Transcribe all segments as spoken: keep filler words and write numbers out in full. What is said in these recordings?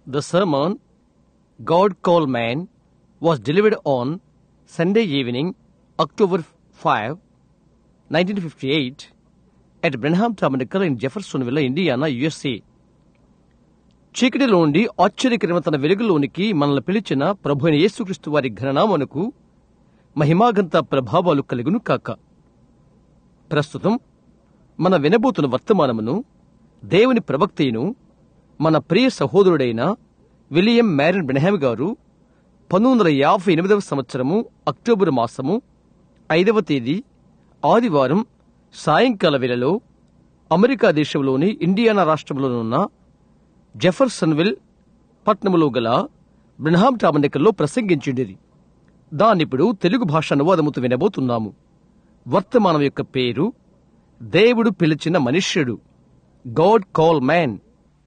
The sermon, God Called Man, was delivered on Sunday evening, October fifth, nineteen fifty-eight, at Branham Tabernacle in Jeffersonville, Indiana, U S A. చీకటిలో నుండి ఆశ్చర్యకరమైన తన వెలుగులోనికి మనల్ని పిలిచిన ప్రభు అయిన యేసుక్రీస్తు వారి ఘననామమునకు మహిమాగంత ప్రభావాలు కలుగును కాక. ప్రస్తుతం మన వినబోతున్న వర్తమానమును దేవుని ప్రవక్తయును మన ప్రియ సహోదరుడైన విలియం మ్యారిన్ బ్రెన్హామ్ గారు పంతొమ్మిది వందల యాభై ఎనిమిదవ సంవత్సరము అక్టోబర్ మాసము ఐదవ తేదీ ఆదివారం సాయంకాల వేళలో అమెరికా దేశంలోని ఇండియానా రాష్ట్రంలోనున్న జెఫర్సన్విల్ పట్టణములో గల బ్రెన్హామ్ టాబర్నకల్లో ప్రసంగించిండిరి. దాన్నిప్పుడు తెలుగు భాష అనువాదముతో వినబోతున్నాము. వర్తమానం యొక్క పేరు దేవుడు పిలిచిన మనుష్యుడు, God call man.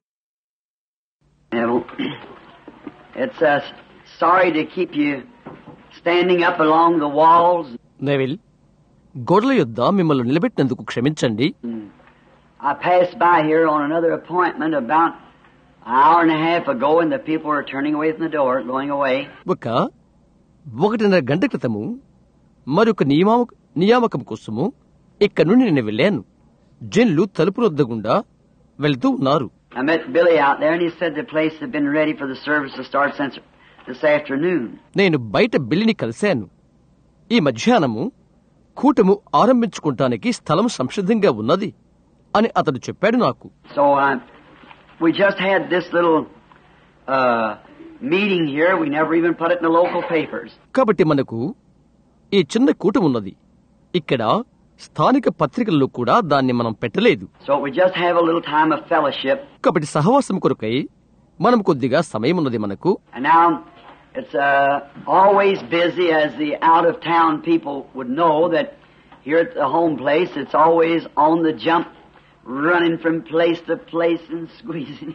It's uh, sorry to keep you standing up along the walls. Neville, గోడల యొద్ద మిమ్మల్ని నిలబెట్టినందుకు క్షమించండి. I passed by here on another appointment about an hour and a half ago, and the people were turning away from the door, going away. ఒక ఒకటిన్నర గంట క్రితము మరొక నియామ నియామకం కోసము ఇక్కడ నుండి నేను వెళ్ళాను. జన్లు తలుపు వద్ద గుండా వెళ్తూ ఉన్నారు. I met Billy out there, and he said the place had been ready for the service to start since this afternoon. నేను బయట బిల్లిని కలిశాను. ఈ మధ్యాహ్నము కూటము ఆరంభించుకుంటానికి స్థలం సంసిద్ధంగా ఉన్నది అని అతడు చెప్పాడు నాకు. So uh, we just had this little uh, meeting here. We never even put it in the local papers. కాబట్టి మనకు ఈ చిన్న కూటం ఉన్నది. ఇక్కడ స్థానిక పత్రికల్లో కూడా దాన్ని మనం పెట్టలేదు. So we just have a little time of fellowship. కాబట్టి సహవాసం కొరకై మనం కొద్దిగా సమయం ఉన్నది మనకు. And now it's uh, always busy, as the out-of-town people would know that here at the home place, it's always on the jump, running from place to place and squeezing.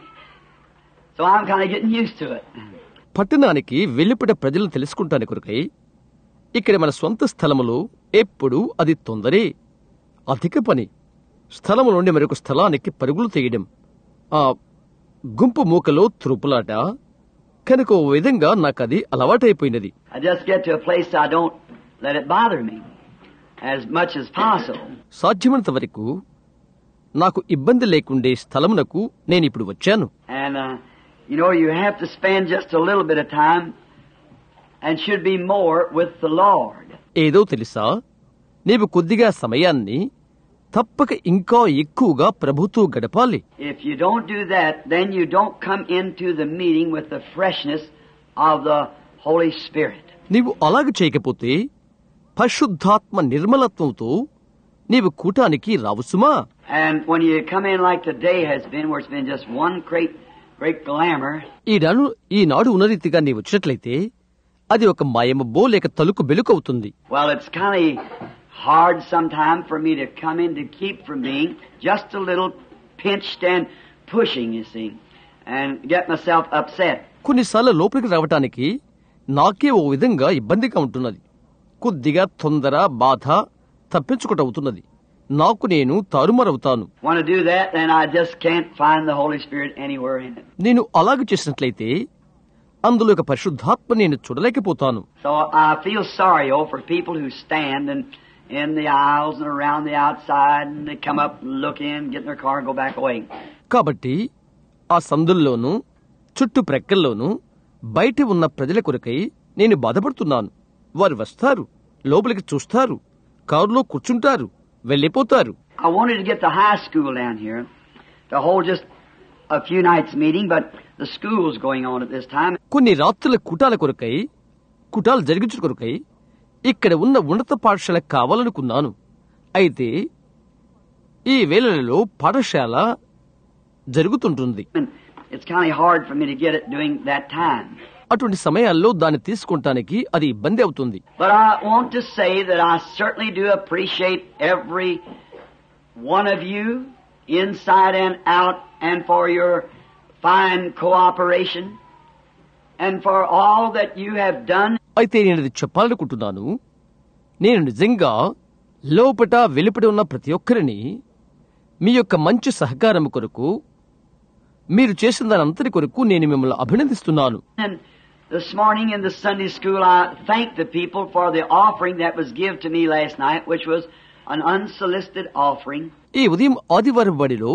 So I'm kind of getting used to it. పట్టణానికి వెలుపట ప్రజలను తెలుసుకుంటాని కొరకై ఇక్కడ మన స్వంత స్థలములో ఎప్పుడు అది తొందరే, అధిక పని. స్థలము నుండి మరొక స్థలానికి పరుగులు తీయడం, ఆ గుంపు మూకలో త్రుపులాట, కనుక ఓ విధంగా నాకది అలవాటైపోయినది. I just get to a place I don't let it bother me as much as possible. సాధ్యమైనంత వరకు నాకు ఇబ్బంది లేకుండే స్థలమునకు నేనిప్పుడు వచ్చాను. And uh, you know, you have to spend just a little bit of time, and should be more, with the Lord. ఏదో తెలుసా, నీవు కొద్దిగా సమయాన్ని తప్పక ఇంకా ఎక్కువగా ప్రభుతో గడపాలి. If you don't do that, then you don't come into the meeting with the freshness of the Holy Spirit. నీవు అలాగ చేయకపోతే పరిశుద్ధాత్మ నిర్మలత్వంతో నీవు కూటానికి రావుసుమా. And when you come in like today has been, where it's been just one great, great glamour. ఈనాడు ఈనాడు ఉన్న రీతిగా నీవు వచ్చినట్లయితే అది ఒక మాయమబ్బో లేక తలుకు బెలుకవుతుంది. Well, it's kind of hard sometime for me to come in to keep from being just a little pinched and pushing, you see, and get myself upset. కొన్నిసార్లు లోపలికి రావటానికి నాకే ఓ విధంగా ఇబ్బందిగా ఉంటున్నది. కొద్దిగా తొందర, బాధ తప్పించుకుంటవుతున్నది. నాకు నేను తారుమారవుతాను. Want to do that, then I just can't find the Holy Spirit anywhere in it. నేను అలాగ చేసినట్లయితే అందులో ఒక పరిశుద్ధాత్మ నేను చూడలేకపోతాను. So I feel sorry oh for people who stand and in the aisles and around the outside, and they come up and look in, get in their car and go back away. కాబట్టి ఆ సందుల్లోనూ చుట్టూ ప్రక్కల్లోనూ బయట ఉన్న ప్రజల కొరకై నేను బాధపడుతున్నాను. వారు వస్తారు, లోపలికి చూస్తారు, కారులో కూర్చుంటారు, వెళ్ళిపోతారు. I wanted to get the high school down here to hold just a few nights meeting, but the school's going on at this time. కొన్ని రాత్రుల కూటాల కొరకై కూటాలు జరిగించు కొరకై ఇక్కడ ఉన్న ఉన్నత పాఠశాల కావాలనుకున్నాను. అయితే ఈ వేళలలో పాఠశాల జరుగుతుంటుంది. It's kind of hard for me to get it during that time. అటువంటి సమయాల్లో దాన్ని తీసుకుంటానికి అది ఇబ్బంది అవుతుంది. But I want to say that I certainly do appreciate every one of you, inside and out, and for your fine cooperation, and for all that you have done. అయితే నేను ఇది చెప్పాలనుకుంటున్నాను. నేను నిజంగా లోపట వెలుపట ఉన్న ప్రతి ఒక్కరిని మీ యొక్క మంచి సహకారం కొరకు మీరు చేసిన దానంతటి కొరకు నేను మిమ్మల్ని అభినందిస్తున్నాను. And this morning in the Sunday school, I thanked the people for the offering that was given to me last night, which was an unsolicited offering. ఈ ఉదయం ఆదివారం బడిలో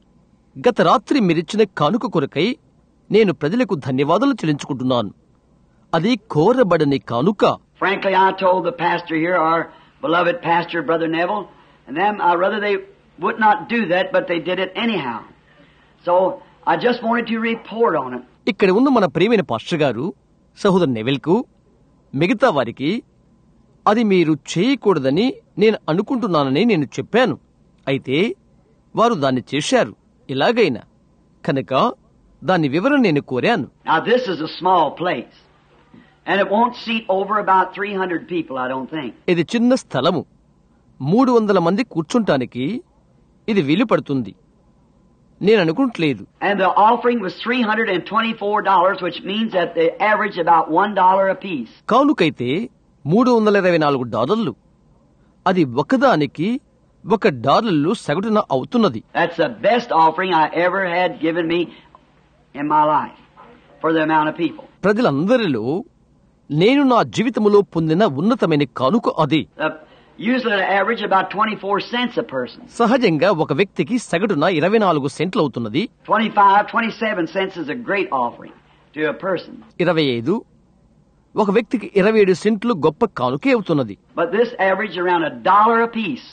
గత రాత్రి మీరిచ్చిన కానుక కొరకై నేను ప్రజలకు ధన్యవాదాలు చెల్లించుకుంటున్నాను. అది కోరబడని కానుక. Frankly, I told the pastor here, our beloved pastor, Brother Neville, and them, uh, rather they would not do that, but they did it anyhow. So, I just wanted to report on it. ఇక్కడ ఉన్న మన ప్రియమైన pastor గారు సహోదరు నెవెల్కు మిగతా వారికి అది మీరు చేయకూడదని నేను అనుకుంటున్నానని నేను చెప్పాను. అయితే వారు దాన్ని చేశారు ఇలాగైనా కనుక దాని వివరణ నేను కోరాను. Now this is a small place, and it won't seat over about three hundred people, I don't think. ఇది చిన్న స్థలము, మూడు వందల మంది కూర్చుంటానికి ఇది వీలు పడుతుంది నేను అనుకుంటలేదు. And the offering was three hundred twenty-four dollars, which means that they average about one dollar apiece. కానుకైతే మూడు వందల ఇరవై నాలుగు డాలర్లు, అది ఒకదానికి ఒక డాలర్లు సగటున అవుతున్నది. That's the best offering I ever had given me in my life for the amount of people. ప్రజలందరిలో నేను నా జీవితములో పొందిన ఉన్నతమైన కానుక అది. Uh, usually an average about twenty-four cents a person. సహజంగా ఒక వ్యక్తికి సగటున ఇరవై నాలుగు సెంట్లు అవుతున్నది. twenty-five, twenty-seven cents is a great offering to a person. ఇరవై ఐదు ఒక వ్యక్తికి ఇరవై ఏడు సెంట్లు గొప్ప కానుకే అవుతున్నది. But this average around a dollar apiece.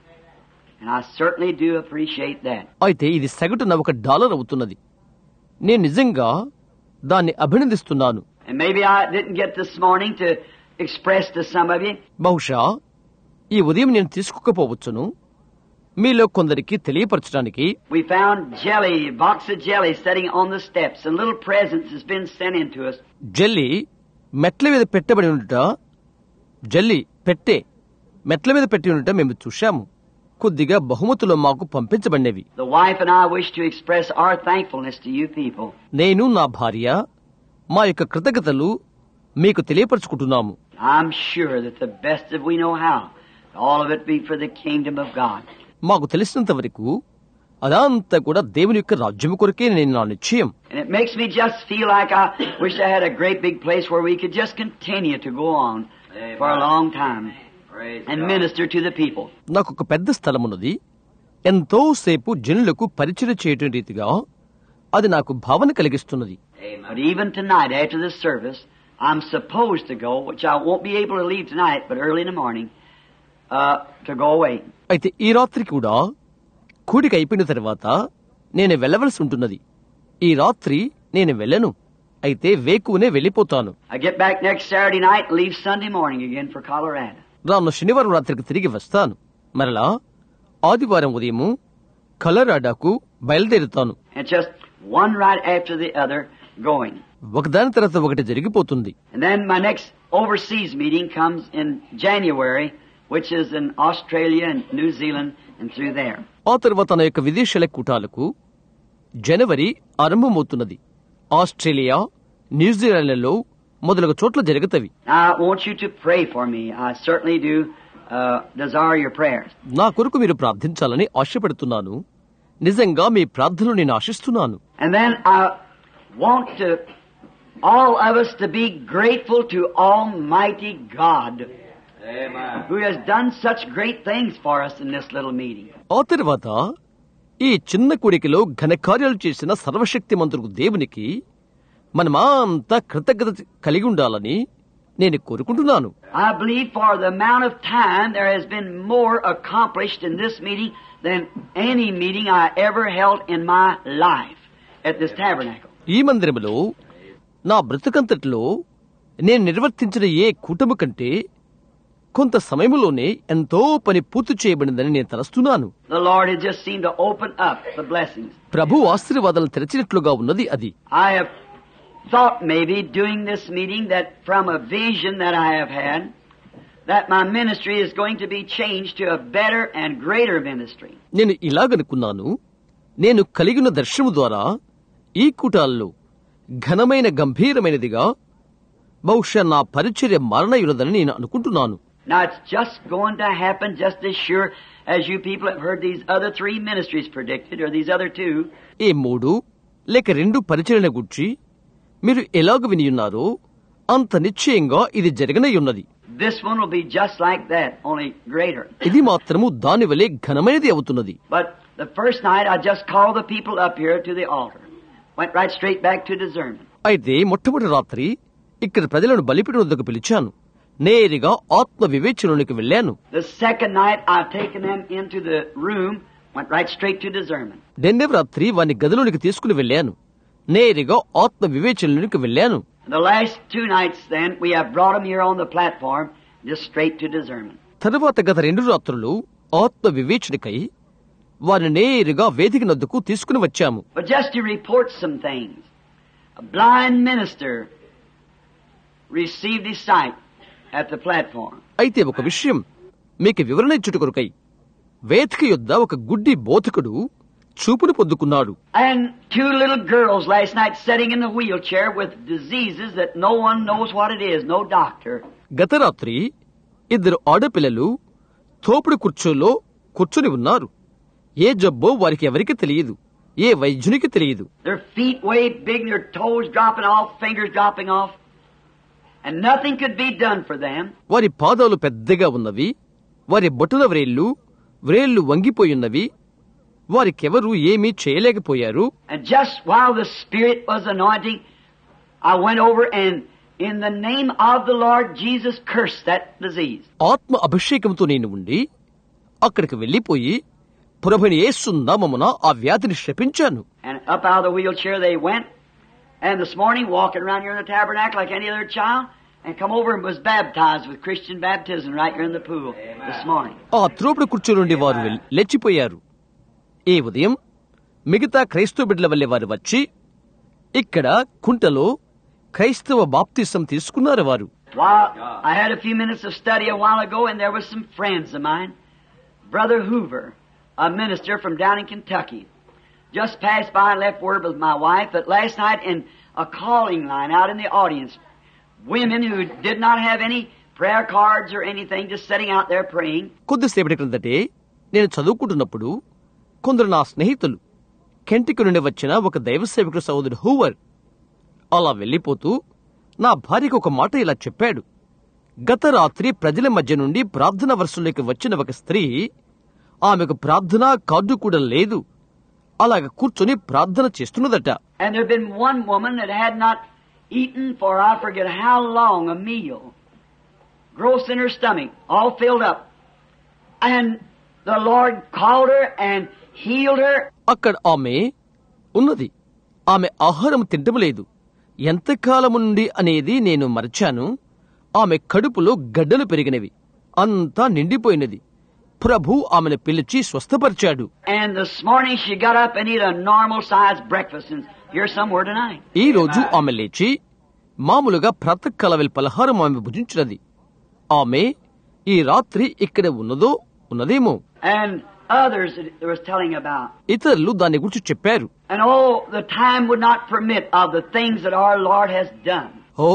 And I certainly do appreciate that. అయితే ఇది సగటున ఒక డాలర్ అవుతున్నది. నేను నిజంగా దాన్ని అభినందిస్తున్నాను. And maybe I didn't get this morning to express to some of you. బహుశా ఈ ఉదయం నేను తీసుకోకపోవచ్చును మీలో కొందరికి తెలియపరచడానికి. We found jelly, a box of jelly sitting on the steps, and little presents has been sent in to us. Jelly మెట్ల మీద పెట్టబడి ఉండుట, జెల్లీ పెట్టే మెట్ల మీద పెట్టి ఉండుట మేము చూశాము. కొద్దిగా బహుమతులు మాకు పంపించబడినవి. The wife and I wish to express our thankfulness to you people. నేను నా భార్య మా యొక్క కృతజ్ఞతలు మీకు తెలియపరచుకుంటున్నాము. I'm sure that the best that we know how, all of it be for the kingdom of God. మాకు తెలిసినంత వరకు అదంతా కూడా దేవుని యొక్క రాజ్యము కొరకే నేను నా నిశ్చయం. And it makes me just feel like I wish I had a great big place where we could just continue to go on for a long time and minister to the people. నాకు ఒక పెద్ద స్థలమున్నది, ఎంతో సేపు జనులకు పరిచయం చేయటం రీతిగా అది నాకు భావన కలిగిస్తున్నది. But even tonight after this service, I'm supposed to go, which I won't be able to leave tonight, but early in the morning, uh, to go away. అయితే ఈ రాత్రి కూడా కూడిక అయిపోయిన తర్వాత నేను వెళ్ళవలసి ఉంటున్నది. ఈ రాత్రి నేను వెళ్ళను, అయితే వేకువనే వెళ్ళిపోతాను. I get back next Saturday night and leave Sunday morning again for Colorado. రాను శనివారం రాత్రికి తిరిగి వస్తాను. మరలా ఆదివారం ఉదయము కలరాడాకు బయలుదేరుతాను. And just one right after the other going. ఒకదాని తర్వాత ఒకటి జరిగిపోతుంది. And then my next overseas meeting comes in January, which is in Australia and New Zealand and through there. ఆ తర్వాత నా యొక్క విదేశాల కూటాలకు జనవరి ఆరంభమవుతున్నది. ఆస్ట్రేలియా, న్యూజిలాండ్లలో మొదలగు చోట్ల జరుగుతవి. I want you to pray for me. I certainly do uh, desire your prayers. నా కొరకు మీరు ప్రార్థించాలని ఆశపడుతున్నాను. నిజంగా మీ ప్రార్థనలు నేను ఆశిస్తున్నాను. And then I want to all of us to be grateful to Almighty God. Amen. Who has done such great things for us in this little meeting. ఆ తర్వాత ఈ చిన్న కూడికలో ఘనకార్యాలు చేసిన సర్వశక్తిమంతుడు దేవునికి మనమంతా కృతజ్ఞత కలిగి ఉండాలని నేను కోరుకుంటున్నాను. I believe for the amount of time there has been more accomplished in this meeting than any meeting I ever held in my life at this tabernacle. ఈ మందిరములో నా బ్రతుకంతట్లో నేను నిర్వర్తించిన ఏ కూటమి కంటే కొంత సమయంలోనే ఎంతో పని పూర్తి చేయబడిందని నేను తలస్తున్నాను. The Lord has just seemed to open up the blessings. ప్రభు ఆశీర్వాదాలను తెరచినట్లుగా ఉన్నది అది. I have thought maybe doing this meeting that from a vision that I have had, that my ministry is going to be changed to a better and greater ministry. నేను ఇలాగనుకున్నాను, నేను కలిగిన దర్శనము ద్వారా ఈ కూటాల్లో ఘనమైన గంభీరమైనదిగా బహుశా నా పరిచర్య మారనయున్నదని నేను అనుకుంటున్నాను. Now it's just going to happen just as sure as you people have heard these other three ministries predicted, or these other two. ఈ మూడు లేక రెండు పరిచర్యల గూర్చి మీరు ఎలాగ వినియున్నారో అంత నిశ్చయంగా ఇది జరగనయ్యున్నది. This one will be just like that, only greater. ఇది మాత్రము దాని వలె ఘనమైనది అవుతున్నది. But the first night I just called the people up here to the altar. Went right straight back to discernment. అయితే మొట్టమొదటి రాత్రి ఇక్కడ ప్రజలను బలిపీఠం వద్దకు పిలిచాను. నేరుగా ఆత్మ వివేచనలోకి వెళ్ళాను. The second night I've taken them into the room, went right straight to discernment. రెండవ రాత్రి వారిని గదిలోనికి తీసుకుని వెళ్ళాను. నేరుగా ఆత్మ వివేచనలోకి వెళ్ళాను. The last two nights then we have brought them here on the platform, just straight to discernment. తరువాత గత రెండు రాత్రులు ఆత్మ వివేచనకై వారిని నేరుగా వేదిక నొద్దకు తీసుకుని వచ్చాము. But just to report some things. A blind minister received his sight at the platform. అయితే ఒక విషయం మీకు వివరణ ఇచ్చుట కొరకై వేదిక యొద్ద ఒక గుడ్డి బోధకుడు చూపును పొందుకున్నాడు. And two little girls last night sitting in the wheelchair with diseases that no one knows what it is, no doctor. గత రాత్రి ఇద్దరు ఆడపిల్లలు తోపుడు కుర్చీలో కూర్చుని ఉన్నారు. ఏ జబ్బో వారికి ఎవరికి తెలియదు, ఏ వైద్యునికి తెలియదు. Their feet way big, their toes dropping off, fingers dropping off, and nothing could be done for them. వారి పాదాలు పెద్దగా ఉన్నవి, వారి బొటన వ్రేళ్లు వ్రేళ్లు వంగిపోయున్నవి, వారికెవరూ ఏమీ చేయలేకపోయారు. And just while the Spirit was anointing, I went over and in the name of the Lord Jesus cursed that disease. ఆత్మ అభిషేకంతో నేను ఉండి అక్కడికి వెళ్లిపోయి ప్రభుని యేసు నామమున ఆ వ్యాధిని శపించాను. And up out of the wheelchair they went, and this morning walking around here in the tabernacle like any other child, and come over and was baptized with Christian baptism right here in the pool this morning. ఆ త్రోపుడు కుర్చీ నుండి వారు well- లేచిపోయారు. ఈ ఉదయం మిగతా క్రైస్తవ బిడ్డల వల్లే వారు వచ్చి ఇక్కడ కుంటలో క్రైస్తవ బాప్తిసం తీసుకున్నారు. వారు While I had a few minutes of study a while ago, and there was some friends of mine, Brother Hoover, a minister from down in Kentucky, just passed by and left word with my wife that last night in a calling line out in the audience, women who did not have any prayer cards or anything, just sitting out there praying. కొద్దిసేపటి క్రిందటే నేను చదువుకుంటున్నప్పుడు కొందరు నా స్నేహితులు కెంటికి నుండి వచ్చిన ఒక దైవ సేవకుడు సహోదరుడు హూవర్ అలా వెళ్లిపోతూ నా భార్యకు ఒక మాట ఇలా చెప్పాడు. గత రాత్రి ప్రజల మధ్య నుండి ప్రార్థన వరుసలోకి వచ్చిన ఒక స్త్రీ, ఆమెకు ప్రార్థనా కార్డు కూడా లేదు, అలాగ కూర్చొని ప్రార్థన చేస్తున్నదట. And there had been one woman that had not eaten for I forget how long a meal, gross in her stomach, all filled up. And the Lord called her and healed her. అక్కడ ఆమె ఉన్నది. ఆమె ఆహారం తింటలేదు. ఎంతకాలము నుండి అనేది నేను మరచాను. ఆమె కడుపులో గడ్డలు పెరిగినవి, అంతా నిండిపోయినది. ప్రభు ఆమెను పిలిచి స్వస్థపరిచాడు. And this morning she got up and ate a normal sized breakfast and here somewhere tonight. ఈ రోజు ఆమె లేచి మామూలుగా ప్రాతకాల పలహారం ఆమె భుజించినది. ఆమె ఈ రాత్రి ఇక్కడ ఉన్నదో ఉన్నదేమో. And others it was telling about. ఇతరులు దాని గురించి చెప్పారు. And oh, the time would not permit of the things that our Lord has done. ఓ,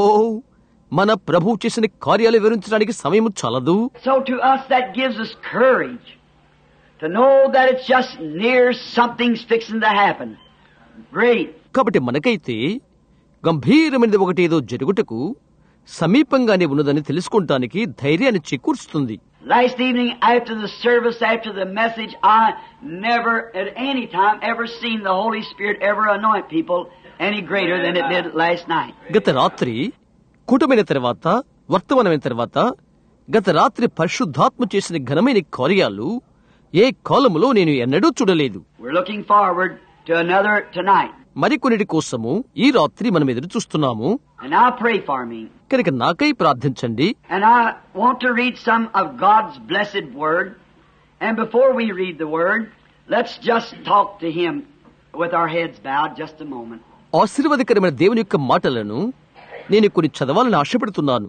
మన ప్రభు చేసిన కార్యాలు వివరించడానికి సమయం చాలదు. So to us that gives us courage to know that it's just near something's fixing to happen. Great. కాబట్టి మనకైతే గంభీరమైనది ఒకటి ఏదో జరుగుటకు సమీపంగానే ఉన్నదని తెలుసుకుంటానికి ధైర్యాన్ని చేకూరుస్తుంది. Last evening after the service, after the message, I never at any time ever seen the Holy Spirit ever anoint people any greater than it did last night. గత రాత్రి కూటమైన తర్వాత, వర్తమానమైన తర్వాత, గత రాత్రి పరిశుద్ధాత్మ చేసిన ఘనమైన కార్యాలు ఏ కాలములో నేను ఎన్నడూ చూడలేదు. We're looking forward to another tonight. మరికొన్నిటి కోసము ఈ రాత్రి మనం ఎదురు చూస్తున్నాము. And now pray for me. కనుక నాకై ప్రార్థించండి. And I want to read some of God's blessed word. And before we read the word, let's just talk to Him with our heads bowed just a moment. ఆశీర్వాదకరమైన దేవుని యొక్క మాటలను నేను కొన్ని చదవాలని ఆశపడుతున్నాను.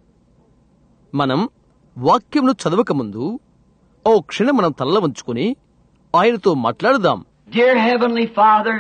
మనం వాక్యమును చదవక ముందు ఓ క్షణం మనం తల్ల వంచుకొని ఆయనతో మాట్లాడదాం. Dear Heavenly Father,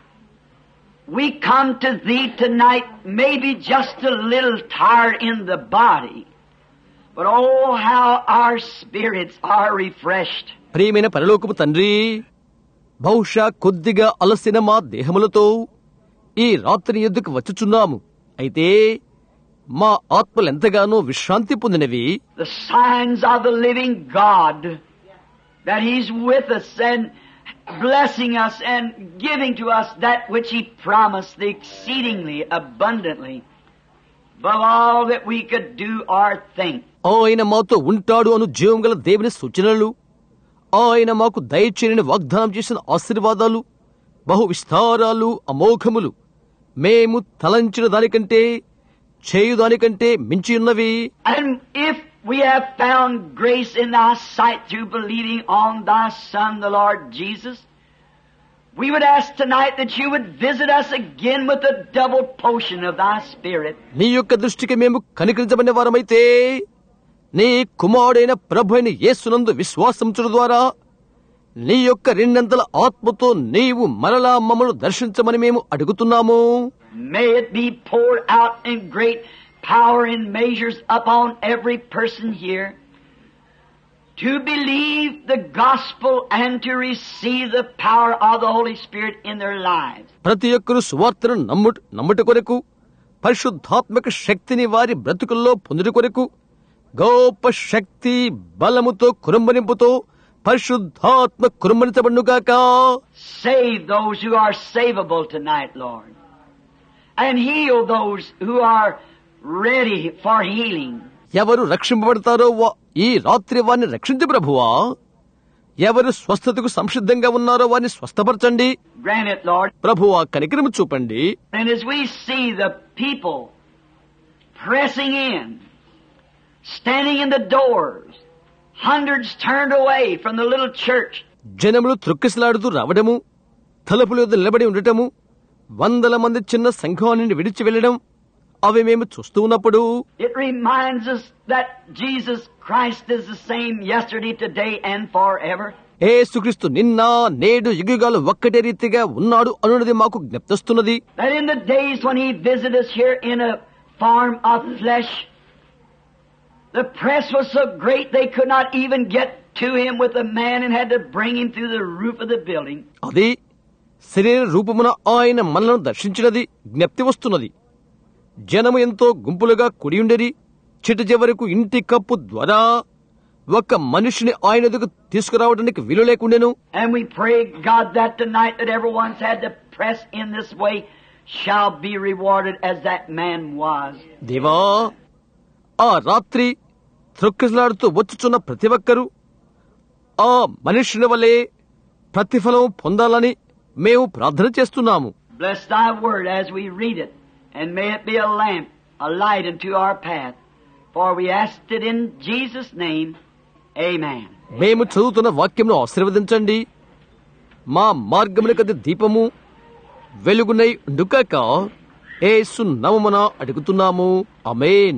we come to Thee tonight maybe just a little tired in the body, but oh how our spirits are refreshed. ప్రియమైన పరలోకపు తండ్రి, బహుశా కొద్దిగా అలసిన మా దేహములతో ఈ రాత్రి ఎద్దుకు వచ్చుచున్నాము. అయితే మా ఆత్మలు ఎంతగానో విశ్రాంతి పొందినవి. The signs of the living God, that He's with us and blessing us and giving to us that which He promised exceedingly abundantly, above all that we could do or think. ఆయన మాతో ఉంటాడు అను జీవం గల దేవుని సూచనలు, ఆయన మాకు దయచేయని వాగ్దానం చేసిన ఆశీర్వాదాలు బహు విస్తారాలు, అమోఘములు, మేము తలంచిన దానికంటే చేయు దానికంటే మించి ఉన్నవి. And if we have found grace in thy sight through believing on thy Son, the Lord Jesus, we would ask tonight that you would visit us again with a double portion of thy Spirit. నీ యొక్క దృష్టికి మేము కనికరించబడిన వారమైతే నీ కుమారుడైన ప్రభు అయిన యేసునందు విశ్వాసంచడం ద్వారా నీ యొక్క రెండంతల ఆత్మతో నీవు మరలా మమ్మల్ని దర్శించమని మేము అడుగుతున్నాము. May it be poured out in great power in measures upon every person here to believe the gospel and to receive the power of the Holy Spirit in their lives. ప్రతి ఒక్కరు సువార్తను నమ్ముట నమ్ముట కొరకు, పరిశుద్ధాత్మక శక్తిని వారి బ్రతుకుల్లో పొందుట కొరకు, గొప్ప శక్తి బలముతో కురుంబనింపుతో పరిశుద్ధాత్మ కురుంబనించబడునుగాక. Save those who are savable tonight, Lord, and heal those who are ready for healing. ఎవరు రక్షింపబడతారో వా- ఈ రాత్రి వారిని రక్షించు ప్రభువా. ఎవరు స్వస్థతకు సంసిద్ధంగా ఉన్నారో వారిని స్వస్థపరచండి Grant it, Lord. ప్రభువా. కనికరము చూపండి. And as we see the people pressing in, standing in the doors, hundreds turned away from the little church, జనములు త్రొక్కిసలాడుతూ రావడము, తలుపుల యొద్ద నిలబడి ఉండటము, వందల మంది చిన్న సంఘాన్ని విడిచి వెళ్లడం, అవి మేము చూస్తూ ఉన్నప్పుడు it reminds us that Jesus Christ is the same yesterday, today, and forever. యేసుక్రీస్తు నిన్న నేడు యుగాలు ఒక్కటే రీతిగా ఉన్నాడు అనున్నది మాకు జ్ఞప్తిస్తున్నది. That in the days when He visited us here in a form of flesh, the press was so great they could not even get to Him with a man and had to bring Him through the roof of the building. అది శరీర రూపమున ఆయన మనలను దర్శించినది జ్ఞప్తి వస్తున్నది. జనము ఎంతో గుంపులుగా కూడియుండేది. చిట చివరకు ఇంటి కప్పు ద్వారా ఒక మనిషిని ఆయన ఎదుగు తీసుకురావడానికి వీలు లేకుండెను. And we pray, God, that tonight that everyone's had to press in this way shall be rewarded as that man was. దేవా, ఆ రాత్రి త్రొక్కిసలాడుతూ వచ్చుచున్న ప్రతి ఒక్కరూ ఆ మనుషుని వలె ప్రతిఫలం పొందాలని మేము ప్రార్థన చేస్తున్నాము. Bless Thy word as we read it, and may it be a lamp, a light unto our path. For we asked it in Jesus' name. Amen. మేము చదువుతున్న వాక్యంను ఆశీర్వదించండి. మా మార్గమునకది దీపము వెలుగునై ఉండుగాక. యేసు నామమున అడుగుతున్నాము. ఆమేన్.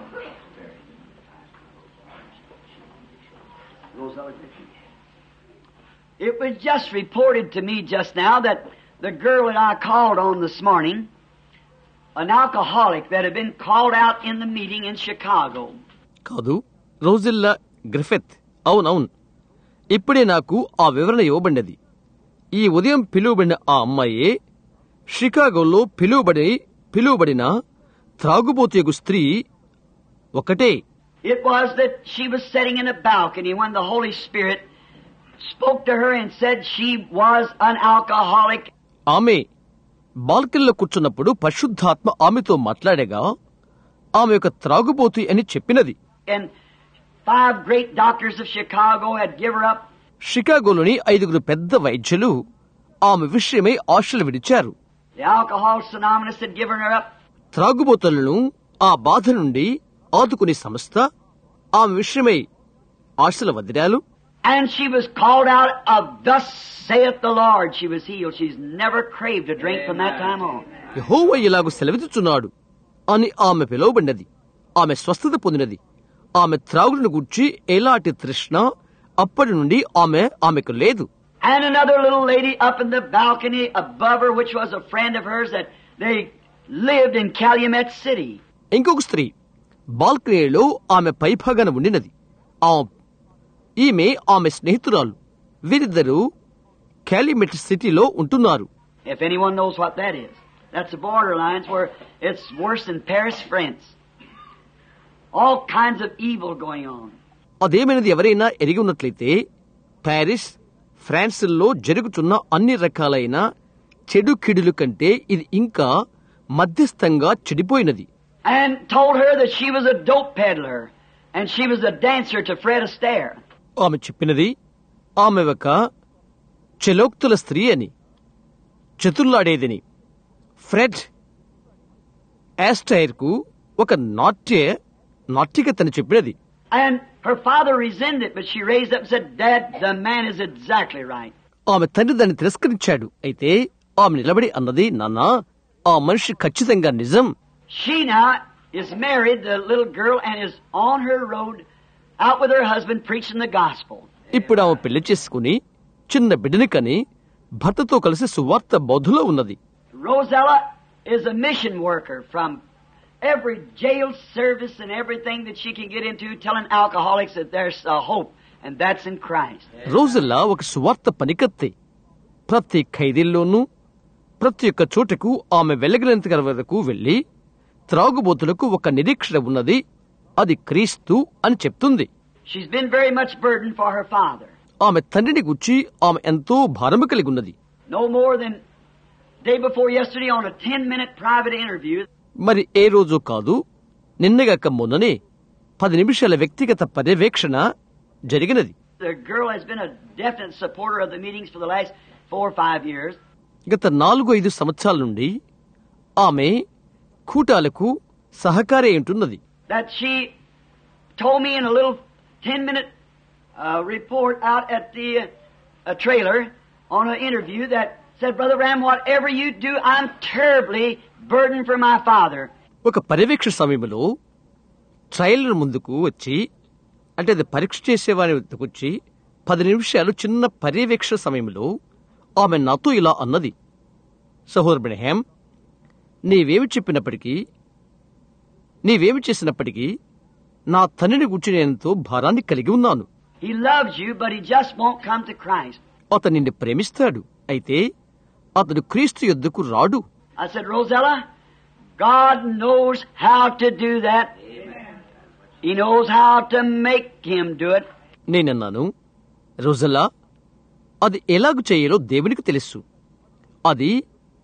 It was just reported to me just now that the girl that I called on this morning, an alcoholic that had been called out in the meeting in Chicago. కాదు, రోజిల్లా Griffith. అవునవును, ఇప్పుడే నాకు ఆ వివరణ ఇవ్వబడినది. ఈ ఉదయం పిలువబడిన ఆ అమ్మాయే షికాగోలో పిలువబడి పిలువబడిన త్రాగుబోతు స్త్రీ ఒకటే. It was that she was sitting in a balcony when the Holy Spirit spoke to her and said she was an alcoholic. ఆమె బాల్కనీలో కూర్చున్నప్పుడు పరిశుద్ధాత్మ ఆమెతో మాట్లాడగా ఆమె ఒక త్రాగుబోతు అని చెప్పినది. And five great doctors of Chicago had given her up. షికాగోలోని ఐదుగురు పెద్ద వైద్యులు ఆమె విషయమై ఆశలు విడిచారు. The Alcoholics Anonymous had given her up. త్రాగుబోతులను ఆ బాధ నుండి ఆదుకునే సంస్థ ఆమె విషయమై ఆశల వదిలాలు. And she was called out of thus saith the Lord. She was healed. She's never craved a drink from that time on. యెహోవా ఇలాగు సెలవిచ్చుచున్నాడు అని ఆమె పిలువబడినది. ఆమె స్వస్థత పొందినది. ఆమె త్రాగుడును గూర్చి ఎలాంటి తృష్ణ అప్పటి నుండి ఆమె ఆమెకు లేదు. And another little lady up in the balcony above her, which was a friend of hers, that they lived in Calumet City. ఇంకొక స్త్రీ బాల్కనీలో ఆమె పైభాగాన ఉండినది. ఆ- ఈమె ఆమె స్నేహితురాలు. వీరిద్దరూ క్యాలిమెట్ సిటీలో ఉంటున్నారు. If anyone knows what that is. That's the borderlines where it's worse than Paris, France. All kinds of evil going on. అదేమైనది ఎవరైనా ఎరిగి ఉన్నట్లయితే ప్యారిస్, ఫ్రాన్స్లో జరుగుతున్న అన్ని రకాలైన చెడు కిడుల కంటే ఇది ఇంకా మధ్యస్థంగా చెడిపోయినది. And told her that she was a dope peddler and she was a dancer to Fred Astaire. ఆమె చెప్పినది ఆమె ఒక చెలోక్తుల స్త్రీ అని, చతుర్లాడేదని. ఫ్రెడ్ ఆస్టైర్ కు ఒక నాట్య నాట్యకతని చెప్పినది. And her father resented it, but she raised up and said, Dad, the man is exactly right. ఆమె తండ్రి దాన్ని తిరస్కరించాడు. అయితే ఆమె నిలబడి అన్నది, నాన్నా, ఆ మనిషి ఖచ్చితంగా నిజం. She now is married, the little girl, and is on her road out with her husband preaching the gospel. ఇప్పుడు ఆమె పెళ్లి చేసుకుని చిన్న బిడ్డని కని భర్తతో కలిసి సువార్త బోధలో ఉన్నది. Rosella is a mission worker from every jail service and everything that she can get into, telling alcoholics that there's a hope, and that's in Christ. రోజుల్లా ఒక సువార్త పనికత్తే. ప్రతి ఖైదీల్లోనూ ప్రతి ఒక్క చోటకు ఆమె వెళ్ళగలిగినంత వరకు వెళ్లి త్రాగుబోతులకు ఒక నిరీక్షణ ఉన్నది, అది క్రీస్తు అని చెప్తుంది. She's been very much burdened for her father. ఆమె తండ్రిని గురించి ఆమె ఎంతో భారము కలిగి ఉన్నది. No more than day before yesterday on a ten minute private interview. మరి ఏ రోజు కాదు, నిన్నగాక మొన్ననే పది నిమిషాల వ్యక్తిగత పర్యవేక్షణ జరిగినది. The girl has been a definite supporter of the meetings for the last four or five years. గత నాలుగు ఐదు సంవత్సరాల నుండి ఆమె కూటాలకు సహకారి ఉంటున్నది. That she told me in a little ten minute uh, report out at the uh, trailer on an interview that said, Brother Ram, whatever you do, I'm terribly burdened for my father. ఒక పర్యవేక్ష సమయంలో trailer ముందుకు వచ్చి, అంటే అది పరీక్ష చేసేవారి వద్దకు వచ్చి పది నిమిషాలు చిన్న పర్యవేక్ష సమయంలో ఆమె నాతో ఇలా అన్నది, సహోదర్ బ్రహ్యాం, నీవేమి చెప్పినప్పటికీ నీవేమి చేసినప్పటికీ నా తండ్రిని గురించి నేనెంతో భారాన్ని కలిగి ఉన్నాను. He loves you, but he just won't come to Christ. అతను నిన్ను ప్రేమిస్తాడు, అయితే అతడు క్రీస్తు యొద్దకు రాడు. I said, Rosella, God knows how to do that. He knows how to make him do it. నేనన్నాను, రోజల్లా, అది ఎలాగు చేయాలో దేవునికి తెలుసు. అది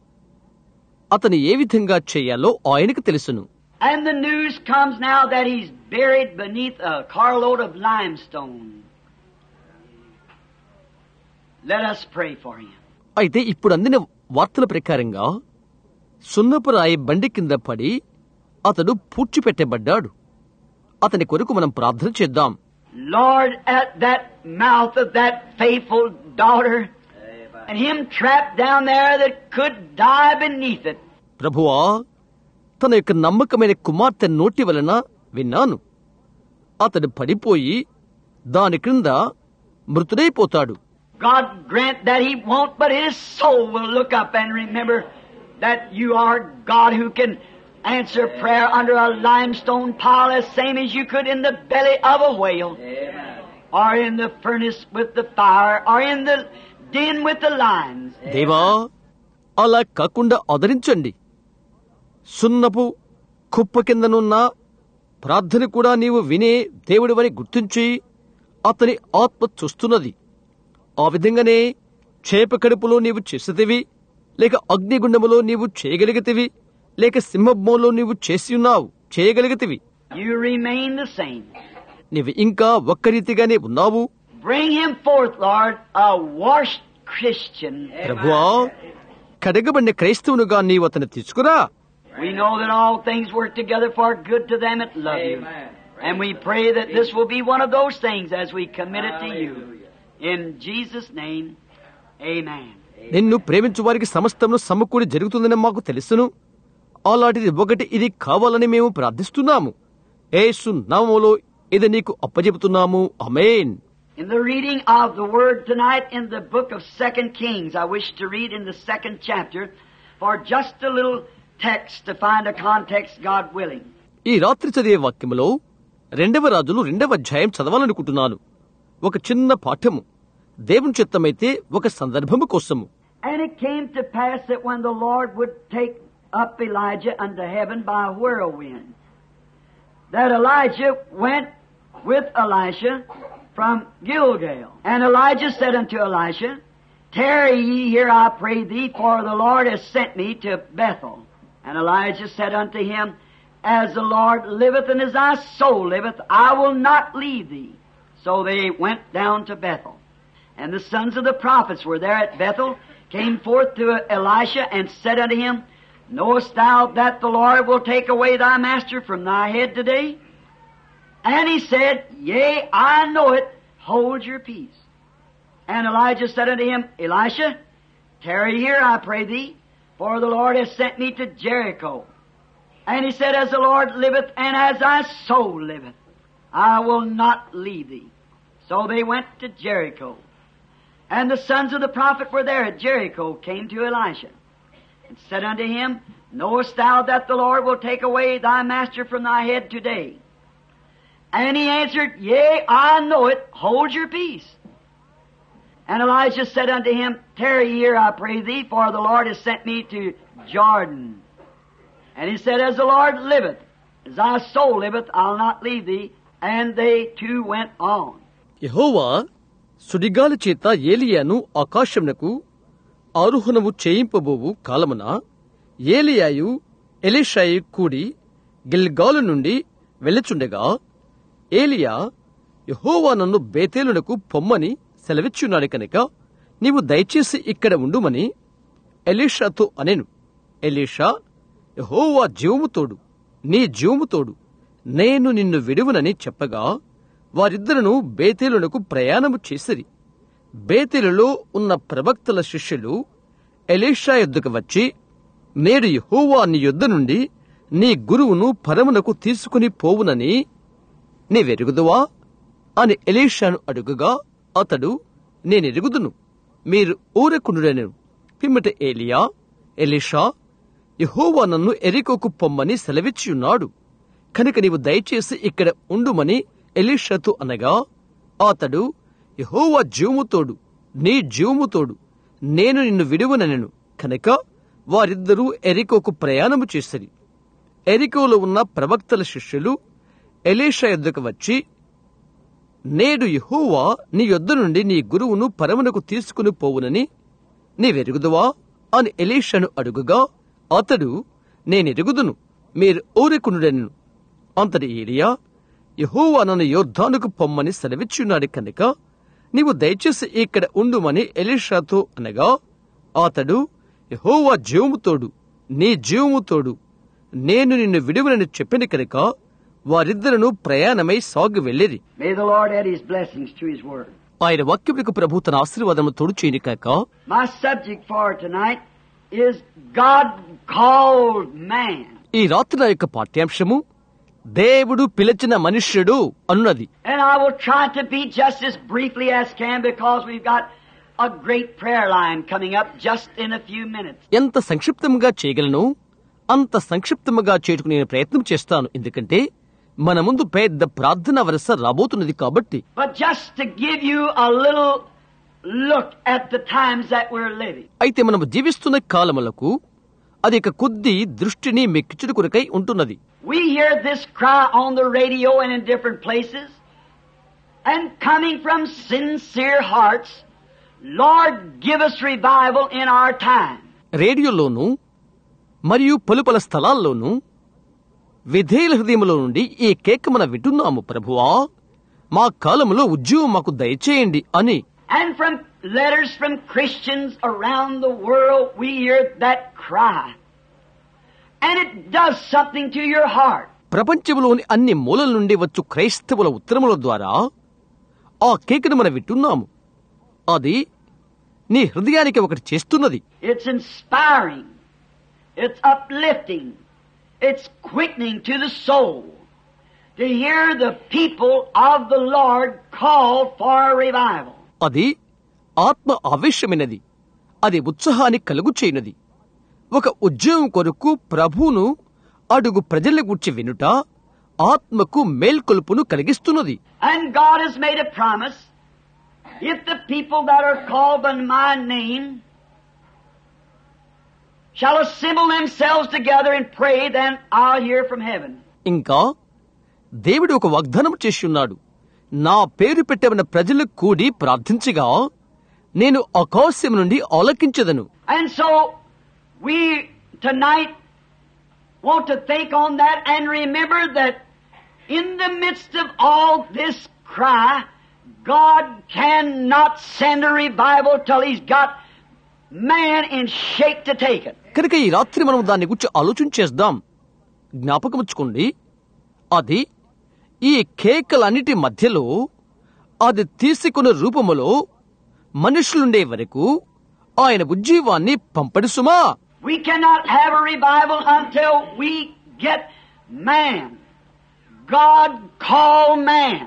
అతను ఏ విధంగా చేయాలో ఆయనకు తెలుసును. And the news comes now that he's buried beneath a carload of limestone. Let us pray for him. అయితే ఇప్పుడు అందిన వార్తల ప్రకారంగా సున్నపు రాయి బండి కింద పడి అతడు పూడ్చిపెట్టబడ్డాడు. అతని కొరకు మనం ప్రార్థన చేద్దాం. Lord, at that mouth of that faithful daughter, and him trapped down there that could die beneath it. ప్రభువా, తన యొక్క నమ్మకమైన కుమార్తె నోటి వలన విన్నాను, అతడు పడిపోయి దాని క్రింద మృతుడైపోతాడు. God grant that he won't, but his soul will look up and remember that you are God who can answer prayer under a limestone pile as same as you could in the belly of a whale. Amen. Or in the furnace with the fire, or in the den with the lions. దేవా, అలా కాకుండా ఆదరించండి. సున్నపు కుప్ప కిందనున్న ప్రార్థన కూడా నీవు వినే దేవుడివని గుర్తించి అతని ఆత్మ చూస్తున్నది. ఆ విధంగానే చేప కడుపులో నీవు చేసేదివి, లేక అగ్నిగుండములో నీవు చేయగలిగితివి, లేక సింహంలో నీవు చేసి ఉన్నావు చేయగలిగితివి. You remain the same. నీవు ఇంకా ఒక్క రీతిగానే ఉన్నావు. Bring him forth, Lord, a washed Christian. ప్రభువా, కడగబడిన క్రైస్తవునిగా నీవు అతన్ని తీసుకురా. We know that all things work together for good to them that love you. And we pray that this will be one of those things as we commit it to you. In Jesus' name, amen. నిన్ను ప్రేమించు వారికి సమస్తమును సమకూడి జరుగుతుందని మాకు తెలుసును. అలాంటిది ఒకటి ఇది కావాలని మేము ప్రార్థిస్తున్నాము. యేసు నామములో ఇది నీకు అప్పజెపుతున్నాము. ఆమేన్. In the reading of the word tonight in the book of Second Kings, I wish to read in the second chapter for just a little text to find a context, God willing. ఈ రాత్రి చదివే వాక్యములో రెండవ రాజులు రెండవ అధ్యాయం చదవాలనుకుంటున్నాను. ఒక చిన్న పాఠము, దేవుని చిత్తమైతే ఒక సందర్భము కోసము. And it came to pass that when the Lord would take up Elijah unto heaven by a whirlwind. That Elijah went with Elisha from Gilgal. And Elijah said unto Elisha, Tarry ye here, I pray thee, for the Lord has sent me to Bethel. And Elijah said unto him, As the Lord liveth and as thy soul liveth, I will not leave thee. So they went down to Bethel. And the sons of the prophets were there at Bethel, came forth to Elisha, and said unto him, Knowest thou that the Lord will take away thy master from thy head today? And he said, Yea, I know it. Hold your peace. And Elijah said unto him, Elisha, tarry here, I pray thee, for the Lord has sent me to Jericho. And he said, As the Lord liveth, and as thy soul liveth, I will not leave thee. So they went to Jericho. And the sons of the prophet were there at Jericho, came to Elisha, and said unto him, Knowest thou that the Lord will take away thy master from thy head today? And he answered, Yea, I know it. Hold your peace. And Elijah said unto him, Tarry here, I pray thee, for the Lord has sent me to Jordan. And he said, As the Lord liveth, as thy soul liveth, I'll not leave thee. And they two went on. యెహోవా సుడిగాలి చేత ఏలియాను ఆకాశమునకు ఆరోహణము చేయింపబోవు కాలమున ఏలియాయు ఎలీషాయు కూడి గిల్గాలు నుండి వెళ్ళుచుండగా ఏలియా, యెహోవా నన్ను బేతేలునకు పొమ్మని సెలవిచ్చున్నాడు కనుక నీవు దయచేసి ఇక్కడ ఉండుమని ఎలీషాతో అనెను. ఎలీషా, యెహోవా జీవముతోడు, నీ జీవముతోడు, నేను నిన్ను విడువనని చెప్పగా వారిద్దరును బేతేలునకు ప్రయాణము చేసిరి. బేతేలులో ఉన్న ప్రవక్తల శిష్యులు ఎలీషా యొద్దకు వచ్చి, నేడు యెహోవా నీ యొద్ద నుండి నీ గురువును పరమునకు తీసుకుని పోవునని నీవెరుగుదువా అని ఎలీషాను అడుగుగా అతడు, నేనెరుగుదును, మీరు ఊరకుండుడనెను. పిమ్మట ఏలియా, ఎలీషా, యెహోవా నన్ను ఎరికోకు పొమ్మని సెలవిచ్చియున్నాడు కనుక నీవు దయచేసి ఇక్కడ ఉండుమని ఎలీషాతో అనగా అతడు, యెహోవా జీవముతోడు, నీ జీవముతోడు, నేను నిన్ను విడువనెను కనుక వారిద్దరూ ఎరికోకు ప్రయాణము చేసిరి. ఎరికోలో ఉన్న ప్రవక్తల శిష్యులు ఎలీషా యొద్దకు వచ్చి, నేడు యెహోవా నీ యొద్ద నుండి నీ గురువును పరమునకు తీసుకుని పోవునని నీవెరుగుదువా అని ఎలీషాను అడుగుగా అతడు, నేనెరుగుదును, మీరు ఊరకుండుడనెను. అంతటి ఏలియా, యెహోవా నన్ను యొర్దానుకు పొమ్మని సెలవిచ్చున్నాడు కనుక నీవు దయచేసి ఇక్కడ ఉండుమని ఎలీషాతో అనగా అతడు, యెహోవా జీవముతోడు, నీ జీవముతోడు, నేను నిన్ను విడువనని చెప్పిన కనుక వారిద్దరూ ప్రయాణమై సాగు వెళ్ళిరి. ఆయన వాక్యములకు ప్రభు తన ఆశీర్వాదము తోడు చేయని కాక. My subject for tonight is God called man. ఈ రాత్రి నా యొక్క పాఠ్యాంశము దేవుడు పిలిచిన మనుష్యుడు అన్నది. And I will try to be just as briefly as can because we've got a great prayer line coming up just in a few minutes. ఎంత సంక్షిప్తంగా చేయగలను అంత సంక్షిప్తంగా చేయడానికి నేను ప్రయత్నం చేస్తాను, ఎందుకంటే మన ముందు పెద్ద ప్రార్థన వరస రాబోతున్నది కాబట్టి. But just to give you a little look at the times that we're living. అయితే మనము జీవిస్తున్న కాలములకు అది ఒక కొద్ది దృష్టిని మెక్కించుట కొరకై ఉంటున్నది. We hear this cry on the radio and in different places, and coming from sincere hearts, Lord, give us revival in our time. రేడియోలోను మరియు పలు పలు స్థలాల్లోనూ విధేయుల హృదయములో నుండి ఈ కేక మనం వింటున్నాము, ప్రభువా మా కాలంలో ఉద్యోగం మాకు దయచేయండి అని. And from letters from Christians around the world we hear that cry. And it does something to your heart. ప్రపంచంలోని అన్ని మూలల నుండి వచ్చు క్రైస్తవుల ఉత్తరముల ద్వారా ఆ కేకను మనం వింటున్నాము. అది నీ హృదయానికి ఒకటి చేస్తున్నది. It's inspiring. It's uplifting. It's quickening to the soul to hear the people of the Lord call for a revival. అది ఆత్మ ఆవేశమైనది, అది ఉత్సాహాన్ని కలుగు చేయనది. ఒక ఉద్యోగం కొరకు ప్రభువును అడుగు ప్రజల గురించి వినుట ఆత్మకు మేల్కొల్పును కలిగిస్తున్నది. And God has made a promise, if the people that are called by my name shall assemble themselves together and pray, then I'll hear from heaven. ఇంకా దేవుడు ఒక వాగ్దానం చేసి ఉన్నాడు. నా పేరు పెట్టబడిన ప్రజలు కూడి ప్రార్థించగా నేను ఆకాశం నుండి ఆలకించెదను. And so we tonight want to think on that and remember that in the midst of all this cry, God cannot send a revival till He's got man in shape to take it. కనుక ఈ రాత్రి మనం దాన్ని గురించి ఆలోచన చేద్దాం. జ్ఞాపకముచ్చుకోండి, అది ఈ కేకలన్నిటి మధ్యలో అది తీసుకున్న రూపములో మనుషులుండే వరకు ఆయన ఉజ్జీవాన్ని పంపడు సుమా. We cannot have a revival until we get man. God called man.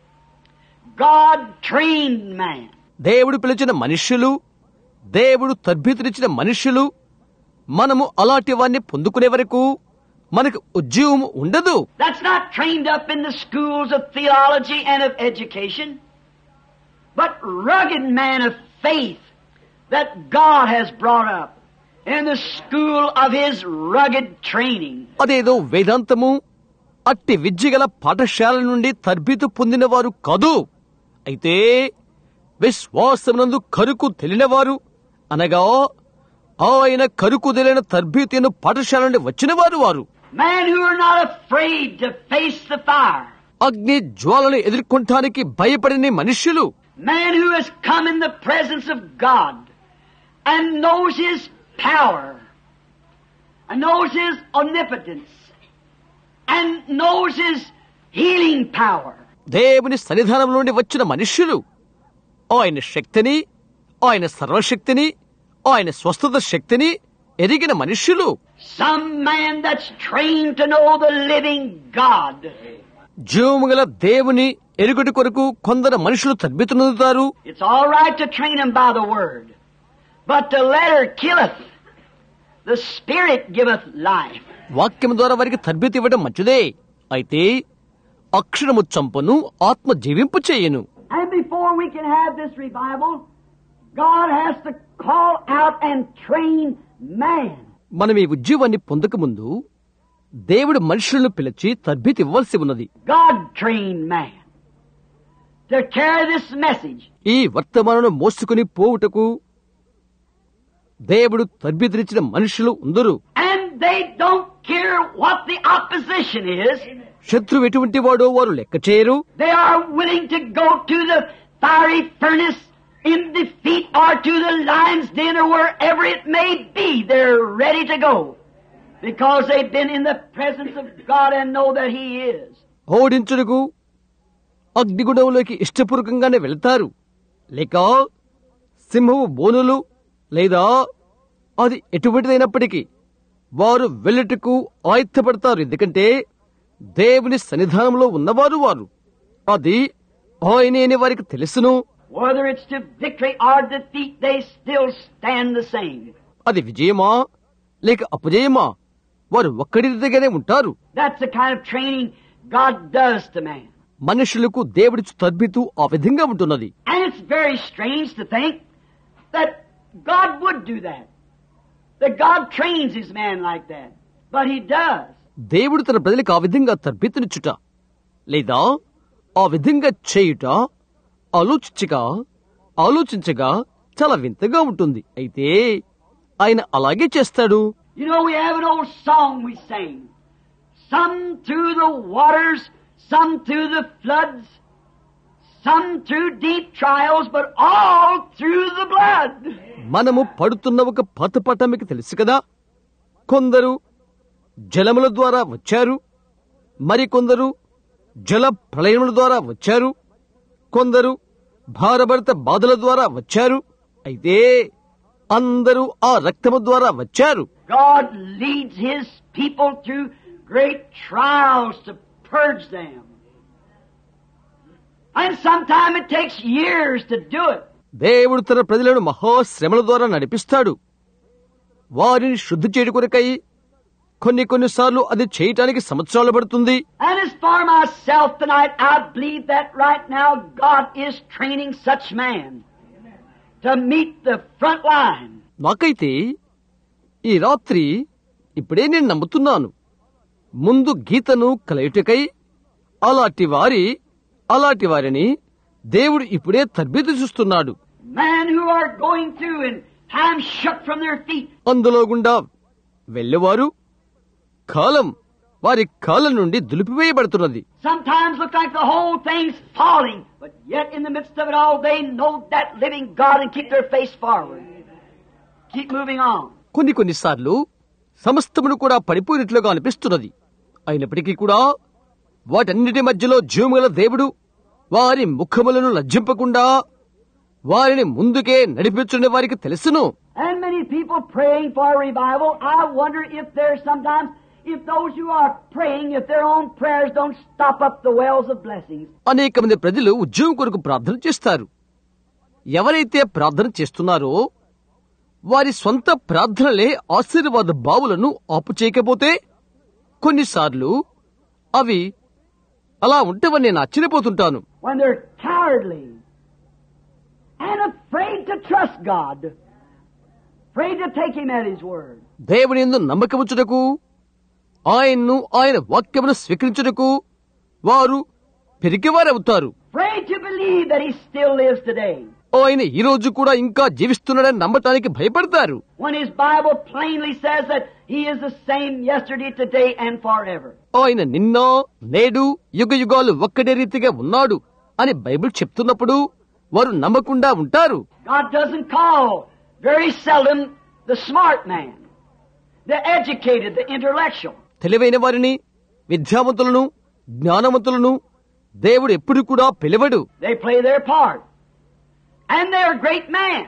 God trained man. దేవుడు పిలిచిన మనుష్యులు, దేవుడు తర్బీతునిచ్చిన మనుష్యులు మనము అలాంటి వారిని పొందుకునే వరకు మనకు ఉజ్జీవం ఉండదు. That's not trained up in the schools of theology and of education, but rugged man of faith that God has brought up in the school of His rugged training. అదేదో వేదాంతము అట్టి విద్యగల పాఠశాల నుండి తర్బీతు పొందినవారు కాదు. అయితే విశ్వాసమునందు కరుకు తెలియనివారు, అనగా ఆయన కరుకు తెలియని తర్బీతు పాఠశాల నుండి వచ్చిన వారు వారు. Men who are not afraid to face the fire. అగ్ని జ్వాలను ఎదుర్కొనటానికి భయపడిన మనుష్యులు. Man who has come in the presence of God and knows His power and knows His omnipotence and knows His healing power. దేవుని సన్నిధానం నుండి వచ్చిన మనుష్యులు ఆయన శక్తిని, ఆయన సర్వశక్తిని, ఆయన స్వస్థత శక్తిని ఎరిగిన మనుష్యులు. Some man that's trained to know the living God. జీవముగల దేవుని ఎరుగుటి కొరకు కొందరు మనుషులు తర్బీతునందుతారు. It's all right to train them by the word, but the letter killeth, the spirit giveth life. వాక్యం ద్వారా వారికి తర్బీతు ఇవ్వడం మంచిదే, అయితే అక్షరము చంపును, ఆత్మ జీవింపు చేయను. And before we can have this revival, God has to call out and train man. మనం ఈ ఉజ్జీవాన్ని పొందక ముందు దేవుడు మనుషులను పిలిచి తర్బీతు ఇవ్వాల్సి ఉన్నది. God trained man to carry this message. ఈ వర్తమానను మోసుకుని పోవుటకు దేవుడు తర్బీతునిచ్చిన మనుషులు ఉందరు. And they don't care what the opposition is. శత్రువు ఎటువంటి వాడో వారు లెక్క చేయరు. They are willing to go to the fiery furnace in defeat or to the lion's den or wherever it may be. They're ready to go because they've been in the presence of God and know that He is. ఓడించుటకు అగ్నిగుణంలోకి ఇష్టపూర్వకంగానే వెళ్తారు, లేక సింహము బోనులు లేదా అది ఎటువంటిదైనప్పటికీ వారు వెళ్ళుటకు ఆయుత్తపడతారు. ఎందుకంటే దేవుని సన్నిధానంలో ఉన్నవారు వారు. అది ఆయనే అని వారికి తెలుసును. Whether it's to victory or defeat, they still stand the same. అది విజయమా లేక అపజయమా వారు ఒక్కడి దగ్గరే ఉంటారు. That's the kind of training God does to man. మనుషులకు దేవుడి తర్బీతు ఆ విధంగా ఉంటున్నది. And it's very strange to think that God would do that. That God trains His man like that. But He does. దేవుడు తన ప్రజలకు ఆ విధంగా తర్బీతునిచ్చుట లేదా ఆ విధంగా చేయుట ఆలోచించగా ఆలోచించగా చాలా వింతగా ఉంటుంది. అయితే ఆయన అలాగే చేస్తాడు. You know, we have an old song we sing. Some through the waters, some through the floods, some through deep trials, but all through the blood. మనము పడుతున్న ఒక పాత పాట మీకు తెలుసు కదా. కొందరు జలముల ద్వారా వచ్చారు, మరికొందరు జల ప్రళయముల ద్వారా వచ్చారు, కొందరు భారభరిత బాధల ద్వారా వచ్చారు, అయితే అందరూ ఆ రక్తము ద్వారా వచ్చారు. God leads His people through great trials to purge them. And sometimes it takes years to do it. దేవుడు తన ప్రజలను మహాశ్రమల ద్వారా నడిపిస్తాడు. వారిని శుద్ధి చేయడం కొరకై కొన్ని కొన్నిసార్లు అది చేయటానికి సంవత్సరాలు పడుతుంది. And as for myself tonight, I believe that right now God is training such man to meet the front line. నాకైతే ఈ రాత్రి ఇప్పుడే నేను నమ్ముతున్నాను, ముందు గీతను కలయుటకై అలాంటి వారి అలాంటి వారిని దేవుడు ఇప్పుడే తర్బీదు చూస్తున్నాడు. Men who are going through and time shook from their feet. అందులో గుండా వెళ్ళేవారు కాలం వారి కాలం నుండి దులిపివేయబడుతున్నది. Sometimes look like the whole thing's falling, but yet in the midst of it all, they know that living God and keep their face forward. Keep moving on. కొన్ని కొన్నిసార్లు సమస్తమును కూడా పడిపోయినట్లుగా అనిపిస్తున్నది. అయినప్పటికీ కూడా వాటన్నిటి మధ్యలో జీవముగల దేవుడు వారి ముఖములను లజ్జింపకుండా వారిని ముందుకే నడిపించున్న వారికి తెలుసును. And many people praying for revival. I wonder if there's sometimes if those who are praying, if their own prayers don't stop up the wells of blessings. అనేక మంది ప్రజలు ఉద్యోగం కొరకు ప్రార్థన చేస్తారు. ఎవరైతే ప్రార్థన చేస్తున్నారో వారి సొంత ప్రార్థనలే ఆశీర్వాద బావులను ఆపు చేయకపోతే కొన్నిసార్లు అవి అలా ఉంటవని నేను ఆశ్చర్యపోతుంటాను. When they're cowardly and afraid to trust God, afraid to take Him at His word. దేవుని యందు నమ్మకముంచుటకు ఆయన్ను ఆయన వాక్యమును స్వీకరించుటకు వారు పెరిగివారవుతారు. Afraid to believe that He still lives today. ఆయన ఈ రోజు కూడా ఇంకా జీవిస్తున్నాడని నమ్మటానికి భయపడతారు. When His Bible plainly says that He is the same yesterday, today and forever. ఆయన నిన్న నేడు యుగ యుగాలు ఒక్కడే రీతిగా ఉన్నాడు అని బైబిల్ చెప్తున్నప్పుడు వారు నమ్మకుండా ఉంటారు. God doesn't call very seldom the smart man, the educated, the intellectual. తెలివైన వారిని, విద్యావంతులను, జ్ఞానవంతులను దేవుడు ఎప్పుడు కూడా పిలవడు. They play their part. And they're a great man.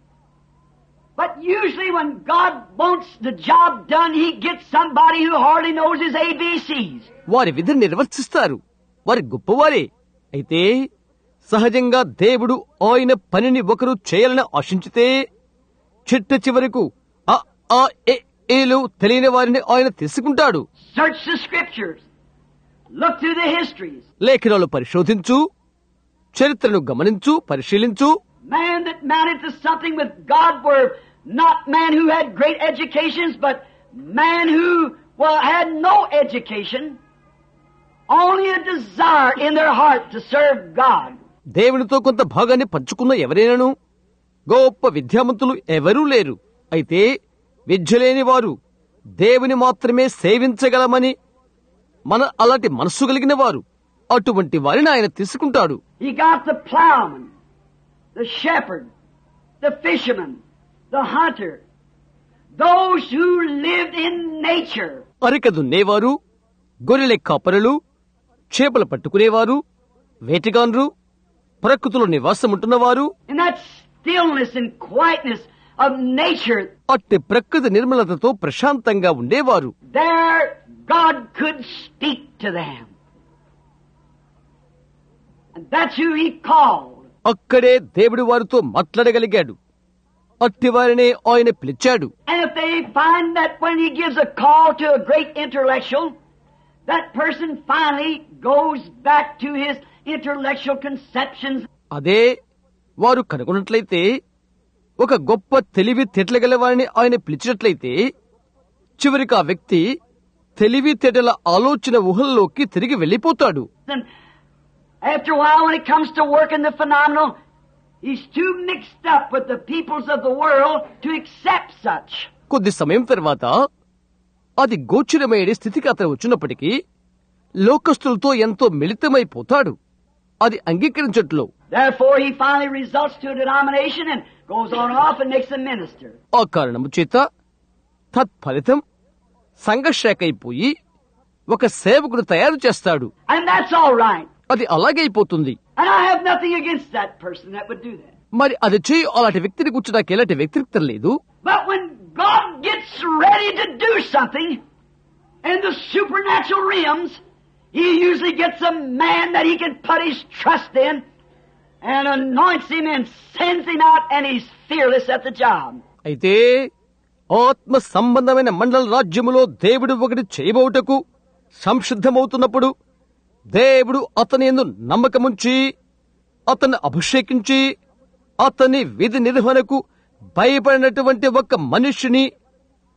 But usually when God wants the job done, He gets somebody who hardly knows his A B Cs. వారి విధిని నిర్వర్తిస్తారు. వారి గొప్పవారే. అయితే సహజంగా దేవుడు ఆయన పనిని ఒకరు చేయాలని ఆశించితే చిట్ట చివరకు ఆ ఆ ఏ ఏలు తెలియని వారిని ఆయన తీసుకుంటాడు. Search the scriptures. Look through the histories. లేఖనాలు పరిశోధించు, చరిత్రను గమనించు, పరిశీలించు. Man that mounted to something with God were not man who had great educations, but man who well had no education, only a desire in their heart to serve God. దేవునితో కొంత భాగాన్ని పంచుకున్న ఎవరైనాను గొప్ప విద్యావంతులు ఎవరూ లేరు. అయితే విద్య లేని వారు దేవుని మాత్రమే సేవించగలమని మన అలాంటి మనస్సు కలిగిన వారు అటువంటి వారిని ఆయన తీసుకుంటాడు. He got the plowman, the shepherd, the fisherman, the hunter, those who lived in nature. అరిక దున్నేవారు, గొర్రెల కాపరులు, చేపలు పట్టుకునేవారు, వేటగాన్రు, ప్రకృతిలో నివాసముంటున్నవారు, In that stillness and quietness of nature, అట్టి ప్రకృతి నిర్మలతతో ప్రశాంతంగా ఉండేవారు. there God could speak to them. And that's who He called. అక్కడే దేవుడు వారితో మాట్లాడగలిగాడు. అట్టి వారినే ఆయన పిలిచాడు. And if they find that when He gives a call to a great intellectual, that person finally goes back to his intellectual conceptions. అదే వారు కనుగొన్నట్లయితే ఒక గొప్ప తెలివి తెట్లగల వారిని ఆయన పిలిచినట్లయితే చివరికి ఆ వ్యక్తి తెలివి తెటల ఆలోచన ఊహల్లోకి తిరిగి వెళ్లిపోతాడు. And after a while, when it comes to working the phenomenal, he's too mixed up with the peoples of the world to accept such. కొద్ది సమయం తర్వాత అది గోచరమయ్యే స్థితికి అతను వచ్చినప్పటికీ లోకస్తులతో ఎంతో మిళితమైపోతాడు. అది అంగీకరించట్లో. Therefore, he finally results to a denomination and goes on off and makes a minister. ఆ కారణము చేత తత్ఫలితం సంఘశాఖ అయిపోయి ఒక సేవకుడు తయారు చేస్తాడు. And that's all right. అది అలాగే అయిపోతుంది. And I have nothing against that person that would do that. మరి అది చేయి అలాంటి వ్యక్తిని కూర్చో నాకు ఎలాంటి వ్యతిరేకత లేదు. But when God gets ready to do something in the supernatural realms, He usually gets a man that He can put His trust in and anoints him and sends him out and he's fearless at the job. అయితే ఆత్మ సంబంధమైన మండల రాజ్యములో దేవుడు ఒకటి చేయబోటకు సంసిద్ధమవుతున్నప్పుడు దేవుడు అతని యందు నమ్మకముంచి అతన్ని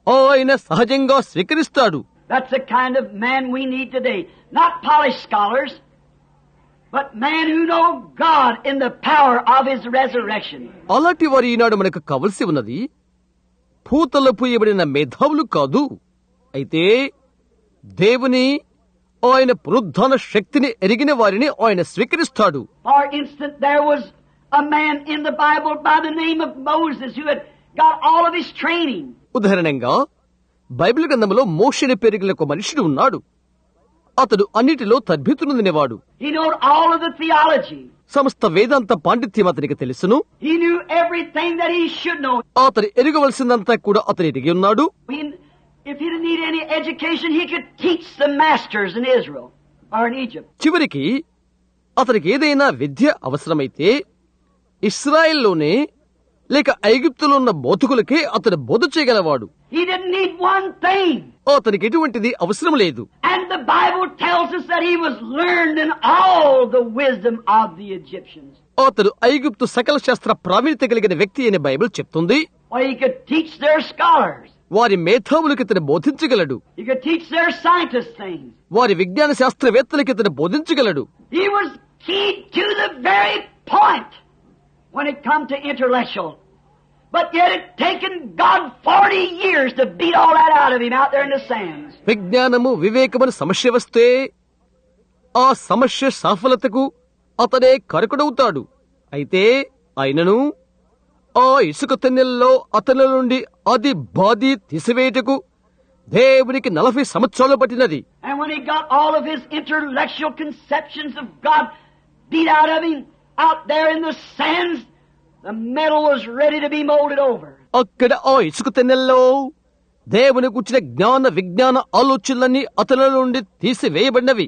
ఆయన సహజంగా స్వీకరిస్తాడు. That's the kind of man we need today. Not polished scholars, but man who know God in the power of His resurrection. అలాంటి వారు ఈనాడు మనకు కావలసి ఉన్నది పూతల పూయబడిన మేధావులు కాదు, అయితే దేవుని ఆయన పునరుద్ధాన శక్తిని ఎరిగిన వారిని ఆయన స్వీకరిస్తాడు. For instance, there was a man in the Bible by the name of Moses who had got all of his training. ఉదాహరణంగా బైబిల్ గ్రంథంలో మోషే పేరు గల ఒక మనుషుడు ఉన్నాడు. అతడు అన్నిటిలో తర్బీతు నొందినవాడు. He knew all of the theology. సమస్త వేదాంత పాండిత్యం అతనికి తెలుసును. He knew everything that he should know. అతడు ఎరగవలసిందంతా కూడా అతను ఎరిగి ఉన్నాడు. He, if he didn't need any education, he could teach the masters in Israel or in Egypt. చివరికి అతనికి ఏదైనా విద్య అవసరమైతే ఇస్రాయెల్లోనే లేక ఐగుప్తులో ఉన్న బోధకులకే అతడు బోధ చేయగలవాడు. He didn't need one thing. అతనికి ఎటువంటిది అవసరం లేదు. And the Bible tells us that he was learned in all the wisdom of the Egyptians. అతడు ఐగుప్తు సకల శాస్త్ర ప్రావీణ్యత కలిగిన వ్యక్తి అని బైబిల్ చెప్తుంది. Or he could teach their scholars. వారి మేధావులకు ఇతను బోధించగలడు. He could teach their scientists things. వారి విజ్ఞాన శాస్త్రవేత్తలకు ఇతను బోధించగలడు. He was keyed to the very point when it come to intellectual. But yet it taken God forty years to beat all that out of him out there in the sands. విజ్ఞానము వివేకమని సమస్య వస్తే ఆ సమస్య సఫలతకు అతడే కరకుడవుతాడు. అయితే ఆయనను ఆ ఇసుక తెన్నెల్లో అతని నుండి అది బాధి తీసివేయటకు దేవునికి నలభై సంవత్సరాలు పట్టినది. And when he got all of his intellectual conceptions of God beat out of him out there in the sands, the metal was ready to be molded over. అక్కడ ఆ ఇసుక తెన్నెల్లో దేవుని గుర్చిన జ్ఞాన విజ్ఞాన ఆలోచనలన్నీ అతని నుండి తీసివేయబడినవి.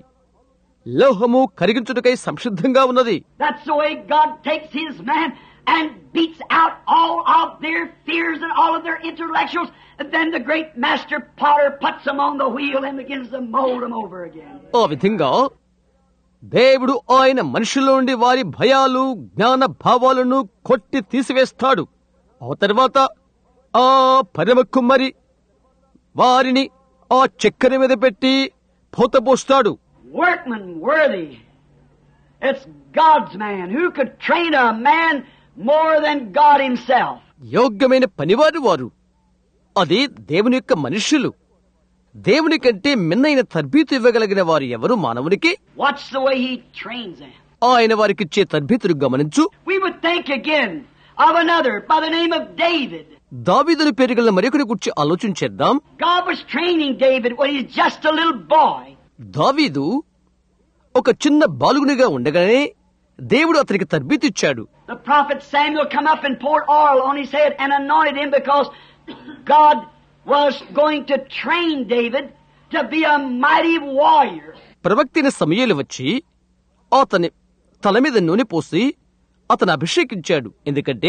లోహము కరిగించుటకై సంసిద్ధంగా ఉన్నది. That's the way God takes his man and beats out all of their fears and all of their intellectuals, and then the great master potter puts them on the wheel and begins to mold them over again. ఆ విధంగా దేవుడు ఆయన మనుషుల నుండి వారి భయాలు జ్ఞాన భావాలను కొట్టి తీసివేస్తాడు. ఆ తర్వాత ఆ పరమ కుమ్మరి వారిని ఆ చక్కెర మీద పెట్టి పోతపోస్తాడు. Workman worthy. It's God's man. Who could train a man more than God himself? యోగ్యమైన పనివారు వారు. అది దేవుని యొక్క మనుష్యులు. దేవుని కంటే మిన్నైన తర్బీతు ఇవ్వగలిగిన వారు ఎవరు మానవునికి? Watch the way he trains them. ఆయన వారికిచ్చే తర్బీతును గమనించు. We would think again of another by the name of David. దావీదుని పేరు గల మరొకరి గురించి ఆలోచించేద్దాం. God was training David when he's just a little boy. దావీదు ఒక చిన్న బాలుగునిగా ఉండగానే దేవుడు అతనికి తర్బీతు ఇచ్చాడు. The prophet Samuel come up and poured oil on his head and anointed him because God was going to train David to be a mighty warrior. ప్రవక్త సమూయేలు వచ్చి అతని తల మీద నూనె పోసి అతను అభిషేకించాడు. ఎందుకంటే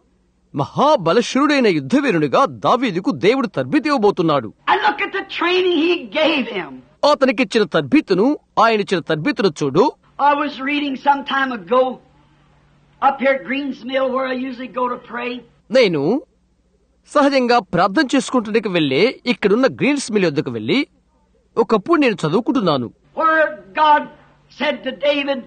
మహాబలశూరుడైన యుద్ధవీరునిగా దావీదుకు దేవుడు తర్బీతు ఇవ్వబోతున్నాడు. And look at the training he gave him. అతనికిచ్చిన తర్బీతును ఆయన ఇచ్చిన తర్బీతును చూడు. I was reading some time ago up here at Greens Mill where I usually go to pray. నేను సహజంగా ప్రార్థన చేసుకుంటున్నకి వెళ్లే ఇక్కడున్న గ్రీన్స్ మిల్ వద్దకు వెళ్లి ఒకప్పుడు నేను చదువుకుంటున్నాను. Where God said to David,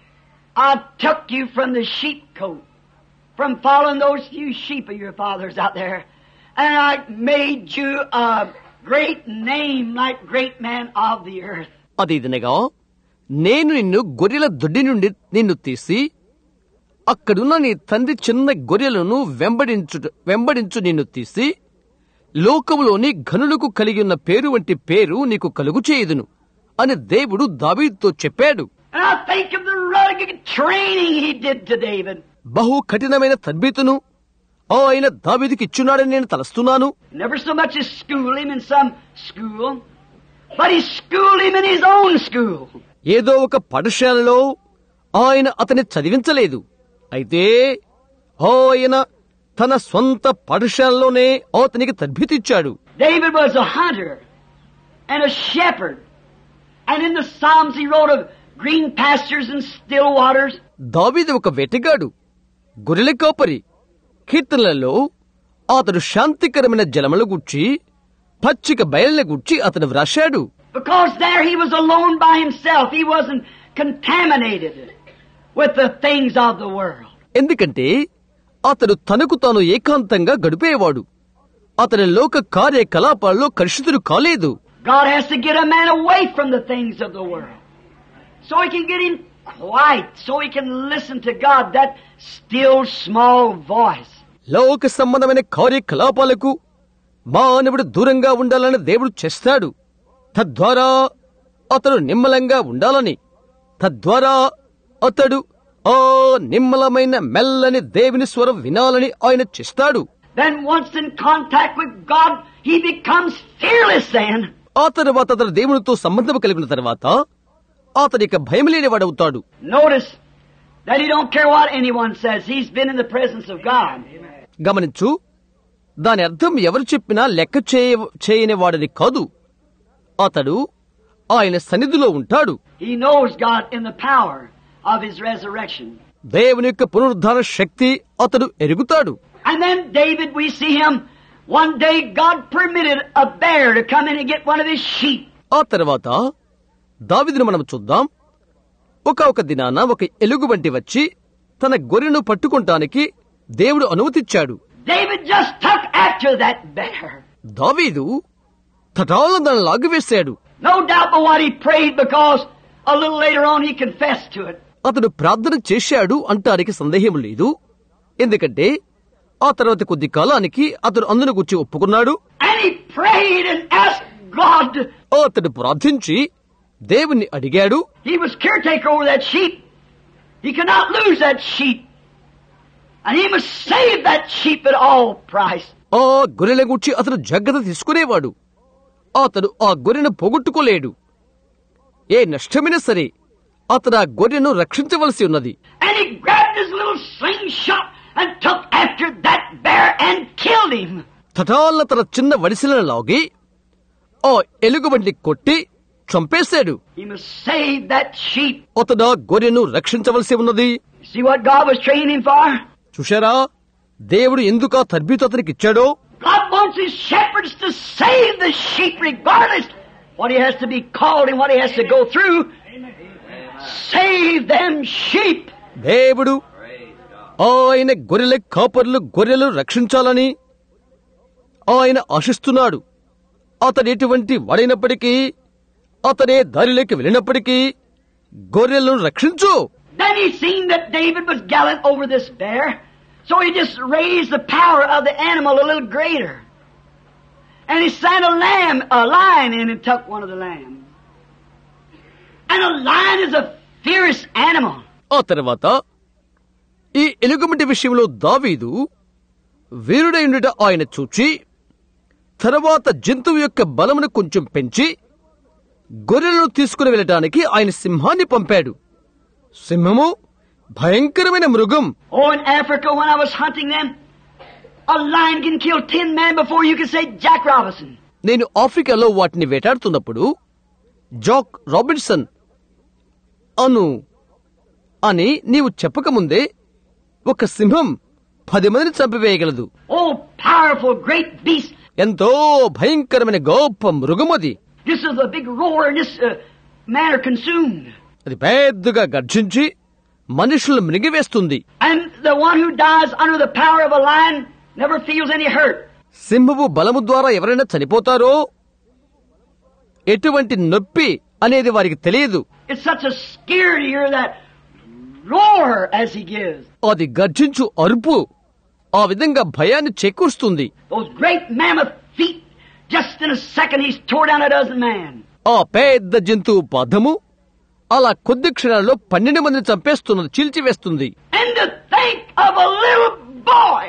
I took you from the sheep cote, from following those few sheep of your fathers out there, and I made you a great name like great man of the earth. అది ఇదనగా నేను నిన్ను గొర్రెల దొడ్డి నుండి నిన్ను తీసి అక్కడున్న నీ తండ్రి చిన్న గొర్రెలను వెంబడించు వెంబడించు నిన్ను తీసి లోకములోని ఘనులకు కలిగి ఉన్న పేరు వంటి పేరు నీకు కలుగు చేయుదును అని దేవుడు దావీదుతో చెప్పాడు. And I think of the rugged training he did to David. బహు కఠినమైన తర్బీతును ఆయన దావీదుకి ఇచ్చున్నాడని నేను తలస్తున్నాను. Never so much as school him in some school, but he schooled him in his own school. ఏదో ఒక పాఠశాలలో ఆయన అతన్ని చదివించలేదు. అయితే ఆయన తన స్వంత పాఠశాలలోనే అతనికి తర్బీతు ఇచ్చాడు. David was a hunter and a shepherd, and in the Psalms he wrote of green pastures and still waters. దావీదు ఒక వేటగాడు, గొర్రెల కాపరి. కీర్తనలలో అతడు శాంతికరమైన జలముల గురించి పచ్చిక బయలుని గుర్చి అతను వ్రాశాడు. Because there he was alone by himself. He wasn't contaminated with the things of the world. ఎందుకంటే అతడు తనకు తాను ఏకాంతంగా గడిపేవాడు. అతని లోక కార్యకలాపాల్లో కలుషితుడు కాలేదు. God has to get a man away from the things of the world, so he can get him quiet, so he can listen to God, that still small voice. లోక సంబంధమైన కార్యకలాపాలకు మానవుడు దూరంగా ఉండాలని దేవుడు చేస్తాడు. తద్వారా అతడు నిమ్మలంగా ఉండాలని, తద్వారా అతడు ఆ నిమ్మలమైన మెల్లని దేవుని స్వరం వినాలని ఆయన చేస్తాడు. Then once in contact with God, he becomes fearless then. ఆ తర్వాత అతను దేవునితో సంబంధం కలిగిన తర్వాత అతని యొక్క భయం లేనివాడవుతాడు. Notice that he don't care what anyone says. He's been in the presence of God. గమనించు, దాని అర్థం ఎవరు చెప్పినా లెక్క చేయని వాడిని కాదు. అతడు ఆయన సన్నిధిలో ఉంటాడు. He knows God in the power of his resurrection. దేవుని యొక్క పునరుద్ధాన శక్తి అతడు ఎరుగుతాడు. And then David, we see him, one day God permitted a bear to come in and get one of his sheep. ఆ తర్వాత దావీదును మనం చూద్దాం. ఒక ఒక దినాన ఒక ఎలుగుబంటి వచ్చి తన గొర్రెను పట్టుకుంటానికి దేవుడు అనుమతిచ్చాడు. David just took after that bear. దావీదు తటాలను దాన్ని లాగివేశాడు. No doubt but what he prayed, because a little later on he confessed to it. అతడు ప్రార్థన చేశాడు అంటానికి సందేహం లేదు. ఎందుకంటే ఆ తర్వాత కొద్ది కాలానికి అతడు అందును గురించి ఒప్పుకున్నాడు. And he prayed and asked God. అతడు ప్రార్థించి దేవుణ్ణి అడిగాడు. He was caretaker over that sheep. He could not lose that sheep. And he must save that sheep at all price. ఆ గొర్రెల గురించి అతడు జాగ్రత్త తీసుకునేవాడు. అతడు ఆ గొర్రెను పోగొట్టుకోలేడు. ఏ నష్టమైనా సరే అతడు ఆ గొర్రెను రక్షించవలసి ఉన్నది. And he grabbed his little slingshot and took after that bear and killed him. తటాల తన చిన్న వడిసెలను లాగి ఆ ఎలుగుబంటి కొట్టి చంపేశాడు. He must save that sheep. అతడు ఆ గొర్రెను రక్షించవలసి ఉన్నది. See what God was training him for? చూశారా, దేవుడు ఎందుకు ఆ తర్బీతు అతనికి ఇచ్చాడో? God wants his shepherds to save the sheep regardless what he has to be called and what he has to go through. Save them sheep. దేవుడు ఆయన గొర్రెల కాపర్లు గొర్రెలు రక్షించాలని ఆయన ఆశిస్తున్నాడు. అతడు ఎటువంటి వాడైనప్పటికీ, అతనే దారిలోకి వెళ్ళినప్పటికీ గొర్రెలను రక్షించు. Then he seen that David was gallant over this bear, so he just raised the power of the animal a little greater. And he sent a lamb, a lion in and took one of the lambs. And a lion is a fierce animal. ఆ తర్వాత ఈ ఎలుగుబంటి విషయంలో దావీదు వీరుడైండుట ఆయన చూచి, తర్వాత జంతువు యొక్క బలమును కొంచెం పెంచి గొర్రెలను తీసుకుని వెళ్ళటానికి ఆయన సింహాన్ని పంపాడు. సింహము భయంకరమైన మృగం. Oh, in Africa when I was hunting them, a lion can kill ten men before you can say Jack Robinson. నేను ఆఫ్రికాలో వాటిని వేటాడుతున్నప్పుడు జాక్ రాబిన్సన్ అను అని నీవు చెప్పకముందే ఒక సింహం పది మందిని చంపివేయగలదు. Oh, powerful, great beast. ఎంతో భయంకరమైన గొప్ప మృగం అది. This is a big roar and this uh, man are consumed. అది పెద్దగా గర్జించి మనుషులను మృగివేస్తుంది. And the one who dies under the power of a lion never feels any hurt. సింహపు బలము ద్వారా ఎవరైనా చనిపోతారో ఎటువంటి నొప్పి అనేది వారికి తెలియదు. It's such a scare to hear that roar as he gives. అది గర్జించు అరుపు ఆ విధంగా భయాన్ని చేకూరుస్తుంది. Those great mammoth feet, just in a second he's tore down a dozen men. ఆ పెద్ద జంతువు పాదము అలా కొద్ది క్షణాల్లో పన్నెండు మందిని చంపేస్తున్నది, చీల్చివేస్తుంది. And to think of a little boy.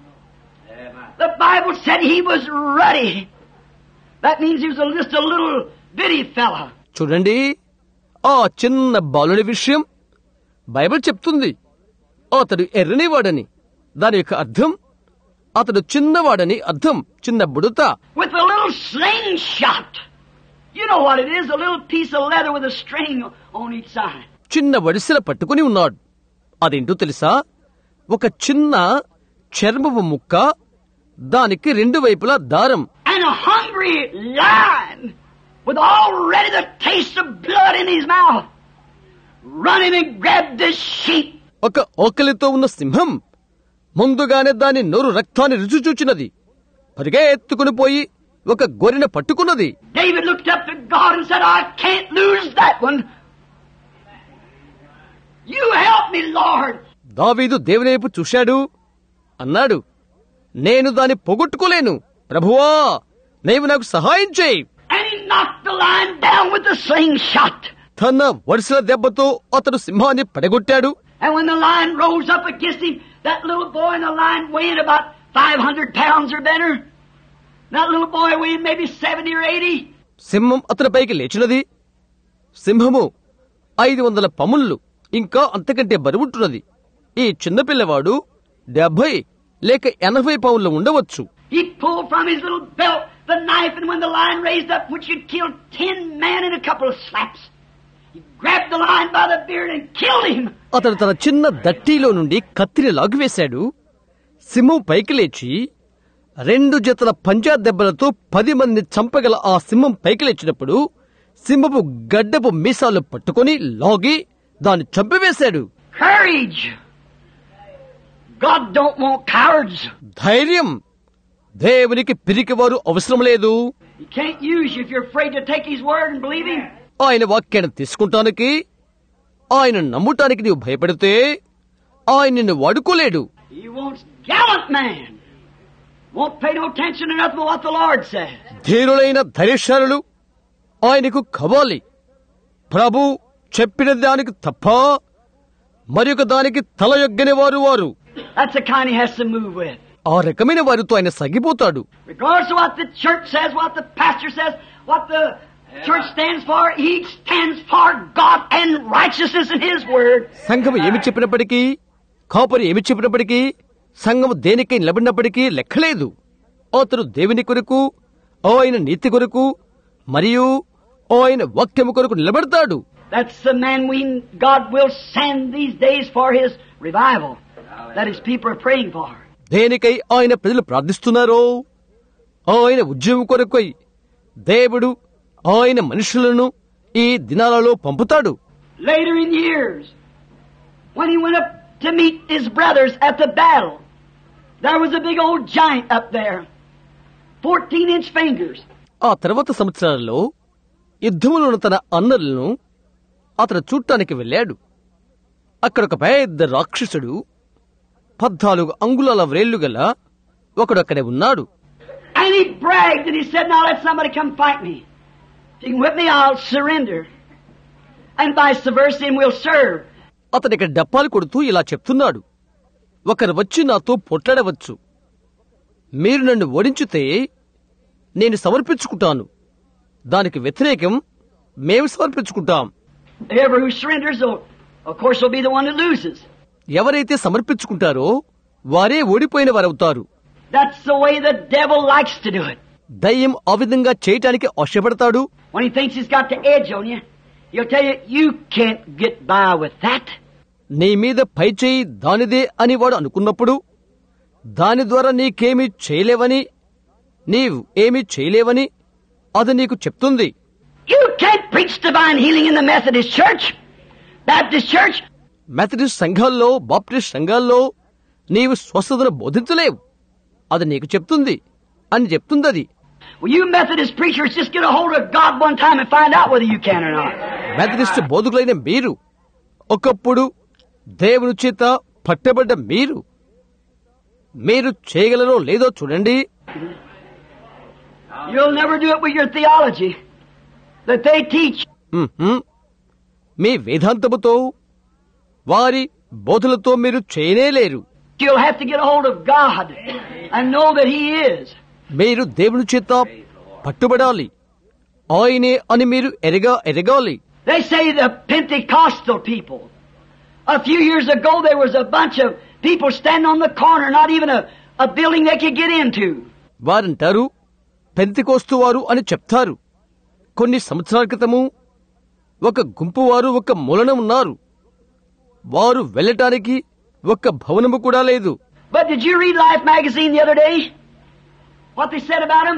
The Bible said he was ruddy. That means he was just a little bitty fella. చూడండి, ఆ చిన్న బాలుడి విషయం బైబిల్ చెప్తుంది. అతడు ఎర్రనివాడని. దాని యొక్క అర్థం అతడు చిన్నవాడని అర్థం, చిన్న బుడత. With a little slingshot. You know what it is, a little piece of leather with a string on each side. చిన్న వడిసెల పట్టుకుని ఉన్నాడు. అదేంటో తెలుసా? ఒక చిన్న చర్మపు ముక్క, దానికి రెండు వైపులా దారం. And a hungry lion with already the taste of blood in his mouth, running and grabbed the sheep. ఒక ఆకలితో ఉన్న సింహం ముందుగానే దాని నోరు రక్తాన్ని రుచి చూచినది. పరిగెత్తుకుని పోయి ఒక గొర్రెను పట్టుకున్నది. David looked up to God and said, I can't lose that one. You help me, Lord. దావీదు దేవుని వైపు చూశాడు, అన్నాడు, నేను దాన్ని పోగొట్టుకోలేను, ప్రభువా నీవు నాకు సహాయం చేయి. And he knocked the lion down with the slingshot. తన వరుసల దెబ్బతో అతడు సింహాన్ని పడగొట్టాడు. And when the lion rose up against him, that little boy in the lion weighed about five hundred pounds or better. That little boy weighed maybe seventy or eighty. సింహం అతని పైకి లేచినది. సింహము ఐదు వందల పముళ్ళు ఇంకా అంతకంటే బరువుంటున్నది. ఈ చిన్నపిల్లవాడు డెబ్బై లేక ఎనభై పౌండ్లు ఉండవచ్చు. He pulled from his little belt the knife, and when the lion raised up, which had killed ten men in a couple of slaps, he grabbed the lion by the beard and killed him. అతడు తన చిన్న దట్టిలో నుండి కత్తిని లాగివేశాడు. సింహం పైకి లేచి రెండు జతల పంజా దెబ్బలతో పది మంది చంపగల ఆ సింహం పైకి లేచినప్పుడు సింహపు గడ్డపు మీసాలు పట్టుకుని లాగి దాన్ని చంపివేశాడు. Courage. God don't want cowards. ధైర్యం. దేవునికి పిరికివారు అవసరం లేదు. He can't use you if you're afraid to take His word and believe Him. ఆయన వాక్యాన్ని తీసుకుంటానికి, ఆయన నమ్ముటానికి నీవు భయపడితే ఆయన నిన్ను వాడుకోలేడు. He wants gallant man. Won't pay no attention to nothing but what the Lord says. ధీరులైన ధైర్యశాలులు ఆయనకు కావాలి. ప్రభు చెప్పిన దానికి తప్ప మరి ఒక దానికి తల యొగ్గని వారు వారు. That's the kind He has to move with. ఆ రకమైన వారితో ఆయన సగిపోతాడు. Regardless of what the church says, what the pastor says, what the church stands for, he stands for God and righteousness in His word. సంఘం ఏమి చెప్పినప్పటికీ, కాపరి ఏమి చెప్పినప్పటికీ, సంఘం దేనికై నిలబడినప్పటికీ లెక్కలేదు. అతడు దేవుని కొరకు, ఆయన నీతి కొరకు మరియు ఆయన వాక్యము కొరకు నిలబడతాడు. That's the man we God will send these days for His revival that His people are praying for. దేనికై ఆయన ప్రజలు ప్రార్థిస్తున్నారో ఆయన ఉద్యమం కొరకై దేవుడు ఆయన మనుషులను ఈ దినాలలో పంపుతాడు. Later in years, when he went up to meet his brothers at the battle, there was a big old giant up there, fourteen inch fingers. ఆ తర్వాత సంవత్సరాల్లో యుద్ధములో ఉన్న తన అన్నలను అతను చూడటానికి వెళ్ళాడు. అక్కడ ఒక పెద్ద రాక్షసుడు పద్నాలుగు అంగుళాల వ్రేళ్లు గల ఒకడు అక్కడే ఉన్నాడు. And he bragged and he said, now let somebody come fight me. If you can whip me, I'll surrender. And vice versa, and we'll serve. అతను ఇక్కడ డప్పాలు కొడుతూ ఇలా చెప్తున్నాడు, ఒకరు వచ్చి నాతో పొట్లాడవచ్చు, మీరు నన్ను ఓడించితే నేను సమర్పించుకుంటాను, దానికి వ్యతిరేకం మేము సమర్పించుకుంటాం. Whoever who surrenders, of course, will be the one that loses. ఎవరైతే సమర్పించుకుంటారో వారే ఓడిపోయిన వారవుతారు. That's the way the devil likes to do it. దయ్యం ఆ విధంగా చేయటానికి ఆశపడతాడు. When he thinks he's got the edge on you, he'll tell you, you can't get by with that. నీ మీద పై చేయి దానిదే అని వాడు అనుకున్నప్పుడు దాని ద్వారా నీకేమీ చేయలేవని, నీవు ఏమీ చేయలేవని అది నీకు చెప్తుంది. You can't preach divine healing in the Methodist Church, Baptist Church. Methodist సంఘాల్లో, బాప్టిస్ట్ సంఘాల్లో నీవు స్వస్థతను బోధించలేవు, అది నీకు చెప్తుంది అని చెప్తుంది అది. Well, you Methodist preachers just get a hold of God one time and find out whether you can or not. Methodist బోధకులైన మీరు ఒకప్పుడు దేవుని చేత పట్టబడ్డ మీరు మీరు చేయగలరో లేదో చూడండి. You'll never do it with your theology that they teach. మ్మ్హ్మ్. మీ వేదాంతముతో వారి బోధలతో మీరు చేయనేలేరు. You'll have to get a hold of God and know that He is. మీరు దేవుని చేత పట్టుబడాలి, ఆయనే అని మీరు ఎరగా ఎరగాలి. They say the Pentecostal people. A few years ago there was a bunch of people standing on the corner, not even a, a building they could get into. వారంటారు పెంతెకోస్తు వారు అని చెప్తారు. కొన్ని సంవత్సరాల క్రితము ఒక గుంపు వారు ఒక మూలన ఉన్నారు, వారు వెళ్ళటానికి ఒక్క భవనము కూడా లేదు. But did you read Life magazine the other day? What they said about him?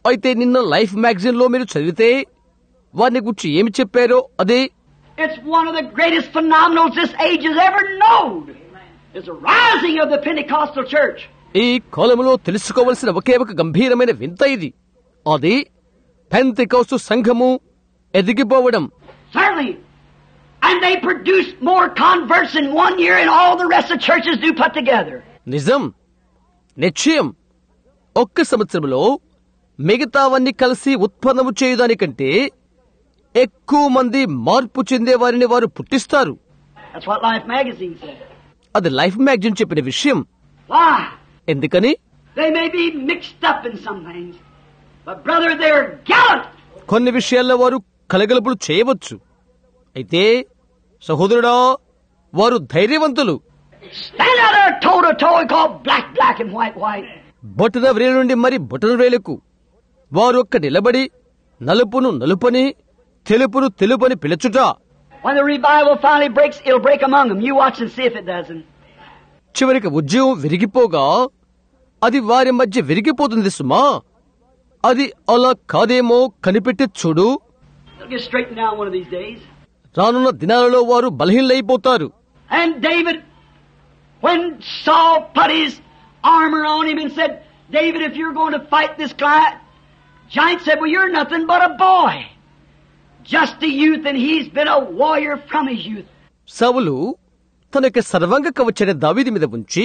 అయితే నిన్న లైఫ్ మ్యాగజైన్ లో మీరు చదివితే వారిని గురించి ఏమి చెప్పారో అదే. It's one of the greatest phenomena this age has ever known. It's the rising of the Pentecostal church. ఈ కాలంలో తెలుసుకోవలసిన ఒకే ఒక గంభీరమైన వింత ఇది. అది పెంతెకోస్తు సంఘము ఎదిగిపోవడం. Certainly. And they produce more converts in one year than all the rest of churches do put together. నిజం, నిశ్చయం. ఒక్క సంవత్సరంలో మిగతావన్నీ కలిసి ఉత్పన్నము చేయడానికంటే ఎక్కువ మంది మార్పు చెందే వారిని వారు పుట్టిస్తారు. That's what Life magazine said. అది లైఫ్ మ్యాగజైన్ చెప్పిన విషయం. Why? ఎందుకని? They may be mixed up in some things, but brother, they're gallant. కొన్ని విషయాల్లో వారు కలగలుపులు చేయవచ్చు. అయితే సహోదరుడా, వారు ధైర్యవంతులు. Stand out there toe to toe and call black black and white white. బొటన వ్రేలు నుండి మరి బొటన వ్రేలుకు వారు ఒక్క నిలబడి నలుపును నలుపని తెలుపును తెలుపని పిలుచుట. When the revival finally breaks, it'll break among them. You watch and see if it doesn't. చివరికి ఉద్యమం విరిగిపోగా అది వారి మధ్య విరిగిపోతుంది సుమా. అది అలా కాదేమో కనిపెట్టి చూడు. It'll get straightened down one of these days. రానున్న దినాలలో వారు బలహీనైపోతారు. And David, when Saul put his armor on him and said, David, if you're going to fight this giant, giant said, well, you're nothing but a boy. Just a youth, and he's been a warrior from his youth. సౌలు తన యొక్క సర్వాంగ కవచాన్ని దావీదు మీద ఉంచి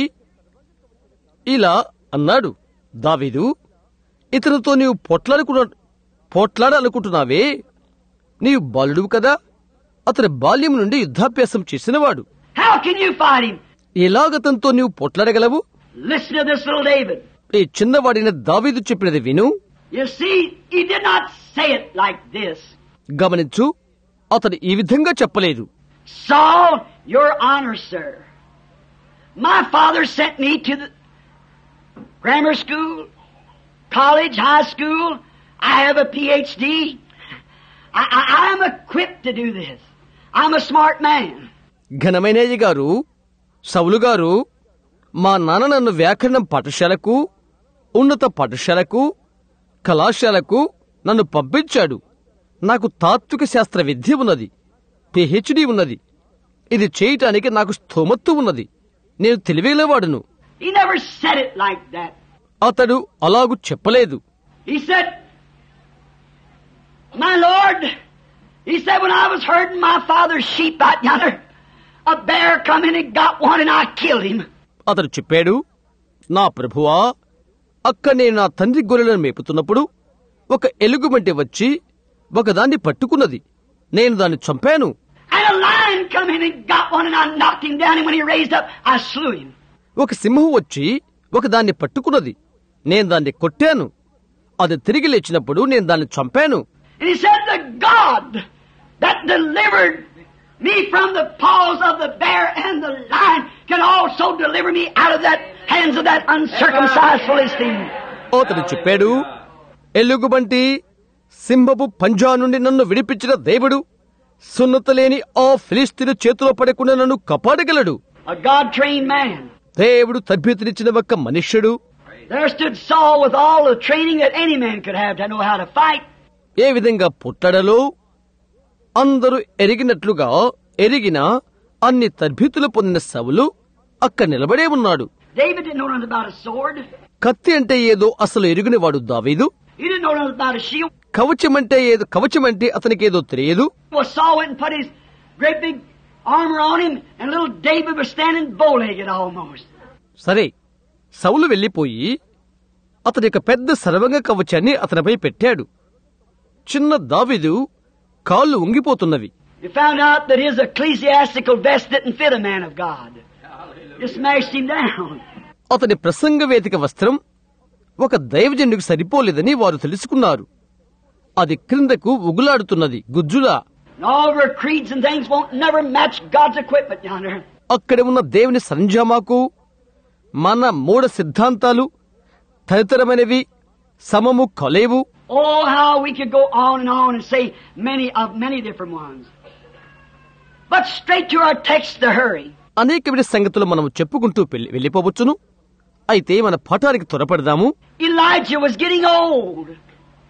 ఇలా అన్నాడు, దావీదు, ఇతనితో నీవు పోట్లాడుకున్న పోట్లాడాలనుకుంటున్నావే, నీవు బాలుడు కదా, అతని బాల్యం నుండి యుద్ధాభ్యాసం చేసినవాడు. How can you fight him? ఎలాగతంతో నీవు పోట్లాడగలవు? Listen to this little David. ఈ చిన్నవాడిన దావీదు చెప్పినది విను. You see, he did not say it like this. గమనించు, అతడు ఈ విధంగా చెప్పలేదు. Saul, your honor, sir. My father sent me to the grammar school, college, high school. I have a P H D. I, I, I'm equipped to do this. I'm a smart man. ఘనమైనయ్య గారు, సౌలు గారు, మా నాన్న నన్ను వ్యాకరణం పాఠశాలకు, ఉన్నత పాఠశాలకు, కళాశాలకు నన్ను పంపించాడు. నాకు తాత్విక శాస్త్ర విద్య ఉన్నది, పిహెచ్డి ఉన్నది. ఇది చేయటానికి నాకు స్థోమత్తు ఉన్నది. నేను తెలివేలేవాడును. He never said it like that. అతడు అలాగు చెప్పలేదు. He said, my Lord, he said, when I was herding my father's sheep out yonder, a bear come in and got one and I killed him. అతడు చెప్పాడు, నా ప్రభువా, అక్క నేను నా తండ్రి గొర్రెలను మేపుతున్నప్పుడు ఒక ఎలుగుబంటి వచ్చి ఒకదాన్ని పట్టుకున్నది, నేను దాన్ని చంపాను. And a lion come in and got one and I knocked him down, and when he raised up, I slew him. ఒక సింహం వచ్చి ఒకదాన్ని పట్టుకున్నది, నేను దాన్ని కొట్టాను. అది తిరిగి లేచినప్పుడు నేను దాన్ని చంపాను. And he said, the God that delivered me from the paws of the bear and the lion can also deliver me out of that hands of that uncircumcised Philistine. అతడు చెప్పాడు, ఎలుగుబంటి సింహపు పంజా నుండి నన్ను విడిపించిన దేవుడు సున్నత లేని ఆ ఫిలిస్తీను చేతిలో పడకుండా నన్ను కాపాడగలడు. A God-trained man. దేవుడు తరబేతునిచ్చిన ఒక మనుష్యుడు. There stood Saul with all the training that any man could have to know how to fight. ఏ విధంగా పుట్టడలో అందరూ ఎరిగినట్లుగా ఎరిగిన అన్ని తర్బీతులు పొందిన సౌలు అక్కడ నిలబడే ఉన్నాడు. David didn't know nothing about a sword. కత్తి అంటే ఏదో అసలు ఎరుగునేవాడు దావీదు. He didn't know nothing about a shield. కవచం అంటే ఏదో కవచం అంటే అతనికి ఏదో తెలియదు. Well, Saul went and put his great big armor on him, and little David was standing bow-legged almost. సరే, సౌలు వెళ్లిపోయి అతని యొక్క పెద్ద సర్వంగ కవచాన్ని అతనిపై పెట్టాడు. చిన్న దావీదు కాళ్ళు ఉంగిపోతున్నవి. He found out that his ecclesiastical vest didn't fit a man of God. It smashed him down. అతని ప్రసంగ వేదిక వస్త్రం ఒక దైవజనుడికి సరిపోలేదని వారు తెలుసుకున్నారు. అది క్రిందకు ఉగులాడుతున్నది గుజ్జులా. And all of our creeds and things won't never match God's equipment yonder. అక్కడ ఉన్న దేవుని సరంజామాకు మన మూఢ సిద్ధాంతాలు తదితరమైనవి సమము కలేవు. Oh, how we could go on and on and say many of many different ones. But straight to our text to hurry. అనేకమైన సంగతులు మనం చెప్పుకుంటూ వెళ్లిపోవచ్చును. అయితే మన పాఠానికి త్వరపడదాము. Elijah was getting old.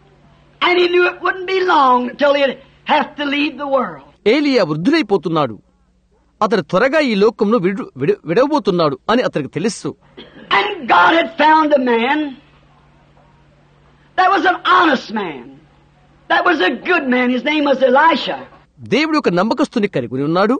And he knew it wouldn't be long until he'd have to leave the world. ఏలియా వృద్ధుడైపోతున్నాడు, అతడు త్వరగా ఈ లోకంను విడు విడు విడవబోతున్నాడు అని అతనికి తెలుసు. And God had found a man that was an honest man, that was a good man. His name was Elisha. దేవుడు ఒక నమ్మకస్తుని కలిగి ఉన్నాడు,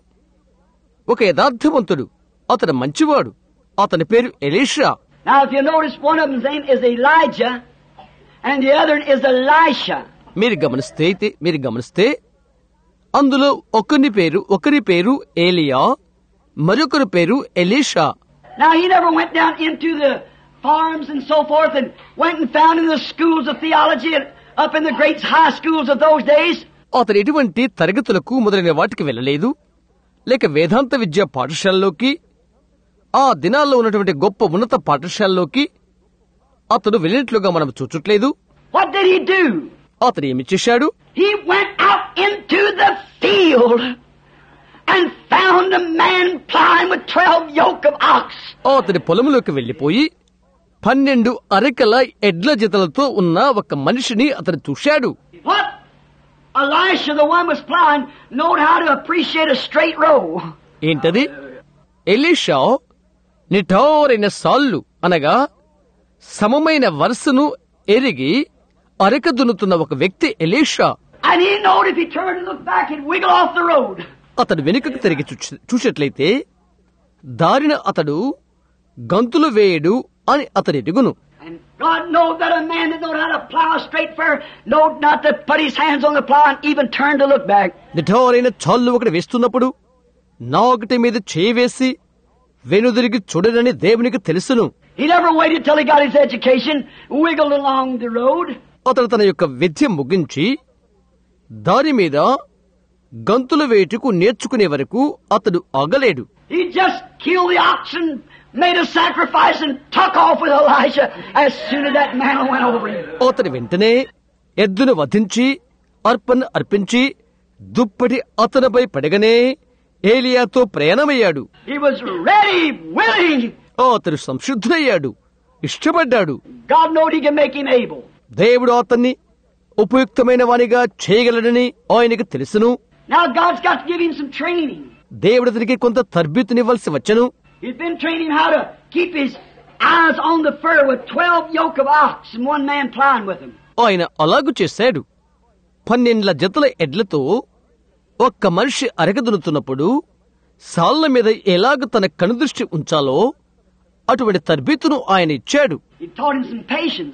ఒక యథార్థవంతుడు, అతడు మంచివాడు, అతని పేరు ఎలీషా. Now if you notice, one of them's name is Elijah and the other is Elisha. మీరు గమనిస్తే అయితే మీరు గమనిస్తే అందులో ఒకరి పేరు ఒకరి పేరు ఏలియా, మరొకరి పేరు ఎలీషా. Now he never went down into the farms and so forth and went and found in the schools of theology and up in the great high schools of those days. అతను ఎటువంటి తరగతులకు మొదలైన వాటికి వెళ్ళలేదు, లేక వేదాంత విద్యా పాఠశాలలోకి, ఆ దినాల్లో ఉన్నటువంటి గొప్ప ఉన్నత పాఠశాలలోకి అతను వెళ్ళినట్లుగా మనం చూచట్లేదు. What did he do? అతను ఏమి చేశాడు? He went out into the field and found a man plowing with twelve yoke of ox. అతని పొలంలోకి వెళ్లిపోయి పన్నెండు అరకల ఎడ్ల జతలతో ఉన్న ఒక మనిషిని అతను చూశాడు. What? Elisha, the one was plowing, knowed how to appreciate a straight row. ఏంటది? ఎలీషా నిఠారైన సాళ్లు అనగా సమమైన వరుసను ఎరిగి అరక దున్నుతున్న ఒక వ్యక్తి ఎలీషా. And he knowed if he turned and looked back, he'd wiggle off the road. అతడు వెనుకకు తిరిగి చూసినట్లయితే దారిన అతడు గంతులు వేయడు అని అతడు ఎరుగును. And God knows that a man that knows how to plow straight fur knows not to put his hands on the plow and even turn to look back. నిఠారైన చాళ్ళు ఒకటి వేస్తున్నప్పుడు నా ఒకటి మీద చేయి వేసి వెనుదిరిగి చూడనని దేవునికి తెలుసును. He never waited till he got his education, wiggled along the road. అతడు తన యొక్క విద్య ముగించి దారి మీద గంతులు వేటుకు నేర్చుకునే వరకు అతడు ఆగలేడు. He just killed the oxen, made a sacrifice, and took off with Elisha as soon as that mantle went over him. అతడు వెంటనే ఎద్దును వధించి అర్పణ అర్పించి దుప్పటి అతనిపై పడగనే ఏలియాతో ప్రయాణమయ్యాడు. He was ready, willing. అతడు సంశుద్ధుడయ్యాడు, ఇష్టపడ్డాడు. God knowed he could make him able. దేవుడు అతన్ని ఉపయుక్తమైన వానిగా చేయగలడని ఆయనకు తెలుసును. Now God's got to give him some training. దేవుడు అతనికి కొంత తర్బీతునివ్వాల్సి వచ్చను. He's been training him how to keep his eyes on the fur with twelve yoke of ox and one man plowing with him. ఆయన అలాగు చేశాడు. పన్నెండ్ల జతల ఎడ్లతో ఒక్క మనిషి అరగదునుతున్నప్పుడు సాళ్ల మీద ఎలాగ తన కనుదృష్టి ఉంచాలో అటువంటి తర్బీతును ఆయన ఇచ్చాడు. He taught him some patience.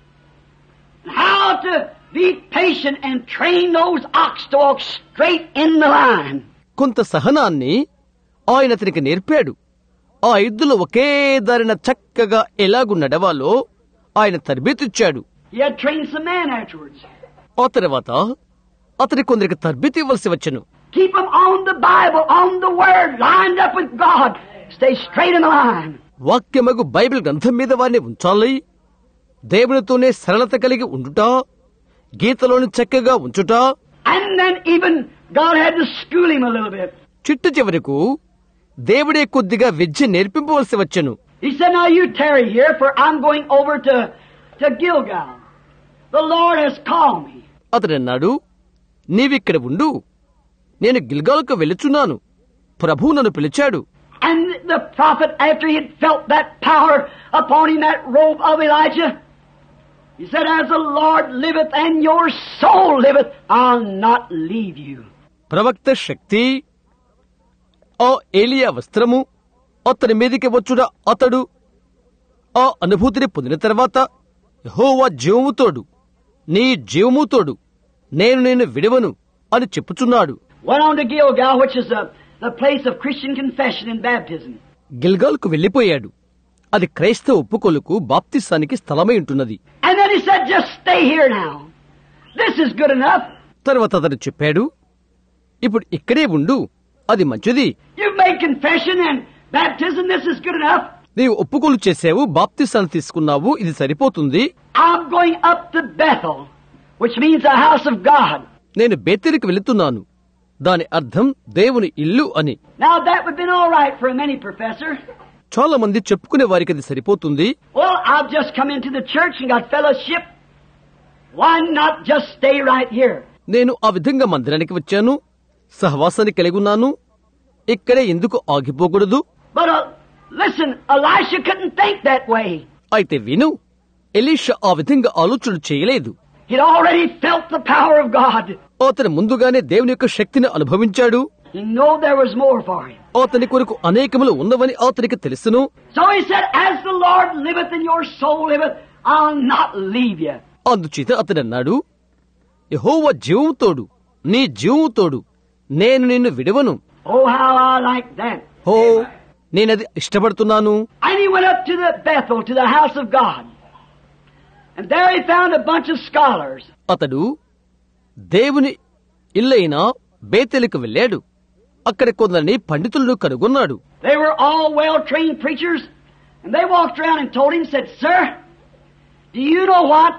How to be patient and train those ox to walk straight in the line. కొంత సహనాన్ని ఆయన అతనికి నేర్పాడు. ఆ ఎద్దులు ఒకే దారిన చక్కగా ఎలాగు నడవాలో ఆయన తర్బీతిచ్చాడు. He had trained some men afterwards. ఆ తర్వాత అతని కొందరికి తర్బీతి ఇవ్వాల్సి వచ్చను. Keep them on the Bible, on the Word, lined up with God. Stay straight in the line. వాక్యమగు బైబిల్ గ్రంథం మీద వారిని ఉంచాలి. దేవునితోనే సరళత కలిగి ఉండుట, గీతలోని చక్కగా ఉంచుట. And then even God had to school him a little bit. చిట్ట చివరకు దేవుడే కొద్దిగా విద్య నేర్పింపవలసి వచ్చను. He said, now you tarry here, for I'm going over to, to Gilgal. The Lord has called me. అతడన్నాడు, నీవిక్కడ ఉండు, నేను గిల్గాలుకు వెళుచున్నాను, ప్రభువు నన్ను పిలిచాడు. And the prophet, after he had felt that power upon him, that robe of Elijah, he said, as the Lord liveth and your soul liveth, I'll not leave you. ప్రవక్త శక్తి ఆ ఏలియా వస్త్రము అతని మీదికి వచ్చుట అతడు ఆ అనుభూతిని పొందిన తర్వాత యెహోవా జీవముతోడు నీ జీవముతోడు నేను నేను విడవను అని చెప్పుచున్నాడు. Went on to Gilgal, which is the, the place of Christian confession and baptism. గిల్గాల్కు వెళ్లిపోయాడు. అది క్రైస్తవ ఒప్పుకోలుకు బాప్తిసానికి స్థలమై ఉంటున్నది. And then he said, just stay here now. This is good enough. తర్వాత అతను చెప్పాడు, ఇప్పుడు ఇక్కడే ఉండు, అది మంచిది. You've made confession and baptism. This is good enough. నీవు ఒప్పుకోలు చేసావు, బాప్తిసాన్ని తీసుకున్నావు, ఇది సరిపోతుంది. I'm going up to Bethel, which means the house of God. నేను బేతేలుకు వెళుతున్నాను, దాని అర్థం దేవుని ఇల్లు అని. Now that would have been all right for many, Professor. చాలా మంది చెప్పుకునే వారికి అది సరిపోతుంది. Well, I've just come into the church and got fellowship Why not just stay right here? నేను ఆ విధంగా మందిరానికి వచ్చాను, సహవాసాన్ని కలిగి ఉన్నాను, ఇక్కడే ఎందుకు ఆగిపోకూడదు? But uh, listen, Elisha couldn't think that way. అయితే విను, ఎలీషా ఆ విధంగా ఆలోచన చేయలేదు. He'd already felt the power of God. అతను ముందుగానే దేవుని యొక్క శక్తిని అనుభవించాడు. He knew there was more for him. అతని కొరకు అనేకములు ఉన్నవని అతనికి తెలుసును. So he said, as the Lord liveth and your soul liveth, I'll not leave you. అందుచేత అతడు అన్నాడు, యెహోవా జీవముతోడు, నీ జీవముతోడు, నేను నిన్ను విడువను. Oh, how I like that. హో, నేనది ఇష్టపడుతున్నాను. And he went up to the Bethel, to the house of God. And there he found a bunch of scholars. అతడు దేవుని ఇల్లైన బేతెలకు వెళ్ళాడు. అక్కడ కొందరిని పండితులను కనుగొన్నాడు. They were all well-trained preachers. And they walked around and told him, said, Sir, do you know what?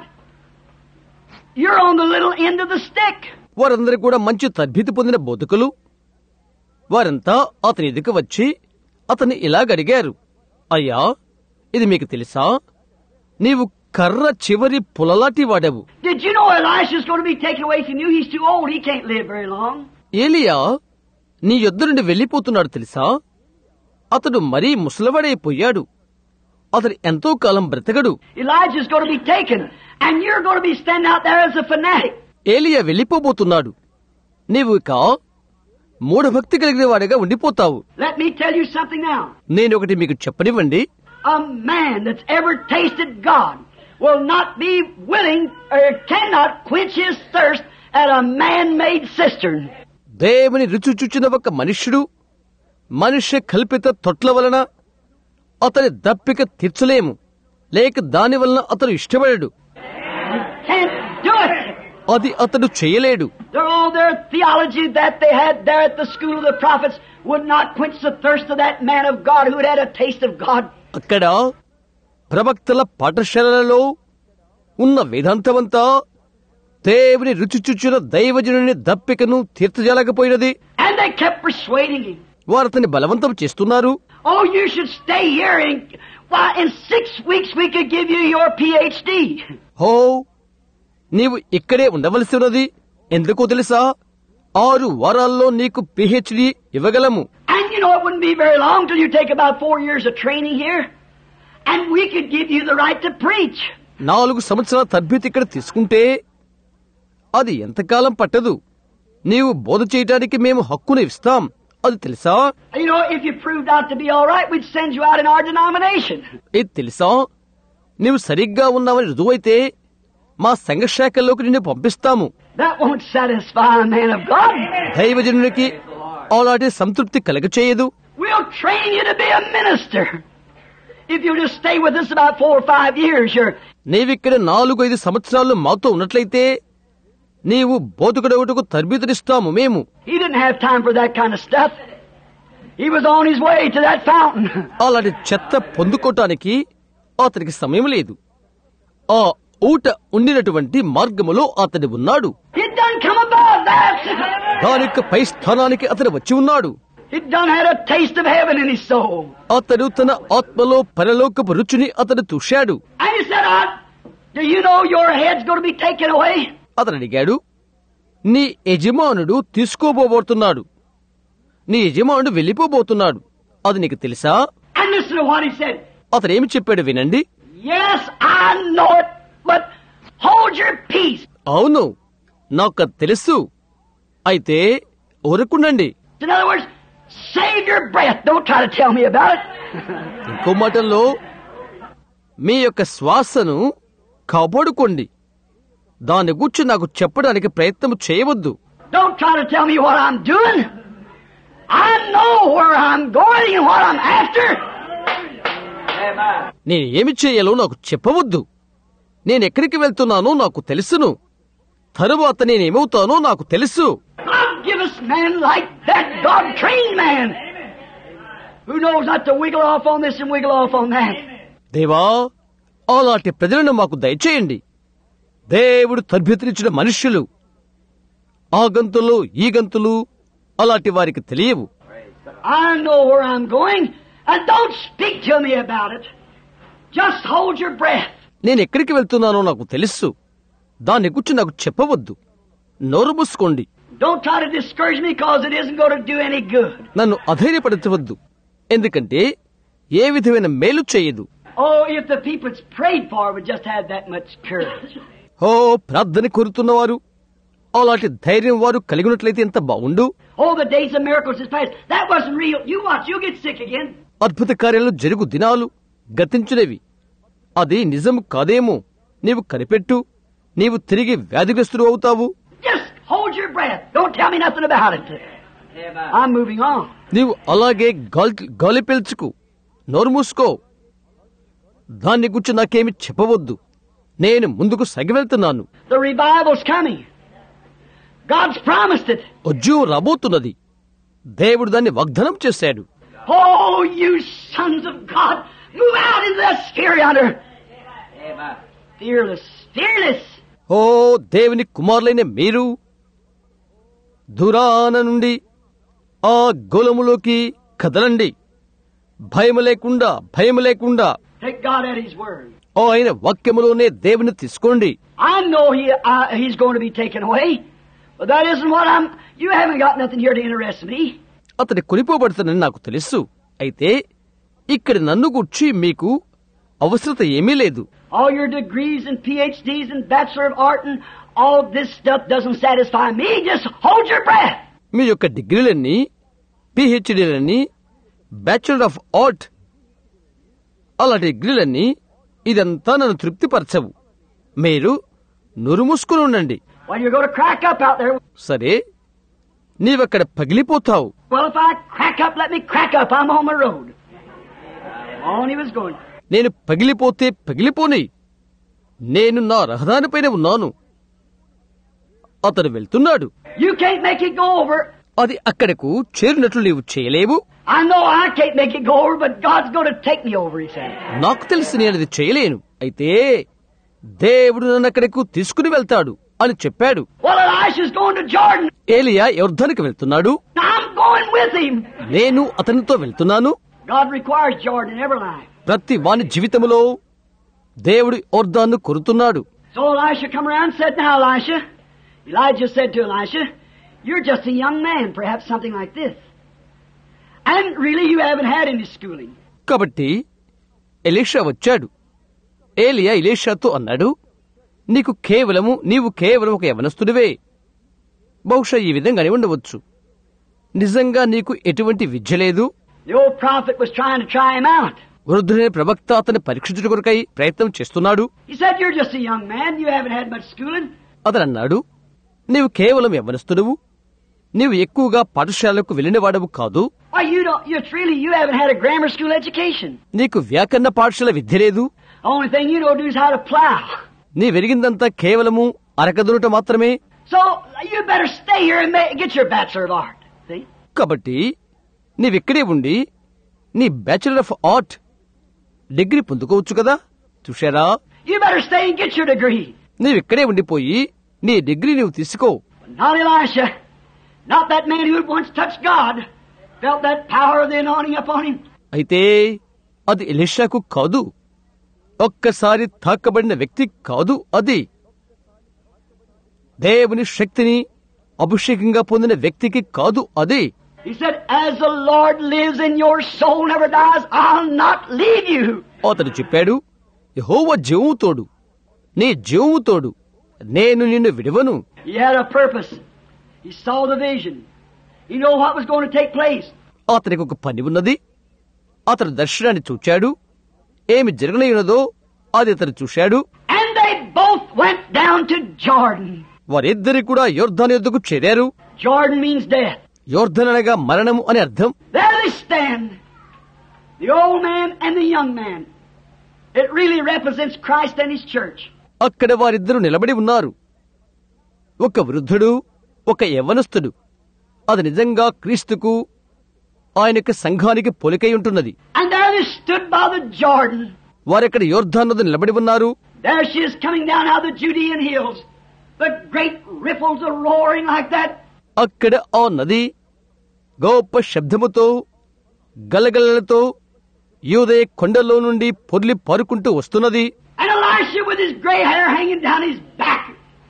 You're on the little end of the stick. వారందరూ కూడా మంచి తర్బీదు పొందిన బోధకులు. వారంతా అతని ఎదుక వచ్చి అతన్ని ఇలాగడిగారు, అయ్యా, ఇది మీకు తెలుసా? నీవు కర్ర చివరి పులలాంటి వాడవు. Did you know Elisha's going to be taken away from you? He's too old. He can't live very long. ఏలియా నీ యొద్ద నుండి వెళ్లిపోతున్నాడు తెలుసా? అతడు మరీ ముసలివాడైపోయాడు. అతడు ఎంతో కాలం బ్రతకడు. Elijah's going to be taken, and you're going to be standing out there as a fanatic. ఏలియా వెళ్లిపోబోతున్నాడు. నీవు ఇక మూఢభక్తి కలిగిన వాడిగా ఉండిపోతావు. Let me tell you something now. నేను ఒకటి మీకు చెప్పనివ్వండి. A man that's ever tasted God will not be willing or cannot quench his thirst at a man-made cistern. దేవుని రుచి చూచిన ఒక మనుష్యుడు మనుష్య కల్పిత తొట్ల వలన అతని దప్పిక తీర్చలేము, లేక దాని వలన అతను ఇష్టపడడు. Can't do it. అది అతడు చేయలేడు. All their theology that they had there at the school of the prophets would not quench the thirst of that man of God who had had a taste of God. అక్కడ ప్రవక్తల పాఠశాలలో ఉన్న వేదాంతమంతా దేవుని రుచి చూచిన దైవజనుని దప్పికను తీర్చజాలకపోయినది. And they kept persuading him. వారు అతన్ని బలవంతం చేస్తున్నారు. Oh, you should stay here, and why, in six weeks we could give you your P H D. హో, నీవు ఇక్కడే ఉండవలసి ఉన్నది. ఎందుకో తెలుసా? ఆరు వారాల్లో నీకు పిహెచ్డి ఇవ్వగలము. And you know it wouldn't be very long till you take about four years of training here, and we could give you the right to preach. నాలుగు సంవత్సరాల తర్బీదు ఇక్కడ తీసుకుంటే అది ఎంతకాలం పట్టదు. నీవు బోధ చేయడానికి మేము హక్కును ఇస్తాం. అది తెలుసా? You know, if you proved out to be all right, we'd send you out in our denomination. ఇది తెలుసా? నీవు సరిగ్గా ఉన్నావని రుజువైతే మా సంఘ శాఖల్లోకి నిన్ను పంపిస్తాము. That won't satisfy a man of God. దైవజనునికి అలాంటి సంతృప్తి కలగచేయదు. We'll train you to be a minister. If you just stay with us about four or five years, you're... నీవిక్కడ నాలుగు ఐదు సంవత్సరాలు మాతో ఉన్నట్లయితే నీవు బోధకుడవుటకు తర్బీదునిస్తాము మేము. He didn't have time for that kind of stuff. He was on his way to that fountain. అలాంటి చెత్త పొందుకోవటానికి అతనికి సమయం లేదు. ఆ ఊట ఉండినటువంటి మార్గములో అతడు ఉన్నాడు. He'd done come above that. దాని యొక్క పై స్థానానికి అతడు వచ్చి ఉన్నాడు. He'd done had a taste of heaven in his soul. అతడు తన ఆత్మలో పరలోకపు రుచిని అతడు చూశాడు. And he said, uh, do you know your head's going to be taken away? అతను అడిగాడు, నీ యజమానుడు తీసుకోబోబోతున్నాడు, నీ యజమానుడు వెళ్లిపోబోతున్నాడు, అది నీకు తెలుసా? And listen to what he said. అతను ఏమి చెప్పాడు వినండి. Yes, I know it, but hold your peace. అవును, నాకు తెలుసు, అయితే ఊరుకుండండి. In other words, save your breath. Don't try to tell me about it. ఇంకో మాటల్లో మీ యొక్క శ్వాసను కాపాడుకోండి, దాని గురించి నాకు చెప్పడానికి ప్రయత్నం చేయవద్దు. Don't try to tell me what I'm doing. I know where I'm going and what I'm after. నేను ఏమి చేయాలో నాకు చెప్పవద్దు. నేను ఎక్కడికి వెళ్తున్నానో నాకు తెలుసును. తరువాత నేనేమవుతానో నాకు తెలుసు. God give us men like that, God-trained man, who knows not to wiggle off on this and wiggle off on that. దేవా, అలాంటి ప్రజలను మాకు దయచేయండి. దేవుడు తర్బీతునిచ్చిన మనుష్యులు, ఆ గంతులు ఈ గంతులు అలాంటి వారికి తెలియవు. I know where I'm going, and don't speak to me about it. Just hold your breath. నేను ఎక్కడికి వెళ్తున్నానో నాకు తెలుసు. దాన్ని గురించి నాకు చెప్పవద్దు, నోరు మూసుకోండి. Don't try to discourage me because it isn't going to do any good. నన్ను అధైర్యపరచవద్దు, ఎందుకంటే ఏ విధమైన మేలు చేయదు. Oh, if the people it's prayed for would just have that much courage. ఓ ప్రార్థన కోరుతున్నవారు అలాంటి ధైర్యం వారు కలిగి ఉన్నట్లయితే ఎంత బాగుండు. Oh, the days of miracles is past. That wasn't real. You watch, you'll get sick again. అద్భుత కార్యాలు జరుగు దినాలు గతించినవి. అది నిజం కాదేమో. నీవు కనిపెట్టు, నీవు తిరిగి వ్యాధిగ్రస్తుడు అవుతావు. Just hold your breath. Don't tell me nothing about it. I'm moving on. నీవు అలాగే గాలి గాలి పీల్చుకు, నోరు మూసుకో. దాన్ని గురించి నాకేమి చెప్పవద్దు, నేను ముందుకు సాగి వెళ్తున్నాను. The revival's coming. God's promised it. ఉద్యోగం రాబోతున్నది. దేవుడు దాన్ని వాగ్దానం చేశాడు. Oh, you sons of God, move out into that sphere yonder. Fearless, fearless. ఓ దేవుని కుమారులైన మీరు దూరాన నుండి ఆ గోళములోకి కదలండి. భయం లేకుండా, భయం లేకుండా Take God at His word. ఓ ఆయన వాక్యములోనే దేవుని తీసుకోండి. I know he, uh, He's going to be taken away, but that isn't what I'm... You haven't got nothing here to interest me. అతని కొనిపోబడుతుందని నాకు తెలుసు. అయితే ఇక్కడ నన్ను గుర్చి మీకు అవసరత ఏమీ లేదు. All your degrees and P H Ds and Bachelor of Art and all this stuff doesn't satisfy me. Just hold your breath. మీ యొక్క డిగ్రీలన్నీ, పిహెచ్డీలన్నీ, బ్యాచులర్ ఆఫ్ ఆర్ట్ అలాంటి డిగ్రీలన్నీ ఇదంతా నన్ను తృప్తిపరచవు. మీరు నోరు మూసుకుని ఉండండి. Well, you're going to crack up out there. సరే, నీవక్కడ పగిలిపోతావు. Well, if I crack up, let me crack up. I'm on the road. On he was going. నేను పగిలిపోతే పగిలిపోని, నేను నా రహదారిపైన ఉన్నాను. అతను వెళ్తున్నాడు. You can't make it go over. అది అక్కడకు చేరినట్లు నీవు చేయలేవు. I know I can't make it go over, but God's going to take me over, he said. నాకు తెలిసి నేను అది చేయలేను, అయితే దేవుడు నన్ను అక్కడకు తీసుకుని వెళ్తాడు అని చెప్పాడు. Well, Elisha's going to Jordan. ఏలియా యొర్దానుకు వెళ్తున్నాడు. I'm going with him. నేను అతనితో వెళ్తున్నాను. God requires Jordan in every life. ప్రతి వాని జీవితంలో దేవుడు యొర్దాను కోరుతున్నాడు. So Elisha come around and said, now Elisha, Elijah said to Elisha, you're just a young man, perhaps something like this. And really you haven't had any schooling. కాబట్టి ఎలీషా వచ్చాడు. ఏలియా ఎలీషాతో అన్నాడు, నీకు కేవలము నీవు కేవలం ఒక యవనస్తుడివే. బహుశా ఈ విధంగానే ఉండవచ్చు. నిజంగా నీకు ఎటువంటి విద్య లేదు. The old prophet was trying to try him out. వృద్ధుడైన ప్రవక్త అతని పరీక్షించుట కొరకై ప్రయత్నం చేస్తున్నాడు. He said, you're just a young man, you haven't had much schooling. అతను అన్నాడు, నీవు కేవలం యవ్వనస్తుడువు, నీవు ఎక్కువగా పాఠశాలకు వెళ్ళినవాడవు కాదు. Why, you don't, you really, you haven't had a grammar school education. నీకు వ్యాకరణ పాఠశాల విద్య లేదు. The only thing you know do is how to plow. నీ వెరిగిందంతా కేవలము అరకదునుట మాత్రమే. So, you better stay here and ma- get your Bachelor of Art. See? కాబట్టి నీవిక్కడే ఉండి నీ బ్యాచులర్ ఆఫ్ ఆర్ట్ డిగ్రీ పొందుకోవచ్చు కదా. చూశారా? You better stay and get your degree. నీవిక్కడే ఉండిపోయి నీ డిగ్రీ నీవు తీసుకో. But not Elisha. Not that man who had once touched God. Felt that power of the anointing upon him. అయితే అది ఎలీషాకు కాదు. ఒక్కసారి తాకబడిన వ్యక్తి కాదు అది. దేవుని శక్తిని అభిషేకంగా పొందిన వ్యక్తికి కాదు అది. He said, as the Lord lives and your soul never dies, I'll not leave you. అతడు చెప్పాడు, యెహోవా జీవము తోడు, నీ జీవము తోడు, నేను నిన్ను విడువను. He had a purpose. He saw the vision. He knew what was going to take place. అతనికి ఒక పని ఉన్నది. అతడు దర్శనాన్ని చూచాడు. ఏమి జరగనయ్యున్నదో అది అతడు చూశాడు. And they both went down to Jordan. వారిద్దరి కూడా యొర్దాను యొద్దకు చేరారు. Jordan means death. యొర్దాను అనగా మరణము అని అర్థం. There they stand. The old man and the young man. It really represents Christ and His church. అక్కడ వారిద్దరూ నిలబడి ఉన్నారు. ఒక వృద్ధుడు, ఒక యవ్వనస్తుడు. అది నిజంగా క్రీస్తుకు ఆయన యొక్క సంఘానికి పోలికై ఉంటున్నది. And there they stood by the Jordan. వారక్కడ యొర్దాను వద్ద నిలబడి ఉన్నారు. There she is coming down out of the Judean hills. The great ripples are roaring like that. అక్కడ ఆ నది గొప్ప శబ్దముతో గలగలలతో యూదయ కొండలో నుండి పొర్లి పారుకుంటూ వస్తున్నది. And Elisha with his gray hair hanging down his back,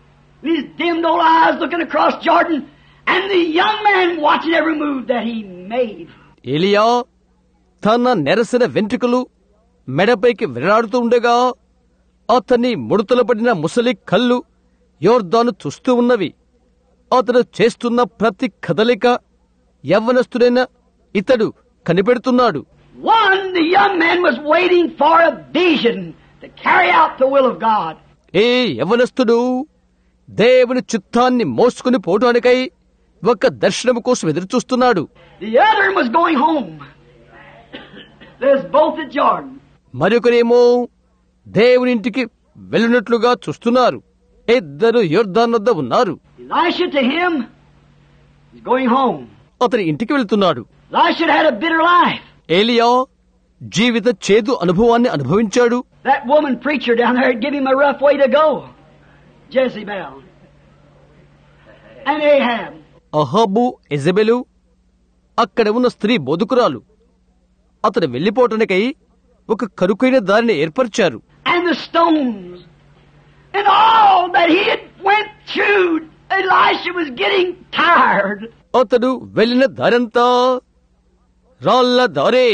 his dimmed old eyes looking across Jordan, and the young man watching every move that he made. ఏలియా తన నెరసిన వెంట్రుకలు మెడపైకి విరాడుతూ ఉండగా అతని ముడతల పడిన ముసలి కళ్ళు యోర్దాను చూస్తూ ఉన్నవి. అతడు చేస్తున్న ప్రతి కదలిక యవ్వనస్తుడైన ఇతడు కనిపెడుతున్నాడు. One, the young man was waiting for a vision to carry out the will of God. ఏ యవ్వనస్తుడు దేవుని చిత్తాన్ని మోసుకుని పోవడానికై ఒక దర్శనం కోసం ఎదురు చూస్తున్నాడు. The other was going home. There's both at Jordan. మరొకరేమో దేవుని ఇంటికి వెళ్ళినట్లుగా చూస్తున్నారు. ఇద్దరు యోర్దాను వద్ద ఉన్నారు. Elisha to him is going home. అతని ఇంటికి వెళ్తున్నాడు. Elisha had a bitter life. ఏలియా జీవిత చేదు అనుభవాన్ని అనుభవించాడు. That woman preacher down there gave him a rough way to go. Jezebel and Ahab. అహాబు, ఎజబెలు, అక్కడ ఉన్న స్త్రీ బోధకురాలు అతను వెళ్లిపోవటానికై ఒక కరుకైన దారిని ఏర్పరిచారు. And the stones and all that he had went through, Elisha was getting tired. అతడు వెళ్లిన దారంతా రాళ్ల దారే.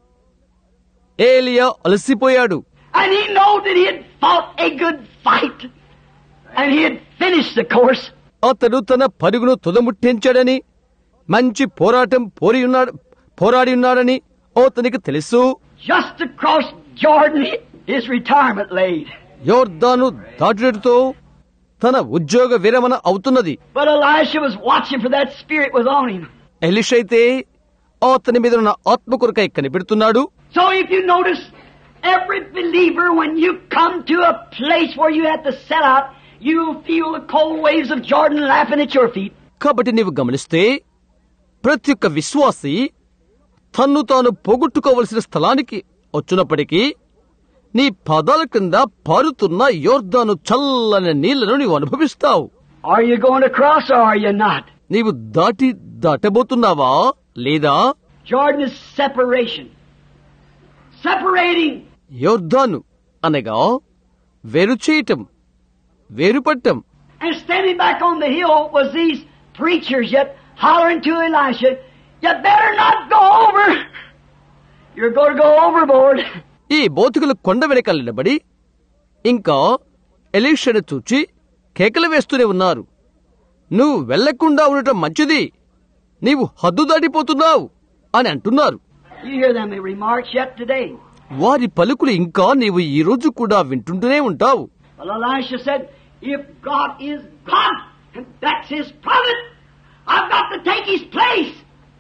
ఏలియా అలసిపోయాడు. And he know that he had fought a good fight and he had finished the course. అతడు తన పరుగును తుదముట్టించాడని, మంచి పోరాటం పోరియున్నాడు పోరాడి ఉన్నాడని అతనికి తెలుసు. Just across Jordan his retirement laid. యోర్దాను దాటుతో తన ఉద్యోగ విరమణ అవుతున్నది. But Elisha was watching for that spirit was on him. ఎలీషైతే అతని మీద ఉన్న ఆత్మ కొరకై కనిపెడుతున్నాడు. So if you notice, every believer, when you come to a place where you have to set out, you'll feel the cold waves of Jordan laughing at your feet. కాబట్టి నీవు గమనిస్తే ప్రతి ఒక్క విశ్వాసి తన్ను తాను పోగొట్టుకోవలసిన స్థలానికి వచ్చినప్పటికీ నీ పాదాల క్రింద పారుతున్న యోర్దాను చల్లని నీళ్లను నీవు అనుభవిస్తావు. Are you going to cross or are you not? నీవు దాటి దాటబోతున్నావా లేదా? Jordan is separation. Separating. యోర్దాను అనగా వేరు చేయటం, వేరుపట్టం. And standing back on the hill was these preachers yet hollering to Elisha, you better not go over. You're going to go overboard. ఈ బోతుకులు కొండ వెనకాల నిలబడి ఇంకా ఎలీషాను చూచి కేకలు వేస్తూనే ఉన్నారు. నువ్వు వెళ్లకుండా ఉండటం మంచిది, నీవు హద్దు దాటిపోతున్నావు అని అంటున్నారు. You hear them remarks yet today. వారి పలుకులు ఇంకా నీవు ఈ రోజు కూడా వింటుంటూనే ఉంటావు. Well, Elisha said, if God is God, and that's His promise, I've got to take His place.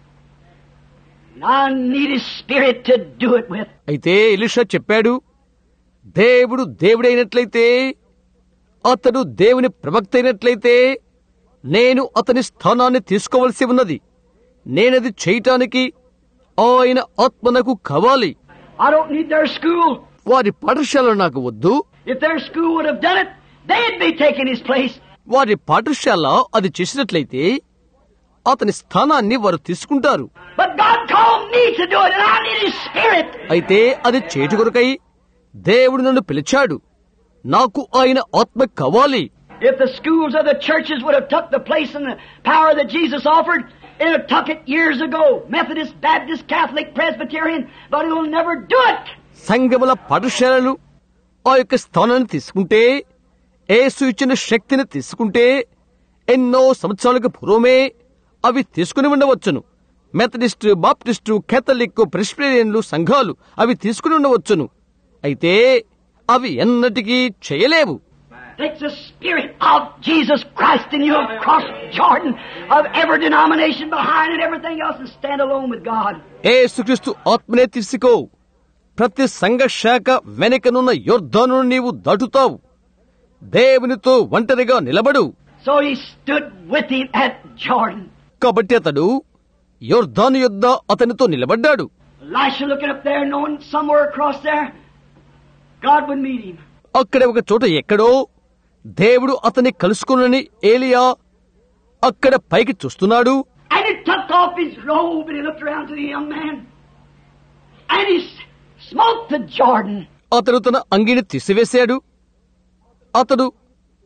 And I need His Spirit to do it with. అయితే ఎలీషా చెప్పాడు, దేవుడు దేవుడైనట్లయితే, అతడు దేవుని ప్రవక్త అయినట్లయితే నేను అతని స్థానాన్ని తీసుకోవలసి ఉన్నది. నేనది చేయటానికి ఆయన ఆత్మ నాకు కావాలి. I don't need their school. వారి పాఠశాల నాకు వద్దు. If their school would have done it, they'd be taking His place. వారి పాఠశాల అది చేసినట్లయితే అతని స్థానాన్ని వారు తీసుకుంటారు. But God called me to do it, and I need His Spirit. అయితే అది చేటు కొరకై దేవుడు నన్ను పిలిచాడు. నాకు ఆయన ఆత్మ కావాలి. If the schools of the churches would have took the place and the power that Jesus offered, it would have took it years ago. Methodist, Baptist, Catholic, Presbyterian, but it will never do it. సంఘముల పాఠశాలలు ఆ యొక్క స్థానాన్ని తీసుకుంటే, యేసు ఇచ్చిన శక్తిని తీసుకుంటే ఎన్నో సంవత్సరాలకు పూర్వమే అవి తీసుకుని ఉండవచ్చును. మెథడిస్టు, బాప్టిస్టు, కేథలిక్, ప్రెస్బిటేరియన్లు సంఘాలు అవి తీసుకుని ఉండవచ్చును. అయితే అవి ఎన్నటికీ చేయలేవు. Takes the Spirit of Jesus Christ in you across Jordan of every denomination behind and everything else and stand alone with God. యేసుక్రీస్తు ఆత్మనే తీసుకో. ప్రతి సంఘ శాఖ వెనకనున్న యోర్దాను నీవు దాటుతావు. దేవునితో ఒంటరిగా నిలబడు. So he stood with him at Jordan. కాబట్టి అతడు యోర్దాను యొద్ద అతనితో నిలబడ్డాడు. Elisha looking up there, knowing somewhere across there, God would meet him. అక్కడ ఒక చోట ఎక్కడో దేవుడు అతన్ని కలుసుకునని ఏలియా అక్కడ పైకి చూస్తున్నాడు. And he took off his robe and he looked around to the young man. And he smote the Jordan. అతడు తన అంగిని తీసివేశాడు. అతడు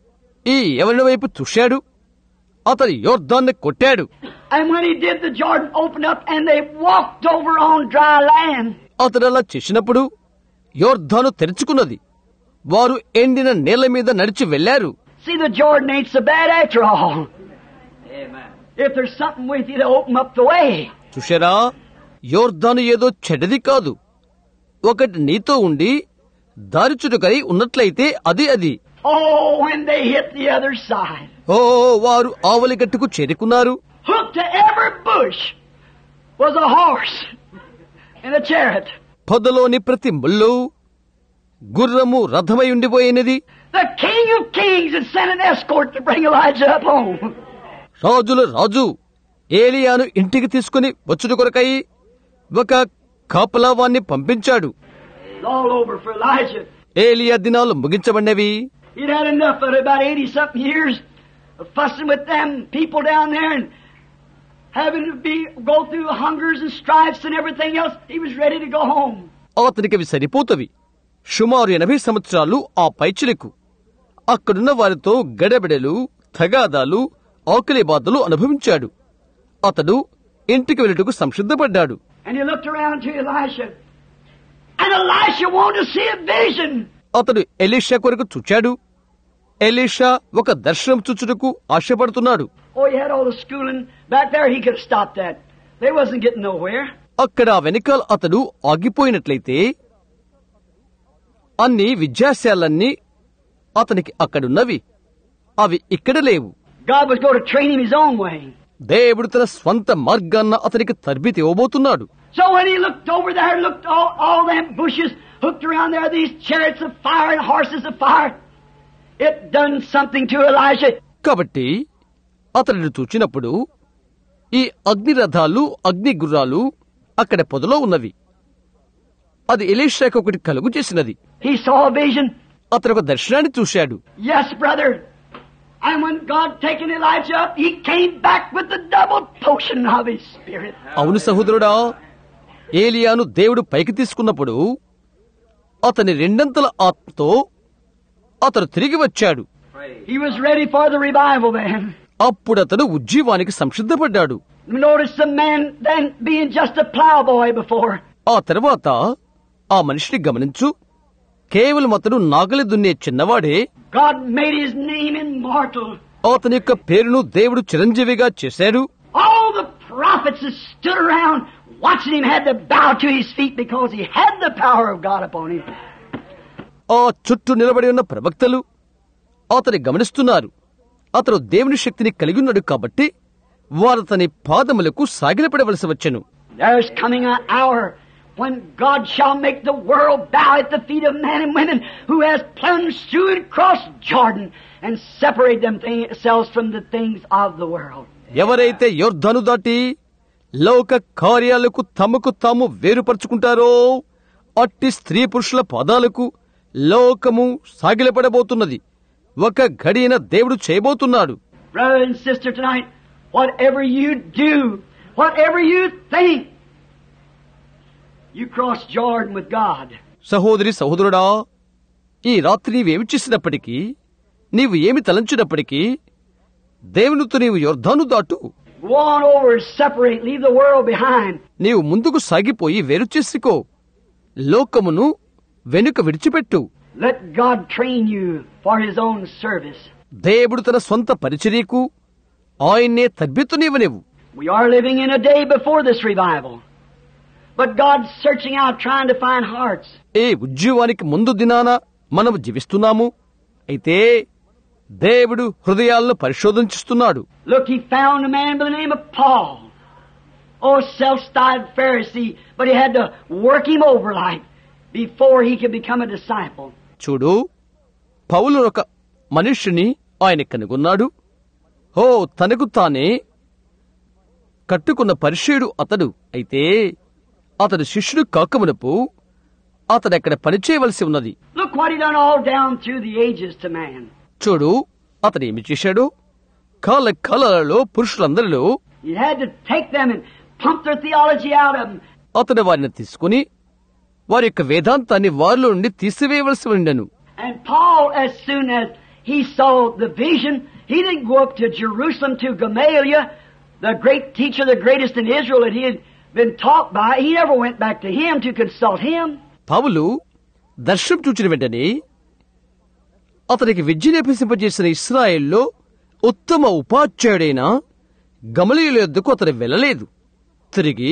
ఈ ఎవరి వైపు చూశాడు, అతడు యోర్దాన్ని కొట్టాడు. And when he did, the Jordan opened up and they walked over on dry land. అతడు అలా చేసినప్పుడు యోర్దాను తెరుచుకున్నది. వారు ఎండిన నేల మీద నడిచి వెళ్లారు. See, the Jordan ain't so bad after all. Amen. If there's something with you to open up the way. చూశారా, యోర్దాను ఏదో చెడ్డది కాదు. ఒకటి నీతో ఉండి దారిచుటకై ఉన్నట్లయితే అది అది. Oh, when they hit the other side. ఓ, వారు ఆవలి గట్టుకు చేరుకున్నారు. Hooked to every bush was a horse and a chariot. పొదలోని ప్రతి ముళ్ళు గుర్రము రథమై ఉండిపోయినది. The King of Kings had sent an escort to bring Elijah up home. రాజుల రాజు ఏలియాను ఇంటికి తీసుకుని వచ్చుట కొరకై ఒక కాపలావాన్ని పంపించాడు. It's all over for Elijah. ఏలియా దినాలు ముగించబడినవి. He'd had enough of it, about eighty-something years of fussing with them people down there and having to be go through hungers and strifes and everything else. He was ready to go home. అతనికి అవి సరిపోతవి. సుమారు ఎనభై సంవత్సరాలు ఆ పైచిలకు అక్కడున్న వారితో గడబిడలు, తగాదాలు, ఆకలి బాధలు అనుభవించాడు. అతడు ఇంటికి వెళ్ళుటకు సంసిద్ధపడ్డాడు. And he looked around to Elisha. And Elisha wanted to see a vision. అతడు ఎలీషా కొరకు చూచాడు. ఎలీషా ఒక దర్శనం చూచుటకు ఆశపడుతున్నాడు. Oh, he had all the schooling back there. He could have stopped that. They wasn't getting nowhere. అక్కడ వెనకాల అతడు ఆగిపోయినట్లయితే అన్ని విద్యాశాలన్నీ అతనికి అక్కడున్నవి. అవి ఇక్కడ లేవు. God was going to train him his own way. దేవుడు తన స్వంత మార్గాన్న అతనికి తర్బీతి ఇవ్వబోతున్నాడు. So when he looked over there, looked all, all them bushes hooked around there, these chariots of fire and horses of fire, it done something to Elijah. కాబట్టి అతడిని చూచినప్పుడు ఈ అగ్ని రథాలు, అగ్ని గుర్రాలు అక్కడ పొదలో ఉన్నవి. అది ఎలీషాకు ఒకటి కలుగు చేసినది. He saw a vision. అతను ఒక దర్శనాన్ని చూశాడు. Yes, brother. And when God taken Elijah up, he came back with the double portion of his spirit. అవును సహోదరుడా, ఏలియాను దేవుడు పైకి తీసుకున్నప్పుడు అతని రెండంతల ఆత్మతో అతడు తిరిగి వచ్చాడు. He was ready for the revival then. అప్పుడు అతడు ఉజ్జీవానికి సంసిద్ధపడ్డాడు. Notice the man then being just a plowboy before. ఆ తర్వాత ఆ మనిషిని గమనించు. కేవలం అతడు నాగలి దున్నే చిన్నవాడే. God made his name immortal. అతని యొక్క పేరును దేవుడు చిరంజీవిగా చేశాడు. All the prophets that stood around watching him had to bow to his feet because he had the power of God upon him. ఆ చుట్టూ నిలబడి ఉన్న ప్రవక్తలు అతని గమనిస్తున్నారు. అతడు దేవుని శక్తిని కలిగి ఉన్నాడు కాబట్టి వారు అతని పాదములకు సాగిలపడవలసి వచ్చెను. There's coming an hour when God shall make the world bow at the feet of men and women who has plunged through and crossed Jordan and separate themselves from the things of the world. ఎవరైతే యోర్దాను దాటి లోక కార్యాలకు తమకు తాము వేరుపరుచుకుంటారో అట్టి స్త్రీ పురుషుల పాదాలకు లోకము సాగిలపడబోతున్నది. ఒక గడియన దేవుడు చేయబోతున్నాడు. Brother and sister, tonight, whatever you do, whatever you think, you cross Jordan with God. సహోదరి సహోదరుడా, ఈ రాత్రి నీవేమి చేసినప్పటికీ, నీవు ఏమి తలంచినప్పటికీ దేవునితో నీవు యోర్దాను దాటు. Go on over, separate, leave the world behind. నీవు ముందుకు సాగిపోయి వేరు చేసుకో. లోకమును వెనుక విడిచిపెట్టు. Let God train you for His own service. దేవుడు తన సొంత పరిచర్యకు ఆయన్నే తర్బీతునివ్వనివ్వు. We are living in a day before this revival. But God's searching out, trying to find hearts. ఏ ఉజ్జీవానికి ముందు దినాన మనము జీవిస్తున్నాము. అయితే దేవుడు హృదయాలను పరిశోధించుస్తున్నాడు. Look, He found a man by the name of Paul. Oh, self-styled Pharisee, but He had to work him over like before he could become a disciple. చూడు, పౌలు ఒక మనుష్యుని ఆయన కనుగొన్నాడు. ఓ, తనకు తానే కట్టుకున్న పరిచయుడు అతడు. అయితే అతడు శిష్యుడు కాకమునపు అతడు అక్కడ పనిచేయవలసి ఉన్నది. Look what He done all down through the ages to man. చూడు, అతడు ఏమి చేశాడు. కాల కాలాలలో పురుషులందరిలో He had to take them and pump their theology out of them. అతడు వారిని తీసుకుని వారి యొక్క వేదాంతాన్ని వారిలో నుండి తీసివేయవలసి ఉండెను. And Paul, as soon as he saw the vision. He didn't go up to Jerusalem to Gamaliel, the great teacher, the greatest in Israel that he had been taught by. He never went back to him to consult him. పౌలు దర్శనం చూచిన వెంటనే అతనికి విద్యను అభ్యసింపజేసిన ఇశ్రాయేల్లో ఉత్తమ ఉపాధ్యాయుడైన గమలీయుల యొద్దకు అతను వెళ్ళలేదు. తిరిగి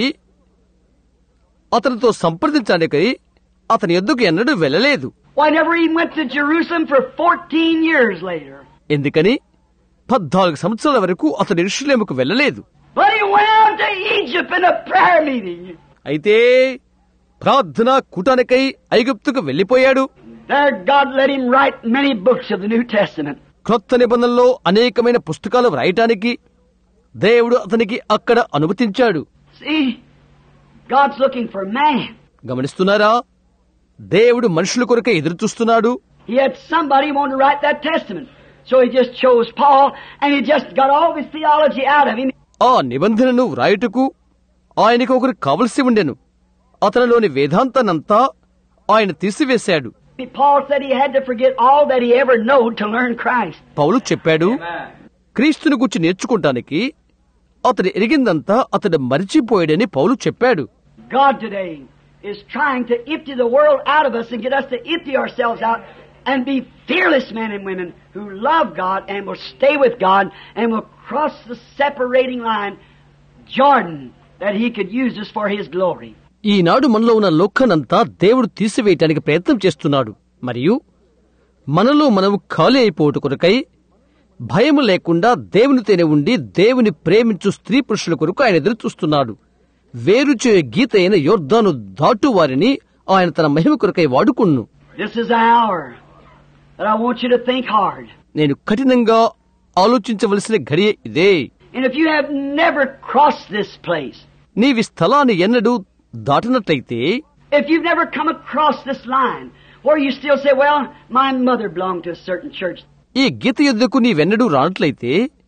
అతనితో సంప్రదించడానికి అతని యొద్దకు ఎన్నడూ వెళ్ళలేదు. Why never even went to Jerusalem for fourteen years later? ఎందుకని పద్నాలుగు సంవత్సరాల వరకు అతను యెరూషలేముకు వెళ్ళలేదు. But he went out to Egypt in a prayer meeting. అయితే ప్రార్థనా కూటానికై ఐగుప్తుకు వెళ్లిపోయాడు. There God let him write many books of the New Testament. క్రొత్త నిబంధనలో అనేకమైన పుస్తకాలు వ్రాయటానికి దేవుడు అతనికి అక్కడ అనుమతించాడు. See, God's looking for man. గమనిస్తున్నారా? దేవుడు మనుషుల కొరకే ఎదురు చూస్తున్నాడు. He had somebody who wanted to write that testament. So he just chose Paul and he just got all his theology out of him. ఆ నిబంధనను వ్రాయుటకు ఆయనకు ఒకరు కావలసి ఉండెను. అతనిలోని వేదాంతానంతా ఆయన తీసివేశాడు. Paul said he had to forget all that he ever knew to learn Christ. పౌలు చెప్పాడు, క్రీస్తుని గురించి నేర్చుకుంటానికి అతడు ఎరిగిందంతా అతడు మరిచిపోయాడని పౌలు చెప్పాడు. God today is trying to empty the world out of us and get us to empty ourselves out and be fearless men and women who love God and will stay with God and will cross the separating line, Jordan, that he could use us for his glory. ఈనాడు మనలో ఉన్న లోకానంతా దేవుడు తీసివేయటానికి ప్రయత్నం చేస్తున్నాడు. మరియు మనలో మనము ఖాళీ అయిపోవట కొరకై భయము లేకుండా దేవునితోనే ఉండి దేవుని ప్రేమించు స్త్రీ పురుషుల కొరకు ఆయన ఎదురు చూస్తున్నాడు. వేరు చేయ గీత అయిన యోర్దాను దాటు వారిని ఆయన తన మహిమ కొరకై వాడుకున్ను. This is an hour that I want you to think hard. నేను కఠినంగా ఆలోచించవలసిన ఘడియ ఇదే. And if you have never crossed this place, నీవి స్థలాన్ని ఎన్నడూ దాటినట్లయితే, if you've never come across this line where you still say, well, my mother belonged to a certain church. ఈ గీత యుద్ధకు నీవెన్నడూ రానట్లయితే,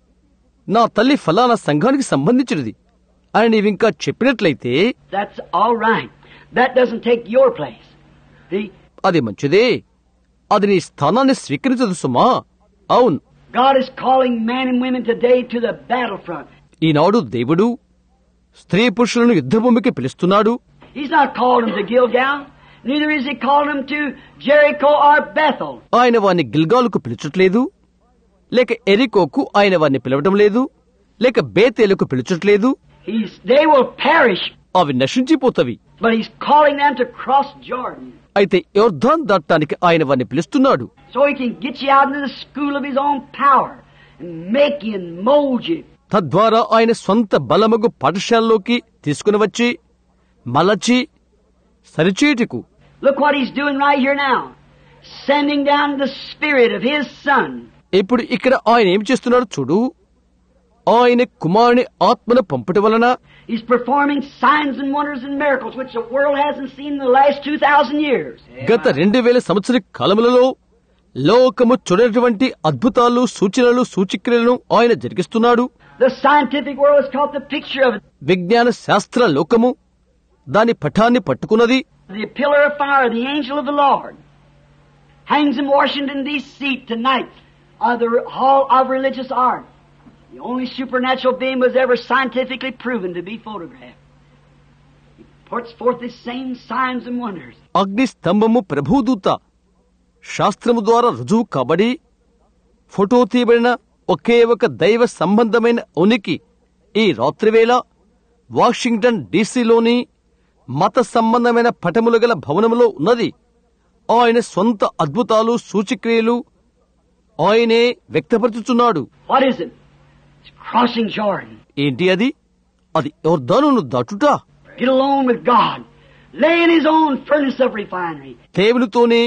నా తల్లి ఫలానా సంఘానికి సంబంధించినది అని నీవింకా చెప్పినట్లయితే, that's all right. That doesn't take your place. See? అది మంచిదే. అది నీ స్థానాన్ని స్వీకరించదు సుమా. అవును, God is calling men and women today to the battlefront. ఈనాడు దేవుడు స్త్రీ పురుషులను యుద్ధభూమికి పిలుస్తున్నాడు. He's not calling them to Gilgal. Neither is he calling them to Jericho or Bethel. ఆయన వారిని గిల్గాలుకు పిలుచట్లేదు, లేక ఎరికోకు ఆయన వారిని పిలవటం లేదు, లేక బేతేలుకు పిలుచట్లేదు. He's, they will perish. అవి నశించిపోతవి. But he's calling them to cross Jordan. అయితే యోర్దాన్ దాటడానికి ఆయన వారిని పిలుస్తున్నాడు. So he can get you out into the school of his own power and make you and mold you. తద్వారా ఆయన స్వంత బలమగు పాఠశాలలోకి తీసుకుని వచ్చి మలచి సరిచేటుకు. Look what he's doing right here now. Sending down the spirit of his son. ఇప్పుడు ఇక్కడ ఆయన ఏం చేస్తున్నాడు చూడు. ఆయన కుమారుని ఆత్మను పంపటం వలన He's performing signs and wonders and miracles which the world hasn't seen in the last two thousand years. గత రెండు వేల సంవత్సర కాలములలో లోకము చూడనటువంటి అద్భుతాలు, సూచనలు, సూచిక్రియలను ఆయన జరిగిస్తున్నాడు. The scientific world has caught the picture of it. విజ్ఞాన శాస్త్ర లోకము దాని పటాన్ని పట్టుకున్నది. The pillar of fire, the angel of the Lord, hangs in Washington, D C tonight of the Hall of Religious Art. The only supernatural being was ever scientifically proven to be photographed. He puts forth the same signs and wonders. అగ్ని స్తంభము ప్రభుదూత శాస్త్రము ద్వారా రుజువు కాబడి photo తీయబడిన ఒకే ఒక దైవ సంబంధమైన ఉనికి ఈ రాత్రివేళ వాషింగ్టన్ డీసీలోని మత సంబంధమైన పటములు గల భవనములో ఉన్నది. ఆయన స్వంత అద్భుతాలు, సూచిక్రియలు ఆయనే వ్యక్తపరుచుచున్నాడు. What is it? It's crossing Jordan. ఏంటి అది? అది యోర్దానును దాటుట. Get alone with God. Lay in his own furnace of refinery. దేవునితోనే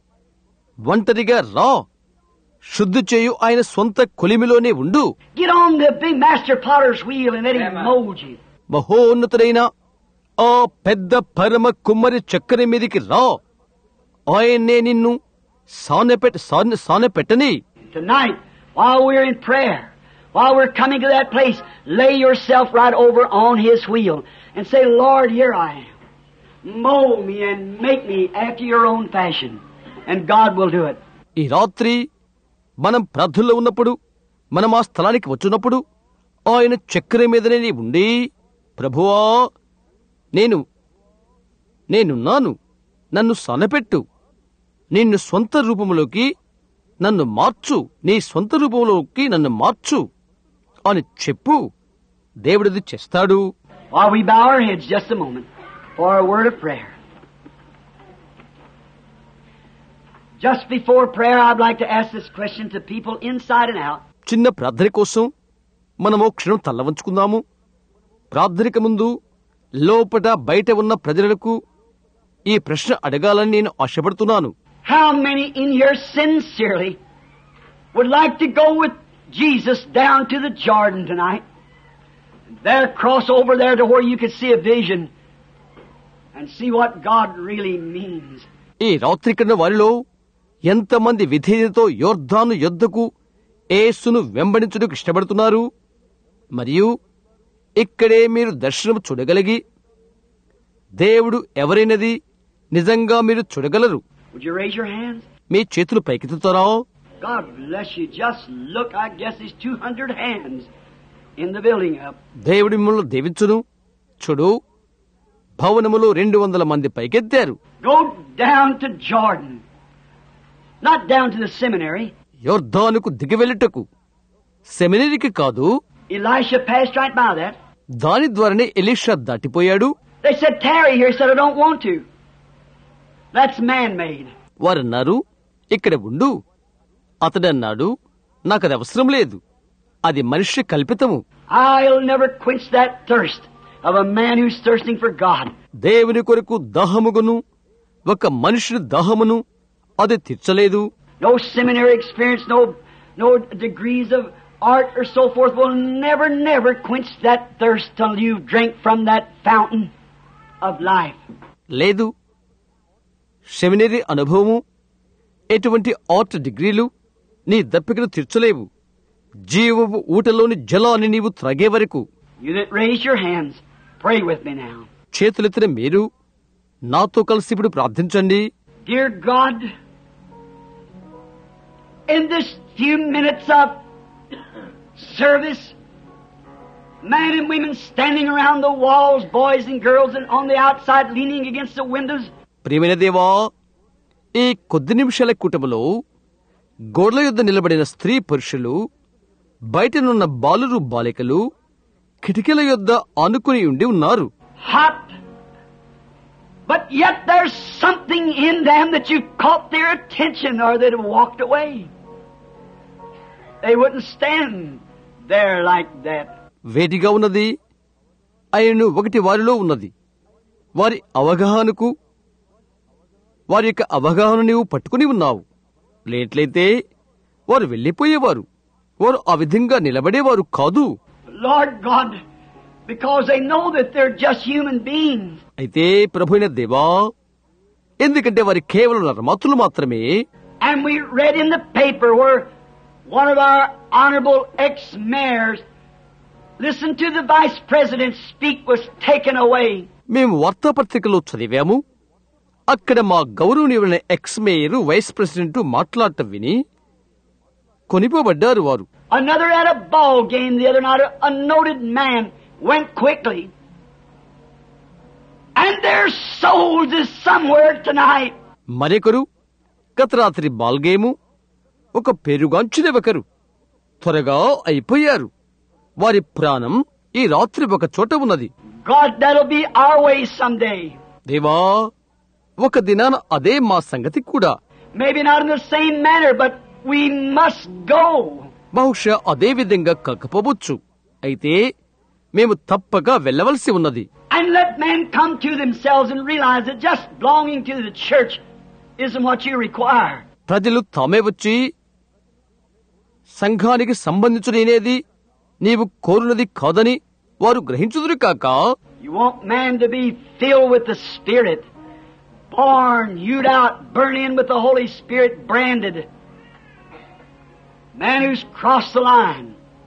ఒంటరిగా రా, శుద్ధి చేయు ఆయన సొంత కొలిమిలోనే ఉండు. Get on the big master potter's wheel and let him mold you. మహోన్నతుడైన ఆ పెద్ద పరమ కుమ్మరి చక్కెర మీదికి రా, ఆయన్నే నిన్ను సానెపెట్ సానెపెట్టని. Tonight, while we're in prayer, while we're coming to that place, lay yourself right over on his wheel and say, Lord, here I am. Mold me and make me after your own fashion. And God will do it. ఈ రాత్రి మనం ప్రార్థనలో ఉన్నప్పుడు, మనం ఆ స్థలానికి వచ్చినప్పుడు ఆయన చక్కెర మీదనే ఉండి, ప్రభువా నేను నేనున్నాను, నన్ను సనపెట్టు, నిన్ను స్వంత రూపంలోకి నన్ను మార్చు, నీ స్వంత రూపంలోకి నన్ను మార్చు అని చెప్పు. దేవుడిది చేస్తాడు. While we bow our heads just a moment for a word of prayer. Just before prayer, I'd like to ask this question to people inside and out. చిన్న ప్రార్థన కోసం మనము క్షణం తల్లవంచుకుందాము. ప్రార్థనకు ముందు లోపట బయట ఉన్న ప్రజలకు ఈ ప్రశ్న అడగాలని నేను ఆశపడుతున్నాను. How many in here sincerely would like to go with Jesus down to the Jordan tonight? There, cross over there to where you could see a vision and see what God really means. ఈ రాత్రి కన్నా వారిలో ఎంతమంది విధేయతతో యోర్దాను యొద్దకు యేసును వెంబడించుటకు ఇష్టపడుతున్నారు? మరియు ఇక్కడే మీరు దర్శనం చూడగలిగి దేవుడు ఎవరైనది నిజంగా మీరు చూడగలరు. Would you raise your hands? మీ చేతులు పైకెత్తుతారా? God bless you. Just look, I guess there's two hundred hands in the building up. దేవుడి మిమ్మల్ని దీవించును. చూడు, భవనములో రెండు వందల మంది పైకెత్తారు. Go down to Jordan. Not down to the seminary. యోర్దానుకు దిగివెళ్ళుటకు, సెమినరీకి కాదు. Elisha passed right by that. దాని ద్వారానే ఎలీషా దాటిపోయాడు. They said, tarry here. He said, I don't want to. That's man-made. వారన్నారు, ఇక్కడ ఉండు. అతడన్నాడు, నాకది అవసరం లేదు, అది మనిషి కల్పితము. I'll never quench that thirst of a man who's thirsting for God. దేవుని కొరకు దాహముగును ఒక మనుషుని దాహమును అది తీర్చలేదు. No seminary experience, no no degrees of art or so forth will never, never quench that thirst till you drink from that fountain of life. లేదు, seminary అనుభవము, ఎటువంటి ఆర్ట్ డిగ్రీలు నీ దప్పికను తీర్చలేవు. జీవపు ఊటలోని జలాన్ని నీవు త్రాగే వరకు. You that raise your hands, pray with me now. చేతులెత్తిన మీరు నాతో కలిసి ఇప్పుడు ప్రార్థించండి. Dear God, in this few minutes of service, men and women standing around the walls, boys and girls, and on the outside leaning against the windows. ప్రియమైన దేవా, ఈ కొద్ది నిమిషాల కూటములో గోడల యొద్ద నిలబడిన స్త్రీ పురుషులు, బయటనున్న బాలురు బాలికలు కిటికీల యొద్ద ఆనుకుని ఉండి ఉన్నారు. Hot, but yet there's something in them that you've caught their attention or they'd have walked away. They wouldn't stand there like that. వేడిగా ఉన్నది, ఆయనను ఒకటి వారిలో ఉన్నది. వారి అవగాహనకు వారి యొక్క అవగాహన నీవు పట్టుకుని ఉన్నావు. లేట్లయితే వారు వెళ్లిపోయేవారు. వారు ఆ విధంగా నిలబడేవారు కాదు. Lord God, because they know that they're just human beings. అయితే ప్రభువైన దేవా, ఎందుకంటే వారి కేవలం నరమాతులు మాత్రమే. And we read in the paper where one of our honorable ex-mayors listened to the vice president speak, was taken away. మేము వార్తాపత్రికలో చదివాము, అక్కడ మా గౌరవనీయులైన ఎక్స్ మేయర్ వైస్ ప్రెసిడెంట్ మాట్లాడటం విని కొనిపోబడ్డారు వారు. Another at a ball game the other night, a noted man went quickly. And their souls is somewhere tonight. మరొకరు గత రాత్రి బాల్ గేము, ఒక పేరుగాంచిన ఒకరు త్వరగా అయిపోయారు. వారి ప్రాణం ఈ రాత్రి ఒక చోట ఉన్నది. God, that'll be our way someday. దేవా, ఒక దినాన అదే మా సంగతి కూడా. Maybe not in the same manner, but we must go. బహుశా అదే విధంగా కాకపోవచ్చు, అయితే మేము తప్పక వెళ్ళవలసి ఉన్నది. And let men come to themselves and realize that just belonging to the church isn't what you require. ప్రజలు తామే వచ్చి సంఘానికి సంబంధించునేది నీవు కోరునది కాదని వారు గ్రహించుదురు కాక. You want man to be filled with the Spirit, born, hewed out, burnt in with the Holy Spirit, branded. Man who's crossed the line.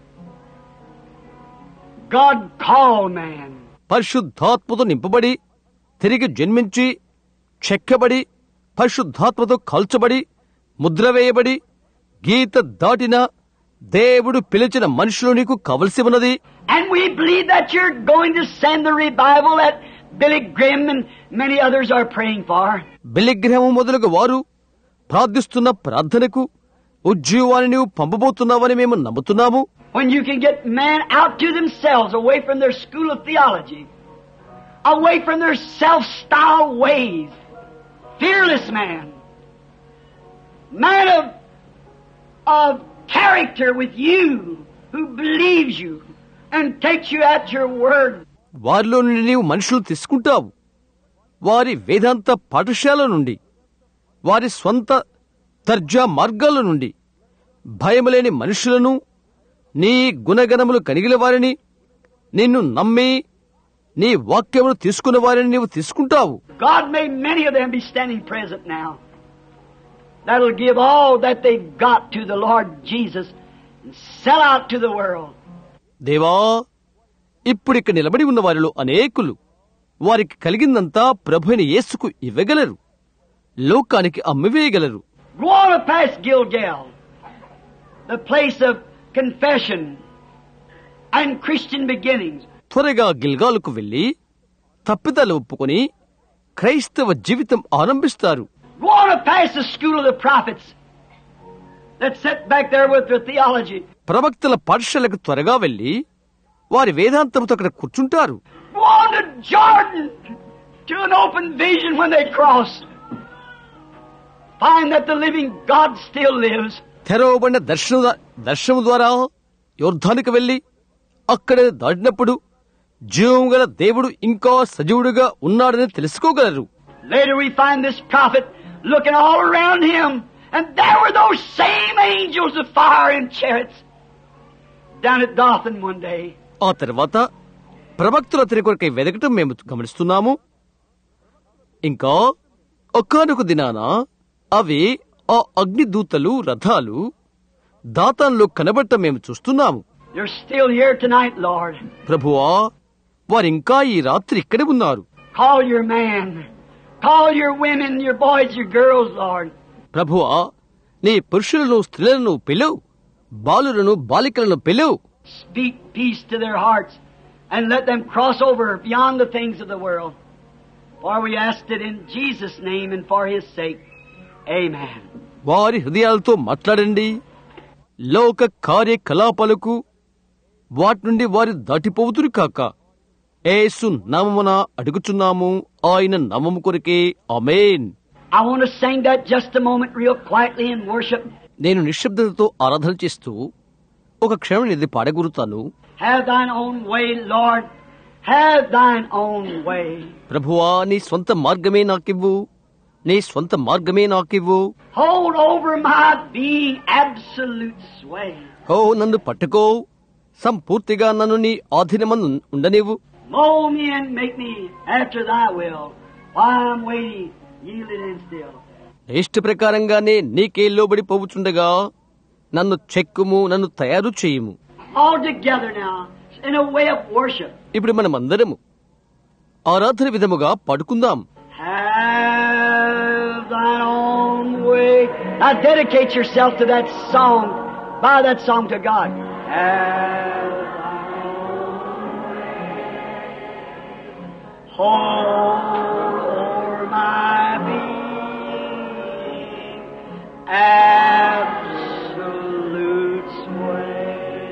God called man. పరిశుద్ధాత్మతో నింపబడి, తిరిగి జన్మించి, చెక్కబడి, పరిశుద్ధాత్మతో కాల్చబడి, ముద్ర వేయబడి, గీత దాటిన దేవుడు పిలిచిన మనుషులు నీకు కావలసి ఉన్నది. And we believe that you're going to send the revival that Billy Graham and many others are praying for. Billy Graham మొదలుగా వారు ప్రార్థిస్తున్న ప్రార్థనకు ఉజ్జీవాన్ని నీవు పంపబోతున్నావని మేము నమ్ముతున్నాము. When you can get men out to themselves, away from their school of theology, away from their self-styled ways, fearless man, man of, of character with you, who believes you and takes you at your word. వారిలో నుండి నీవు మనుషులు తీసుకుంటావు. వారి వేదాంత పాఠశాల నుండి, వారి స్వంత తర్జా మార్గాల నుండి భయములేని మనుషులను, నీ గుణగణములు కలిగిన వారిని, నిన్ను నమ్మి నీ వాక్యమును తీసుకున్న వారిని నీవు తీసుకుంటావు. God may many of them be standing present now. That'll give all that they've got to the Lord Jesus and sell out to the world. దేవా, ఇప్పుడు ఇక్కడ నిలబడి ఉన్న వారిలో అనేకులు వారికి కలిగిందంతా ప్రభువైన యేసుకు ఇవ్వగలరు, లోకానికి అమ్మివేయగలరు. Go on past Gilgal, the place of confession and Christian beginnings. త్వరగా గిల్గాలుకు వెళ్లి తప్పిదాలు ఒప్పుకొని క్రైస్తవ జీవితం ఆరంభిస్తారు. Go on past the school of the prophets that sat back there with their theology. ప్రవక్తల పాఠశాలకు త్వరగా వెళ్లి వారి వేదాంతంతో అక్కడ కూర్చుంటారు. Go on to Jordan to an open vision when they cross. Find that the living God still lives. తెరవబడిన దర్శన దర్శనం ద్వారా యోర్ధానికి వెళ్లి అక్కడ దాటినప్పుడు జీవం గల దేవుడు ఇంకా సజీవుడుగా ఉన్నాడని తెలుసుకోగలరు. Later we find this prophet looking all around him, and there were those same angels of fire in chariots down at Dothan one day. ఆ తర్వాత ప్రవక్తలు అతని కొరకై వెదకటం మేము గమనిస్తున్నాము. ఇంకా ఒకానొక దినాన అవి ఆ అగ్నిదూతలు రథాలు దాతాన్లో కనబడటం మేము చూస్తున్నాము. You're still here tonight, Lord. ప్రభువా, వారింకా ఈ రాత్రి ఇక్కడే ఉన్నారు. Call your man. Call your women, your boys, your girls, Lord. ప్రభువా, నీ పురుషులను స్త్రీలను పిలువు, బాలులను బాలికలను పిలువు. Speak peace to their hearts and let them cross over beyond the things of the world. For we asked it in Jesus' name and for His sake. Amen. వారి హృదయాలతో మాట్లాడండి. లోక కార్యకలాపాలకు వాటి నుండి వారి దాటిపోవుతురు కాక యేసు నామమున అడుగుచున్నాము, ఆయన నామము కొరకే. ఆమేన్. I want to sing that just a moment real quietly in worship. నేను నిశ్శబ్దతతో ఆరాధన చేస్తూ ఒక క్షణం ఇది పాడగూరుతాను. Have thine own way, Lord. Have thine own way. ప్రభువా, నీ స్వంత మార్గమే నాకివ్వు, నీ స్వంత మార్గమే నాకివ్వు. Hold over my being absolute sway. ఓ నన్ను పట్టుకో, సంపూర్తిగా నన్ను నీ ఆధీనమందు ఉండనివ్వు. Mold me and make me after thy will, while I'm waiting, yielded and still. ఇష్ట ప్రకారంగానే నీకే లోబడి పోవుచుండగా నన్ను చెక్కుము, నన్ను తయారు చేయుము. All together now, in a way of worship. ఇప్పుడు మనం అందరము ఆరాధన విధముగా పాడుకుందాం. Have thine own way. Now dedicate yourself to that song, by that song to God. Have thine own way. Hold o'er my being, absolute sway.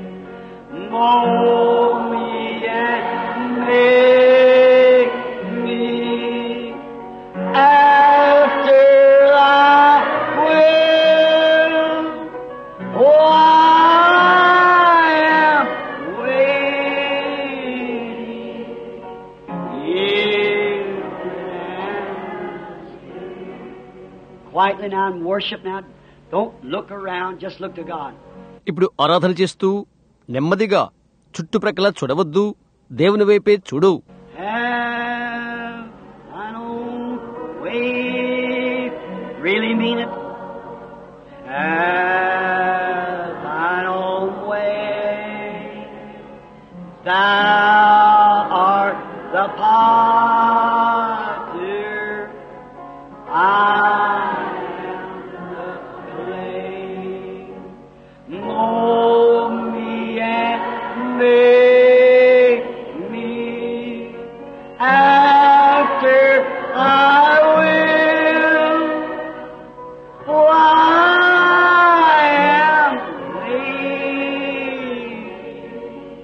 Mold me and make me after thy will. Oh, I am waiting. Quietly now and worship now. Don't look around, just look to God. ఇప్పుడు ఆరాధన చేస్తూ నెమ్మదిగా చుట్టుప్రక్కల చూడవద్దు, దేవుని వైపే చూడు. Have thine own way. Really mean it. Have thine own way. Thou art the potter. I am the clay. after I will. Oh, I am waiting,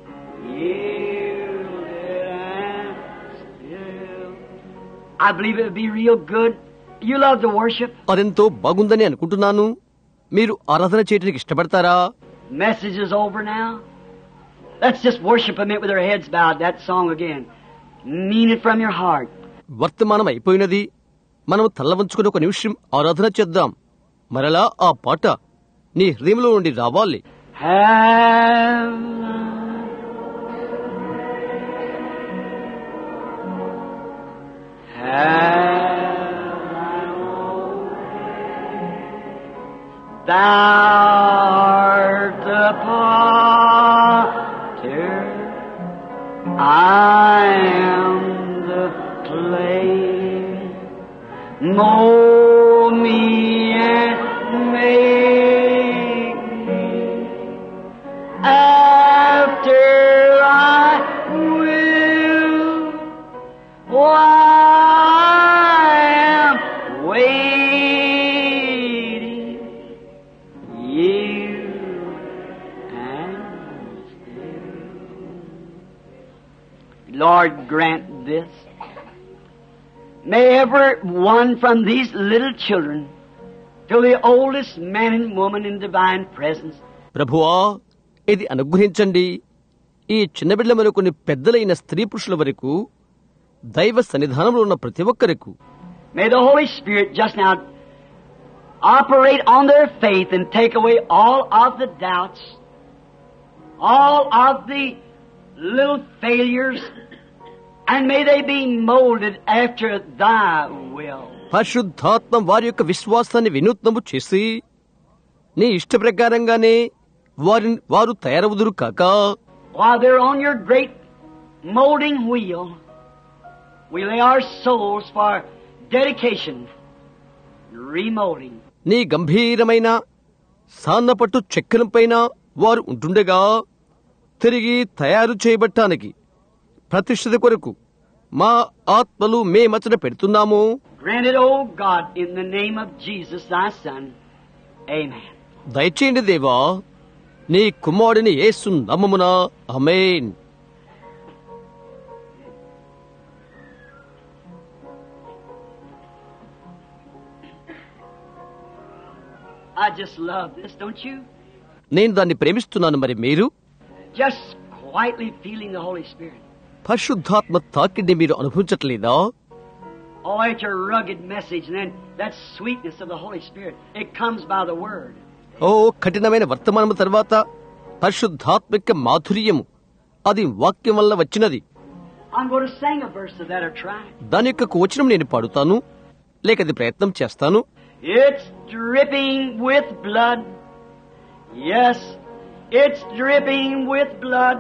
yielded and still. I believe it would be real good. You love to worship. అదెంతో బాగుందని అనుకుంటున్నాను. మీరు ఆరాధన చేయడానికి ఇష్టపడతారా? Message is over now. Let's just worship a minute with our heads bowed. That song again. Mean it from your heart. వర్తమానం అయిపోయినది. మనం తల్ల వంచుకుని ఒక నిమిషం ఆరాధన చేద్దాం. మరలా ఆ పాట నీ హృదయంలో నుండి రావాలి. Have Thou art the potter, I am the clay. Mold me and make me after I will. Oh, I am waiting, you and still. Lord, grant this. May every one from these little children to the oldest man and woman in divine presence. ప్రభువా, ఇది అనుగ్రహించండి. ఈ చిన్న బిడ్డల మొదలుకొని పెద్దలైన స్త్రీ పురుషుల వరకు దైవ సన్నిధానంలో ఉన్న ప్రతి ఒక్కరికి May the Holy Spirit just now operate on their faith and take away all of the doubts, all of the little failures, and may they be molded after Thy will. పరిశుద్ధాత్మ వారి యొక్క విశ్వాసాన్ని వినూత్నము చేసి నీ ఇష్ట ప్రకారంగానే వారిని వారు తయారవుదురు కాక. While they're on your great molding wheel, we lay our souls for dedication, remolding. నీ గంభీరమైన సాన్నపట్టు చెక్కలపైన వారు ఉంటుండగా తిరిగి తయారు చేయబట్టానికి ప్రతిష్ఠిత కొరకు మా ఆత్మలు మేమచ్చట పెడుతున్నాము. Grant it, O God, in the name of Jesus, Thy Son. Amen. దయచేయండి దేవా, నీ కుమారుని యేసు నామమున ఆమేన్. I just love this, don't you? నేను దాన్ని ప్రేమిస్తున్నాను. మరి మీరు Just quietly feeling the Holy Spirit. పరిశుద్ధాత్మ తాకిడిని మీరు అనుభవించట్లేదా? Oh, it's a rugged message, and then that sweetness of the Holy Spirit, it comes by the Word. ఓ కఠినమైన వర్తమానము తర్వాత పరిశుద్ధాత్మిక మాధుర్యము అది వాక్యం వల్ల వచ్చినది. I'm going to sing a verse of that or try. దాని యొక్క వచనం నేను పాడుతాను, లేక అది ప్రయత్నం చేస్తాను. It's dripping with blood. Yes, it's dripping with blood.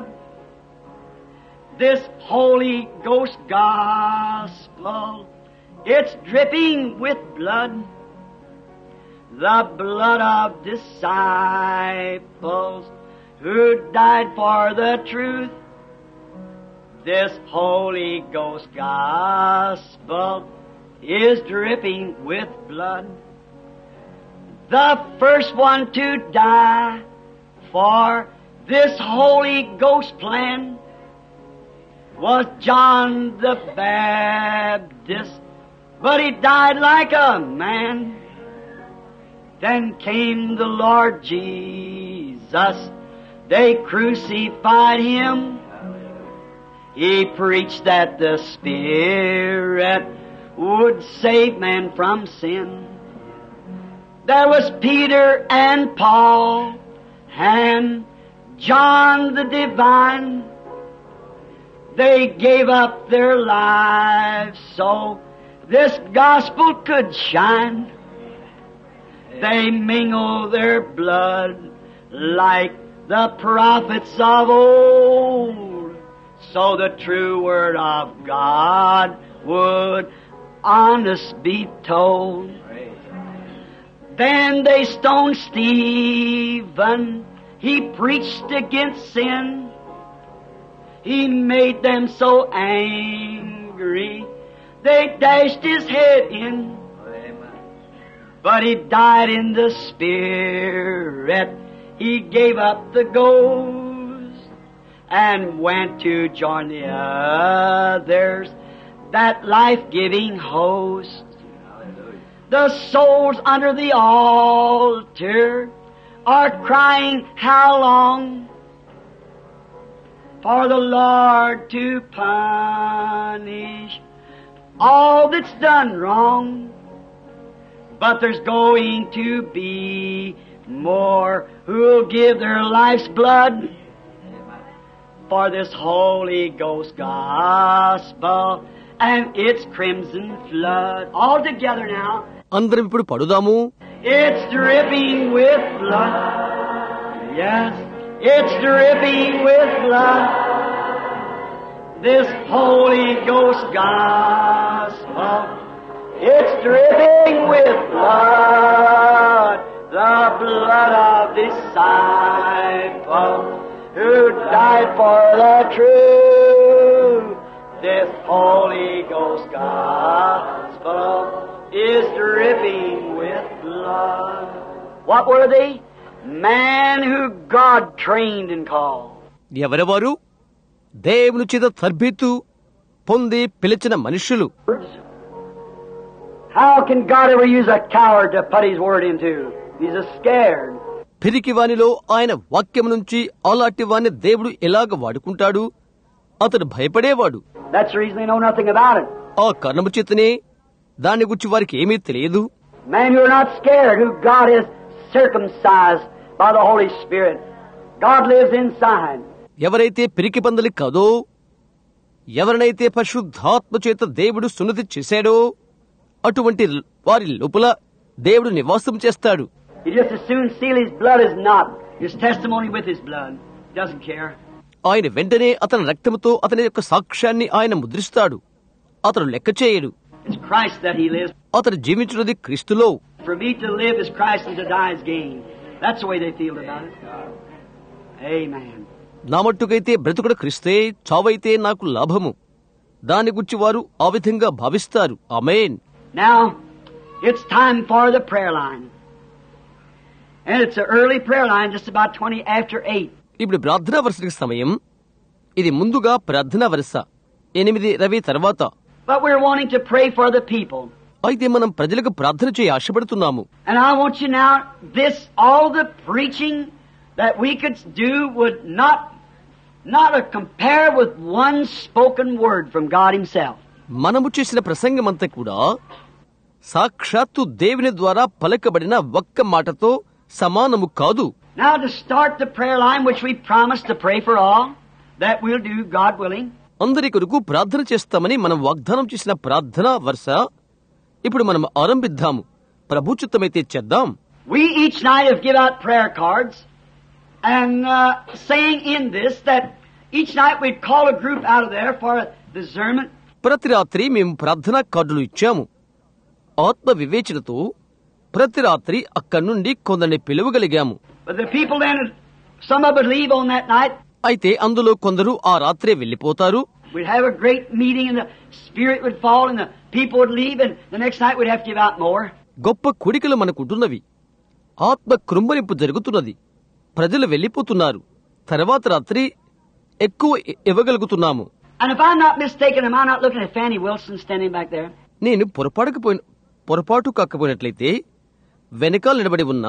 This Holy Ghost gospel, it's dripping with blood. The blood of disciples who died for the truth. This Holy Ghost gospel is dripping with blood. The first one to die for this Holy Ghost plan was John the Baptist, but he died like a man. Then came the Lord Jesus, they crucified him. He preached that the Spirit would save man from sin. There was Peter and Paul and John the Divine. They gave up their lives so this gospel could shine. They mingled their blood like the prophets of old, so the true word of God would honest be told. Then they stoned Stephen. He preached against sin. He made them so angry They dashed his head in, but he died in the spirit. He gave up the ghost and went to join the others, that life-giving host. The souls under the altar are crying, how long? For the Lord to punish all that's done wrong. But there's going to be more who'll give their life's blood for this Holy Ghost gospel and its crimson flood. All together now. అందరం ఇప్పుడు పడుదాము. It's dripping with blood. Yes, it's dripping with blood. This Holy Ghost gospel, it's dripping with blood. The blood of disciples who died for the truth. This Holy Ghost gospel is dripping with blood. What were they? Man who God trained and called. ఎవరెవరు? దేవుని చేత తర్బీతు పొంది పిలిచిన మనుషులు. How can God ever use a coward to put his word into? He's a scared. పిరికి వానిలో ఆయన వాక్యం నుంచి అలాంటి వాణ్ణి దేవుడు ఎలాగ వాడుకుంటాడు? అతడు భయపడేవాడు. That's the reason they know nothing about it. ఆ కారణము చేతనే దాని గురించి వారికి ఏమీ తెలియదు. Man who are not scared, who God is circumcised by the Holy Spirit. God lives inside. ఎవరైతే పిరికి పందలి కాదో, ఎవరినైతే పరిశుద్ధాత్మ చేత దేవుడు సున్నతి చేశాడో అటువంటి వారి లోపల దేవుడు నివాసం చేస్తాడు. He just as soon seal his blood as not. His testimony with his blood. Doesn't care. ఆయన వెంటనే అతని రక్తముతో అతని యొక్క సాక్ష్యాన్ని ఆయన ముద్రిస్తాడు. అతను లెక్క చేయడు. It's Christ that he lives. అతను జీవించున్నది క్రీస్తులో. For me to live is Christ and to die is gain. That's the way they feel about it. Amen. నా మట్టుకైతే బ్రతుకుడు క్రీస్తే, చావైతే నాకు లాభము. దాని గురించి వారు ఆ విధంగా భావిస్తారు. ఆమేన్. Now, it's time for the prayer line. And it's an early prayer line, just about twenty after eight. ఇప్పుడు ప్రార్థనా వరుసకి సమయం. ఇది ముందుగా ప్రార్థనా వరుస ఎనిమిది రవి తర్వాత. But we're wanting to pray for the people. అయితే మనం ప్రజలకు ప్రార్థన చేయ ఆశపడుతున్నాము. And I want you now, this, all the preaching that we could do would not, not a compare with one spoken word from God himself. మనము చేసిన ప్రసంగమంతా కూడా సాక్షాత్తు దేవుని ద్వారా పలకబడిన ఒక్క మాటతో సమానము కాదు. Now to start the prayer line, which we promised to pray for all, that we'll do, God willing. అందరి కొరకు ప్రార్థన చేస్తామని మనం వాగ్దానం చేసిన ప్రార్థనా వరుస ఇప్పుడు మనం ఆరంభిద్దాము. ప్రభు చిత్తమైతే చేద్దాం. We each night have give out prayer cards and uh, saying in this that each night we'd call a group out of there for discernment. ప్రతి రాత్రి మేము ప్రార్థనా కార్డులు ఇచ్చాము. ఆత్మ వివేచనతో ప్రతి రాత్రి అక్కడి నుండి కొందరిని పిలువగలిగాము. But the people then, some of it leave on that night. అయితే అందులో కొందరు ఆ రాత్రే వెళ్లిపోతారు. We'd have a great meeting and the Spirit would fall and the people would leave and the next night we'd have to give out more. గొప్ప కుడికలు మనకుంటున్నవి. ఆత్మ కృంభరింపు జరుగుతున్నది. ప్రజలు వెళ్లిపోతున్నారు. తర్వాత రాత్రి ఎక్కువ ఇవ్వగలుగుతున్నాము. And if I'm not mistaken, am I not looking at Fanny Wilson standing back there? నేను పొరపాటుకపోయిన పొరపాటు కాకపోయినట్లయితే వెనకాల నిలబడి ఉన్న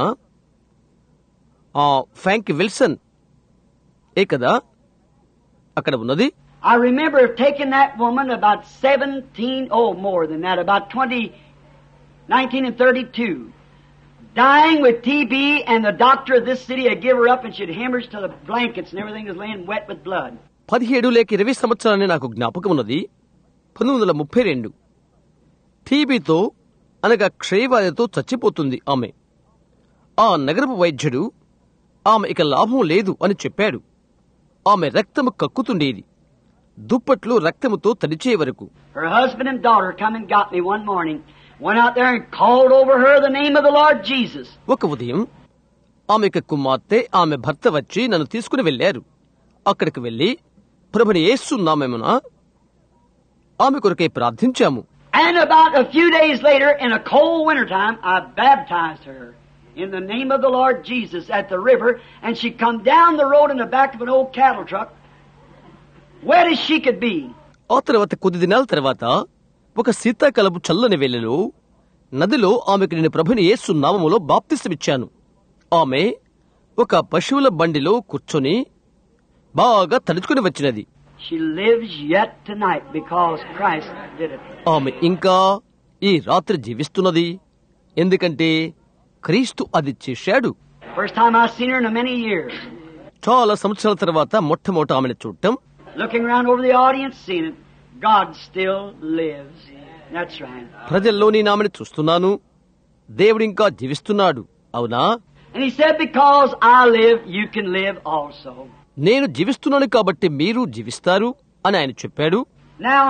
ఆ ఫ్రాంక్ విల్సన్ ఏ కదా అక్కడ ఉన్నది. I remember taking that woman about seventeen, oh more than that, about twenty, nineteen and thirty-two, dying with T B, and the doctor of this city had give her up and she'd hemorrhage to the blankets and everything was laying wet with blood. పదిహేడు లేక ఇరవై సంవత్సరాలని నాకు జ్ఞాపకం ఉన్నది. పంతొమ్మిది వందల ముప్పై రెండు టీబీతో అనగా క్షయవ్యాధితో చచ్చిపోతుంది ఆమె. ఆ నగరపు వైద్యుడు ఆమె ఇక లాభం లేదు అని చెప్పాడు. ఆమె రక్తము కక్కుతుండేది. దుప్పట్లు రక్తముతో తడిచే వరకు. Her husband and daughter come and got me one morning, went out there and called over her the name of the Lord Jesus. ఒక ఉదయం ఆమె యొక్క కుమార్తె ఆమె భర్త వచ్చి నన్ను తీసుకుని వెళ్లారు. అక్కడికి వెళ్లి ప్రభుని యేసు నామమున ఆమె కొరకై ప్రార్థించాము. And about a few days later, in a cold winter time, I baptized her in the name of the Lord Jesus at the river, and she come down the road in the back of an old cattle truck, wet as she could be. ఆ తర్వాత కొద్ది దినాల తర్వాత ఒక శీతాకాలపు చల్లని వేళలో నదిలో ఆమెకు నేను ప్రభుని యేసు నామములో బాప్తిసమిచ్చాను. ఆమె ఒక పశువుల బండిలో కూర్చొని బాగా తడుచుకుని వచ్చినది. She lives yet tonight because Christ did it. ఆమె ఇంకా ఈ రాత్రి జీవిస్తున్నది, ఎందుకంటే క్రీస్తు అది చేశాడు. First time I've seen her in many years. చాలా సంవత్సరాల తర్వాత మొట్టమొదట ఆమెను చూడటం. Looking around over the audience, seeing it, God still lives. That's right. ప్రజల్లో నేను ఆమెను చూస్తున్నాను, దేవుడు ఇంకా జీవిస్తున్నాడు. అవునా? And he said, because I live, you can live also. నేను జీవిస్తున్నాను కాబట్టి మీరు జీవిస్తారు అని ఆయన చెప్పాడు. Now,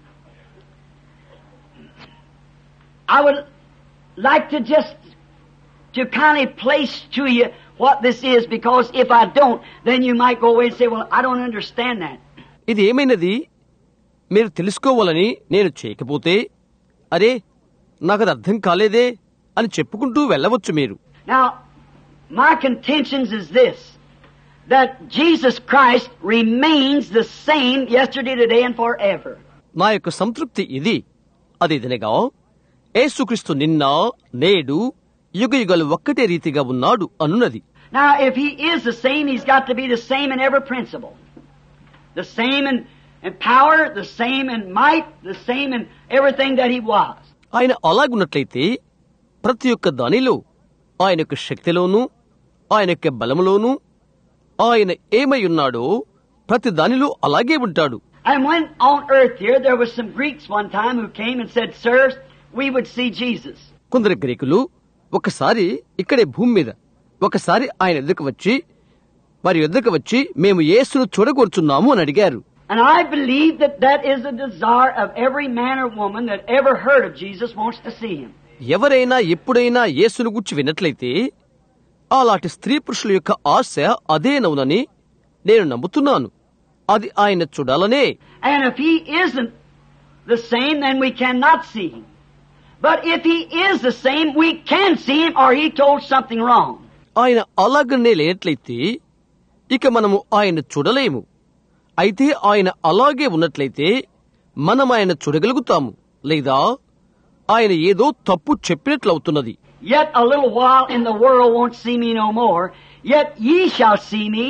I would like to just to kind of place to you what this is, because if I don't, then you might go away and say, well, I don't understand that. ఇది ఏమైనది మీరు తెలుసుకోవాలని నేను చేయకపోతే, అరే నాకు అది అర్థం కాలేదే అని చెప్పుకుంటూ వెళ్ళవచ్చు మీరు. Now, my contentions is this, that Jesus Christ remains the same yesterday, today, and forever. నా యొక్క సంతృప్తి ఇది, అది ఇదనగా యేసుక్రీస్తు నిన్న నేడు యుగ యుగాలు ఒక్కటే రీతిగా ఉన్నాడు అనున్నది. Now, if he is the same, he's got to be the same in every principle. The same in, in power, the same in might, the same in everything that he was. ఆయన అలాగున్నట్లయితే ప్రతి ఒక్క దానిలో ఆయన యొక్క శక్తిలోనూ ఆయన యొక్క బలములోనూ ఆయన ఏమై ఉన్నాడో ప్రతి దానిలో అలాగే ఉంటాడు. And when on earth here, there was some Greeks one time who came and said, sirs, we would see Jesus. కొందరు గ్రీకులు ఒకసారి ఇక్కడే భూమి మీద ఒకసారి ఆయన ఎదురుకు వచ్చి వారి ఎదురుకు వచ్చి మేము యేసును చూడగోరుచున్నాము అని అడిగారు. And I believe that that is the desire of every man or woman that ever heard of Jesus wants to see him. ఎవరైనా ఎప్పుడైనా యేసును గురించి విన్నట్లయితే అలాంటి స్త్రీ పురుషుల యొక్క ఆశ అదేనవునని నేను నమ్ముతున్నాను. అది ఆయన చూడాలనే. And if he isn't the same, then we cannot see him. But if he is the same, we can see him, or he told something wrong. ఆయన అలాగనే లేనట్లయితే ఇక మనము ఆయన చూడలేము. అయితే ఆయన అలాగే ఉన్నట్లయితే మనం ఆయన చూడగలుగుతాము, లేదా ఆయన ఏదో తప్పు చెప్పినట్లవుతున్నది. Yet a little while and the world won't see me no more. Yet ye shall see me,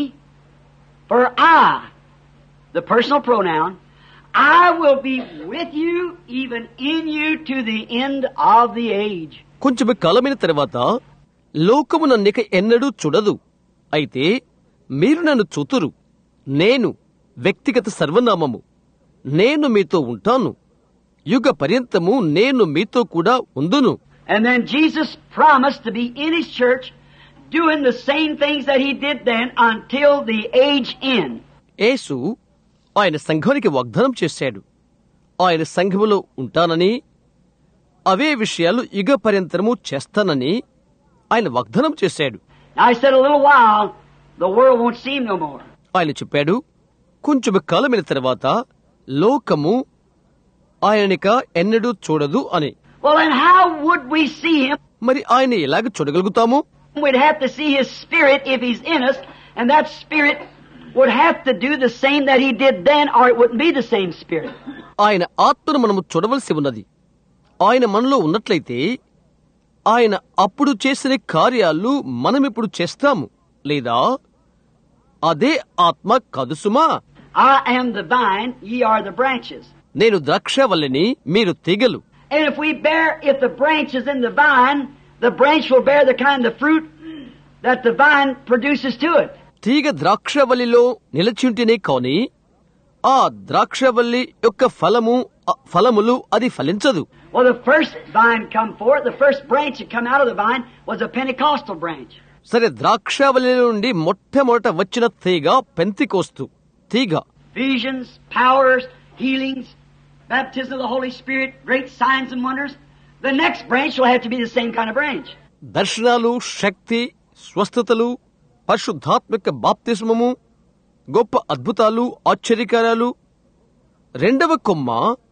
for I, the personal pronoun, I will be with you, even in you, to the end of the age. కొంచెం కాలమైన తర్వాత లోకము నన్నిక ఎన్నడూ చూడదు, అయితే మీరు నన్ను చూతురు. నేను వ్యక్తిగత సర్వనామము, నేను మీతో ఉంటాను, యుగ పర్యంతము నేను మీతో కూడా ఉందును. And then Jesus promised to be in his church, doing the same things that he did then until the age end. యేసు ఆయన సంఘానికి వాగ్దానం చేశాడు, ఆయన సంఘములో ఉంటానని, అవే విషయాలు యుగ పర్యంతరము చేస్తానని ఆయన వాగ్దానం చేశాడు. Now I said a little while, the world won't see him no more. ఆయన చెప్పాడు, కొంచెం కాలమైన తర్వాత లోకము ఆయననిక ఎన్నడూ చూడదు అని. Well, then how would we see him? మరి ఆయన ఎలాగ చూడగలుగుతాము? We'd have to see his spirit if he's in us, and that spirit would have to do the same that he did then, or it wouldn't be the same spirit. ఆయన ఆత్మను మనము చూడవలసి ఉన్నది. ఆయన మనలో ఉన్నట్లయితే ఆయన అప్పుడు చేసిన కార్యాలు మనమిప్పుడు చేస్తాము, లేదా అదే ఆత్మ కాదు సుమా. I am the vine, ye are the branches. నేను ద్రాక్షవల్లిని, మీరు తీగలు. And if we bear, if the branch is in the vine, the branch will bear the kind of fruit that the vine produces to it. తీగ ద్రాక్షవల్లిలో నిలచింటేనే కాని ఆ ద్రాక్షవల్లి యొక్క ఫలము ఫలములు అది ఫలించదు. Well, the first vine come forth, the first branch that come out of the vine was a Pentecostal branch. సరే, ద్రాక్షవల్లి నుండి మొట్టమొదట వచ్చిన తీగ పెంతెకోస్తు తీగ. Visions, powers, healings, baptism of the Holy Spirit, great signs and wonders. The next branch will have to be the same kind of branch. దర్శనాలు, శక్తి, స్వస్థతలు, పరిశుద్ధాత్మిక బాప్తిస్మము, గొప్ప అద్భుతాలు, ఆశ్చర్యకార్యాలు. రెండవ కొమ్మ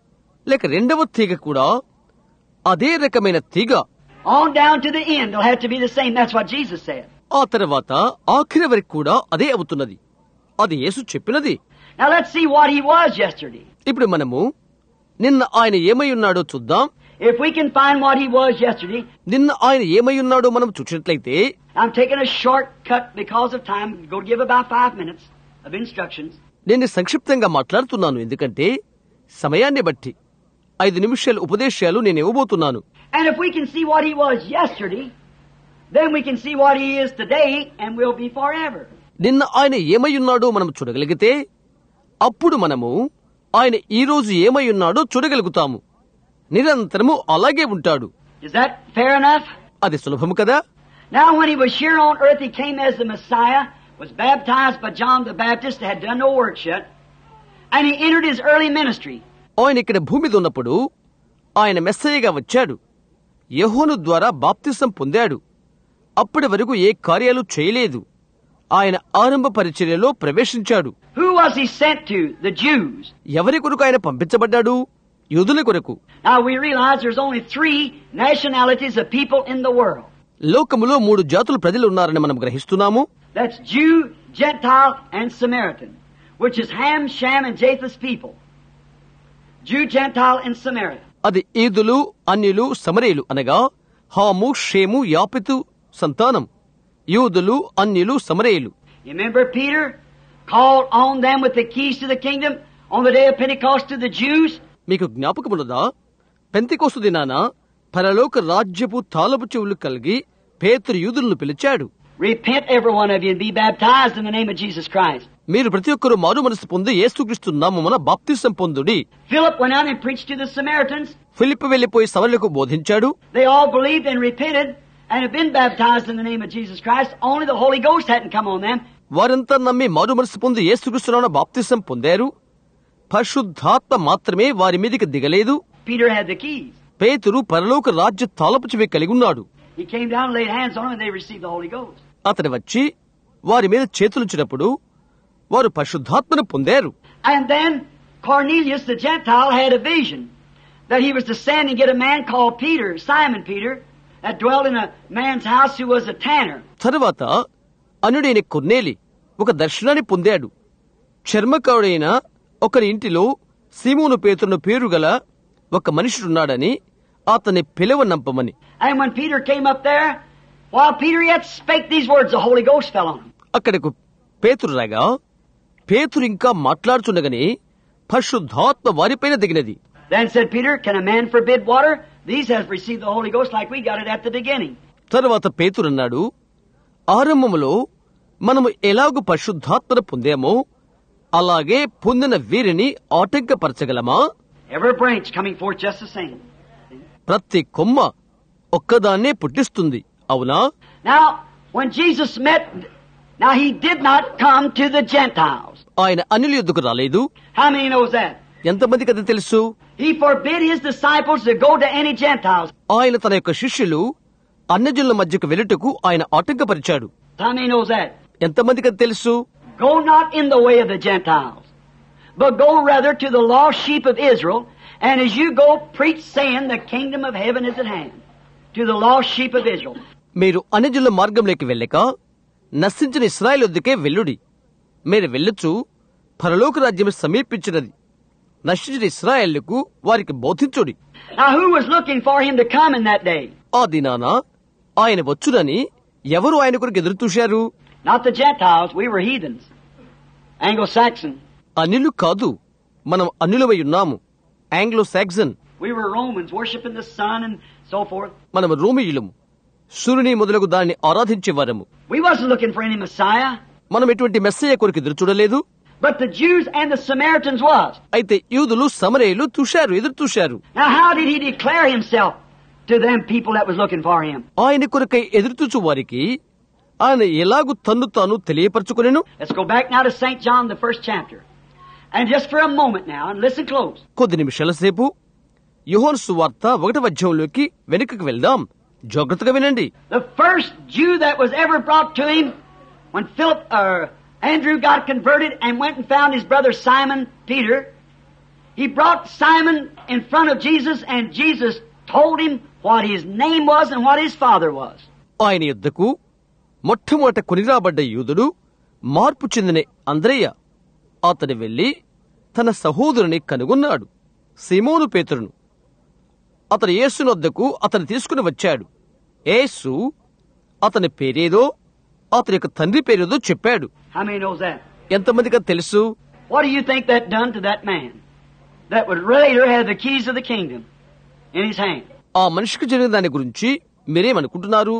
లేక రెండవ తీగ కూడా అదే రకమైన తీగ. On down to the end, it'll have to be the same. That's what Jesus said. ఆ తర్వాత ఆఖరి వరకు కూడా అదే అవుతున్నది. అది యేసు చెప్పినది. Now let's see what he was yesterday. ఇప్పుడు మనము నిన్న ఆయన ఏమై ఉన్నాడో చూద్దాం. If we can find what he was yesterday. నిన్న ఆయన ఏమై ఉన్నాడో మనం చూసినట్లయితే, I'm taking a shortcut because of time. I'm going to give about five minutes of instructions. నేను సంక్షిప్తంగా మాట్లాడుతున్నాను, ఎందుకంటే సమయాన్ని బట్టి ఐదు నిమిషాల ఉపదేశాలు నేను ఇవ్వబోతున్నాను. And if we can see what he was yesterday, then we can see what he is today and will be forever. నిన్న ఆయన ఏమై ఉన్నాడో మనం చూడగలిగితే, అప్పుడు మనము ఆయన ఈ రోజు ఏమై ఉన్నాడో చూడగలుగుతాము. నిరంతరము అలాగే ఉంటాడు. Is that fair enough? అది సులభము కదా? Now when he was here on earth, he came as the Messiah, was baptized by John the Baptist, had done no works yet, and he entered his early ministry. ఆయన ఇక్కడ భూమి మీద ఉన్నప్పుడు ఆయన మెస్సయ్యగా వచ్చాడు. యోహాను ద్వారా బాప్తిసం పొందాడు. అప్పటి వరకు ఏ కార్యాలు చేయలేదు. ఆయన ఆరంభ పరిచర్యలో ప్రవేశించాడు. Who was he sent to? The Jews. ఎవరి కొరకు ఆయన పంపించబడ్డాడు? యూదుల కొరకు. Now we realize there's only three nationalities of people in the world. లోకములో మూడు జాతుల ప్రజలు ఉన్నారని మనం గ్రహిస్తున్నాము. That's Jew, Gentile, and Samaritan, which is Ham, Shem, and Japheth's people. Jew, Gentile, and Samaritan. అది ఈదులు, అన్యులు, సమరేలు అనగా హాము, షేము, యాపెతు సంతానం. యూదులు, అన్యులు, సమరేలు. You remember Peter called on them with the keys to the kingdom on the day of Pentecost to the Jews? మీకు జ్ఞాపకమున్నదా? Pentecost దినాన పరలోక రాజ్యపు తాళపు చెవులు కలిగి పేతురు యూదులను పిలిచాడు. Repent, every one of you, and be baptized in the name of Jesus Christ. మీరు ప్రతి ఒక్కరూ మారు మనసు పొంది యేసుక్రీస్తు నామమున బాప్తిసం పొందుడి. Philip went out and preached to the Samaritans. ఫిలిప్పు వెళ్లిపోయి సమరయులకు బోధించాడు. They all believed and repented and have been baptized in the name of Jesus Christ. Only the Holy Ghost hadn't come on them. వారంతా నమ్మి మారు మనసు పొంది యేసుక్రీస్తు నామమున బాప్తిసం పొందారు. పరిశుద్ధాత్మ మాత్రమే వారి మీదకి దిగలేదు. Peter had the keys. పేతురు పరలోక రాజ్య తాళపు చెవి కలిగి ఉన్నాడు. He came down and laid hands on them and they received the Holy Ghost. అతడు వచ్చి వారి మీద చేతులుంచినప్పుడు వారు పరిశుద్ధాత్మను పొందారు. And then Cornelius the Gentile had a vision that he was to send and get a man called Peter, Simon Peter, that dwelt in a man's house who was a tanner. తరువాత అనుడైన కొర్నేలి ఒక దర్శనాన్ని పొందాడు. చర్మకారుడైన ఒకరి ఇంటిలో సీమోను పేతురును పేరు గల ఒక మనుషుడున్నాడని అతన్ని పిలవనంపమని. And when Peter came up there, while Peter yet spake these words, the Holy Ghost fell on him. అక్కడకు పేతురు రాగా పేతురు ఇంకా మాట్లాడుచుండగానే పరిశుద్ధాత్మ వారిపైన దిగినది. Then said Peter, can a man forbid water? These have received the Holy Ghost like we got it at the beginning. తరువాత పేతురు అన్నాడు, ఆరంభములో మనము ఎలాగూ పరిశుద్ధాత్మను పొందామో అలాగే పొందిన వీరిని ఆటంకపరచగలమా? Every branch coming forth just the same. ప్రతి కొమ్మ ఒక్కదాన్నే పుట్టిస్తుంది, అవునా? Now, when Jesus met, now he did not come to the Gentiles. ఆయన అన్యుల యొద్దకు రాలేదు. How many knows that? ఎంతమందికి అది తెలుసు? He forbid his disciples to go to any Gentiles. ఆయన తన యొక్క శిష్యులు అన్యజనుల మధ్యకు వెళ్ళుటకు ఆయన ఆటంకపరిచాడు. How many knows that? ఎంతమందికి అది తెలుసు? Go not in the way of the Gentiles, but go rather to the lost sheep of Israel, and as you go, preach saying, the kingdom of heaven is at hand. To the lost sheep of Israel. మీరు అన్యజనుల మార్గంలోకి వెళ్ళక నశించిన ఇశ్రాయేలు వద్దకే వెళ్ళుడి. మీరు వెళ్ళొచ్చు, పరలోక రాజ్యం సమీపించినది. నశించిన ఇశ్రాయేలుకు వారికి బోధించుడి. Now who was looking for him to come in that day? ఆ దినాన ఆయన వచ్చునని ఎవరు ఆయన కొరకు ఎదురు చూశారు? Not the Gentiles, we were heathens. Anglo-Saxon. అన్యులు కాదు, మనం అన్యులమై ఉన్నాము. Anglo Saxon. We were Romans, worshiping the sun and so forth. మనము రోమియులము, సూర్యుని మొదలగు దాన్ని ఆరాధించేవారము. We wasn't looking for any Messiah. మనం ఎటువంటి మెస్సయ్య కొరకు ఎదురు చూడలేదు. But the Jews and the Samaritans was. అయితే యూదులు సమరయులు చూశారు, ఎదురు చూశారు. Now how did he declare himself to them people that was looking for him? ఆయన కొరకై ఎదురుచూచు వారికి ఆయన ఎలాగు తన్ను తాను తెలియపరచుకొనెను? Let's go back now to Saint John, the first chapter. And just for a moment now, and listen close. కొద్ది నిమిషాల సేపు యోహాను సువార్త ఒకటవ అధ్యాయంలోకి వెనుకకు వెళ్దాం. జాగ్రత్తగా వినండి. The first Jew that was ever brought to him, when Philip or Andrew got converted and went and found his brother Simon Peter, He brought Simon in front of Jesus, and Jesus told him what his name was and what his father was. ఆయన యొద్దకు మొట్టమొదట కొనిరాబడ్డ యూదుడు మార్పు చెందిన అంద్రయ్య. అతడు వెళ్లి తన సహోదరుని కనుగొన్నాడు, సీమోను పేతురును. అతడు యేసునొద్దకు అతను తీసుకుని వచ్చాడు. యేసు అతని పేరేదో అతని యొక్క తండ్రి పేరేదో చెప్పాడు. How many knows that? ఎంతమందికి తెలుసు? What do you think that done to that man that would later have the keys of the kingdom in his hand? ఆ మనిషికి జరిగిన దాని గురించి మీరేమనుకుంటున్నారు?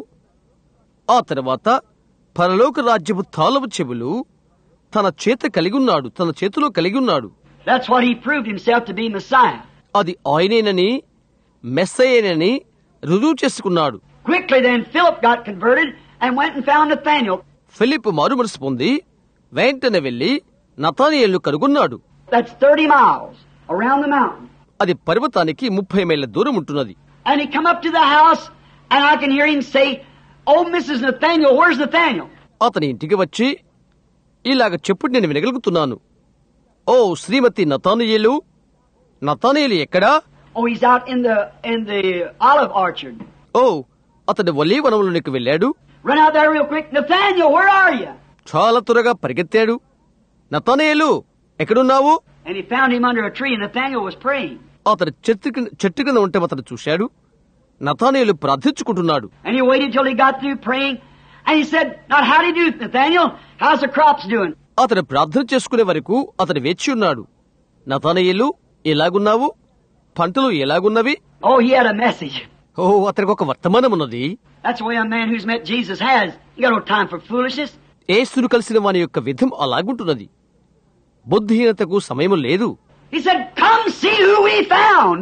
ఆ తర్వాత పరలోక రాజ్యపు తాళపు చెవులు తన చేత కలిగి ఉన్నాడు, తన చేతిలో కలిగి ఉన్నాడు. That's what he proved himself to be Messiah. అది ఆయనేనని, మెస్సయేనని రుజువు చేసుకున్నాడు. Quickly then Philip got converted and went and found Nathanael. ఫిలిప్పు మారుమనసు పొంది వెంటనే వెళ్లి నతానియేలును కనుగొన్నాడు. That's thirty miles around the mountain. అది పర్వతానికి ముప్పై మైళ్ళ దూరం ఉంటున్నది. And he come up to the house and I can hear him say, "Oh, Missus Nathaniel, where's Nathaniel?" అతని ఇంటికి వచ్చి ఇలాగ చెప్పుడు నేను వినగలుగుతున్నాను. ఓ శ్రీమతి నతానియేలు, నతానియేలు ఎక్కడా? Oh, he's out in the in the olive orchard. ఓ అతడు ఒలీవ వనంలోనికి వెళ్ళాడు. Run out there real quick. Nathaniel, where are you? చాలా త్వరగా పరిగెత్తాడు. నతానియేలు ఎక్కడున్నావు? And he found him under a tree and Nathaniel was praying. అతడు చెట్టు కింద చెట్టు కింద ఉంటే అతడు చూశాడు. Nathanael ప్రార్థించుకుంటున్నాడు. And he waited till he got through praying and he said, "Not how do you do, Nathaniel? How's the crops doing?" అతడు ప్రార్థన చేసుకునే వరకు అతడు వేచి ఉన్నాడు. నతానియేలు ఎలాగున్నావు? పంటలు ఎలాగున్నవి? Oh, he had a message. ఓ అతనికి ఒక వర్తమానం ఉన్నది. That's the way a man who's met Jesus has. You got no time for foolishness. యేసును కలిసిన వాని యొక్క విధం అలాగుంటున్నది. బుద్ధిహీనతకు సమయం లేదు. He said, "Come see who we found.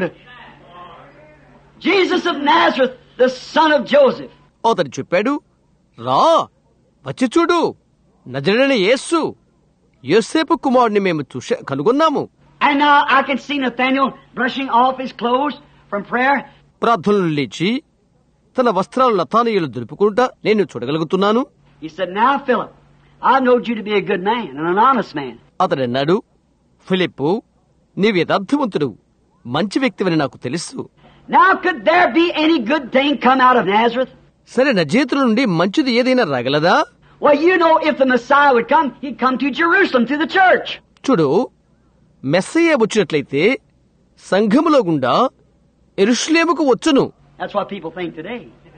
Jesus of Nazareth, the son of Joseph." అతడు చెప్పాడు, రా వచ్చి చూడు, నజరేయుడైన యేసు, యోసేపు కుమారుడిని మేము చూసే కనుగొన్నాము. And now I can see Nathaniel brushing off his clothes from prayer. ప్రార్థనలు లేచి తన వస్త్రాలు నతానియేలు దులుపుకుంటా నేను చూడగలుగుతున్నాను. He said, "Now, Philip, I knowed you to be a good man and an honest man." అతడు అన్నాడు, ఫిలిప్పు, నీవు యథార్థవంతుడు, మంచి వ్యక్తివని నాకు తెలుసు. Now, could there be any good thing come out of Nazareth? సరే, నజరేతు నుండి మంచిది ఏదైనా రాగలదా? Well, you know, if the Messiah would come, he'd come to Jerusalem through the church. చూడు, మెస్సయ్య వచ్చినట్లయితే సంఘములో గుండా యెరూషలేముకు వచ్చును. That's what people think today.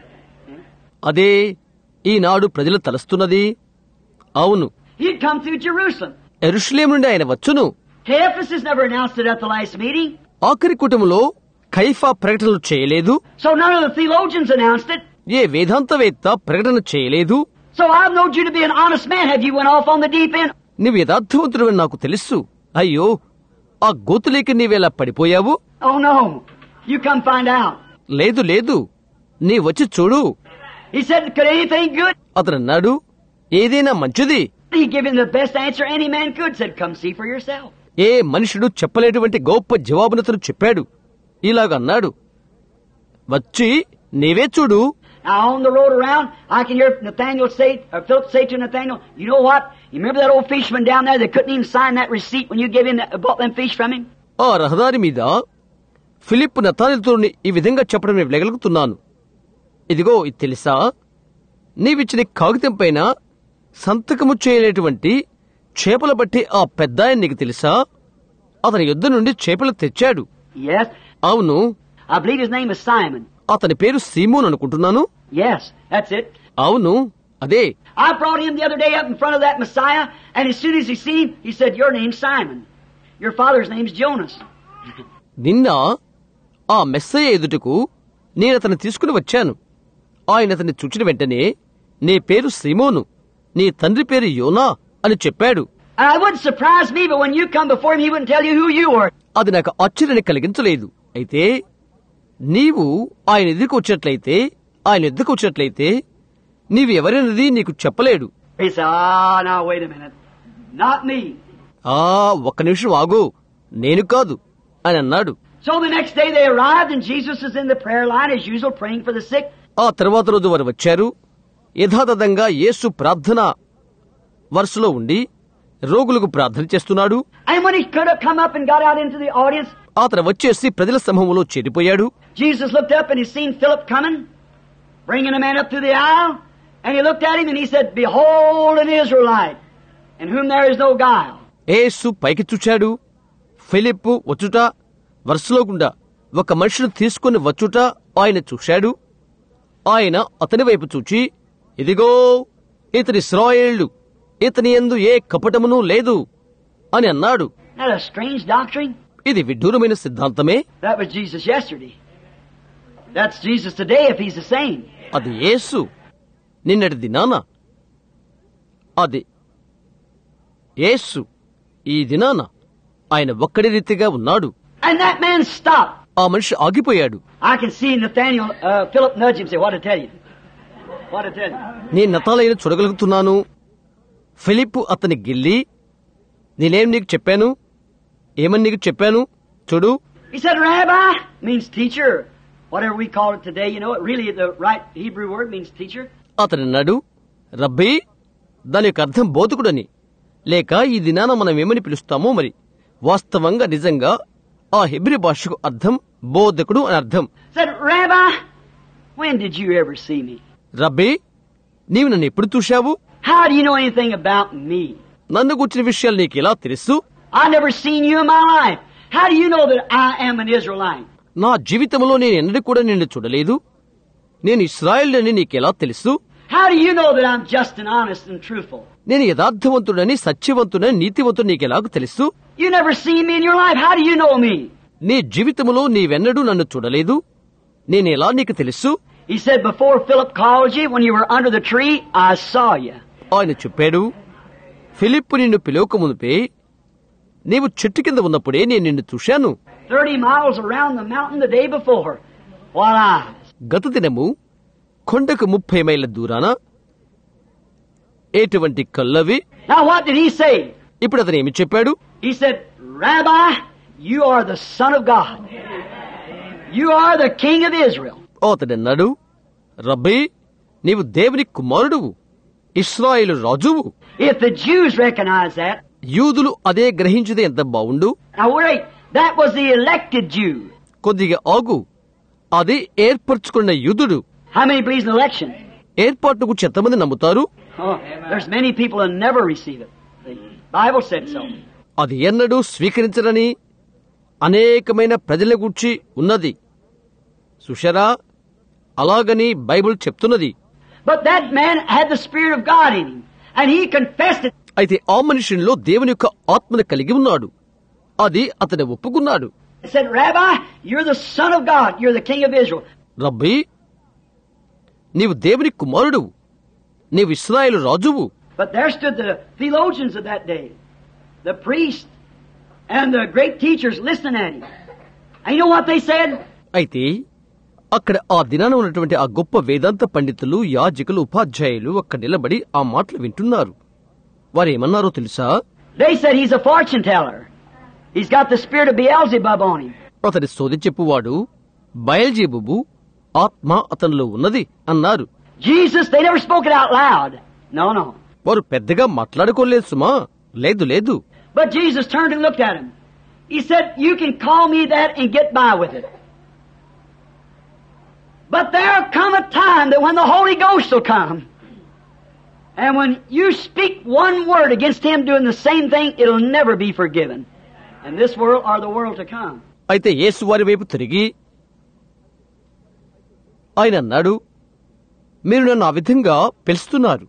అదే ఈనాడు ప్రజలు తలస్తున్నది. అవును, He'd come through Jerusalem. యెరూషలేము నుండి ఆయన వచ్చును. Caiaphas never announced it at the last meeting. ఆఖరి కూటములో కైఫా ప్రకటనలు చేయలేదు. So none of the theologians announced it. ఏ వేదాంతవేత్త ప్రకటన చేయలేదు. So I've known you to be an honest man. Have you went off on the deep end? నీవు యథార్థవంతుడు అని నాకు తెలుసు. అయ్యో, ఆ గోతులేకి నీవేలా పడిపోయావు? Oh no. You come find out. లేదు లేదు, నీ వచ్చి చూడు. He said, "Could anything good?" అతను అన్నాడు, ఏదైనా మంచిది. He gave him the best answer any man could. Said, "Come see for yourself." ఏ మనుషుడు చెప్పలేటువంటి గొప్ప జవాబునతను చెప్పాడు. ఇలాగ అన్నాడు, వచ్చి నీవే చూడు. Now on the road around, I can hear Nathaniel say, or Philip say to Nathaniel, "You know what? You remember that old fisherman down there that couldn't even sign that receipt when you gave him that, bought them fish from him?" ఆ రహదారి మీద ఫిలిప్పు నతానియేలుతో ఈ విధంగా చెప్పడం నేను వినగలుగుతున్నాను. ఇదిగో, ఇది తెలుసా, నీవిచ్చిన కాగితం పైన సంతకము చేయలేటువంటి చేపల బట్టి ఆ పెద్దాయన నీకు తెలుసా? అతని యుద్ధ నుండి చేపలు తెచ్చాడు. Yes. అవును, I believe his name is Simon. అతని పేరు సీమోన్ అనుకుంటున్నాను. Yes, that's it. అవును, అదే. I brought him the other day up in front of that Messiah, and as soon as he seen him, he said, "Your name's Simon. Your father's name's Jonas." నిన్న ఆ మెస్సయ్య ఎదుటకు నేను అతన్ని తీసుకుని వచ్చాను. ఆయన అతన్ని చూచిన వెంటనే, నీ పేరు సీమోను, నీ తండ్రి పేరు యోనా అని చెప్పాడు. And it wouldn't surprise me, but when you come before him, he wouldn't tell you who you were. అది నాకు ఆశ్చర్యాన్ని కలిగించలేదు. అయితే నీవు ఆయన ఎదుకు వచ్చినట్లయితే ఆయన ఎద్దుకు వచ్చినట్లయితే నీవు ఎవరైనది నీకు చెప్పలేడు. He said, "Ah, now wait a minute. Not me." ఆ ఒక్క నిమిషం ఆగు, నేను కాదు అని అన్నాడు. So the next day they arrived and Jesus was in the prayer line as usual praying for the sick. ఆ తర్వాత రోజు వారు వచ్చారు. యథాతథంగా యేసు ప్రార్థన వరుసలో ఉండి రోగులకు ప్రార్థన చేస్తున్నాడు. And when he could have come up and got out into the audience, అతను వచ్చేసి ప్రజల సమూహంలో చేరిపోయాడు. Jesus looked up and he seen Philip coming, bringing a man up through the aisle, and he looked at him and he said, "Behold an Israelite, in whom there is no guile." యేసు పైకి చూచాడు. ఫిలిప్పు వచ్చుట, వరుసలో గుండా ఒక మనిషిని తీసుకుని వచ్చుట ఆయన చూశాడు. ఆయన అతని వైపు చూచి, ఇదిగో ఇతని ఇశ్రాయేలు, ఇతని యందు ఏ కపటమును లేదు అని అన్నాడు. Not a strange doctrine. ఇది విడ్డూరమైన సిద్ధాంతమే. That was Jesus yesterday. That's Jesus today if he's the same. అది యేసు నిన్నటి దినాన, అది యేసు ఈ దినాన ఆయన ఒక్కడి రీతిగా ఉన్నాడు. And that man stopped. ఆ మనిషి ఆగిపోయాడు. I can see Nathaniel, uh, Philip nudge him and say, "What to tell you? What to tell you?" నేను నతాలైన చూడగలుగుతున్నాను. ఫిలిప్పు అతని గిల్లి, నేనేం నీకు చెప్పాను, ఏమని నీకు చెప్పాను చూడు. He said, "Rabbi" means teacher. Whatever we call it today, you know, it really the right Hebrew word means teacher. అతను అన్నాడు, రబ్బీ, దాని యొక్క అర్థం బోధకుడని, లేక ఈ దినాన మనం ఏమని పిలుస్తామో మరి. వాస్తవంగా నిజంగా ఆ హెబ్రీ భాషకు అర్థం బోధకుడు అని అర్థం. Said, "Rabbi, when did you ever see me?" రబ్బీ, నీవు నన్ను ఎప్పుడు చూశావు? How do you know anything about me? నన్ను గుర్చిన విషయాలు నీకు ఎలా తెలుసు? I never seen you in my life. How do you know that I am an Israelite? నా జీవితంలో నేను ఎన్నడూ కూడా నిన్ను చూడలేదు. నేను ఇశ్రాయేలుని నీకెలా తెలుసు? How do you know that I'm just and honest and truthful? నేను యథార్థవంతుడని, సత్యవంతుడని, నీతివంతుడు నీకెలాగ తెలుసు? You never seen me in your life. How do you know me? నీ జీవితంలో నీవెన్నడూ నన్ను చూడలేదు. నేనెలా నీకు తెలుసు? He said, "Before Philip called you, when you were under the tree, I saw you." ఆయన చెప్పాడు, ఫిలిప్పు నిన్ను పిలవక మునిపే నీవు చెట్టు కింద ఉన్నప్పుడే నేను నిన్ను చూశాను. Thirty miles around the mountain the day before. What eyes? గత దినము కొండకు ముప్పై మైళ్ళ దూరాన ఎటువంటి కళ్ళవి. Now what did he say? ఇప్పుడు అతను ఏమి చెప్పాడు? He said, "Rabbi, you are the Son of God. You are the King of Israel." అతడన్నాడు, రబ్బీ, నీవు దేవుని కుమారుడువు, ఇశ్రాయేలు రాజువు. If the Jews recognize that, యూదులు అదే గ్రహించితే ఎంత బావుండు. now wait, that was the elected Jew. కొద్దిగా ఆగు, అది ఏర్పరచుకున్న యూదుడు. How many believes in election? ఏర్పాటుకు ఎంతమంది నమ్ముతారు? Oh, there's many people who never receive it. The Bible said so. అది ఎన్నడూ స్వీకరించరని అనేకమైన ప్రజల గూర్చి ఉన్నది. సుషరా, అలాగని బైబిల్ చెప్తున్నది. But that man had the Spirit of God in him, and he confessed it. అయితే ఆ మనుషునిలో దేవుని యొక్క ఆత్మను కలిగి ఉన్నాడు. అది అతను ఒప్పుకున్నాడు. He said, "Rabbi, you're the Son of God. You're the King of Israel." రబ్బీ, నీవు దేవుని కుమారుడువు, నీవు ఇశ్రాయేలు రాజువు. But there stood the theologians of that day, the priests and the great teachers listening at him. And you know what they said? అయితే అక్కడ ఆ దినాన ఉన్నటువంటి ఆ గొప్ప వేదాంత పండితులు, యాజకులు, ఉపాధ్యాయులు అక్కడ నిలబడి ఆ మాటలు వింటున్నారు. వారు ఏమన్నారో తెలుసా? They said he's a fortune teller. He's got the spirit of Beelzebub on him. అతడి సోది చెప్పువాడు బయల్జెబూబు ఆత్మ అతనిలో ఉన్నది అన్నారు. Jesus, they never spoke it out loud. No, no. వారు పెద్దగా మాట్లాడుకోలేదు సుమా. లేదు లేదు. But Jesus turned and looked at him. He said, "You can call me that and get by with it. But there'll come a time that when the Holy Ghost will come, and when you speak one word against him doing the same thing, it'll never be forgiven. In this world or the world to come." అయితే యేసు వారి వైపు తిరిగి ఆయన అన్నాడు, మీరు నన్ను ఆ విధంగా పిలుస్తున్నారు.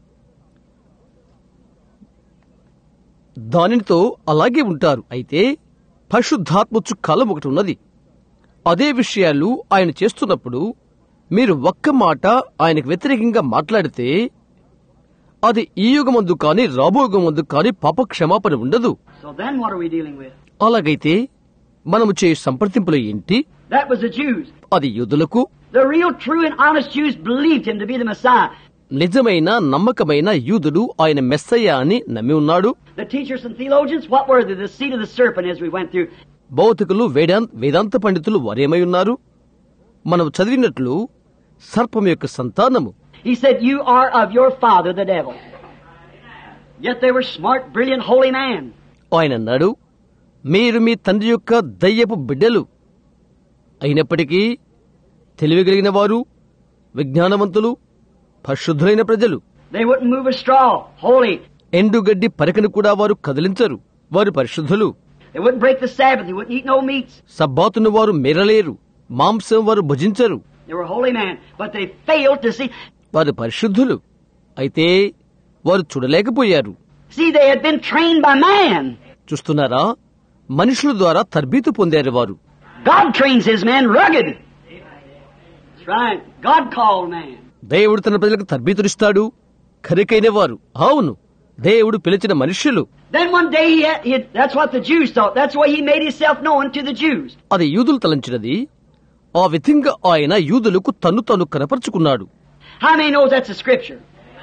దానితో అలాగే ఉంటారు. అయితే పరిశుద్ధాత్మచు కాలం ఒకటి ఉన్నది. అదే విషయాలు ఆయన చేస్తున్నప్పుడు మీరు ఒక్క మాట ఆయనకు వ్యతిరేకంగా మాట్లాడితే అది ఈ యుగమందు కాని రాబో యుగమందు కాని పాప క్షమాపణ ఉండదు. So then what are we dealing with? అలాగైతే మనము చేయు సంప్రదింపులు ఏంటి? That was the Jews. అది యూదులకు. The real, true, and honest Jews believed him to be the Messiah. నిజమైన నమ్మకమైన యూదుడు ఆయన మెస్సయ్య అని నమ్మి ఉన్నాడు. The teachers and theologians, what were they? The seed of the serpent, as we went through. భౌతికులు, వేదాంత వేదాంత పండితులు వారేమై ఉన్నారు? మనం చదివినట్లు సర్పం యొక్క సంతానము. He said, "You are of your father, the devil. Yet they were smart, brilliant, holy men. ఆయన అన్నాడు, మీరు మీ తండ్రి యొక్క దయ్యపు బిడ్డలు అయినప్పటికీ తెలివిగలిగిన వారు, విజ్ఞానవంతులు, పరిశుద్ధులైన ప్రజలు. They wouldn't move a straw, holy. ఎండుగడ్డి పరకను కూడా వారు కదిలించరు, వారు పరిశుద్ధులు. They wouldn't break the Sabbath, they wouldn't eat no meats. సబ్బాతును వారు మెరలేరు, మాంసం వారు భుజించరు. They were holy men, but they failed to see. వారు పరిశుద్ధులు, అయితే వారు చూడలేకపోయారు. See, they had been trained by man. చూస్తున్నారా, మనుషుల ద్వారా తర్బీతు పొందారు వారు. God trains his men rugged. That's right. God called man. దేవుడు తన ప్రజలకు తర్బీతునిస్తాడు, ఖరికైన వారు. అవును, దేవుడు పిలిచిన మనుష్యులు. Then one day, he had, he had, that's what the Jews thought. That's why he made himself known to the Jews. అది యూదులు తలంచినది. ఆ విధంగా ఆయన యూదులకు తన్ను తాను కనపరుచుకున్నాడు. How many knows that's a scripture?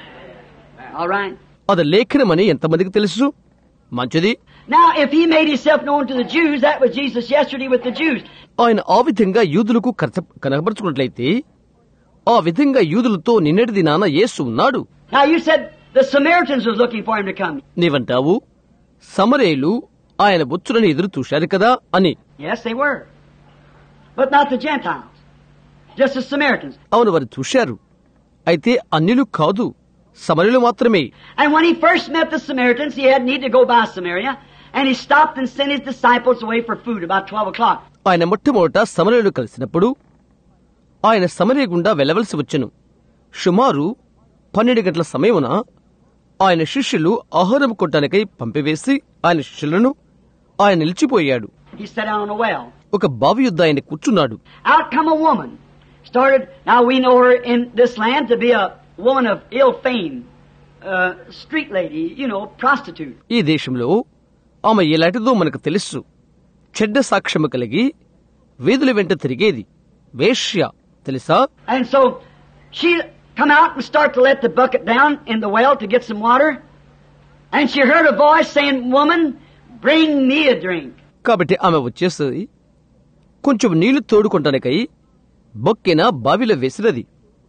All right. అది లేఖనమని ఎంతమందికి తెలుసు? మంచిది. Now, if he made himself known to the Jews, that was Jesus yesterday with the Jews. ఆయన ఆ విధంగా యూదులకు కనపరుచుకున్నట్లయితే, ఆ విధంగా యూదులతో నిన్నటి దినాన యేసు ఉన్నాడు. Now, you said the Samaritans was looking for him to come. నీవంటావు, సమరేయులు ఆయన వచ్చునని ఎదురు చూశారు కదా అని. Yes, they were. But not the Gentiles. Just the Samaritans. అవును, వారు చూశారు, అయితే అన్యులు కాదు, సమరయులు మాత్రమే. And when he first met the Samaritans, he had need to go by Samaria, and he stopped and sent his disciples away for food about twelve o'clock. ఆయన మొట్టమొదట సమరయులు కలిసినప్పుడు ఆయన సమరయ గుండా వెళ్లవలసి వచ్చెను. సుమారు పన్నెండు గంటల సమయమున ఆయన శిష్యులు ఆహారం కొట్టడానికై పంపివేసి ఆయన శిష్యులను ఆయన నిలిచిపోయాడు. He sat down on a well. ఒక బావి యొద్ద ఆయన కూర్చున్నాడు. Out come a woman. Started, now we know her in this land to be a woman of ill fame, uh, street lady, you know, prostitute. ఈ దేశంలో ఆమె ఎలాంటిదో మనకు తెలుసు. చెడ్డ సాక్ష్యము కలిగి వీధుల వెంట తిరిగేది, వేశ్య, తెలుసా? And so she come out and start to let the bucket down in the well to get some water, and she heard a voice saying, "Woman, bring me a drink." కాబట్టి ఆమె వచ్చేసి కొంచెం నీళ్లు తోడుకుంటానికై బొక్కెన బావిలో వేసినది.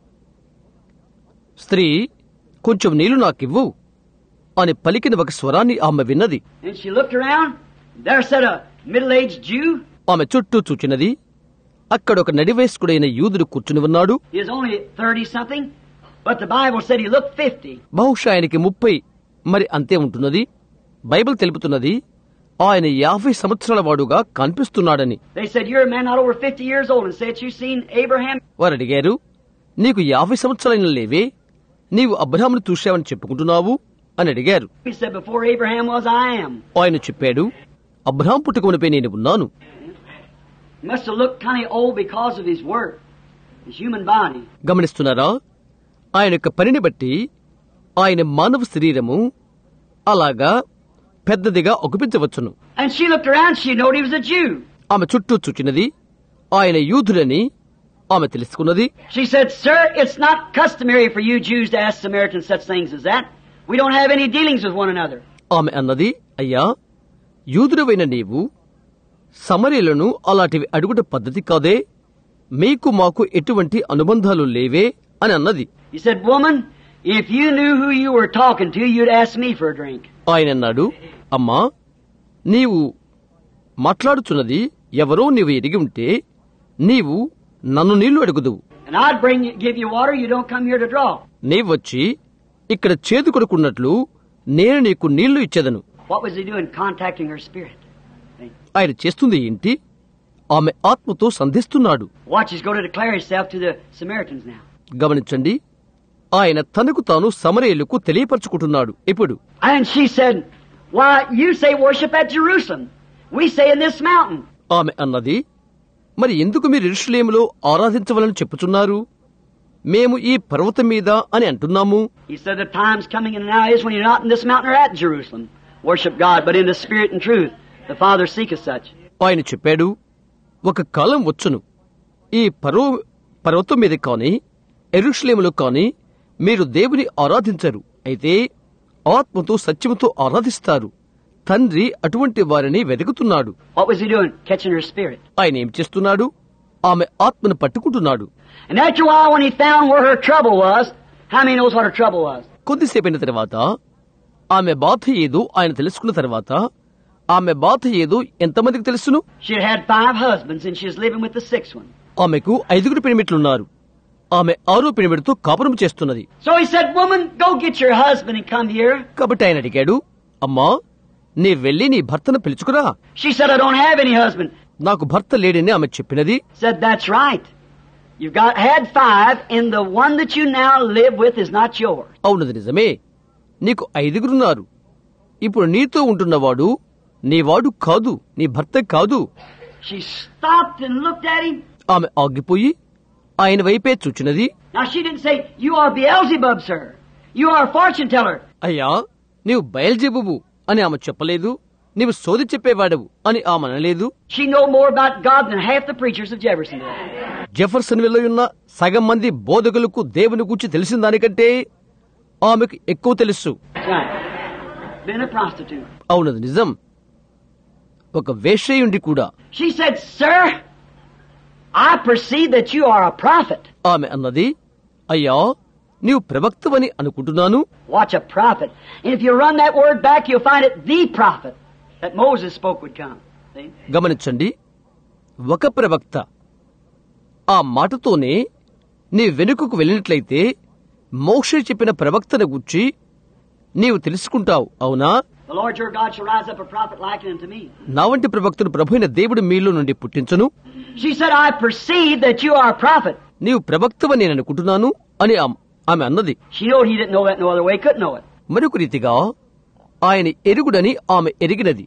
స్త్రీ, కొంచెం నీళ్లు నాకివ్వు అని పలికిన ఒక స్వరాన్ని ఆమె విన్నది. And she looked around. There sat a middle-aged Jew. ఆమె చుట్టూ చూచినది. అక్కడ ఒక నడివయస్కుడైన యూదుడు కూర్చుని ఉన్నాడు. He was only thirty something, but the Bible said he looked fifty. బహుశా ఆయనకి ముప్పై మరి అంతే ఉంటున్నది. బైబిల్ తెలుపుతున్నది ఆయన యాభై సంవత్సరాల వాడుగా కనిపిస్తున్నాడని. They said, "You're a man not over fifty years old, and said you seen Abraham." వారు అడిగారు, నీకు యాభై సంవత్సరాలైన లేవే, నీవు అబ్రహామును చూశావని చెప్పుకుంటున్నావు అని అడిగారు. He said, "Before Abraham was, I am." ఆయన చెప్పాడు, అబ్రహాం పుట్టుకమునిపై నేను ఉన్నాను. He must have looked kind of old because of his work, his human body. గమనిస్తున్నారా, ఆయన యొక్క పనిని బట్టి ఆయన మానవ శరీరము అలాగా పెద్దదిగా ఒప్పించవచ్చును. And she looked around, she knew he was a Jew. ఆమె చుట్టూ చూచినది, ఆయన యూదుడని ఆమె తెలుసుకున్నది. She said, "Sir, it's not customary for you Jews to ask Samaritans such things as that. We don't have any dealings with one another." ఆమె అన్నది, అయ్యా, యూదుడవైన నీవు సమరీయులను అలాంటివి అడుగుట పద్ధతి కాదే, మీకు మాకు ఎటువంటి అనుబంధాలు లేవే అని అన్నది. He said, "Woman, if you knew who you were talking to, you'd ask me for a drink." ఆయన అన్నాడు, అమ్మా, నీవు మాట్లాడుచున్నది ఎవరో నీవు ఎరిగి ఉంటే నీవు నన్ను నీళ్లు అడుగుదువు. And I'd bring you, give you water, you don't come here to draw. నీవు వచ్చి ఇక్కడ చేదు కొడుకున్నట్లు నేను నీకు నీళ్లు ఇచ్చేదను. What was he doing? Contacting her spirit. ఆయన చేస్తుంది ఏంటి? ఆమె ఆత్మతో సంధిస్తున్నాడు. Watch, he's going to declare himself to the Samaritans now. గమనించండి, ఆయన తనకు తాను సమరయులకు తెలియపరచుకుంటున్నాడు ఇప్పుడు. And she said, "Why, you say worship at Jerusalem. We say in this mountain." ఆమె అన్నది, మరి ఎందుకు మీరు యెరూషలేములో ఆరాధించవలని చెప్పుచున్నారు? మేము ఈ పర్వతం మీద అని అంటున్నాము. He said, "The time's coming and now is when you're not in this mountain or at Jerusalem. Worship God, but in the spirit and truth. The Father seeketh such." ఆయన చెప్పాడు, ఒక కాలం వచ్చును, ఈ పర్వ పర్వతం మీద కాని యెరూషలేములో కాని మీరు దేవుని ఆరాధించరు, అయితే ఆత్మతో సత్యముతో ఆరాధిస్తారు. తండ్రి అటువంటి వారిని వెతుకుతున్నాడు. What was he doing? Catching her spirit. ఆయన ఏం చేస్తున్నాడు? ఆమె ఆత్మను పట్టుకుంటున్నాడు. And after a while, when he found where her trouble was, how many knows what her trouble was? కొద్దిసేపైన తర్వాత ఆమె బాధ ఏదో ఆయన తెలుసుకున్న తర్వాత ఆమె బాధ ఏదో ఎంతమందికి తెలుసును? She had had five husbands and she was living with the sixth one. ఆమెకు ఐదుగురు పెనిమిట్లున్నారు. ఆమె ఆరో పెనిమిటితో కాపురం చేస్తున్నది. So he said, woman, go get your husband and come here. కాబట్టి ఆయన అడిగాడు, అమ్మా, నీ వెళ్లి నీ భర్తను పిలుచుకురా. She said, I don't have any husband. నాకు భర్త లేడని ఆమె చెప్పినది. Said, that's right. You've got had five and the one that you now live with is not yours. అవునది నిజమే, నీకు ఐదుగురున్నారు. ఇప్పుడు నీతో ఉంటున్నవాడు నీవాడు కాదు, నీ భర్త కాదు. She stopped and looked at him. ఆమె ఆగిపోయి ఆయన వైపే చూచినది. Now she didn't say, you are Beelzebub, sir. You are a fortune teller. అయ్యా, నీవు బయల్జెబుబు అని ఆమె చెప్పలేదు. నీవు సోది చెప్పేవాడవు అని ఆమె అనలేదు. She know more about God than half the preachers of Jeffersonville. జెఫర్సన్ విల్లో ఉన్న సగం మంది బోధకులకు దేవుని గురించి తెలిసిన దానికంటే ఆమెకు ఎక్కువ తెలుసు. Right. Been a prostitute. అవునది నిజం, ఒక వేశ్యయుండి కూడా. She said, sir, I perceive that you are a prophet. ఆమె అన్నది, అయ్యా, నీవు ప్రవక్తవని అనుకుంటున్నాను. Watch, a prophet. And if you run that word back, you'll find it the prophet that Moses spoke would come. See? గమనించండి, ఒక ప్రవక్త. ఆ మాటతోనే నీ వెనుకకు వెళ్ళినట్లయితే మోషే చెప్పిన ప్రవక్తను గురించి నీవు తెలుసుకుంటావు. అవునా? The Lord your God shall rise up a prophet like unto me. నా వంటి ప్రవక్తను ప్రభువైన దేవుడు మీలో నుండి పుట్టించును. She said, I perceive that you are a prophet. నీవు ప్రవక్తవని నేను అనుకుంటున్నాను అని ఆమె అన్నది. She knew he didn't know that no other way, couldn't know it. మరొక రీతిగా ఆయన ఎరుగుడని ఆమె ఎరిగినది.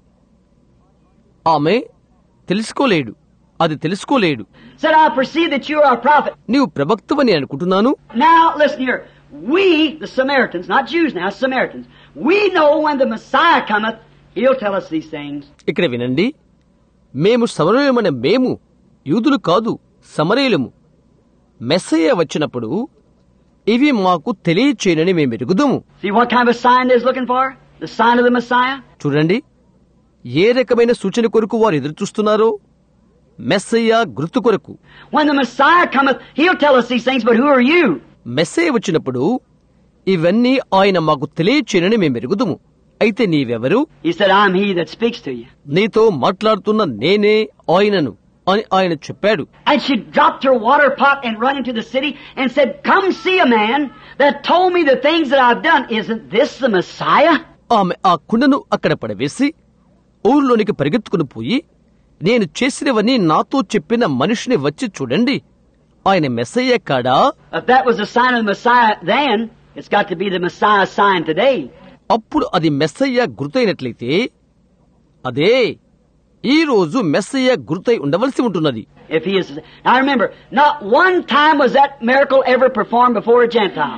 ఆమె తెలుసుకోలేడు, అది తెలుసుకోలేడు. Said, I perceive that you are a prophet. నీవు ప్రవక్తవని అనుకుంటున్నాను. Now listen here. We, the Samaritans, not Jews now, Samaritans, we know when the Messiah cometh, he'll tell us these things. ఇక్కడ వినండి, మేము సమరయులమైన మేము యూదులు కాదు, సమరయులము. మెస్సయ్య వచ్చినప్పుడు ఇవి మాకు తెలియచేయనని మేము ఎరుగుదుము. See what kind of a sign they're looking for? The sign of the Messiah? చూడండి, ఏ రకమైన సూచన కొరకు వారు ఎదురు చూస్తున్నారో. మెస్సయ్య గుర్తు కొరకు. When the Messiah cometh, he'll tell us these things, but who are you? Messiah వచ్చినప్పుడు ఇవన్నీ ఆయన మాకు తెలియచేయనని మేము ఎరుగుదుము. అయితే నీవెవరు? He said, I'm he that speaks to you. నీతో మాట్లాడుతున్న నేనే ఆయనను అని ఆయన చెప్పాడు. And she dropped her water pot and run into the city and said, come see a man that told me the things that I've done. Isn't this the Messiah? ఆమె ఆ కుండను అక్కడ పడవేసి ఊరిలోనికి పరిగెత్తుకుని పోయి, నేను చేసినవన్నీ నాతో చెప్పిన మనిషిని వచ్చి చూడండి, ఆయన మెస్సయ్య కాడా? If that was the sign of the Messiah then, it's got to be the Messiah sign today. అప్పుడు అది మెస్సయ్య గుర్తైనట్లయితే అదే ఈ రోజు మెస్సయ్య గుర్తై ఉండవలసి ఉంటున్నది. If he is, now remember, not one time was that miracle ever performed before a Gentile.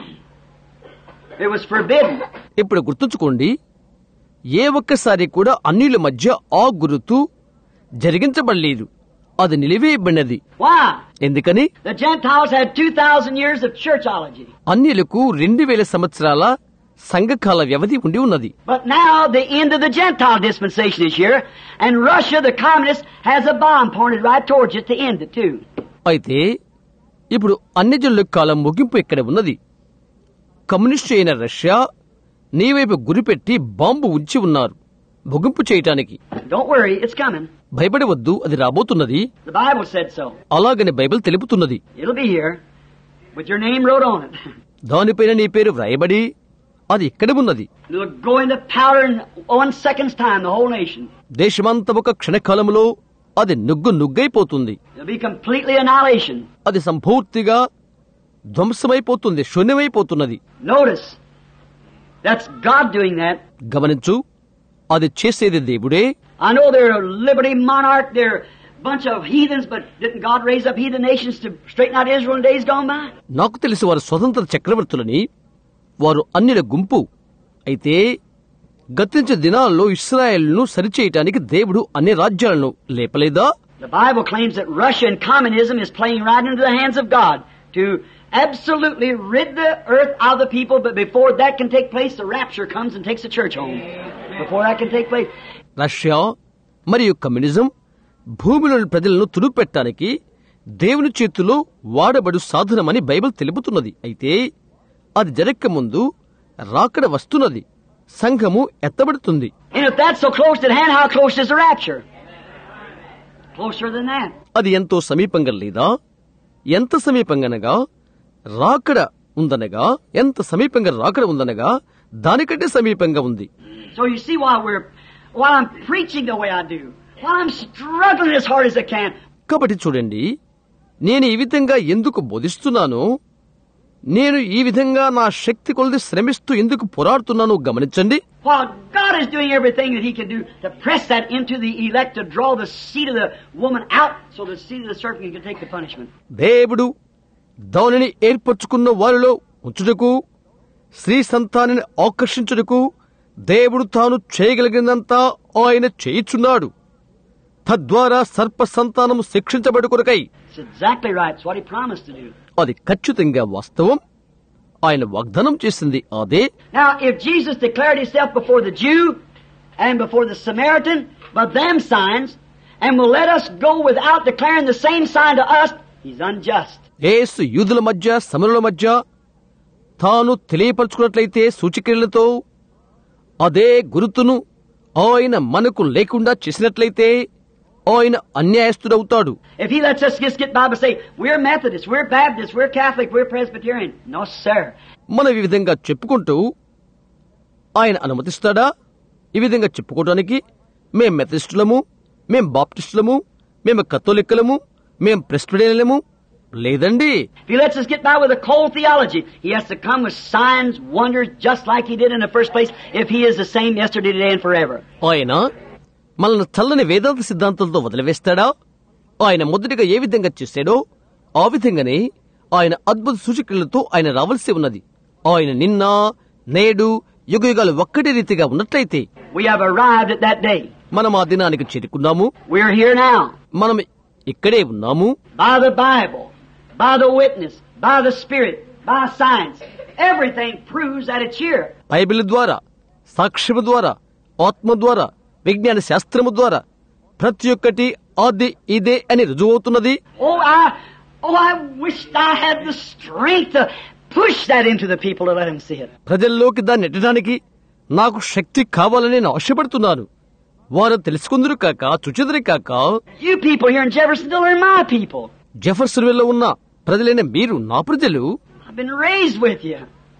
It was forbidden. ఇప్పుడు గుర్తుంచుకోండి, ఏ ఒక్కసారి కూడా అన్యుల మధ్య ఆ గుర్తు జరిగించబడలేదు, అది నిలివేయబడినది. Why? ఎందుకని? The Gentiles had two thousand years of churchology. అన్యులకు రెండు వేల సంవత్సరాల సంఘకాల వ్యవధి ఉండి ఉన్నది. But now the end of the Gentile dispensation is here, and Russia, the communist, has a bomb pointed right towards it to end it too. అయితే ఇప్పుడు అన్యజనుల కాలం ముగింపు ఇక్కడ ఉన్నది. కమ్యూనిస్టు అయిన రష్యా నీవైపు గురిపెట్టి బాంబు ఉంచి ఉన్నారు ముగింపు చేయటానికి. Don't worry, it's coming. భయపడవద్దు, అది రాబోతున్నది. The Bible said so. అలాగని బైబిల్ తెలుపుతున్నది. It'll be here with your name wrote on it. దానిపైన నీ పేరు వ్రాయబడి అది ఇక్కడ ఉన్నది. It'll go into powder in one second's time, the whole nation. దేశమంతా ఒక క్షణకాలంలో అది నుగ్గు నుగ్గైపోతుంది. It'll be completely annihilation. అది సంపూర్తిగా ధ్వంసమైపోతుంది, శూన్యమైపోతున్నది. Notice, that's God doing that. గమనించు, అది చేసేది దేవుడే. I know they're a liberty monarch, they're a bunch of heathens, but didn't God raise up heathen nations to straighten out Israel in days gone by? నాకు తెలిసి వారు స్వతంత్ర చక్రవర్తులని, వారు అన్యుల గుంపు. అయితే గతించే దినాల్లో ఇశ్రాయేలును సరిచేయటానికి దేవుడు అన్ని రాజ్యాలను లేపలేదా? The Bible claims that Russian communism is playing right into the hands of God to absolutely rid the earth out of the people, but before that can take place, the rapture comes and takes the church home. Before that can take place. Russia మరియు communism భూమిలోని ప్రజలను తుడుపెట్టడానికి దేవుని చేతిలో వాడబడు సాధనమని Bible తెలుపుతున్నది. అయితే అది జరగక ముందు రాకడ వస్తున్నది. సంఘము ఎత్తబడుతుంది. And if that's so close at hand, how close is the rapture? Closer than that. అది ఎంతో సమీపంగా లేదా? ఎంత సమీపంగానగా రాకడ ఉందనగా, ఎంత సమీపంగా రాకడ ఉందనగా దానికంటే సమీపంగా ఉంది. So you see why we're, while I'm preaching the way I do, while I'm struggling as hard as I can. కాబట్టి చూడండి, నేను ఈ విధంగా ఎందుకు బోధిస్తున్నానో, నేను ఈ విధంగా నా శక్తి కొలది శ్రమిస్తూ ఎందుకు పోరాడుతున్నానో గమనించండి. While God is doing everything that He can do to press that into the elect, to draw the seed of the woman out, so the seed of the serpent can take the punishment. దేవుడు దానిని ఏర్పరచుకున్న వారిలో ఉంచుటకు, స్త్రీ సంతానాన్ని ఆకర్షించుటకు దేవుడు తాను చేయగలిగినంతా ఆయన చేయుచున్నాడు. తద్వారా సర్ప సంతానము శిక్షించబడు కొరకై. It's exactly right. It's what He promised to do. అది ఖచ్చితంగా వాస్తవం. ఆయన వాగ్దానం చేసింది అదే. Now, if Jesus declared Himself before the Jew and before the Samaritan by them signs, and will let us go without declaring the same sign to us, He's unjust. యేసు యూదుల మధ్య సమరుల మధ్య తాను తెలియపరచుకున్నట్లయితే సూచిక్రియలతో అదే గురుతును ఆయన మనకు లేకుండా చేసినట్లయితే ఆయన అన్యాయస్తుడవుతాడు. If He lets us just get by and say, we're Methodists, we're Baptists, we're Catholic, we're Presbyterian. No, sir. మనం ఈ విధంగా చెప్పుకుంటూ ఆయన అనుమతిస్తాడా? ఈ విధంగా చెప్పుకోవడానికి మేం మెథడిస్టులము, మేం బాప్టిస్టులము, మేము కథోలిక్కులము, మేం ప్రెస్బిటేరియన్లము లేదండి. If He lets us get by with a cold theology, He has to come with signs, wonders, just like He did in the first place, if He is the same yesterday, today, and forever. ఆయన మనల్ని చల్లని వేదాంత సిద్ధాంతాలతో వదిలివేస్తాడా? ఆయన మొదటిగా ఏ విధంగా చేశాడో ఆ విధంగానే ఆయన అద్భుత సూచక్రియలతో ఆయన రావాల్సి ఉన్నది. ఆయన నిన్న నేడు యుగ యుగాలు ఒక్కటి రీతిగా ఉన్నట్లయితే We have arrived at that day. మనం ఆ దినానికి చేరుకున్నాము. We're here now. మనం ఇక్కడే ఉన్నాము. By the Bible, by the witness, by the Spirit, by science, everything proves that it's here. Bible ద్వారా, సాక్ష్యము ద్వారా, ఆత్మ ద్వారా, విజ్ఞాన శాస్త్రము ద్వారా ప్రతి ఒక్కటి అది ఇదే అని రుజువవుతున్నది. Oh, I, oh, I wished I had the strength to push that into the people to let them see it. ప్రజల్లోకి దాన్ని నెట్టడానికి నాకు శక్తి కావాలని నేను ఆశపడుతున్నాను. వారు తెలుసుకుందరు కాక, చుచెదరు కాక. You people here in Jeffersonville are my people. జెఫర్సన్విల్లో ఉన్న ప్రజలైన మీరు నా ప్రజలు. I've been raised with you.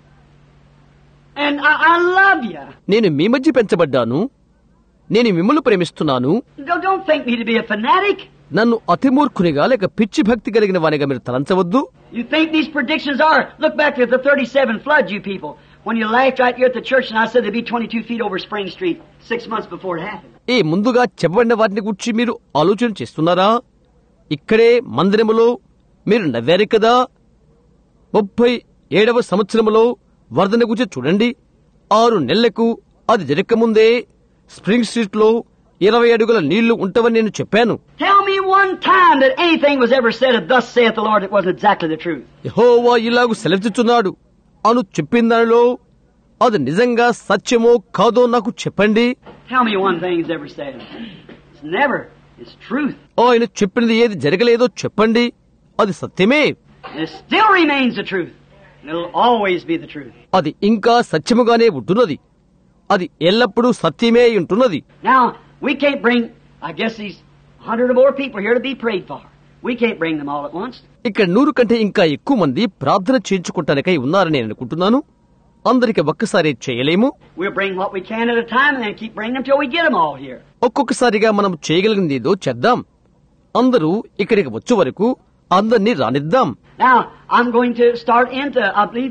And I, I love you. నేను మీ మధ్య పెంచబడ్డాను. నేను మిమ్మల్ని ప్రేమిస్తున్నాను. Don't, don't think me to be a fanatic. నన్ను అతిమూర్ఖునిగా లేక పిచ్చి భక్తి కలిగిన వానిగా మీరు తలంచవద్దు. You think these predictions are? Look back at the thirty-seven flood, you people. When you laughed right here at the church and I said there'd be twenty-two feet over Spring Street six months before it happened. ఈ ముందుగా చెప్పబడిన వాటిని గురించి మీరు ఆలోచన చేస్తున్నారా? ఇక్కడే మందిరములో మీరు నవ్వారు కదా. ముప్పై ఏడవ సంవత్సరములో వరదన గురించి చూడండి. ఆరు నెలలకు అది జరగకముందే స్ప్రింగ్ స్ట్రీట్ లో ఇరవై అడుగుల నీళ్లు ఉంటవని నేను చెప్పాను. Tell me one time that anything was ever said of thus saith the Lord that wasn't exactly the truth. యెహోవా ఇలాగు సెలవిస్తున్నాడు అను చెప్పిన దానిలో అది నిజంగా సత్యమో కాదో నాకు చెప్పండి. Tell me one thing he's ever said. It's never. It's truth. ఆయన చెప్పినది ఏది జరగలేదో చెప్పండి. అది సత్యమే. And it still remains the truth. And it'll always be the truth. అది ఇంకా సత్యముగానే ఉంటున్నది. అది ఎల్లప్పుడూ సత్యమే ఉంటున్నది. Now, we can't bring, I guess, these hundred or more people here to be prayed for. We can't bring them all at once. ఇక్కడ నూరు కంటే ఇంకా ఎక్కువ మంది ప్రార్థన చేయించుకుంటానికై ఉన్నారని నేను అనుకుంటున్నాను. అందరికి ఒక్కసారి చేయలేము. We'll bring what we can at a time and then keep bringing them till we get them all here. ఒక్కొక్కసారిగా మనం చేయగలిగింది ఏదో చేద్దాం. అందరూ ఇక్కడికి వచ్చే వరకు అందరినీ రానిద్దాం. Now, I'm going to start into, I believe,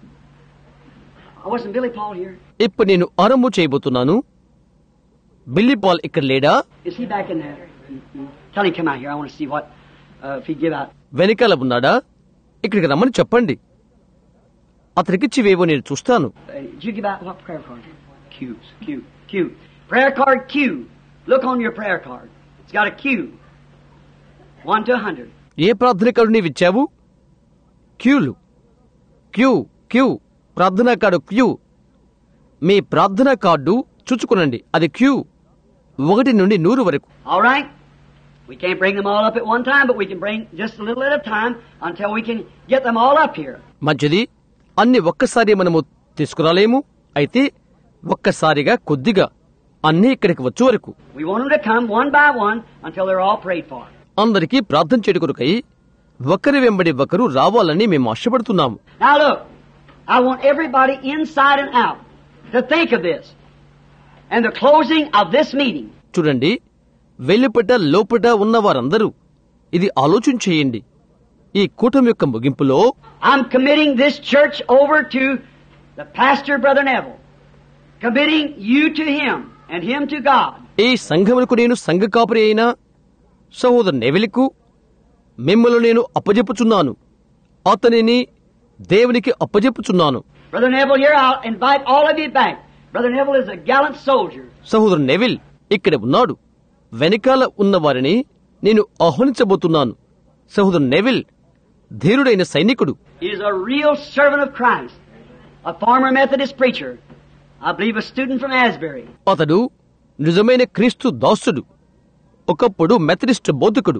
I wasn't Billy Paul here. ఇప్పుడు నేను ఆరంభం చేయబోతున్నాను. బిల్లీ పాల్ ఇక్కడ లేడా? Is he back in there? Mm-hmm. Tell him come out here. I want to see what, uh, if he give out. వెనకాల ఉన్నాడా? ఇక్కడికి రమ్మని చెప్పండి. అతనికిచ్చివేవో నేను చూస్తాను. Uh, did you give out what prayer card? Q, Q, Q. Prayer card Q. Look on your prayer card. It's got a Q. One to a hundred. ఏ ప్రార్థన card నీవిచ్చావు? క్యూలు. క్యూ క్యూ ప్రార్థనా కార్డు క్యూ. మీ ప్రార్థనా card చూచుకునండి. అది queue ఒకటి నుండి నూరు వరకు. All right. We can't bring them all up at one time, but we can bring just a little at a time until we can get them all up here. మంచిది. అన్ని ఒక్కసారి మనము తీసుకురాలేము. అయితే ఒక్కసారిగా కొద్దిగా అన్నీ ఇక్కడికి వచ్చే వరకు We want them to come one by one until they're all prayed for. అందరికీ ప్రార్థన చేయడం కొరకై ఒకరి వెంబడి ఒకరు రావాలని మేము ఆశపడుతున్నాము. Now look, I want everybody inside and out to think of this. And the closing of this meeting. చూడండి, వెలుపట లోపట ఉన్న వారందరూ ఇది ఆలోచన చేయండి. ఈ కూటమి యొక్క ముగింపులో I'm committing this church over to the pastor, Brother Neville. Committing you to him and him to God. ఈ సంఘమునకు నేను సంఘ కాపరి అయిన సహోదరు నెవిలికు మిమ్మల్ని నేను అప్పజెప్పుచున్నాను, అతనిని దేవునికి అప్పజెప్పుచున్నాను. Brother Neville, here I'll invite all of you back. Brother Neville is a gallant soldier. సహోదరు నెవిల్ ఇక్కడ ఉన్నాడు. వెనకాల ఉన్న వారిని నేను ఆహ్వానించబోతున్నాను. సహోదరు నెవిల్ ధీరుడైన సైనికుడు. He is a real servant of Christ. A former Methodist preacher. I believe a student from Asbury. అతడు నిజమైన క్రీస్తు దాసుడు. ఒకప్పుడు మెథడిస్ట్ బోధకుడు.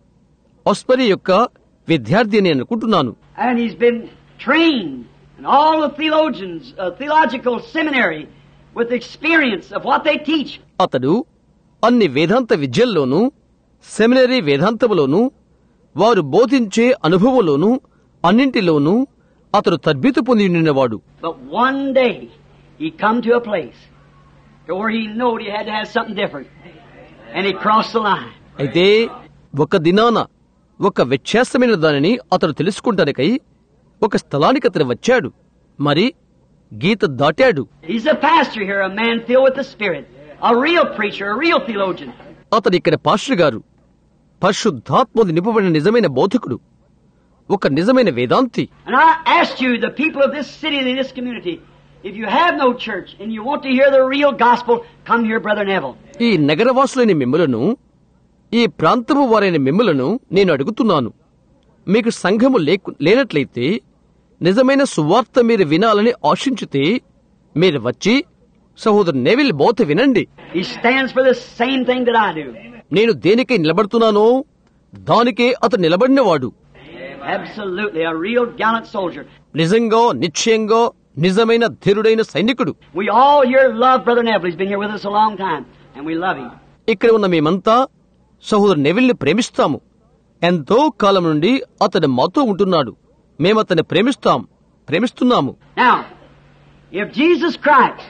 ఆస్బరీ యొక్క విద్యార్థి అని అనుకుంటున్నాను. And he's been trained in all the theologians, uh, theological seminary with experience of what they teach. అతడు అన్ని వేదాంత విద్యల్లోనూ సెమినరీ వేదాంతములోనూ వారు బోధించే అనుభవంలోనూ అన్నింటిలోనూ అతడు తర్బీతు పొంది ఉండినవాడు. But one day he come to a place where he knowed he had to have something different. And he crossed the line. అయితే ఒక దినాన ఒక వ్యత్యాసమైన దానిని అతడు తెలుసుకుంటానికై ఒక స్థలానికి అతడు వచ్చాడు. మరి గీత దాటాడు. He's a pastor here, a man filled with the Spirit, a real preacher, a real theologian. అతడు ఇక్కడ పాస్టర్ గారు, పరిశుద్ధాత్మతో నింపబడిన నిజమైన బోధకుడు, ఒక నిజమైన వేదాంతి. And I asked you, the people of this city and this community, if you have no church and you want to hear the real gospel, come here, Brother Neville. ఈ నగరవాసులైన మిమ్ములను, ఈ ప్రాంతము వారైన మిమ్ములను నేను అడుగుతున్నాను, మీకు సంఘము లేకు లేనట్లయితే నిజమైన సువార్త మీరు వినాలని ఆశించితే మీరు వచ్చి సహోదరు నెవిల్ బోధ వినండి. He stands for the same thing that I do. నేను దేనికై నిలబడుతున్నానో దానికే అతను నిలబడినవాడు. Absolutely, a real gallant soldier. నిజంగా నిశ్చయంగా నిజమైన ధీరుడైన సైనికుడు. We all here love Brother Neville. He's been here with us a long time, and we love him. ఇక్కడ ఉన్న మేమంతా సహోదరు నెవిల్ని ప్రేమిస్తాము. ఎంతో కాలం నుండి అతడు మాతో ఉంటున్నాడు. మేము అతన్ని ప్రేమిస్తాం ప్రేమిస్తున్నాము. Now, if Jesus Christ,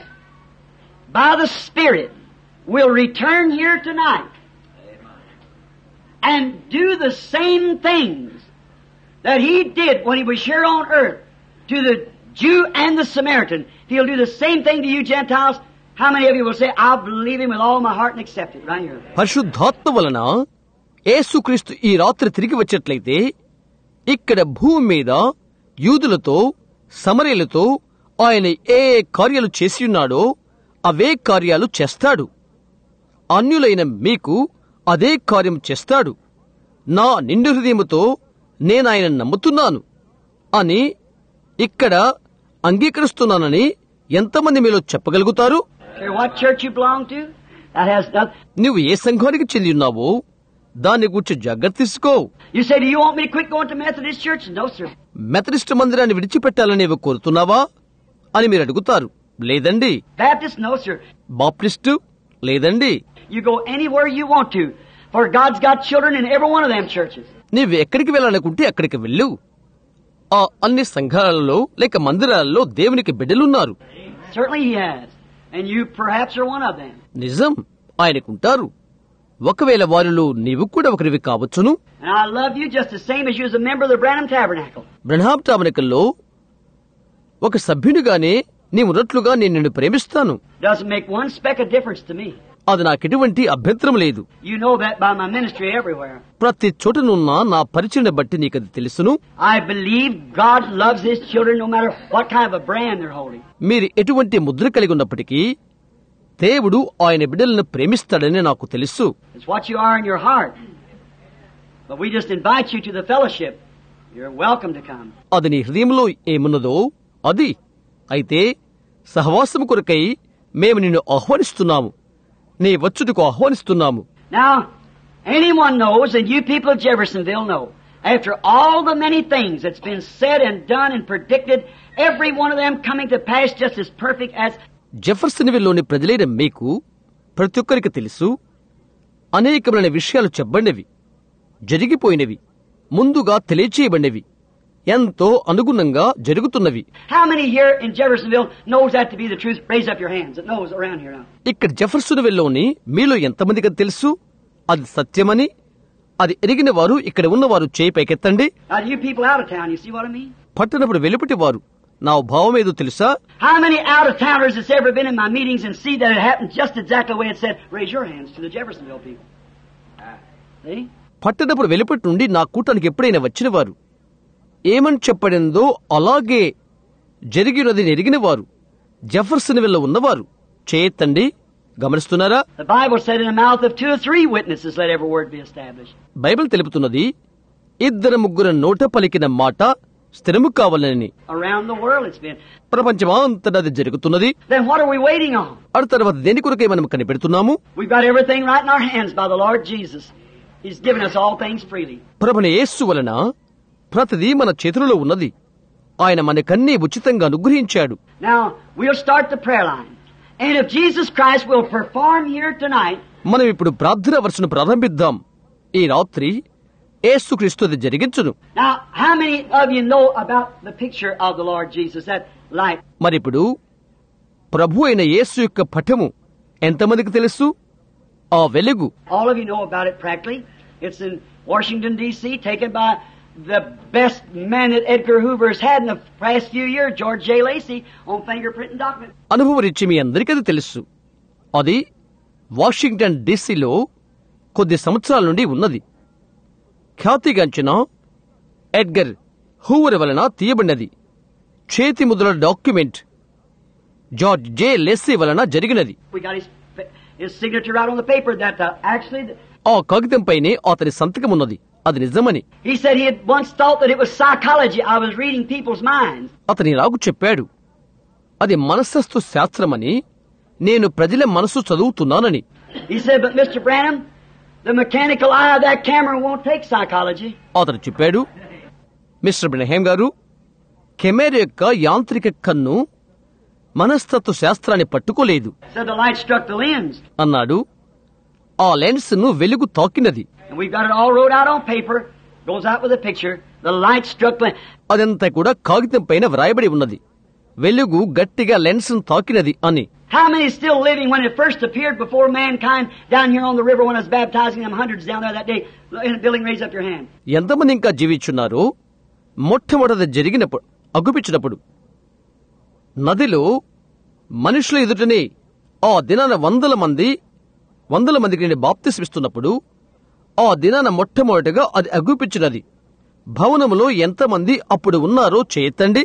by the Spirit, will return here tonight and do the same things that He did when He was here on earth to the Jew and the Samaritan, He'll do the same thing to you Gentiles. How many of you will say, I'll believe Him with all my heart and accept it? Right here. పరిశుద్ధాత్మ వలన యేసుక్రీస్తు ఈ రాత్రి తిరిగి వచ్చేట్లయితే ఇక్కడ భూమి మీద యూదులతో సమరయులతో ఆయన ఏ కార్యాలు చేసి ఉన్నాడో అవే కార్యాలు చేస్తాడు. అన్యులైన మీకు అదే కార్యం చేస్తాడు. నా నిండు హృదయముతో నేనాయన నమ్ముతున్నాను అని ఇక్కడ అంగీకరిస్తున్నానని ఎంతమంది మీలో చెప్పగలుగుతారు? What church you belong to? That has nothing. నువ్వు ఏ సంఘానికి చెంది ఉన్నావో దాన్ని గురించి జాగ్రత్త తీసుకో. You say, do you want me to quit going to Methodist church? No, sir. Methodist మందిరాన్ని విడిచిపెట్టాలని నీవు కోరుతున్నావా అని మీరు అడుగుతారు. లేదండి. Baptist? No, sir. బాప్టిస్టు? లేదండి. You go anywhere you want to, for God's got children in every one of them churches. నీవు ఎక్కడికి వెళ్ళాలనుకుంటే అక్కడికి వెళ్ళు. ఆ అన్ని సంఘాలలో లేక మందిరాలలో దేవునికి బిడ్డలున్నారు. Certainly He has. And you perhaps are one of them. నిజం, ఆయనకుంటారు. ఒకవేళ వారిలో నీవు కూడా ఒకరివి కావచ్చును. And I love you just the same as you as a member of the Branham Tabernacle. బ్రన్హామ్ టాబర్నకల్లో ఒక సభ్యునిగానే నీవున్నట్లుగా నేను నిన్ను ప్రేమిస్తాను. Doesn't make one speck of difference to me. అది నాకెటువంటి అభ్యంతరం లేదు. You know that by my ministry everywhere. ప్రతి చోటనున్న నా పరిచయను బట్టి నీకది తెలుసును. I believe God loves His children no matter what kind of a brand they're holding. మీరు ఎటువంటి ముద్ర కలిగి ఉన్నప్పటికీ దేవుడు ఆయన బిడ్డలను ప్రేమిస్తాడని నాకు తెలుసు. It's what you are in your heart. But we just invite you to the fellowship. You're welcome to come. అది నీ హృదయంలో ఏమున్నదో అది. అయితే సహవాసము కొరకై మేము నిన్ను ఆహ్వానిస్తున్నాము. నీ వచ్చుటకు ఆహ్వానిస్తున్నాము. Now, anyone knows, and you people of Jeffersonville know, after all the many things that's been said and done and predicted, every one of them coming to pass just as perfect as... జెఫర్సన్విల్లోని ప్రజలైన మీకు ప్రతి ఒక్కరికి తెలుసు, అనేకమైన విషయాలు చెప్పబడినవి, జరిగిపోయినవి, ముందుగా తెలియచేయబడినవి, ఎంతో అనుగుణంగా జరుగుతున్నవి. ఇక్కడ జెఫర్సన్విల్లోని మీలో ఎంతమందికి తెలుసు అది సత్యమని? అది ఎరిగిన వారు ఇక్కడ ఉన్నవారు చేయి పైకెత్తండి. పట్టణప్పుడు వెలుపటి వారు నా భావం ఏదో తెలుసా? పట్టణప్పుడు వెలుపటి నుండి నా కూటానికి ఎప్పుడైనా వచ్చిన వారు ఏమని చెప్పడిందో అలాగే జరిగినది ఎరిగిన వారు జెఫర్సన్విల్లో ఉన్నవారు చేయెత్తండి. గమనిస్తున్నారా? బైబిల్ తెలుపుతున్నది, ఇద్దరు ముగ్గురు నోట పలికిన మాట స్థిరము కావాలని. ప్రపంచమంతటా అది జరుగుతున్నది. ఆ తర్వాత దేని కొరకే మనం కనిపెడుతున్నాము? ప్రభుని యేసు వలన ప్రతిదీ మన చేతులలో ఉన్నది. ఆయన మనకన్నీ ఉచితంగా అనుగ్రహించాడు. మనం ఇప్పుడు ప్రార్థన వరుసను ప్రారంభిద్దాం. ఈ రాత్రి యేసుక్రీస్తు అది జరిగించును. మరిప్పుడు ప్రభు అయిన యేసు యొక్క పటము ఎంతమందికి తెలుసు? ఆ వెలుగు. Washington D C taken by the best man that Edgar Hoover has had in the past few years, George J. Lacey, on fingerprinting documents. అనుభవం రీచి మీ అందరికీ అది తెలుసు. అది వాషింగ్టన్ డీసీలో కొద్ది సంవత్సరాల నుండి ఉన్నది. ఖ్యాతిగాంచిన ఎడ్గర్ హూవర్ వలన తీయబడినది. చేతి ముద్రల డాక్యుమెంట్ జార్జ్ జే లెస్సీ వలన జరిగినది. ఆ కాగితంపైనే అతని సంతకం ఉన్నది. అది నిజమని అతని రాగు చెప్పాడు. అది మనస్తత్వ శాస్త్రమని, నేను ప్రజల మనసు చదువుతున్నానని. అతను చెప్పాడు, మిస్టర్ బ్రహ్మ్ గారు, కెమెరా యొక్క యాంత్రిక కన్ను మనస్తత్వ శాస్త్రాన్ని పట్టుకోలేదు అన్నాడు. ఆ లెన్స్ ను వెలుగు తాకినది. అదంతా కూడా కాగితం పైన వ్రాయబడి ఉన్నది. వెలుగు గట్టిగా లెన్స్ ను తాకినది అని. How many still living when it first appeared before mankind down here on the river when I was baptizing them hundreds down there that day in a building? Raise up your hand. ఎంతమంది ఇంకా జీవించున్నారు? మొట్టమొదట జరిగినప్పుడు అగుపించినప్పుడు నదిలో మనుషుల ఎదుటనే ఆ దినాన వందల మంది వందల మందికి నేను బాప్తిస్మిస్తున్నప్పుడు ఆ దినాన మొట్టమొదటిగా అది అగుపించినది. భవనములో ఎంతమంది అప్పుడు ఉన్నారో చేయెత్తండి.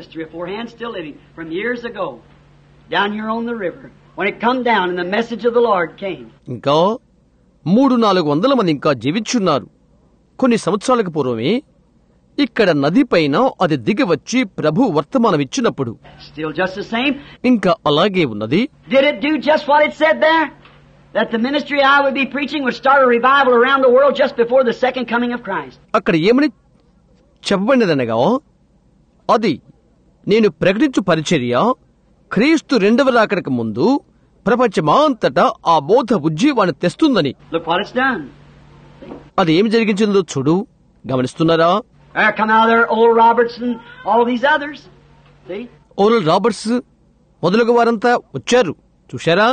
ఇంకా మూడు నాలుగు వందల మంది ఇంకా జీవించున్నారు. కొన్ని సంవత్సరాలకు పూర్వమే ఇక్కడ నది పైన అది దిగి వచ్చి ప్రభు వర్తమానం ఇచ్చినప్పుడు ఇంకా అలాగే ఉన్నది. అక్కడ ఏమని చెప్పబడినదనగా, అది నేను ప్రకటించు పరిచర్య క్రీస్తు రెండవ రాకడకు ముందు ప్రపంచమంతటా ఆ బోధ ఉజ్జీవాన్ని తెస్తుందని. అది ఏమి జరిగించిందో చూడు. గమనిస్తున్నారా? ఓరల్ రాబర్ట్స్ మొదలగు వారంతా వచ్చారు. చూశారా?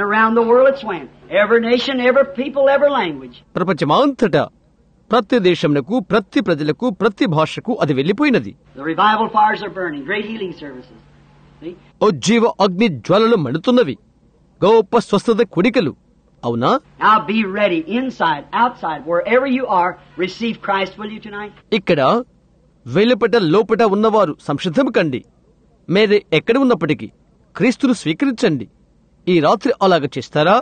ప్రపంచమంతటా ప్రతి దేశమునకు, ప్రతి ప్రజలకు, ప్రతి భాషకు అది వెళ్లిపోయినది. ఉజ్జీవ అగ్ని జ్వాలలు మండుతున్నవి. గొప్ప స్వస్థత కుడికలు. అవునా? ఇక్కడ వెలుపట లోపట ఉన్నవారు సంసిద్ధము కండి. మీరు ఎక్కడ ఉన్నప్పటికీ క్రీస్తును స్వీకరించండి. ఈ రాత్రి అలాగ చేస్తారా?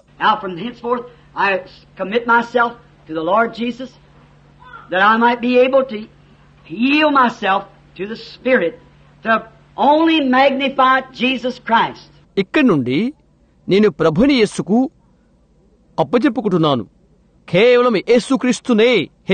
ఇక్కడి నుండి నేను ప్రభుని యేసుకు అప్పచెప్పుకుంటున్నాను. కేవలం యేసుక్రీస్తునే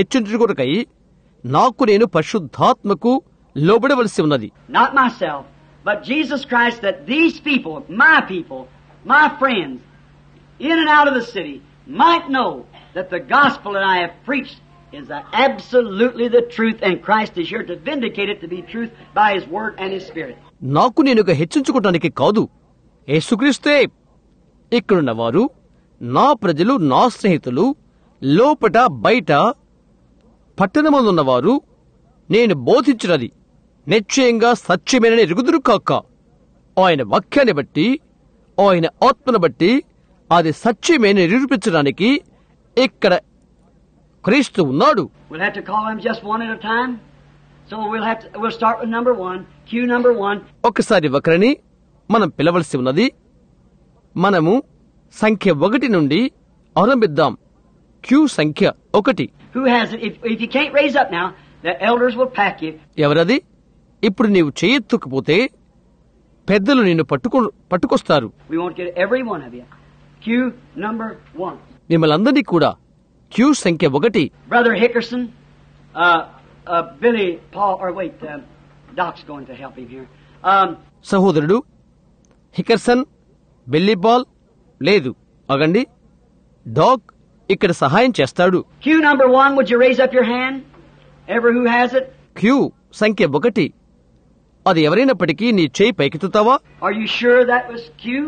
హెచ్చించుకొరకై నాకు నేను పరిశుద్ధాత్మకు లోబడవలసి ఉన్నది. But Jesus Christ, that these people, my people, my friends, in and out of the city, might know that the gospel that I have preached is the absolutely the truth, and Christ is here to vindicate it to be truth by His Word and His Spirit. నాకు నేనుగా హెచ్చించుకోవటానికి కాదు, యేసుక్రీస్తే ఇక్కడున్న వారు నా ప్రజలు, నా స్నేహితులు, లోపట బయట పట్టణమందున్నవారు నేను బోధించినది నిశ్చయంగా సత్యమేనని ఎరుగుదురు కాక. ఆయన వాక్యాన్ని బట్టి, ఆయన ఆత్మను బట్టి అది సత్యమేని నిరూపించడానికి ఇక్కడ క్రీస్తు ఉన్నాడు. We'll have to call them just one at a time. So we'll have to, we'll start with number one, Q number one. ఒకసారి ఒకరిని మనం పిలవలసి ఉన్నది. మనము సంఖ్య ఒకటి నుండి ఆరంభిద్దాం. క్యూ సంఖ్య ఒకటి. Who has it? If, if you can't raise up now, the elders will pack you. ఎవరది? ఇప్పుడు నీవు చేయెత్తుకపోతే పెద్దలు నిన్ను పట్టుకు పట్టుకొస్తారు. We won't get every one of you. Q number one. మిమ్మల్ని అందరినీ కూడా క్యూ సంఖ్య ఒకటి. Brother Hickerson, uh, uh, Billy Paul, or wait, uh, Doc's going to help him here. Um, సహోదరుడు హికర్సన్, బెల్లీబాల్ లేదు అగండి, డాగ్ ఇక్కడ సహాయం చేస్తాడు. Q number one, would you raise up your hand? Ever who has it? Q సంఖ్య ఒకటి. అది ఎవరైనప్పటికీ నీ చేయి పైకెత్తుతావా? Are you sure that was Q?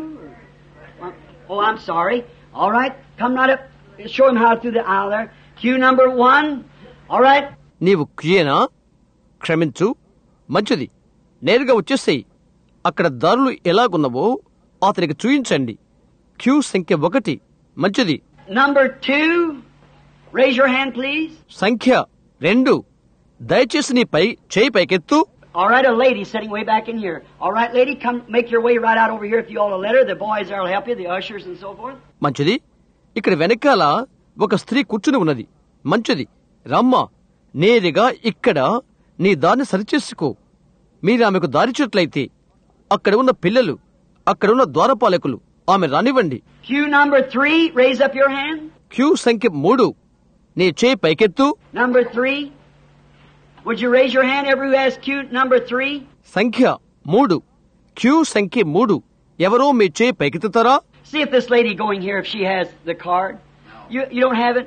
Oh, I'm sorry. All right, come right up. Show him how through the aisle there. Q number one. All right. నీవు క్యూయేనా? క్షమించు, మంచిది, నేరుగా వచ్చేసేయి. అక్కడ దారులు ఎలాగున్నవో అతనికి చూయించండి. క్యూ సంఖ్య ఒకటి, మంచిది. Number two. Raise your hand, please. సంఖ్య రెండు, దయచేసి నీ పై చేయి పైకెత్తు. All right, a lady sitting way back in here. All right, lady, come make your way right out over here if you all a letter. The boys there will help you, the ushers and so forth. మంచిది. ఇక్కడ వెనకాల ఒక స్త్రీ కూర్చుని ఉన్నది. మంచిది, రమ్మా, నేరుగా ఇక్కడ నీ దాన్ని సరిచేసుకో. మీరు ఆమెకు దారిచేట్లయితే అక్కడ ఉన్న పిల్లలు, అక్కడ ఉన్న ద్వారపాలకులు ఆమె రానివ్వండి. Q number three, raise up your hand. Q సంఖ్య మూడు, నీ చేయి పైకెత్తు. Number three. Would you raise your hand, everyone who has Q number three? సంఖ్య మూడు, క్యూ సంఖ్య మూడు, ఎవరో మీ చేయి పైకెత్తుతారా? See if this lady going here, if she has the card. You you don't have it?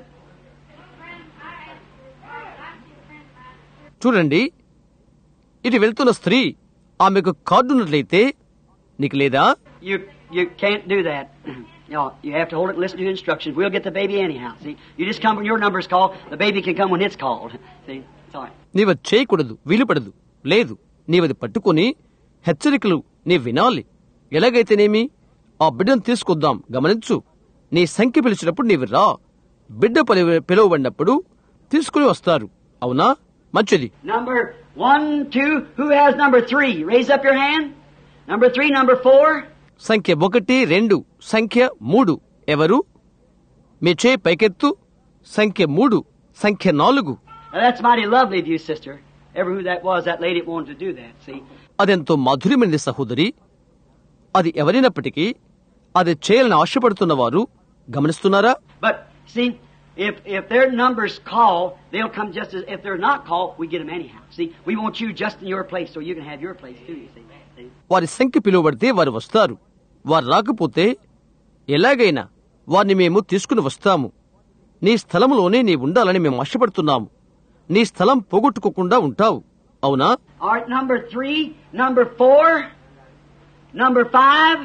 చూడండి, ఇటు వెళ్తున్న స్త్రీ ఆమెకు కార్డు ఉన్నట్లయితే నీకు లేదా? You you can't do that. You know, you have to hold it and listen to the instructions. We'll get the baby anyhow. See, you just come when your number's called. The baby can come when it's called. See, it's all right. నీవది చేయకూడదు, వీలుపడదు. లేదు, నీవది పట్టుకుని హెచ్చరికలు నీ వినాలి. ఎలాగైతేనేమి ఆ బిడ్డను తీసుకొద్దాం. గమనించు, నీ సంఖ్య పిలిచినప్పుడు నీవి రా. బిడ్డ పిలువబడినప్పుడు తీసుకుని వస్తారు. అవునా? మంచిది. Number one, two. Who has number three? Raise up your hand. Number three, number four. సంఖ్య ఒకటి, రెండు, సంఖ్య మూడు, ఎవరు? మీ చేయి పైకెత్తు. సంఖ్య మూడు, సంఖ్య నాలుగు. Now, that's mighty lovely of you, sister. Ever who that was, that lady wanted to do that. See. అదెంతో మాధుర్యమైనది సహోదరి. అది ఎవరైనప్పటికీ అది చేయాలని ఆశపడుతున్న వారు గమనిస్తున్నారా? But see, if if their numbers call, they'll come just as if they're not called, we get them anyhow. See, we want you just in your place so you can have your place too. You see. see? వారి సంఖ్య పిలువబడితే వారు వస్తారు. వారు రాకపోతే ఎలాగైనా వారిని మేము తీసుకుని వస్తాము. నీ స్థలంలోనే నీ ఉండాలని మేము ఆశపడుతున్నాము. నీ స్థలం పోగొట్టుకోకుండా ఉంటావు. అవునా? All right, number three, number four, number five.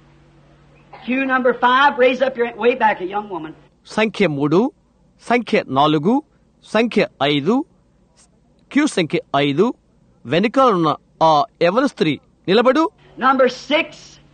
Q number five. Raise up your way back, a young woman. సంఖ్య మూడు, సంఖ్య నాలుగు, సంఖ్య ఐదు, క్యూ సంఖ్య ఐదు, వెనుకాలన్న ఆ యవన స్త్రీ నిలబడు. Number six.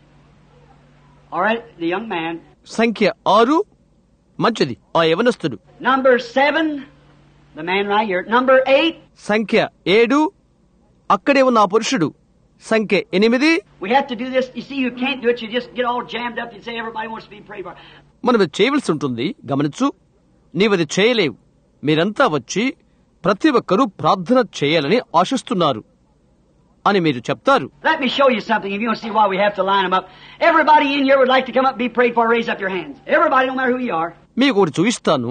All right, the young man. సంఖ్య ఆరు, మంచిది, ఆ యవనస్తుడు. Number seven. The man right here. Number eight. సంఖ్య ఏడు, అక్కడే ఉన్న ఆ పురుషుడు. సంఖ్య ఎనిమిది. We have to do this. You see, you can't do it. You just get all jammed up and say everybody wants to be prayed for. మనం ఇది చేయవలసి ఉంటుంది. గమనించు, నీవది చేయలేవు. మీరంతా వచ్చి ప్రతి ఒక్కరూ ప్రార్థన చేయాలని ఆశిస్తున్నారు అని మీరు చెప్తారు. Let me show you something. If you want to see why we have to line them up. Everybody in here would like to come up and be prayed for. Raise up your hands. Everybody, no matter who you are. మీకు ఒకటి చూపిస్తాను.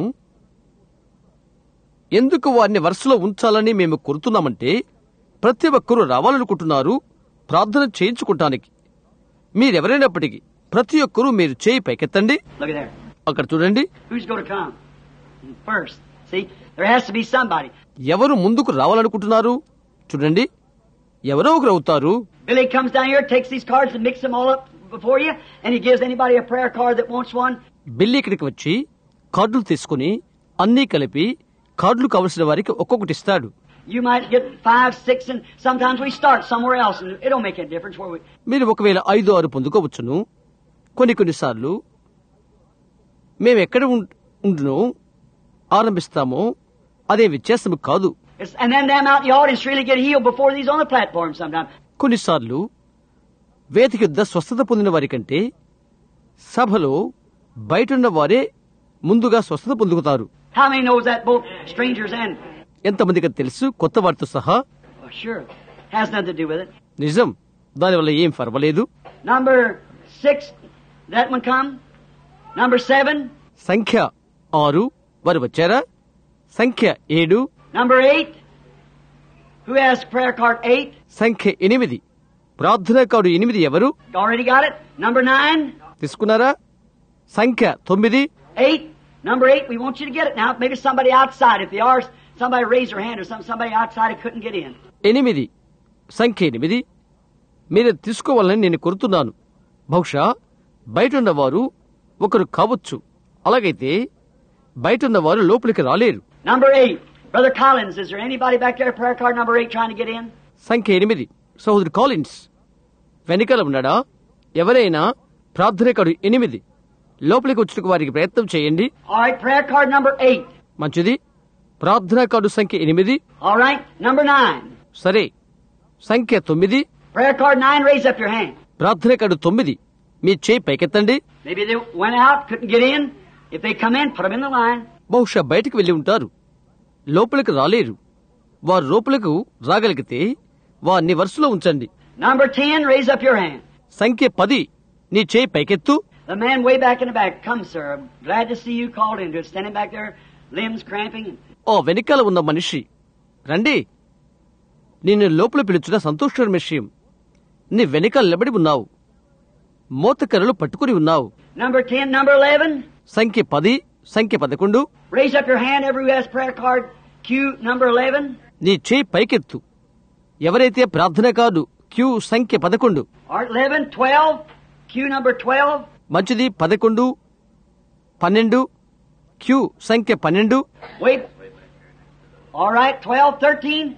ఎందుకు వారిని వరుసలో ఉంచాలని మేము కోరుతున్నామంటే ప్రతి ఒక్కరూ రావాలనుకుంటున్నారు. ప్రార్థన చేయించుకుంటానికి మీరెవరైనప్పటికీ ప్రతి ఒక్కరూ మీరు చేయి పైకెత్తండి. Look at there. అక్కడ చూడండి. Who's going to come first? See, there has to be somebody. ఎవరు ముందుకు రావాలనుకుంటున్నారు? చూడండి, ఎవరో ఒకరు అవుతారు. Billy comes down here, takes these cards and mix them all up before you, and he gives anybody a prayer card that wants one. బిల్లి ఇక్కడికి వచ్చి కార్డులు తీసుకుని అన్నీ కలిపి కార్డులు కావలసిన వారికి ఒక్కొక్కటి ఇస్తాడు. You might get five, six, and sometimes we start somewhere else, and it don't make a difference where we. మీరు ఒకవేళ ఐదు ఆరు పొందుకోవచ్చును. కొన్ని కొన్నిసార్లు మేము ఎక్కడ ఉండును ఆరంభిస్తామో అదే వ్యత్యాసము కాదు. It's, and then them out in the audience really get healed before these on the platform sometimes. కొన్నిసార్లు వేదిక యుద్ధ స్వస్థత పొందిన వారి కంటే సభలో బయటున్న వారే ముందుగా స్వస్థత పొందుతారు. How many knows that both strangers and? ఎంతమందికి తెలుసు, కొత్త వారితో సహా? Oh, sure, has nothing to do with it. నిజం, దానివల్ల ఏం పర్వాలేదు. Number six, that one come. Number seven. సంఖ్య ఆరు వారు వచ్చారా? సంఖ్య ఏడు. Number eight. Who has prayer card eight? సంఖ్య ఎనిమిది. ప్రార్థనా కార్డు ఎనిమిది ఎవరు? Already got it. Number nine. తీసుకున్నారా? సంఖ్య తొమ్మిది. Eight. Number eight. We want you to get it now. Maybe somebody outside. If they are, somebody raise their hand or some somebody outside who couldn't get in. ఎనిమిది. సంఖ్య ఎనిమిది. మీరు తీసుకోవాలని నేను కోరుతున్నాను. బహుశా బయటున్నవారు ఒకరు కావచ్చు. అలాగైతే బయటున్నవారు లోపలికి రాలేరు. Number eight. Brother Collins, is there anybody back there, prayer card number eight, trying to get in? సంఖ్య ఎనిమిది. సహోదరు కాలిన్స్ వెనుకల ఉన్నాడా? ఎవరైనా ప్రార్థన కార్డు ఎనిమిది లోపలికి వచ్చుటకు వారికి ప్రయత్నం చేయండి. All right, prayer card number eight. మంచిది. ప్రార్థనా కార్డు సంఖ్య ఎనిమిది. All right, number nine. సరే, సంఖ్య తొమ్మిది. Prayer card nine, raise up your hand. ప్రార్థన కార్డు తొమ్మిది మీ చేయి పైకెత్తండి. Maybe they went out, couldn't get in. If they come in, put them in the line. బహుశా బయటికి వెళ్లి ఉంటారు, లోపలికి రాలేరు. వారు లోపలకు రాగలిగితే వారిని వరుసలో ఉంచండి. Number ten, raise up your hand. సంఖ్య పది నీ చేయి పైకెత్తు. The man way back in the back, come sir, I'm glad to see you called into it. Standing back there, limbs cramping. ఓ వెనుకాల ఉన్న మనిషి, రండి, నిన్ను లోపల పిలుచున్న సంతోషకరమైన విషయం. నీ వెనుకాల నిలబడి ఉన్నావు, మోతకర్రలు పట్టుకుని ఉన్నావు. Number ten, number eleven. సంఖ్య పది, సంఖ్య పదకొండు. Raise up your hand, everyone who has prayer card. Q number eleven. నీ చేయి పైకెత్తు ఎవరైతే ప్రార్థన కార్డు క్యూ సంఖ్య పదకొండు. eleven, twelve. Q number twelve. మంచిది. పదకొండు, పన్నెండు, క్యూ సంఖ్య పన్నెండు. Wait. All right, twelve, thirteen.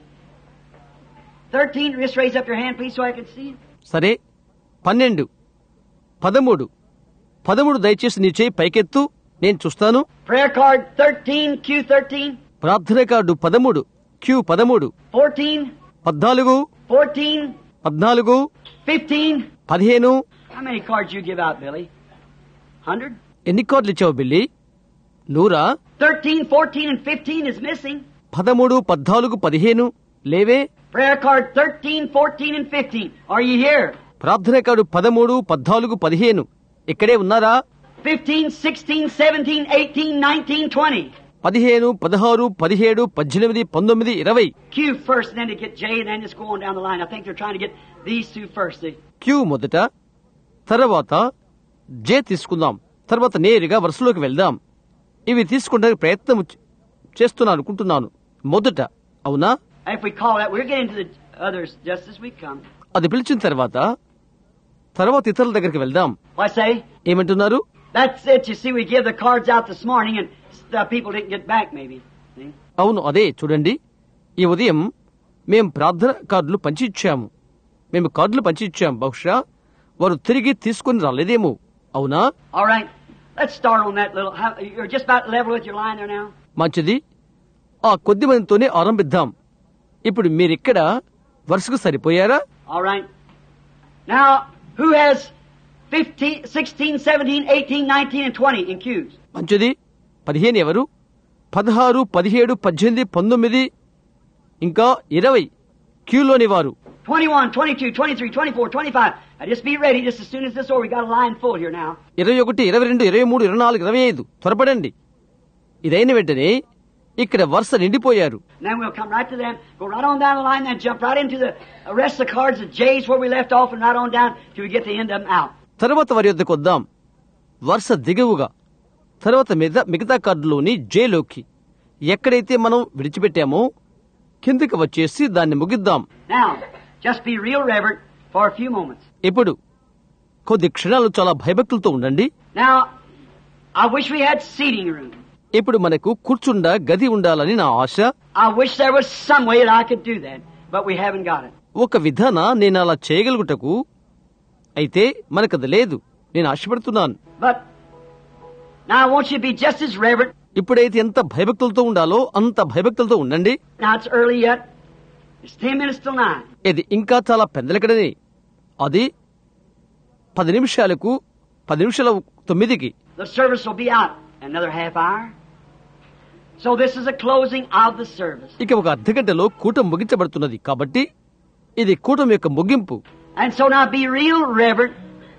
thirteen, just raise up your hand please so I can see. సరే, పన్నెండు, పదమూడు, పదమూడు దయచేసి నీ చేయి పైకెత్తు, నేను చూస్తాను. Prayer card thirteen, Q thirteen. ప్రార్థన కార్డు పదమూడు, క్యూ పదమూడు. fourteen. పద్నాలుగు, fourteen. పద్నాలుగు, fifteen. పదిహేను. How many cards you give out, Billy? Hundred? ఎన్ని కార్డులు ఇచ్చావు బిల్లి? నూరా? Thirteen, fourteen, and fifteen is missing. పదమూడు, పద్నాలుగు, పదిహేను లేవే. Prayer card thirteen, fourteen, and fifteen. Are you here? ప్రార్థన కార్డు పదమూడు, పద్నాలుగు, పదిహేను ఇక్కడే ఉన్నారా? Fifteen, sixteen, seventeen, eighteen, nineteen, twenty. పదిహేను, పదహారు, పదిహేడు, పద్దెనిమిది, పంతొమ్మిది, ఇరవై. Q first, then to get J, and then just go on down the line. I think they're trying to get these two first. They... Q మొదట, తర్వాత జే తీసుకుందాం, తర్వాత నేరుగా వరుసలోకి వెళ్దాం. ఇవి తీసుకుంటానికి ప్రయత్నం చేస్తున్నాను అనుకుంటున్నాను. మొదట, అవునా? If we call that, we'll get into the others just as we come. అది పిలిచిన తర్వాత తర్వాత ఇతరుల దగ్గరికి వెళ్దాం. What I say? ఏమంటున్నారు? That's it. You see, we give the cards out this morning, and the people didn't get back, maybe. See? అవును, అదే చూడండి, ఈ ఉదయం మేం ప్రార్థన కార్డులు పంచి ఇచ్చాము. మేము కార్డులు పంచి ఇచ్చాము. బహుశా వారు తిరిగి తీసుకుని రాలేదేమో. అవునా? All right. Let's start on that little. How, you're just about level with your line there now. మంచిది. ఆ కొద్ది మందితోనే ఆరంభిద్దాం. ఇప్పుడు మీరిక్కడ వరుసకు సరిపోయారా? All right. Now, who has fifteen, sixteen, seventeen, eighteen, nineteen, and twenty in queues? మంచిది. పదిహేను ఎవరు? పదహారు, పదిహేడు, పద్దెనిమిది, పంతొమ్మిది, ఇంకా ఇరవై క్యూలోని వారు. twenty-one, twenty-two, twenty-three, twenty-four, twenty-five. Now just be ready just as soon as this over. We got a line full here now. ఇరవై ఒకటి, ఇరవై రెండు, ఇరవై మూడు, ఇరవై నాలుగు, ఇరవై ఐదు త్వరపడండి. ఇదైన వెంటనే ఇక్కడ వరుస నిండిపోయారు. And then we'll come right to them, go right on down the line, and jump right into the rest of the cards, the J's where we left off, and right on down till we get the end of them out. తర్వాత వారి యొద్దకు వద్దాం. వరుస దిగువగా తర్వాత మిగతా మిగతా కార్డులోని జేలోకి ఎక్కడైతే మనం విడిచిపెట్టామో కిందకి వచ్చేసి దాన్ని ముగిద్దాం. Now, just be real reverent for a few moments. ఇప్పుడు కొద్ది క్షణాలు చాలా భయభక్తులతో ఉండండి. Now, I wish we had seating room. ఇప్పుడు మనకు కూర్చుండ గది ఉండాలని నా ఆశ. I wish there was some way that I could do that, but we haven't got it. ఒక విధాన నేను అలా చేయగలుగుటకు, అయితే మనకది లేదు. నేను ఆశపడుతున్నాను. But now I want you to be just as reverent. ఇప్పుడైతే ఎంత భయభక్తులతో ఉండాలో అంత భయభక్తులతో ఉండండి. Now it's early yet. It's ten minutes till nine. ఇది ఇంకా చాలా పెద్దలకడని. అది పది నిమిషాలకు పది నిమిషాల తొమ్మిదికి. The service will be out another half hour. So this is a closing of the service. ఇక ఒక అర్ధ గంటలో కూటం ముగించబడుతున్నది. కాబట్టి ఇది కూటం యొక్క ముగింపు. And so now be real reverent.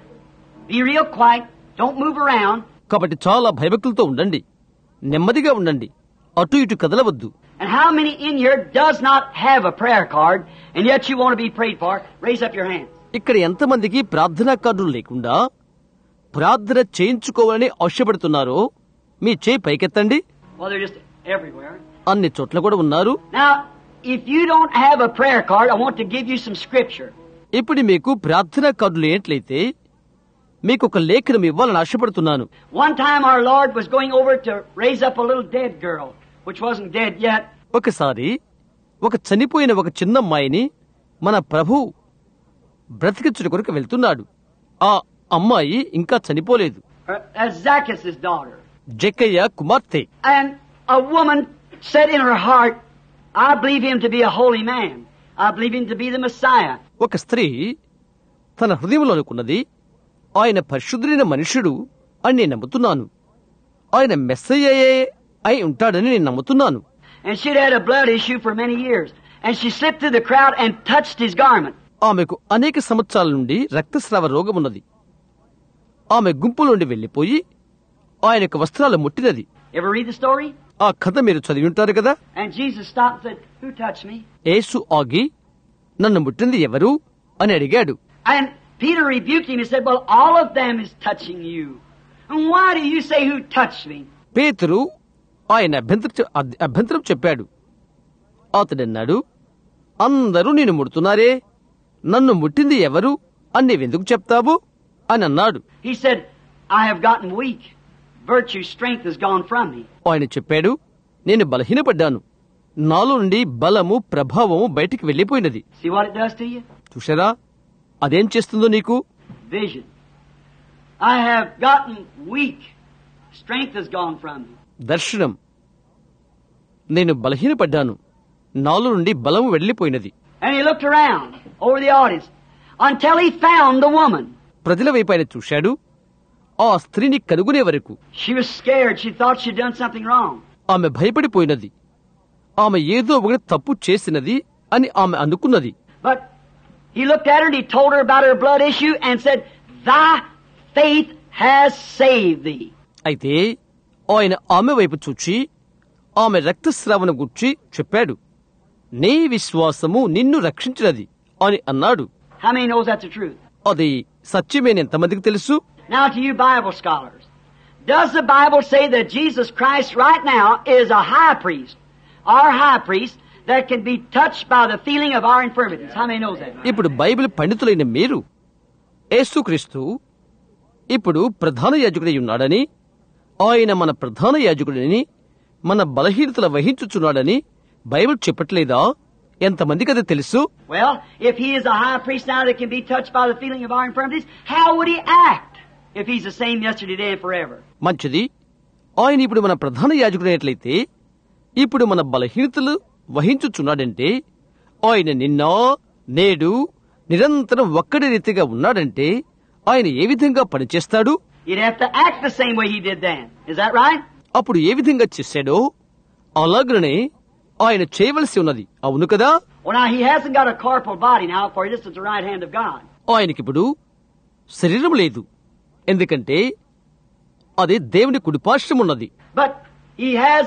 Be real quiet. Don't move around. కాబట్టి చాలా భయభక్తులతో ఉండండి. నెమ్మదిగా ఉండండి. అటు ఇటు కదలవద్దు. And how many in here does not have a prayer card and yet you want to be prayed for? Raise up your hands. ఇక్కడ ఎంతమందికి ప్రార్థనా కార్డులు లేకుండా ప్రార్థన చేయించుకోవాలని ఆశపడుతున్నారో మీ చేయి పైకెత్తండి. Well, they're just everywhere. అన్ని చోట్ల కూడా ఉన్నారు. Now, if you don't have a prayer card, I want to give you some scripture. ఇప్పుడు మీకు ప్రార్థనా కార్డులు ఏంట్లయితే మీకు ఒక లేఖనం ఇవ్వాలని ఆశపడుతున్నాను. One time our Lord was going over to raise up a little dead girl, which wasn't dead yet. ఒకసారి ఒక చనిపోయిన ఒక చిన్నమ్మాయిని మన ప్రభు బ్రతికించుట కొరకు వెళ్తున్నాడు. ఆ అమ్మాయి ఇంకా చనిపోలేదు. Uh, That's Zacchaeus' daughter. జక్కయ్య కుమార్తె. And a woman said in her heart, I believe him to be a holy man. I believe him to be the Messiah. ఒక స్త్రీ తన హృదయంలో అనుకున్నది, ఆయన పరిశుద్ధులైన మనుష్యుడు అని నేను నమ్ముతున్నాను. ఆయన మెస్సయ్యయే అయి ఉంటాడని నేను నమ్ముతున్నాను. And she'd had a blood issue for many years. And she slipped through the crowd and touched his garment. ఆమెకు అనేక సంవత్సరాల నుండి రక్తస్రావ రోగం ఉన్నది. ఆమె గుంపులోండి వెళ్లిపోయి ఆయన యొక్క వస్త్రాలు ముట్టినది. Ever read the story? ఆ కథ మీరు చదివి ఉంటారు కదా. And Jesus stopped and said, Who touched me? యేసు ఆగి నన్ను ముట్టింది ఎవరు అని అడిగాడు. And Peter rebuked him and said, Well, all of them is touching you. And why do you say who touched me? పేతురు ఆయన అభ్యంతర అభ్యంతరం చెప్పాడు. అతడన్నాడు, అందరూ నిన్ను ముడుతున్నారే, నన్ను ముట్టింది ఎవరు అని నీవెందుకు చెప్తావు అని అన్నాడు. He said, I have gotten weak. Virtue, strength has gone from me. ఆయన చెప్పాడు, నేను బలహీనపడ్డాను, నాలో నుండి బలము ప్రభావము బయటికి వెళ్లిపోయినది. See what it does to you? చూశారా అదేం చేస్తుందో నీకు? Vision. I have gotten weak. Strength has gone from me. దర్శనం. నేను బలహీనపడ్డాను, నాలో నుండి బలము వెళ్లిపోయినది. And he looked around over the audience until he found the woman. ప్రజల వైపు ఆయన చూశాడు, ఆ స్త్రీని కనుగొనే వరకు. She was scared. She thought she'd done something wrong. ఆమె భయపడిపోయినది. ఆమె ఏదో ఒకటి తప్పు చేసినది అని ఆమె అనుకున్నది. But he looked at her and he told her about her blood issue and said, Thy faith has saved thee. అయితే ఆయన ఆమె వైపు చూచి ఆమె రక్తస్రావణ గురించి చెప్పాడు. నీ విశ్వాసము నిన్ను రక్షించినది అని అన్నాడు. How many knows that's the truth? అది సత్యమేని ఎంతమందికి తెలుసు? Now to you Bible scholars, does the Bible say that Jesus Christ right now is a high priest, our high priest, that can be touched by the feeling of our infirmities? How many knows that? ఇప్పుడు Bible పండితులైన మీరు యేసుక్రీస్తు ఇప్పుడు ప్రధాన యాజకుడై ఉన్నాడని, ఆయన మన ప్రధాన యాజకుడిని మన బలహీనతలు వహించుచున్నాడని బైబిల్ చెప్పట్లేదా? ఎంతమందికి అది తెలుసు? Well, if he is a high priest now that can be touched by the feeling of our infirmities, how would he act if he's the same yesterday, today, and forever? మంచిది. ఆయన ఇప్పుడు మన ప్రధాన యాజకుడైనట్లయితే, ఇప్పుడు మన బలహీనతలు వహించుచున్నాడంటే, ఆయన నిన్న నేడు నిరంతరం ఒక్కడి రీతిగా ఉన్నాడంటే ఆయన ఏ విధంగా పనిచేస్తాడు? He'd have to act the same way he did then. Is that right? అప్పుడు ఏ విధంగా చేశాడో అలాగనే ఆయన చేయవలసి ఉన్నది. అవును కదా? Well, now he hasn't got a corporal body now, for this is the right hand of God. ఆయనకిప్పుడు శరీరం లేదు, ఎందుకంటే అది దేవుని కుడిపార్శ్వం ఉన్నది. But he has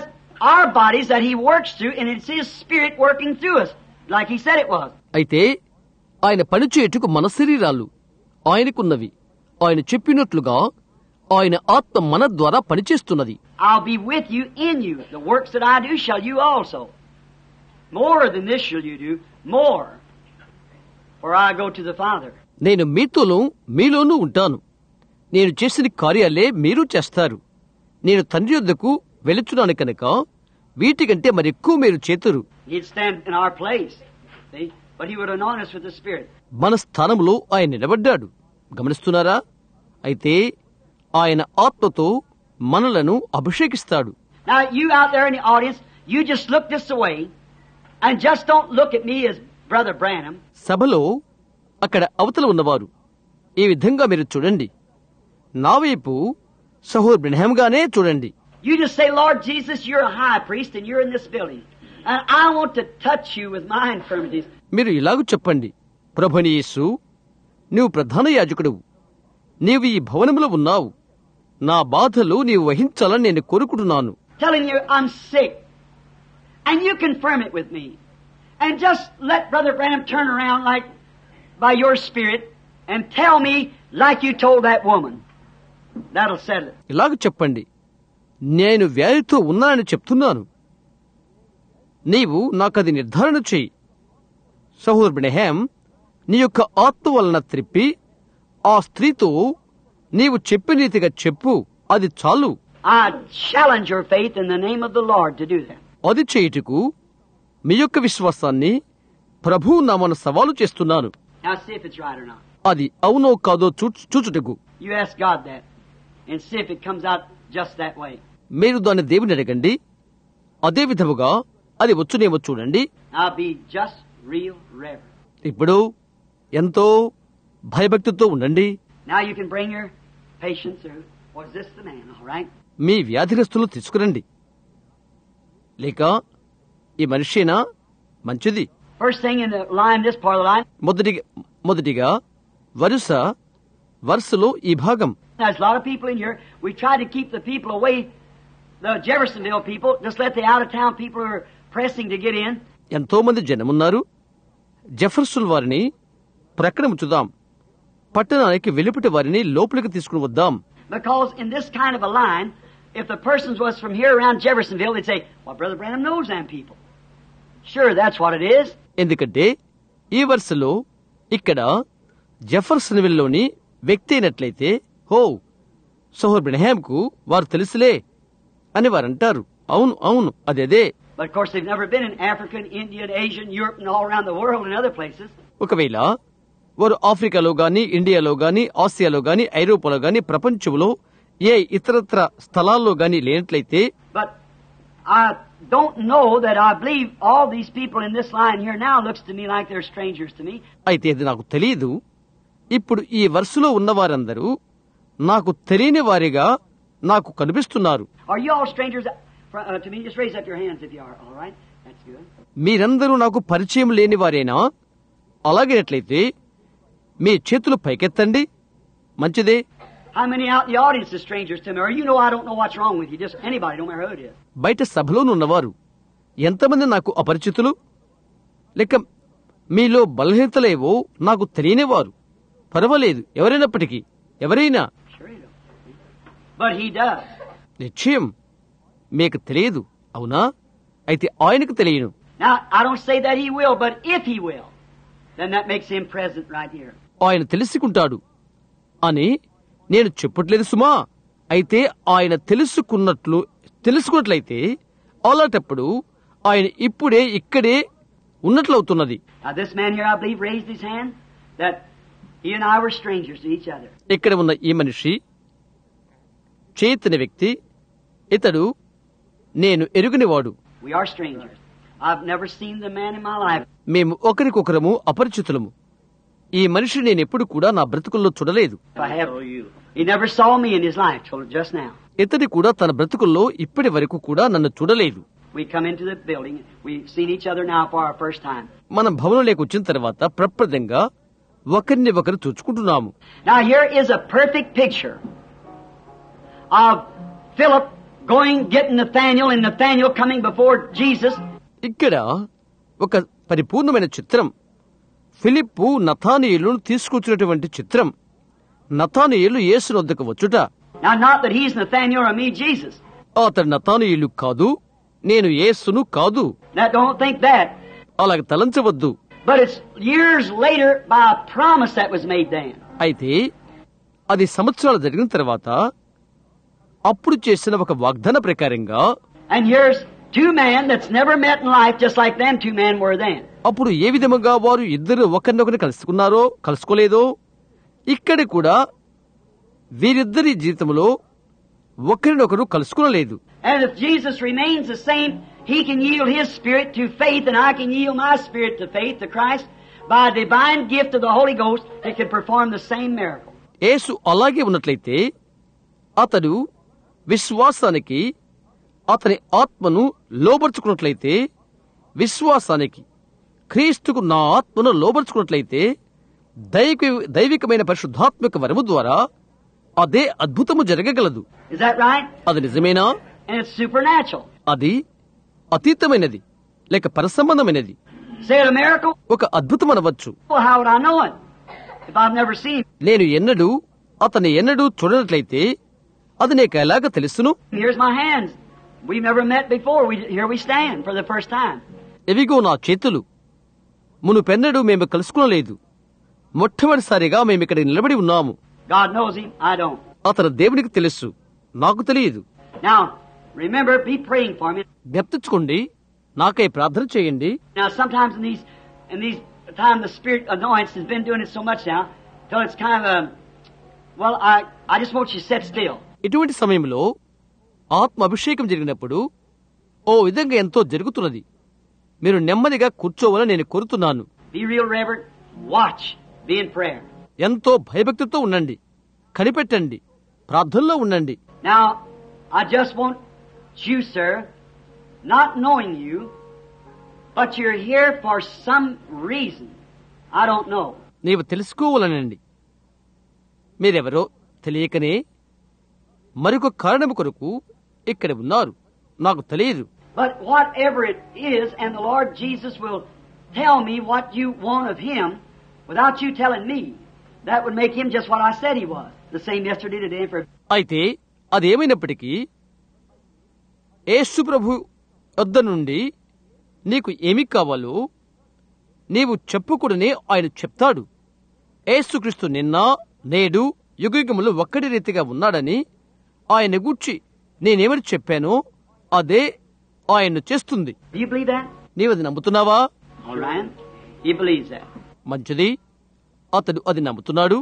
our bodies that He works through, and it's His Spirit working through us, like He said it was. అయితే ఆయన పనిచేయుటకు మన శరీరాలు ఆయనకున్నవి. ఆయన చెప్పినట్లుగా ఆయన ఆత్మ మన ద్వారా పనిచేస్తున్నది. I'll be with you in you. The works that I do shall you also. More than this shall you do, more. For I go to the Father. నేను మీతోనూ మీలోనూ ఉంటాను. నేను చేసిన కార్యాలే మీరు చేస్తారు. నేను తండ్రి యొద్దకు వెళుచున్నాను కనుక వీటికంటే మరెక్కువ మీరు చేతురు. He'd stand in our place. See? But He would anoint us with the Spirit. మన స్థానంలో ఆయన నిలబడ్డాడు. గమనిస్తున్నారా? అయితే ఆయన ఆత్మతో మనలను అభిషేకిస్తాడు. Now you out there in the audience, you just look this way and just don't look at me as Brother Branham. సభలో అక్కడ అవతల ఉన్నవారు ఈ విధంగా మీరు చూడండి. నా వైపు సహోదరు బ్రహ్మ్ గానే చూడండి. You just say, Lord Jesus, you're a high priest and you're in this building. And I want to touch you with my infirmities. మీరు ఇలాగూ చెప్పండి. ప్రభుని యేసు, నీవు ప్రధాన యాజకుడు, నీవు ఈ భవనంలో ఉన్నావు. నా బాధలు నీవు వహించాలని నేను కోరుకుంటున్నాను. Telling you I'm sick. And you confirm it with me. And just let Brother Branham turn around like by your spirit and tell me like you told that woman. That'll settle it. ఇలాగ చెప్పండి. నేను వ్యాధితో ఉన్నానని చెప్తున్నాను. నీవు నాకది నిర్ధారణ చెయ్యి. సహోదరు బ్రహ్మ్, నీ యొక్క ఆత్మ వలన త్రిప్పి ఆ స్త్రీతో నీవు చెప్పిన రీతిగా చెప్పు. అది చాలు. I challenge your faith in the name of the Lord to do that. అది చేయుటకు మీ యొక్క విశ్వాసాన్ని ప్రభువు నామమున సవాలు చేస్తున్నాను. Now see if it's right or not. అది అవునో కాదో చూ- చూచుటకు You ask God that and see if it comes out just that way. మీరు దాన్ని దేవుని అడగండి. అదే విధముగా అది వచ్చునేమో చూడండి. Now be just real reverent. ఇప్పుడు ఎంతో భయభక్తితో ఉండండి. Now you can bring your patients or was this the man, all right? మీ వ్యాధిగ్రస్తులు తీసుకురండి. లేక ఈ మనిషేనా? మంచిది. First thing in the line, this part of the line, మొదటి మొదటిగా వరుస వరుసలో ఈ భాగం. there's a lot of people in here. We try to keep the people away, the Jeffersonville people, just let the out-of-town people who are pressing to get in. ఎంతో మంది జనమున్నారు. Jefferson వారిని ప్రక్కన ఉంచుదాం. పట్టణానికి వెలుపటి వారిని లోపలికి తీసుకుని వద్దాం. Because in this kind of a line, if the persons was from here around Jeffersonville, they'd say, well, Brother Branham knows them people. Sure, that's what it is. ఎందుకంటే ఈ వరుసలో ఇక్కడ జెఫర్సన్విల్లోని వ్యక్తి అయినట్లయితే, హో సహోదరు బ్రహ్మ్కు వారు తెలుసులే అని వారంటారు. అవును అవును అదేదే. But of course, they've never been in Africa, and India, and Asia, and Europe, and all around the world, and other places. ఒకవేళ వారు ఆఫ్రికాలో గాని, ఇండియాలో గాని, ఆసియాలో గాని, ఐరోపాలో గాని, ప్రపంచంలో ఏ ఇతరత్ర స్థలాల్లో గాని లేనట్లయితే, But I don't know that I believe all these people in this line here now looks to me like they're strangers to me. అయితే అది నాకు తెలియదు. ఇప్పుడు ఈ వరుసలో ఉన్నవారందరూ నాకు తెలియని వారిగా నాకు కనిపిస్తున్నారు. Are you all strangers uh, to me? Just raise up your hands if you are. All right, that's good. మీరందరూ నాకు పరిచయం లేని వారేనా? అలాగేనట్లయితే మీ చేతులు పైకెత్తండి. మంచిదే. How many out in the audience are strangers to me? Or you know I don't know what's wrong with you. Just anybody, no matter who it is. బయట సభలోనున్నవారు ఎంతమంది నాకు అపరిచితులు? లేక మీలో బలహీనతలేవో నాకు తెలియనివారు? పర్వాలేదు, ఎవరైనప్పటికీ, ఎవరైనా. Sure you don't. But he does. నిశ్చయం మీకు తెలియదు, అవునా? అయితే ఆయనకు తెలియను. Now, I don't say that he will, but if he will, then that makes him present right here. ఆయన తెలుసుకుంటాడు అని నేను చెప్పట్లేదు సుమా. అయితే ఆయన తెలుసుకున్నట్లు తెలుసుకున్నట్లయితే అలాంటప్పుడు ఆయన ఇప్పుడే ఇక్కడే ఉన్నట్లవుతున్నది. Now, this man here, I believe, raised his hand that he and I were strangers to each other. ఇక్కడ ఉన్న ఈ మనిషి చేతిన వ్యక్తి, ఇతడు నేను ఎరుగనివాడు. We are strangers. I've never seen the man in my life. మేము ఒకరికొకరము అపరిచితులము. ఈ మనిషి నేను ఎప్పుడు కూడా నా బ్రతుకుల్లో చూడలేదు. I have. He never saw me in his life till just now. ఇతడి కూడా తన బ్రతుకుల్లో ఇప్పటి వరకు కూడా నన్ను చూడలేదు. We come into the building. We've seen each other now for our first time. మనం భవనంలోకి వచ్చిన తర్వాత ప్రప్రదంగా ఒకరిని ఒకరు చూచుకుంటున్నాము. Now here is a perfect picture of Philip going, getting Nathaniel, and Nathaniel coming before Jesus. ఇక్కడ ఒక పరిపూర్ణమైన చిత్రం. ఫిలిప్పు నతానీయులను తీసుకొచ్చినటువంటి చిత్రం. నతానీయులు యేసు వద్దకు వచ్చుట. Now, not that he's Nathaniel or me, Jesus. అతడు నతానీయులు కాదు, నేను యేసును కాదు. Now, don't think that. అలాగ తలంచవద్దు. But it's years later by a promise that was made then. అయితే అది సంవత్సరాలు జరిగిన తర్వాత అప్పుడు చేసిన ఒక వాగ్దాన ప్రకారంగా. And here's two men that's never met in life, just like them two men were then. అప్పుడు ఏ విధముగా వారు ఇద్దరు ఒకరినొకరు కలుసుకున్నారో కలుసుకోలేదో ఇక్కడ కూడా వీరిద్దరి జీవితంలో ఒకరినొకరు కలుసుకోలేదు. And if Jesus remains the same, he can yield his spirit to faith, and I can yield my spirit to faith to Christ. By a divine gift of the Holy Ghost, it can perform the same miracle. యేసు అలాగే ఉన్నట్లయితే అతడు విశ్వాసానికి అతని ఆత్మను లోబర్చుకున్నట్లయితే, విశ్వాసానికి క్రీస్తుకు నా ఆత్మను లోబర్చుకున్నట్లయితే దైవిక దైవికమైన పరిశుద్ధాత్మక వరము ద్వారా అదే అద్భుతము జరగగలదు. Is that right? అది నిజమేనా? And it's supernatural. అది అతీతమైనది లేక పరసంబంధమైనది. Say it a miracle? ఒక అద్భుతం అనవచ్చు. Well, how would I know it if I've never seen him? నేను ఎన్నడూ అతన్ని ఎన్నడూ చూడనట్లయితే అది నీకు ఎలాగ తెలుసును? Here's my hands. We've never met before. We, here we stand for the first time. ఎవిగో నా చేతులు. మునుపెన్నడూ మేము కలుసుకోలేదు. మొట్టమొదటిసారిగా మేము ఇక్కడ నిలబడి ఉన్నాము. God knows him. I don't. అతను దేవునికి తెలుసు, నాకు తెలియదు. Now, remember, be praying for me. జ్ఞప్తించుకోండి, నాకై ప్రార్థన చేయండి. Now, sometimes in these, in these time, the Spirit anoints has been doing it so much now, till it's kind of a, well, I, I just want you to sit still. ఇటువంటి సమయంలో ఆత్మ అభిషేకం జరిగినప్పుడు ఓ విధంగా ఎంతో జరుగుతున్నది. మీరు నెమ్మదిగా కూర్చోవాలని నేను కోరుతున్నాను. Be real reverent. Watch. Be in prayer. ఎంతో భయభక్తితో ఉండండి, కనిపెట్టండి, ప్రార్థనలో ఉండండి. Now, I just want you, sir, not knowing you, but you're here for some reason. I don't know. నీవు తెలుసుకోవాలనండి. మీరెవరో తెలియకనే మరొక కారణము కొరకు ఇక్కడ ఉన్నారు, నాకు తెలియదు. But whatever it is, and the Lord Jesus will tell me what you want of Him without you telling me, that would make Him just what I said He was. The same yesterday, today, for... అయితే అదేమైనప్పటికీ యేసు ప్రభు వద్ద నుండి నీకు ఏమి కావాలో నీవు చెప్పుకుడనే ఆయన చెప్తాడు. యేసుక్రీస్తు నిన్న నేడు యుగయుగములు ఒక్కటి రీతిగా ఉన్నాడని ఆయన గూర్చి నేనేమని చెప్పానో అదే ఆయన్ను చేస్తుంది. నీవది నమ్ముతున్నావా? మంచిది, అతడు అది నమ్ముతున్నాడు.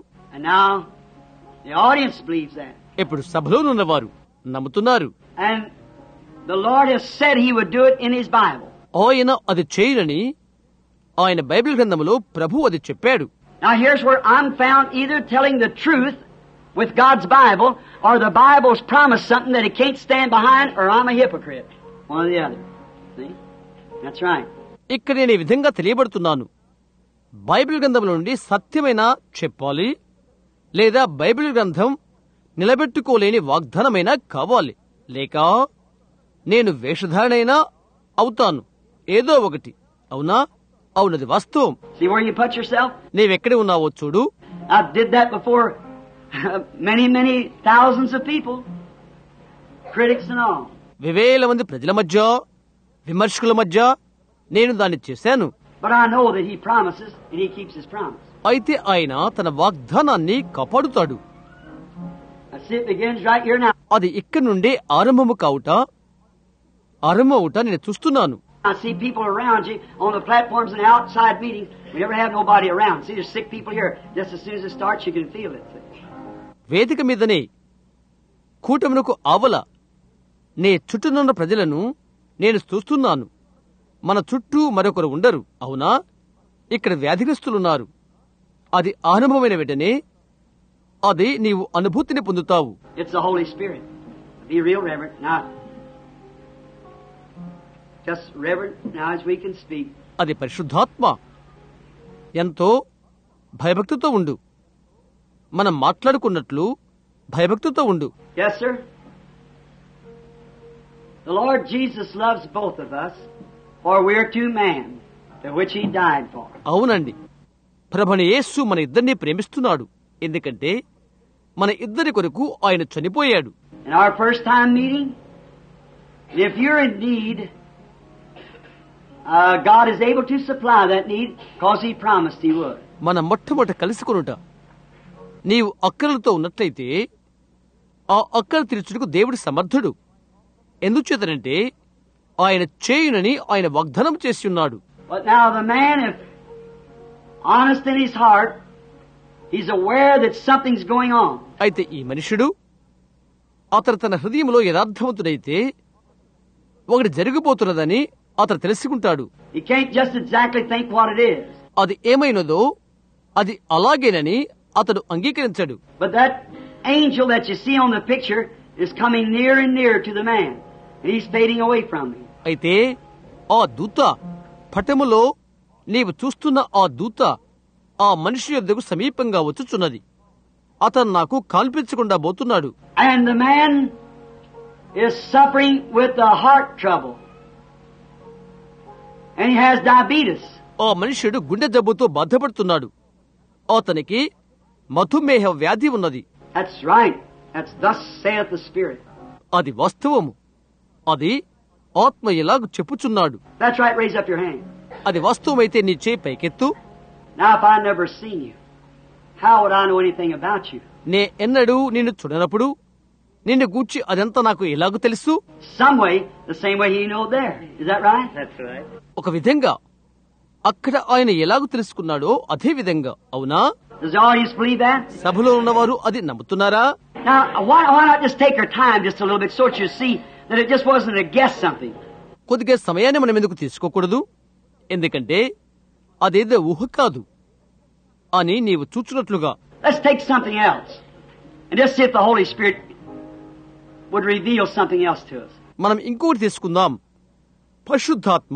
ఇప్పుడు సభలోనున్నవారు నమ్ముతున్నారు. ఆయన అది చేయనని ఆయన బైబిల్ గ్రంథములో ప్రభు అది చెప్పాడు. Now here's where I'm found either telling the truth with God's Bible, or the Bible's promised something that it can't stand behind, or I'm a hypocrite. One or the other. See? That's right. ఇక్కడ నేను ఈ విధంగా తెలియబడుతున్నాను. Bible గ్రంథం నుండి సత్యమైన చెప్పాలి, లేదా Bible గ్రంథం నిలబెట్టుకోలేని వాగ్దానమైనా కావాలి, లేక నేను వేషధారణైనా అవుతాను. ఏదో ఒకటి. అవునా? అవునది వాస్తవం. See where you put yourself? నీవెక్కడ ఉన్నావో చూడు. I did that before many, many thousands of people, critics and all. వివేల మంది ప్రజల మధ్య, విమర్శకుల మధ్య నేను దాన్ని చేశాను. But I know that He promises and He keeps His promise. అయితే ఆయన తన వాగ్దానాన్ని కాపాడుతాడు. I see it begins right here now. అది ఇక్కడ నుండే ఆరంభము కావుట, ఆరంభమవుట నేను చూస్తున్నాను. I see people around you on the platforms and outside meetings. We never have nobody around. See, there's sick people here. Just as soon as it starts, you can feel it. వేదిక మీదనే కూటమునకు ఆవల నే చుట్టూనున్న ప్రజలను నేను చూస్తున్నాను. మన చుట్టూ మరొకరు ఉండరు. అవునా? ఇక్కడ వ్యాధిగ్రస్తులున్నారు. అది ఆరంభమైన వెంటనే అది నీవు అనుభూతిని పొందుతావు. It's the Holy Spirit. Be real reverent. Now, just reverent now as we can speak. అది పరిశుద్ధాత్మ. ఎంతో భయభక్తితో ఉండు. మనం మాట్లాడుకున్నట్లు భయభక్తితో ఉండు. Yes, sir. The Lord Jesus loves both of us, for we are two men, to which He died for. అవునండి, ప్రభువైన యేసు మన ఇద్దరిని ప్రేమిస్తున్నాడు, ఎందుకంటే మన ఇద్దరి కొరకు ఆయన చనిపోయాడు. In our first time meeting, if you're in need, uh, God is able to supply that need because He promised He would. మన మొట్టమొదట కలుసుకొనుట, నీవు అక్కరలతో ఉన్నట్లయితే ఆ అక్కర తీర్చుటకు దేవుడి సమర్థుడు. ఎందుచేతనంటే ఆయన చేయునని ఆయన వాగ్దానం చేసి ఉన్నాడు. But now the man, if honest in his heart, he's aware that something's going on. అయితే ఈ మనుషుడు అతను తన హృదయంలో యథార్థవంతుడైతే ఒకటి జరిగిపోతున్నదని అతను తెలుసుకుంటాడు. He can't just exactly think what it is. అది ఏమైనదో అది అలాగేనని అతడు అంగీకరించాడు. But that angel that you see on the picture is coming near and near to the man. And he's fading away from him. అయితే ఆ దూత పటములో నీవు చూస్తున్న ఆ దూత ఆ మనిషి యొద్దకు సమీపంగా వచ్చుచున్నది. అతను నాకు కాల్పించకుండా పోతున్నాడు. And the man is suffering with the heart trouble. And he has diabetes. ఆ మనుష్యుడు గుండె జబ్బుతో బాధపడుతున్నాడు. అతనికి మధుమేహ వ్యాధి ఉన్నది. That's right. That's thus saith the Spirit. అది వాస్తవము. అది ఆత్మ ఎలాగ చెప్పుచున్నాడు. That's right. Raise up your hand. అది వాస్తవమైతే నీ చేయి పైకెత్తు. Now if I never seen you, how would I know anything about you? నే ఎన్నడూ నిన్ను చూడనప్పుడు నిన్ను గూర్చి అదంతా నాకు ఎలాగో తెలుసు? Some way, the same way he know there. Is that right? That's right. ఒక విధంగా అక్కడ ఆయన ఎలాగో తెలుసుకున్నాడో అదే విధంగా. అవునా? Does the audience believe that? సభలో ఉన్నవారు అది నమ్ముతున్నారా? Now, why, why not just take our time just a little bit so that you see that it just wasn't a guess something? కొద్దిగా సమయాన్ని మనం ఎందుకు తీసుకోకూడదు? ఎందుకంటే అదేదో ఊహ కాదు అని నీవు చూచున్నట్లుగా. Let's take something else and just see if the Holy Spirit would reveal something else to us. మనం ఇంకోటి తీసుకుందాం. పరిశుద్ధాత్మ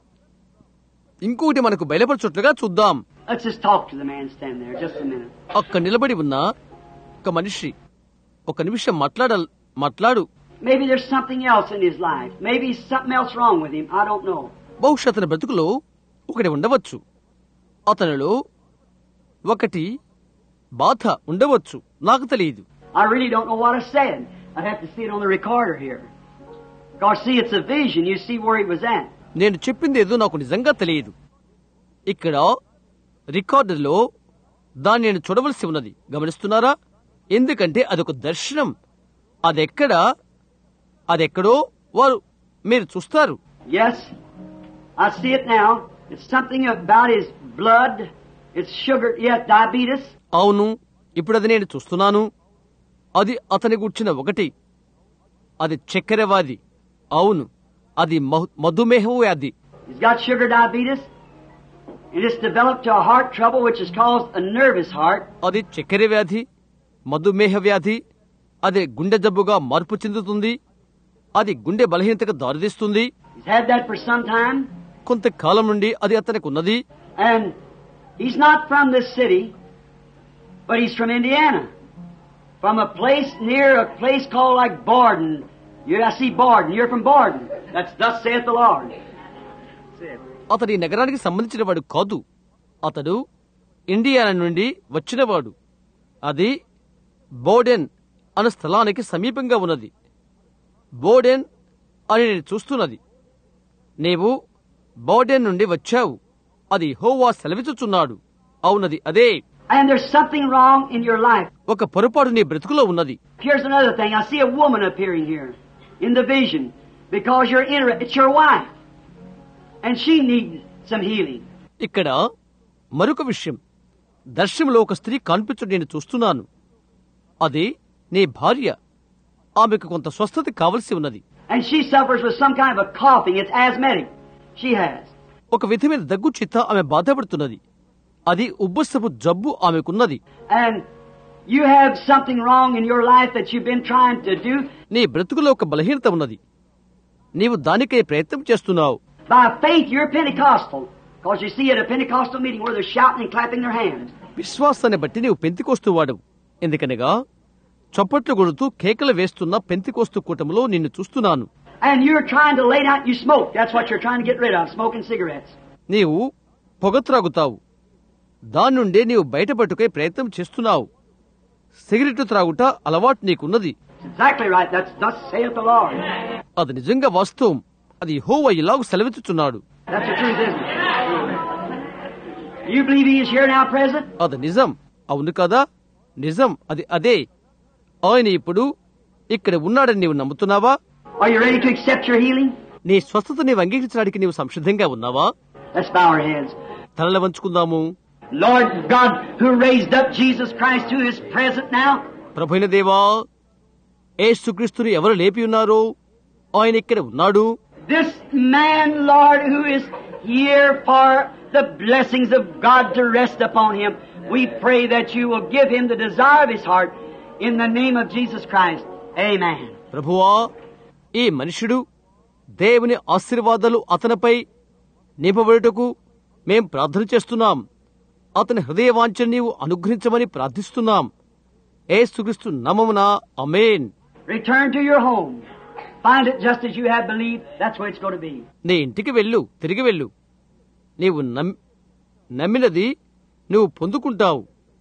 ఇంకోటి మనకు బయలుపరచుట్లుగా చూద్దాం. Let's just talk to the man standing there just a minute. అక్కడ నిలబడి ఉన్న ఒక మనిషి ఒక నిమిషం మాట్లాడ మాట్లాడు. Maybe there's something else in his life. Maybe something else wrong with him. I don't know. బహుశా అతని బ్రతుకులో ఒకటి ఉండవచ్చు. అతనిలో ఒకటి బాధ ఉండవచ్చు. నాకు తెలియదు. I really don't know what I said. I'd have to see it on the recorder here. Because see, it's a vision. You see where he was at. నేను చెప్పింది ఏదో నాకు నిజంగా తెలియదు. ఇక్కడ రికార్డులో దాన్ని నేను చూడవలసి ఉన్నది. గమనిస్తున్నారా? ఎందుకంటే అదొక దర్శనం. అదెక్కడ అదెక్కడో వారు మీరు చూస్తారు. Yes, I see it now. It's something about his blood. It's sugar, yes, diabetes. అవును, ఇప్పుడు అది నేను చూస్తున్నాను. అది అతని గూర్చిన ఒకటి. అది చక్కెర వ్యాధి. అవును, అది మధుమేహ వ్యాధి. He's got sugar diabetes. And it's developed to a heart trouble which is caused a nervous heart. అది చక్కెర వ్యాధి, మధుమేహ వ్యాధి. అది గుండె జబ్బుగా మార్పు చెందుతుంది. అది గుండె బలహీనతకు దారితీస్తుంది. He's had that for some time. కొంతకాలం నుండి అది అతనికి ఉన్నది. And he's not from this city, but he's from Indiana. From a place near a place called like Borden. You, I see Borden. You're from Borden. That's thus saith the Lord. అతడు ఈ నగరానికి సంబంధించిన వాడు కాదు. అతడు Indiana నుండి వచ్చినవాడు. అది బోర్డెన్ అనే స్థలానికి సమీపంగా ఉన్నది. బోర్డెన్ అని నేను చూస్తున్నది. నీవు బోర్డెన్ నుండి వచ్చావు. అది యెహోవా సెలవిచ్చుచున్నాడు. అవునది అదే. And there's something wrong in your life. ఒక పొరపాటు నీ బ్రతుకులో ఉన్నది. Here's another thing. I see a woman appearing here in the vision because you're interested. It's your wife. And she needs some healing. ఇక్కడ మరొక విషయం. దర్శనంలో ఒక స్త్రీ కనిపించడం నేను చూస్తున్నాను. అది నీ భార్య. ఆమెకు కొంత స్వస్థత కావలసి ఉన్నది. And she suffers with some kind of a coughing. It's asthmatic. She has. ఒక విధమైన దగ్గు చిత్త ఆమె బాధపడుతున్నది. అది ఉబ్బసపు జబ్బు ఆమెకున్నది. And you have something wrong in your life that you've been trying to do. నీ బ్రతుకులో ఒక బలహీనత ఉన్నది. నీవు దానికై ప్రయత్నం చేస్తున్నావు. By faith, you're Pentecostal. Because you see at a Pentecostal meeting where they're shouting and clapping their hands. విశ్వాసాన్ని బట్టి నీవు పెంతికోస్తు వాడవు. ఎందుకనగా చప్పట్లు కొడుతూ కేకలు వేస్తున్న పెంతికోస్తు కూటములో నిన్ను చూస్తున్నాను. and you're trying to lay down, you smoke. That's what you're trying to get rid of, smoking cigarettes. నీవు పొగ త్రాగుతావు, దాని నుండే నీవు బయటపట్టుకే ప్రయత్నం చేస్తున్నావు. సిగరెట్ త్రాగుట అలవాటు నీకున్నది. Exactly right. That's thus saith the Lord. అది నిజంగా వాస్తవం. అది యెహోవా ఇలాగ సెలవిచ్చుచున్నాడు. That's the truth, isn't it? You believe He is here now present? అది నిజం, అవును కదా? నిజం, అది అదే. ఆయన ఇప్పుడు ఇక్కడ ఉన్నాడని నీవు నమ్ముతున్నావా? Are you ready to accept your healing? నీ స్వస్థత నీవు అంగీకరించడానికి నీవు సంసిద్ధంగా ఉన్నావా? Let's bow our heads. తలలు వంచుకుందాము. Lord God, who raised up Jesus Christ, who is present now. ప్రభువైన దేవా, యేసుక్రీస్తుని ఎవరు లేపి ఉన్నారో ఆయన ఇక్కడ ఉన్నాడు. This man, Lord, who is here for the blessings of God to rest upon him, we pray that you will give him the desire of his heart in the name of Jesus Christ. Amen. ప్రభువా, ఈ మనుషుడు దేవుని ఆశీర్వాదాలు అతనిపై నింపబడుటకు మేం ప్రార్థన చేస్తున్నాం. అతని హృదయ వాంఛను నీవు అనుగ్రహించమని ప్రార్థిస్తున్నాం. యేసుక్రీస్తు నామమున ఆమేన్. Return to your home. Find it just as you have believed. That's where it's going to be. నీ ఇంటికి వెళ్ళు, తిరిగి వెళ్ళు. నీవు నమ్మినది నువ్వు పొందుకుంటావు.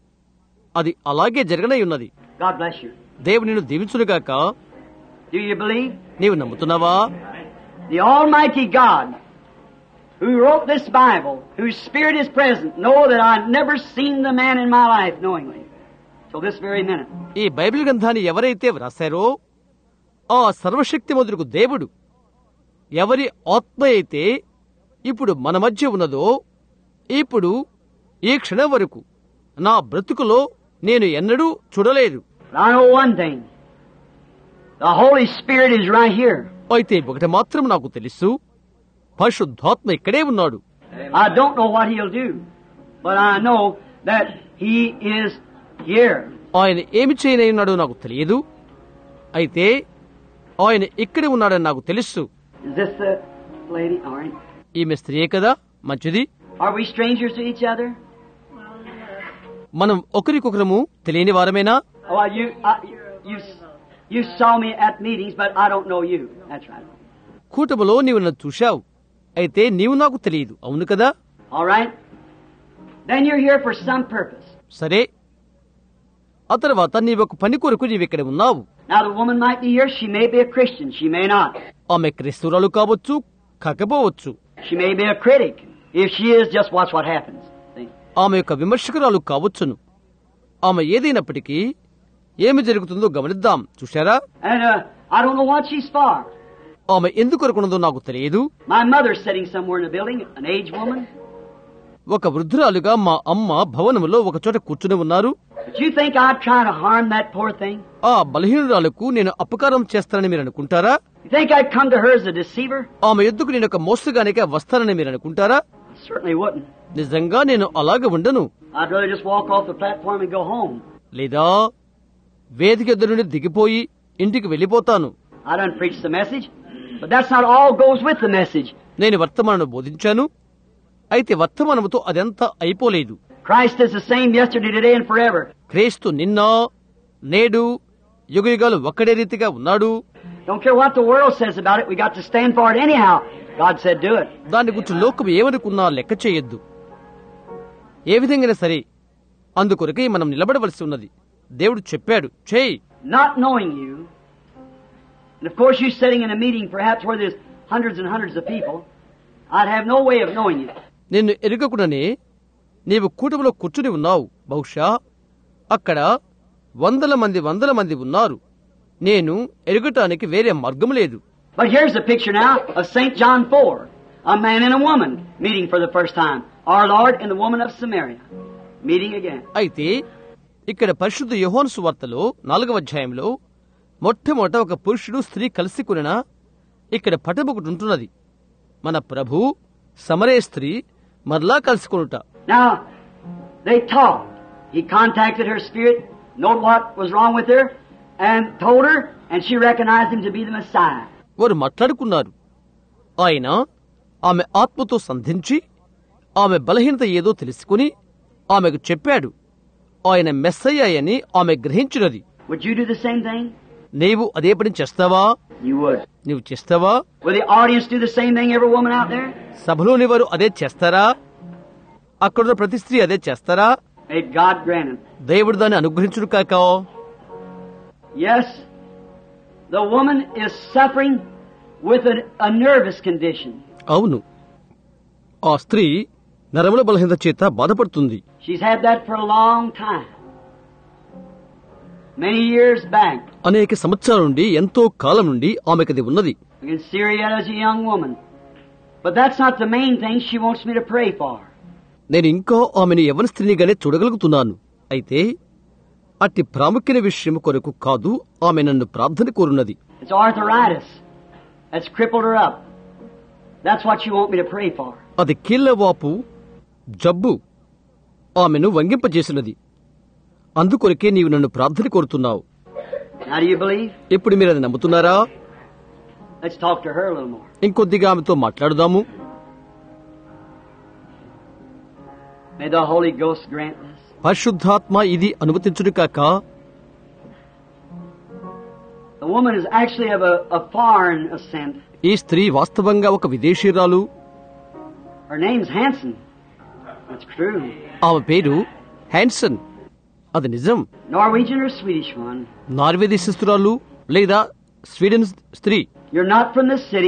అది అలాగే జరగనై ఉన్నది. God bless you. దేవుడు నిన్ను దీవించునుగాక. Do you believe? నీవు నమ్ముతున్నావా? The Almighty God, who wrote this Bible, whose Spirit is present, know that I've never seen the man in my life knowingly. Till this very minute. ఈ Bible గ్రంథాన్ని ఎవరైతే వ్రాసారో ఆ సర్వశక్తిమంతుడు దేవుడు ఎవరి ఆత్మ అయితే ఇప్పుడు మన మధ్య ఉన్నదో ఇప్పుడు ఈ క్షణం వరకు నా బ్రతుకులో నేను ఎన్నడూ చూడలేదు. I know one thing. The Holy Spirit is right here. అయితే ఒకటి మాత్రం నాకు తెలుసు, పరిశుద్ధాత్మ ఇక్కడే ఉన్నాడు. I don't know what He'll do, but I know that He is here. ఆయన ఏమి చేయనన్నాడో నాకు తెలియదు, అయితే ఆయన ఇక్కడే ఉన్నాడని నాకు తెలుసు. Is this the lady? All right. ఈమె స్త్రీయే కదా, మంచిది. Are we strangers to each other? మనం ఒకరికొకరము తెలియని వారమేనా? Well, you, uh, you, you saw me at meetings, but I don't know you. That's right. కూటములో నీవు నన్ను చూశావు, అయితే నీవు నాకు తెలియదు, అవును కదా? All right. Then you're here for some purpose. సరే, ఆ తర్వాత నీవొక పని కొరకు నీవిక్కడ ఉన్నావు. Now the woman might be here. She may be a Christian. She may not. ఆమె క్రైస్తవురాలు కావచ్చు, కాకపోవచ్చు. She may be a critic. If she is, just watch what happens. See? ఆమె యొక్క విమర్శకురాలు కావచ్చును. ఆమె ఏదైనప్పటికీ ఏమి జరుగుతుందో గమనిద్దాం. చూశారా? And uh, I don't know what she's for. ఆమె ఎందుకు కొరకున్నదో నాకు తెలియదు. My mother's sitting somewhere in the building, an aged woman. ఒక వృద్ధురాలుగా మా అమ్మ భవనములో ఒక చోట కూర్చుని ఉన్నారు. But you think I'd try to harm that poor thing? ఆ బలహీనురాలకు నేను అపకారం చేస్తానని మీరు అనుకుంటారా? You think I'd come to her as a deceiver? ఆమె ఎద్దుకు నేను ఒక మోసగానిగా వస్తానని మీరు అనుకుంటారా? I certainly wouldn't. నిజంగా నేను అలాగే ఉండను. I'd rather just walk off the platform and go home. లేదా వేదిక ఎదురు నుండి దిగిపోయి ఇంటికి వెళ్ళిపోతాను. I done preached the message, but that's not all goes with the message. నేను వర్తమానం బోధించాను, అయితే వర్తమానముతో అదంతా అయిపోలేదు. Christ is the same yesterday, today, and forever. క్రీస్తు నిన్న నేడు యుగయుగాలు ఒక్కడే రీతిగా ఉన్నాడు. Don't care what the world says about it, we got to stand for it anyhow. God said do it. దాని గురించి లోకం ఏమనుకున్నా లెక్క చేయొద్దు. ఏ విధంగా సరే అందుకొరకే మనం నిలబడవలసి ఉన్నది. దేవుడు చెప్పాడు, చేయి. Not knowing you, and of course you're sitting in a meeting perhaps where there's hundreds and hundreds of people, I'd have no way of knowing you. నిన్ను ఎరుగకుండానే నీవు కూటమిలో కూర్చుని ఉన్నావు. బహుశా అక్కడ వందల మంది వందల మంది ఉన్నారు. నేను ఎరుగటానికి వేరే మార్గం లేదు. But here's the picture now of Saint John four. A man and a woman meeting for the first time. Our Lord and the woman of Samaria meeting again. అయితే ఇక్కడ పరిశుద్ధ యోహాను సువార్తలో నాలుగవ అధ్యాయంలో మొట్టమొదట ఒక పురుషుడు స్త్రీ కలిసి కొనిన ఇక్కడ పటం ఒకటి ఉంటున్నది. మన ప్రభు సమరయ స్త్రీ మరలా కలుసుకొనుట. Now they talked. He contacted her spirit, know what was wrong with her, and told her, and she recognized him to be the Messiah. వారు మాట్లాడుకున్నారు. ఆయన ఆమె ఆత్మతో సంధించి ఆమె బలహీనత ఏదో తెలుసుకుని ఆమెకు చెప్పాడు. ఆయన మెస్సయ్య అని ఆమె గ్రహించినది. Would you do the same thing? నీవు అదే పని చేస్తావా? You would. నీవు చేస్తావా? Will the audience do the same thing, every woman out there? సభలోని వారు అదే చేస్తారా? అక్కడున్న ప్రతి స్త్రీ అదే చేస్తారా? May God grant it. దేవుడు దాన్ని అనుగ్రహించును కాక. Yes, the woman is suffering with a, a nervous condition. అవును, ఆ స్త్రీ నరముల బలహీనత చేత బాధపడుతుంది. She's had that for a long time. Many years back. అనేక సంవత్సరాల నుండి, ఎంతో కాలం నుండి ఆమెకది ఉన్నది. You can see her yet as a young woman. But that's not the main thing she wants me to pray for. నేను ఇంకా ఆమెను యవ్వన స్త్రీనిగానే చూడగలుగుతున్నాను. అయితే అట్టి ప్రాముఖ్యమైన విషయం కొరకు కాదు ఆమె నన్ను ప్రార్థన కోరున్నది. It's arthritis that's crippled her up. That's what you want me to pray for. అది కీళ్లవాపు జబ్బు ఆమెను వంగింపజేసినది. అందుకొరకే నీవు నన్ను ప్రార్థన కోరుతున్నావు. Now do you believe? ఇప్పుడు మీరు అది నమ్ముతున్నారా? Let's talk to her a little more. ఇంకొద్దిగా ఆమెతో మాట్లాడుదాము. May the Holy Ghost grant this. పరిశుద్ధాత్మ ఇది అనుమతించును కాక. The woman is actually of a, a foreign ascent. ఈ స్త్రీ వాస్తవంగా ఒక విదేశీయురాలు. Her name's Hanson. That's true. ఆమె పేరు హ్యాన్సన్. అది నిజం. Norwegian or Swedish one? Norway దేశస్తురాలు లేదా స్వీడన్ స్త్రీ. You're not from this city.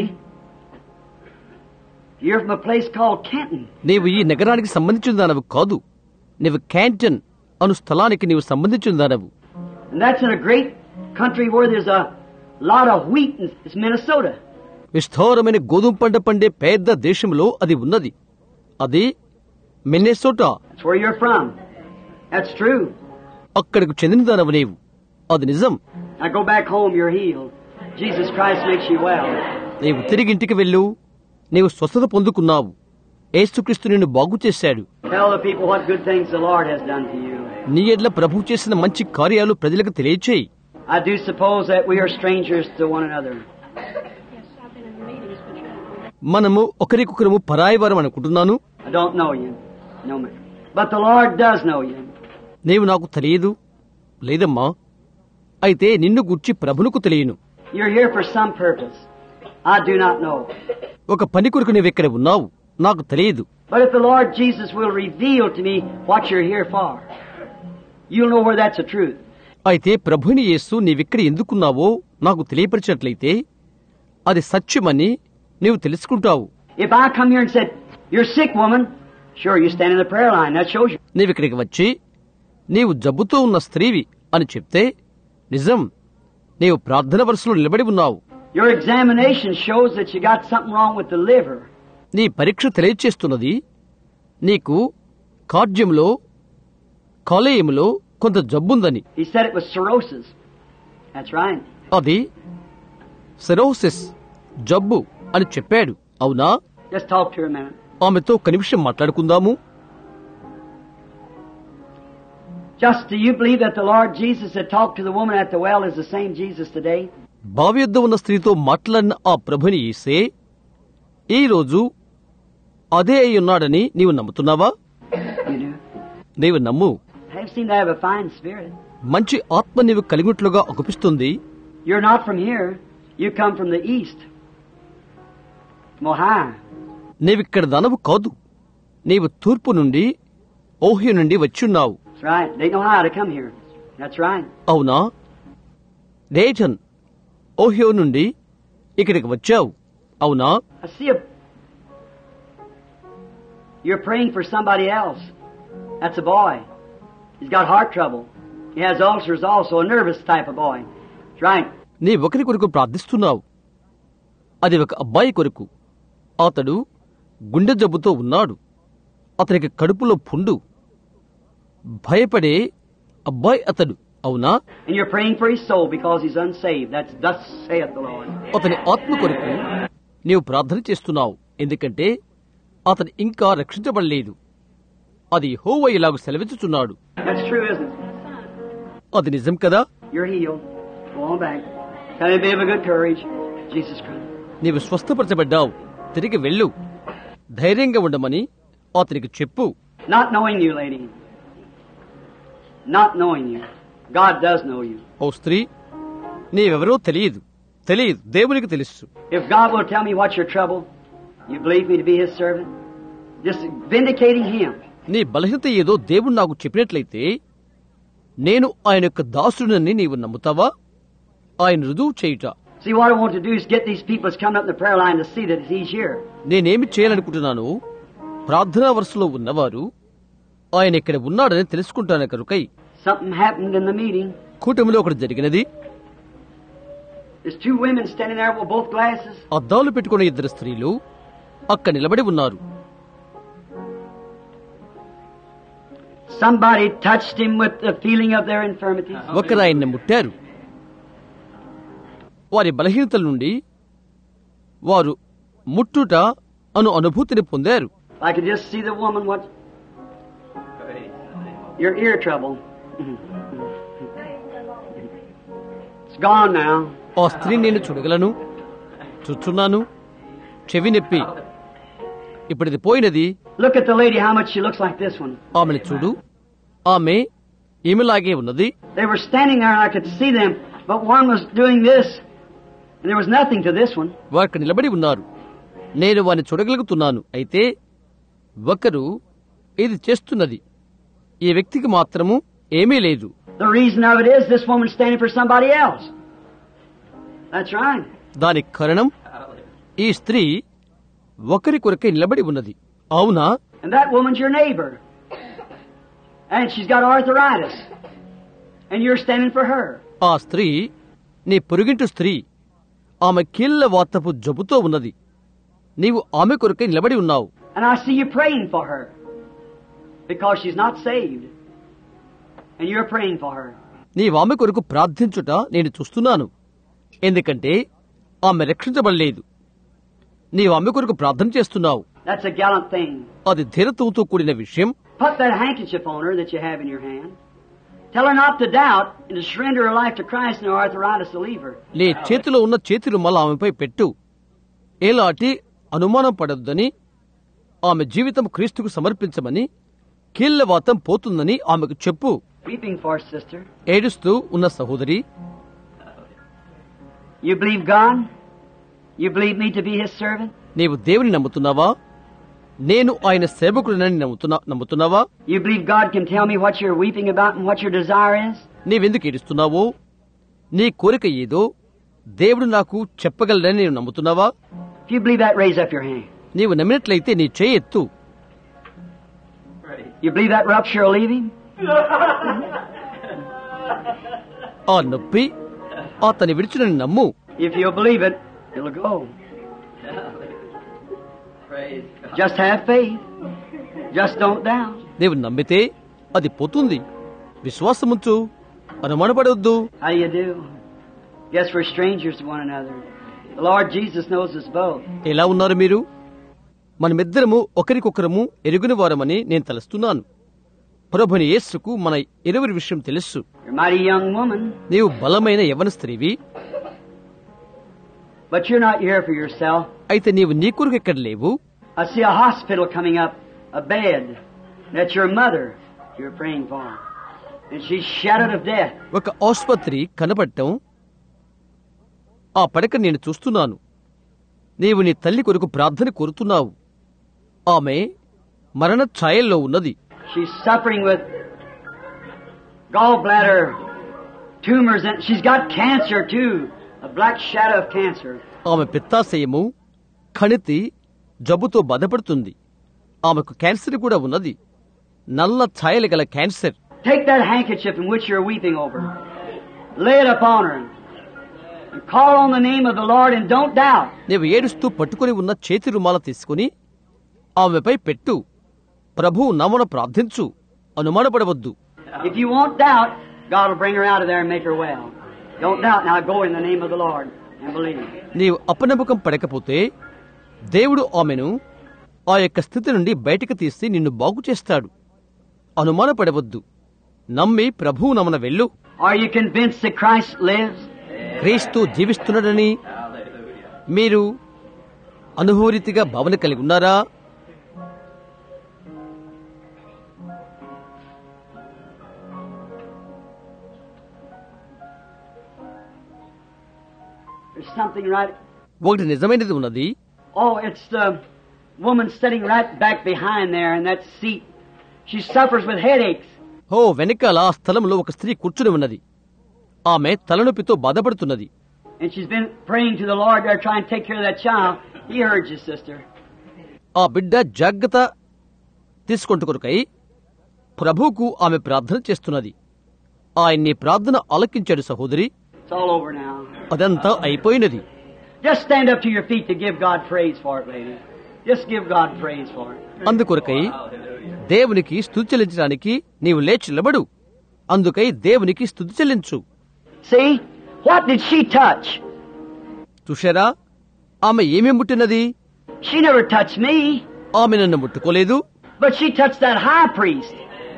You're from a place called Canton. నీవు ఈ నగరానికి సంబంధించిన దానవు కాదు. నీవు క్యాంటన్ అను స్థలానికి నీవు సంబంధించిన దానవు. And that's in a great country where there's a lot of wheat. It's Minnesota. విస్తారమైన గోధుమ పంట పండే పెద్ద దేశంలో అది ఉన్నది. అది Minnesota. That's where you're from. That's true. అక్కడకు చెందిన దానవు నీవు. అది నిజం. Now go back home, you're healed. Jesus Christ makes you well. నీవు తిరిగి ఇంటికి వెళ్ళు. నీవు స్వస్థత పొందుకున్నావు. యేసుక్రీస్తు నిన్ను బాగు చేశాడు. Tell the people what good things the Lord has done to you. నీ ఎడ్ల ప్రభువు చేసిన మంచి కార్యాలు ప్రజలకు తెలియచేయి. I do suppose that we are strangers to one another. మనము ఒకరికొకరము పరాయివారం అనుకుంటున్నాను. I don't know you. No, ma'am. But the Lord does know you. నీవు నాకు తెలియదు. లేదమ్మా. అయితే నిన్ను గుర్చి ప్రభువుకు తెలియను. You're here for some purpose. I do not know. ఒక పని కొరకు నీవు ఇక్కడ ఉన్నావు. నాకు తెలియదు. But if the Lord Jesus will reveal to me what you're here for, you'll know where that's the truth. అయితే ప్రభుని యేసు నీవిక్కడ ఎందుకున్నావో నాకు తెలియపరిచినట్లయితే అది సత్యమని నీవు తెలుసుకుంటావు. If I come here and said, "You're sick, woman," sure, you stand in the prayer line. That shows you. నీవిక్కడికి వచ్చి నీవు జబ్బుతో ఉన్న స్త్రీవి అని చెప్తే నిజం, నీవు ప్రార్థన వరుసలో నిలబడి ఉన్నావు. Your examination shows that you got something wrong with the liver. నీ పరీక్ష తెలియచేస్తున్నది నీకు కార్డ్యంలో కాలేయములో కొంత జబ్బుందని. He said it was cirrhosis. That's right. అది సిరోసిస్ జబ్బు అని చెప్పాడు. అవునా? Just talk to her a minute. ఆమెతో ఒక నిమిషం మాట్లాడుకుందాము. Just do you believe that the Lord Jesus that talked to the woman at the well is the same Jesus today? బావి యొద్ద ఉన్న స్త్రీతో మాట్లాడిన ఆ ప్రభుని యేసే ఈ రోజు అదే అయి ఉన్నాడని నీవు నమ్ముతున్నావా? You do. నీవు నమ్ము. I seem to have a fine spirit. మంచి ఆత్మ నీవు కలిగినట్లుగా అగుపిస్తుంది. You're not from here. You come from the east. Mohai. నీవిక్కడ దానవు కాదు. నీవు తూర్పు నుండి ఓహియో నుండి వచ్చున్నావు. That's right. They know how to come here. That's right. అవునా? డేటన్ ఓహియో నుండి ఇక్కడికి వచ్చావు. అవునా? I see a... You're praying for somebody else. That's a boy. He's got heart trouble. He has ulcers also, a nervous type of boy. That's right. నీ ఒకరి కొరకు ప్రార్థిస్తున్నావు. అది ఒక అబ్బాయి కొరకు. అతడు గుండె జబ్బుతో ఉన్నాడు. అతనికి కడుపులో పుండు. భయపడే అబ్బాయి అతడు. అవునా? And you're praying for his soul because he's unsaved. That's thus saith the Lord. అతని ఆత్మ కొరకు నీవు ప్రార్థన చేస్తున్నావు. ఎందుకంటే అతను ఇంకా రక్షించబడలేదు. అది యెహోవా ఇలాగు సెలవిచ్చుచున్నాడు. That's true, isn't it? అది నిజం కదా? You're healed. Go on back. Tell him to be of a good courage. Jesus Christ. నీవు స్వస్థపరచబడ్డావు. తిరిగి వెళ్ళు. ధైర్యంగా ఉండమని అతనికి చెప్పు. Not knowing you, lady. Not knowing you. God does know you. ఓ స్త్రీ, నీవెవరో తెలియదు. తెలియదు, దేవునికి తెలుసు. If God will tell me what's your trouble, you believe me to be His servant? Just vindicating Him. నీ బలహీనత ఏదో దేవుడు నాకు చెప్పినట్లయితే నేను ఆయన యొక్క దాసుడినని నీవు నమ్ముతావా? ఆయన రుజువు చేయుట. See, what I want to do is get these people that's coming up in the prayer line to see that He's here. నేనేమి చేయాలనుకుంటున్నాను, ప్రార్థనా వరుసలో ఉన్నవారు ఆయన ఇక్కడ ఉన్నాడని తెలుసుకుంటాను కనుకై. Something happened in the meeting. కూటమిలో ఒకటి జరిగినది. There's two women standing there with both glasses. అద్దాలు పెట్టుకున్న ఇద్దరు స్త్రీలు అక్కడ నిలబడి ఉన్నారు. Somebody touched him with the feeling of their infirmities. ఒకరు ఆయన్ని ముట్టారు. వారి బలహీనతల నుండి వారు ముట్టుట అను అనుభూతిని పొందారు. I could just see the woman. What? Your ear trouble. It's gone now. ఆ స్త్రీ నేను చూడగలను, చూస్తున్నాను. చెవి నొప్పి ఇప్పుడు ఇది పోయినది. Look at the lady, how much she looks like this one. ఆమెను చూడు, ఆమె ఈమెలాగే ఉన్నది. They were standing there and I could see them, but one was doing this and there was nothing to this one. వారు నిలబడి ఉన్నారు, నేను వారిని చూడగలుగుతున్నాను. అయితే ఒకరు ఇది చేస్తున్నది, ఈ వ్యక్తికి మాత్రము ఏమీ లేదు. The reason of it is this woman standing for somebody else. That's right. దానికి కారణం ఈ స్త్రీ ఒకరి కొరకై నిలబడి ఉన్నది. అవునా? And that woman's your neighbor. And she's got arthritis. And you're standing for her. ఆ స్త్రీ నీ పొరుగింటి స్త్రీ, ఆమె కీళ్ల వాతపు జబ్బుతో ఉన్నది. నీవు ఆమె కొరకై నిలబడి ఉన్నావు. And I see you praying for her. Because she's not saved. And you're praying for her. నీవు ఆమె కొరకు ప్రార్థించుట నేను చూస్తున్నాను. ఎందుకంటే ఆమె రక్షించబడలేదు. నీవు ఆమె కొరకు ప్రార్థన చేస్తున్నావు. That's a gallant thing. అది ధీరత్వంతో కూడిన విషయం. Put that handkerchief on her that you have in your hand. Tell her not to doubt and to surrender her life to Christ and her arthritis to leave her. నీ చేతిలో ఉన్న చేతి రుమాలు ఆమెపై పెట్టు. ఎలాంటి అనుమానం పడొద్దని, ఆమె జీవితం క్రీస్తుకు సమర్పించమని, కీళ్లవాతం పోతుందని ఆమెకు చెప్పు. Weeping for sister. ఏడుస్తూ ఉన్న సహోదరి, You believe God? You believe me to be His servant? నీవు దేవుని నమ్ముతున్నావా? నేను ఆయన సేవకుడినని నమ్ముతున్నా నమ్ముతున్నావా? You believe God can tell me what you're weeping about and what your desire is? నీవెందుకు ఏడుస్తున్నావో, నీ కోరిక ఏదో దేవుడు నాకు చెప్పగలడని నేను నమ్ముతున్నావా? If you believe that, raise up your hand. నీవు నమ్మినట్లయితే నీ చేయి ఎత్తు. You believe that rupture will leave him? ఆ నొప్పి అతని విడిచినని నమ్ము. If you believe it, it'll go. Just have faith. Just don't doubt. నీవు నమ్మితే అది పోతుంది. విశ్వాసముంచు, అనుమానపడవద్దు. How do you do? Guess we're strangers to one another. The Lord Jesus knows us both. ఎలా ఉన్నారు మీరు? మనమిద్దరము ఒకరికొకరము ఎరుగుని వారమని నేను తలుస్తున్నాను. ప్రభుని యేసుకు మన ఇరువురి విషయం తెలుసు. You're a mighty young woman. నీవు బలమైన యవ్వన స్త్రీవి. But you're not here for yourself. అయితే నీవు నీ కొరకు ఎక్కడ లేవు. I see a hospital coming up, a bed. That's your mother you're praying for. And she's shattered of death. ఒక ఆసుపత్రి కనబడటం, ఆ పడక నేను చూస్తున్నాను. నీవు నీ తల్లి కొరకు ప్రార్థన కోరుతున్నావు. ఆమె మరణ ఛాయల్లో ఉన్నది. She's suffering with gallbladder tumors and she's got cancer too. A black shadow of cancer. ఆమె పిత్తాశయము, కణితి జబ్బుతో బాధపడుతుంది. ఆమెకు క్యాన్సర్ కూడా ఉన్నది. నల్ల ఛాయలు గల cancer. Take that handkerchief in which you're weeping over. Lay it upon her. And call on the name of the Lord and don't doubt. నీవు ఏడుస్తూ పట్టుకుని ఉన్న చేతి రుమాల తీసుకుని ఆమెపై పెట్టు. ప్రభువు నామమున ప్రార్థించు, అనుమానపడవద్దు. If you won't doubt, God will bring her out of there and make her well. Don't doubt. Now go in the name of the Lord and believe. నీవు అపనమ్మకం పడకపోతే దేవుడు ఆమెను ఆ యొక్క స్థితి నుండి బయటకు తీసి నిన్ను బాగు చేస్తాడు. అనుమానపడవద్దు. నమ్మి ప్రభువు నామమున వెళ్ళు. Are you convinced that Christ lives? క్రీస్తు జీవిస్తున్నాడని మీరు అనుభూతిగా భావన కలిగి ఉన్నారా? There's something right. ఒకటి నిజమైనది ఉన్నది. Oh, it's the woman sitting right back behind there in that seat. She suffers with headaches. ఓ వెనకాల ఆ స్థలంలో ఒక స్త్రీ కూర్చుని ఉన్నది. ఆమె తలనొప్పితో బాధపడుతున్నది. And she's been praying to the Lord there, trying to take care of that child. He heard you, sister. ఆ బిడ్డ జాగ్రత్త తీసుకొంటు కొరకై ప్రభువుకు ఆమె ప్రార్థన చేస్తున్నది. ఆయన నీ ప్రార్థన ఆలకించాడు సహోదరి. It's all over now. అదంతా అయిపోయినది. Just stand up to your feet to give God praise for it, lady. Just give God praise for it. అందుకొరకై దేవునికి స్తుతి చెల్లించడానికి నీవు లేచి నిలబడు. అందుకై దేవునికి స్తుతి చెల్లించు. See, what did she touch? చూశారా, ఆమె ఏమి ముట్టినది? She never touched me. ఆమె నన్ను ముట్టుకోలేదు. But she touched that high priest.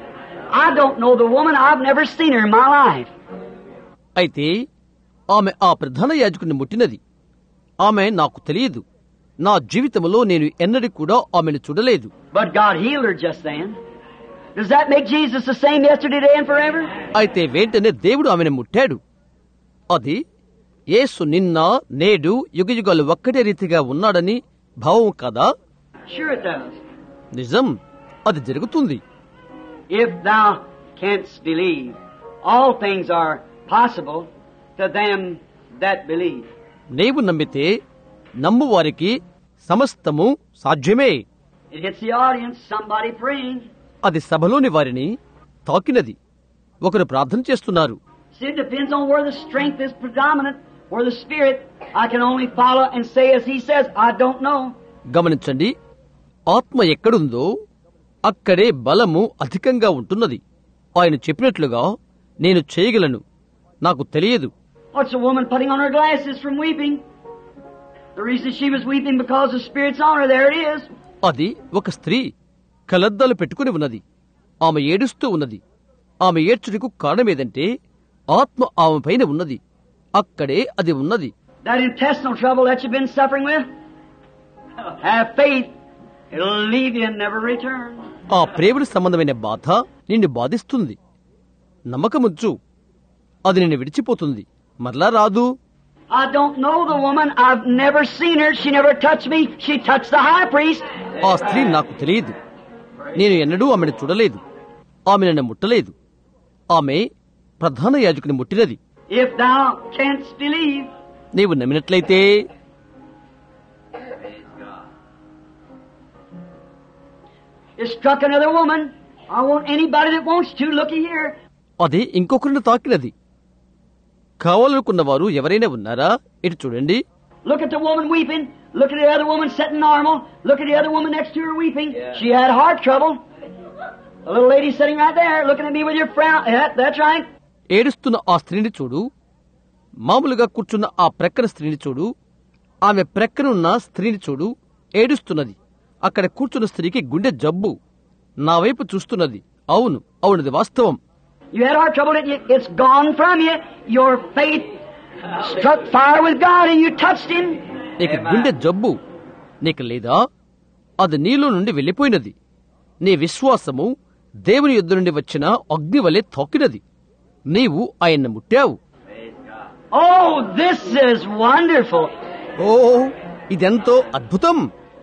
I don't know the woman. I've never seen her in my life. అయితే ఆమె ఆ ప్రధాన యాజకుని ముట్టినది. ఆమె నాకు తెలియదు. నా జీవితంలో నేను ఎన్నడూ కూడా ఆమెను చూడలేదు. But God healed her just then. Does that make Jesus the same yesterday, today, and forever? అయితే వెంటనే దేవుడు ఆమెను ముట్టాడు. అది యేసు నిన్న నేడు యుగయుగాలు ఒక్కటే రీతిగా ఉన్నాడని భావం కదా? Sure it does. నిజం, అది జరుగుతుంది. If thou canst believe, all things are possible to them that believe. నీవు నమ్మితే నమ్మువారికి సమస్తము సాధ్యమే. It hits the audience, somebody praying. అది సభలోని వారిని తాకినది. ఒకరు ప్రార్థన చేస్తున్నారు. See, it depends on where the strength is predominant, where the Spirit. I can only follow and say as He says, I don't know. గమనించండి, ఆత్మ ఎక్కడుందో అక్కడే బలము అధికంగా ఉంటున్నది. ఆయన చెప్పినట్లుగా నేను చేయగలను, నాకు తెలియదు. What's a woman putting on her glasses from weeping? The reason she was weeping because the Spirit's on her. There it is. అది ఒక స్త్రీ కలద్దాలు పెట్టుకుని ఉన్నది. ఆమె ఏడుస్తూ ఉన్నది. ఆమె ఏడ్చుటకు కారణమేదంటే ఆత్మ ఆమె పైన ఉన్నది. అక్కడే అది ఉన్నది. That intestinal trouble that you've been suffering with, have faith. It'll leave you and never return. ఆ ప్రేమకు సంబంధమైన బాధ నిన్ను బాధిస్తుంది. నమ్మకముంచు, అది నిన్ను విడిచిపోతుంది, మరలా రాదు. I don't know the woman. I've never seen her. She never touched me. She touched the high priest. ఆ స్త్రీ నాకు తెలియదు. నేను ఎన్నడూ ఆమెను చూడలేదు. ఆమె నన్ను ముట్టలేదు. ఆమె ప్రధాన యాజకుని ముట్టినది. If thou canst believe. నీవు నమ్మినట్లయితే. It struck another woman. I want anybody that wants to look here. అది ఇంకొకరిని తాకినది. కావాలనుకున్న వారు ఎవరైనా ఉన్నారా? ఇటు చూడండి. Look at the woman weeping. Look at the other woman sitting normal. Look at the other woman next to her weeping. Yeah. She had heart trouble. A little lady sitting right there looking at me with your frown. Yeah, that's right. ఏడుస్తున్న ఆ స్త్రీని చూడు. మామూలుగా కూర్చున్న ఆ ప్రక్కన స్త్రీని చూడు. ఆమె ప్రక్కనున్న స్త్రీని చూడు. ఏడుస్తున్నది. అక్కడ కూర్చున్న స్త్రీకి గుండె జబ్బు. నా వైపు చూస్తున్నది. అవును, అవునది వాస్తవం. You had heart trouble. It's gone from you. Your faith struck fire with God and you touched Him. నీకు గుండె జబ్బు నీకు లేదా? అది నీలో నుండి వెళ్లిపోయినది. నీ విశ్వాసము దేవుని యుద్ధ నుండి వచ్చిన అగ్ని వలె తాకినది. నీవు ఆయన్ను ముట్టావు. Oh, this is wonderful. ఓ, ఇదెంతో అద్భుతం.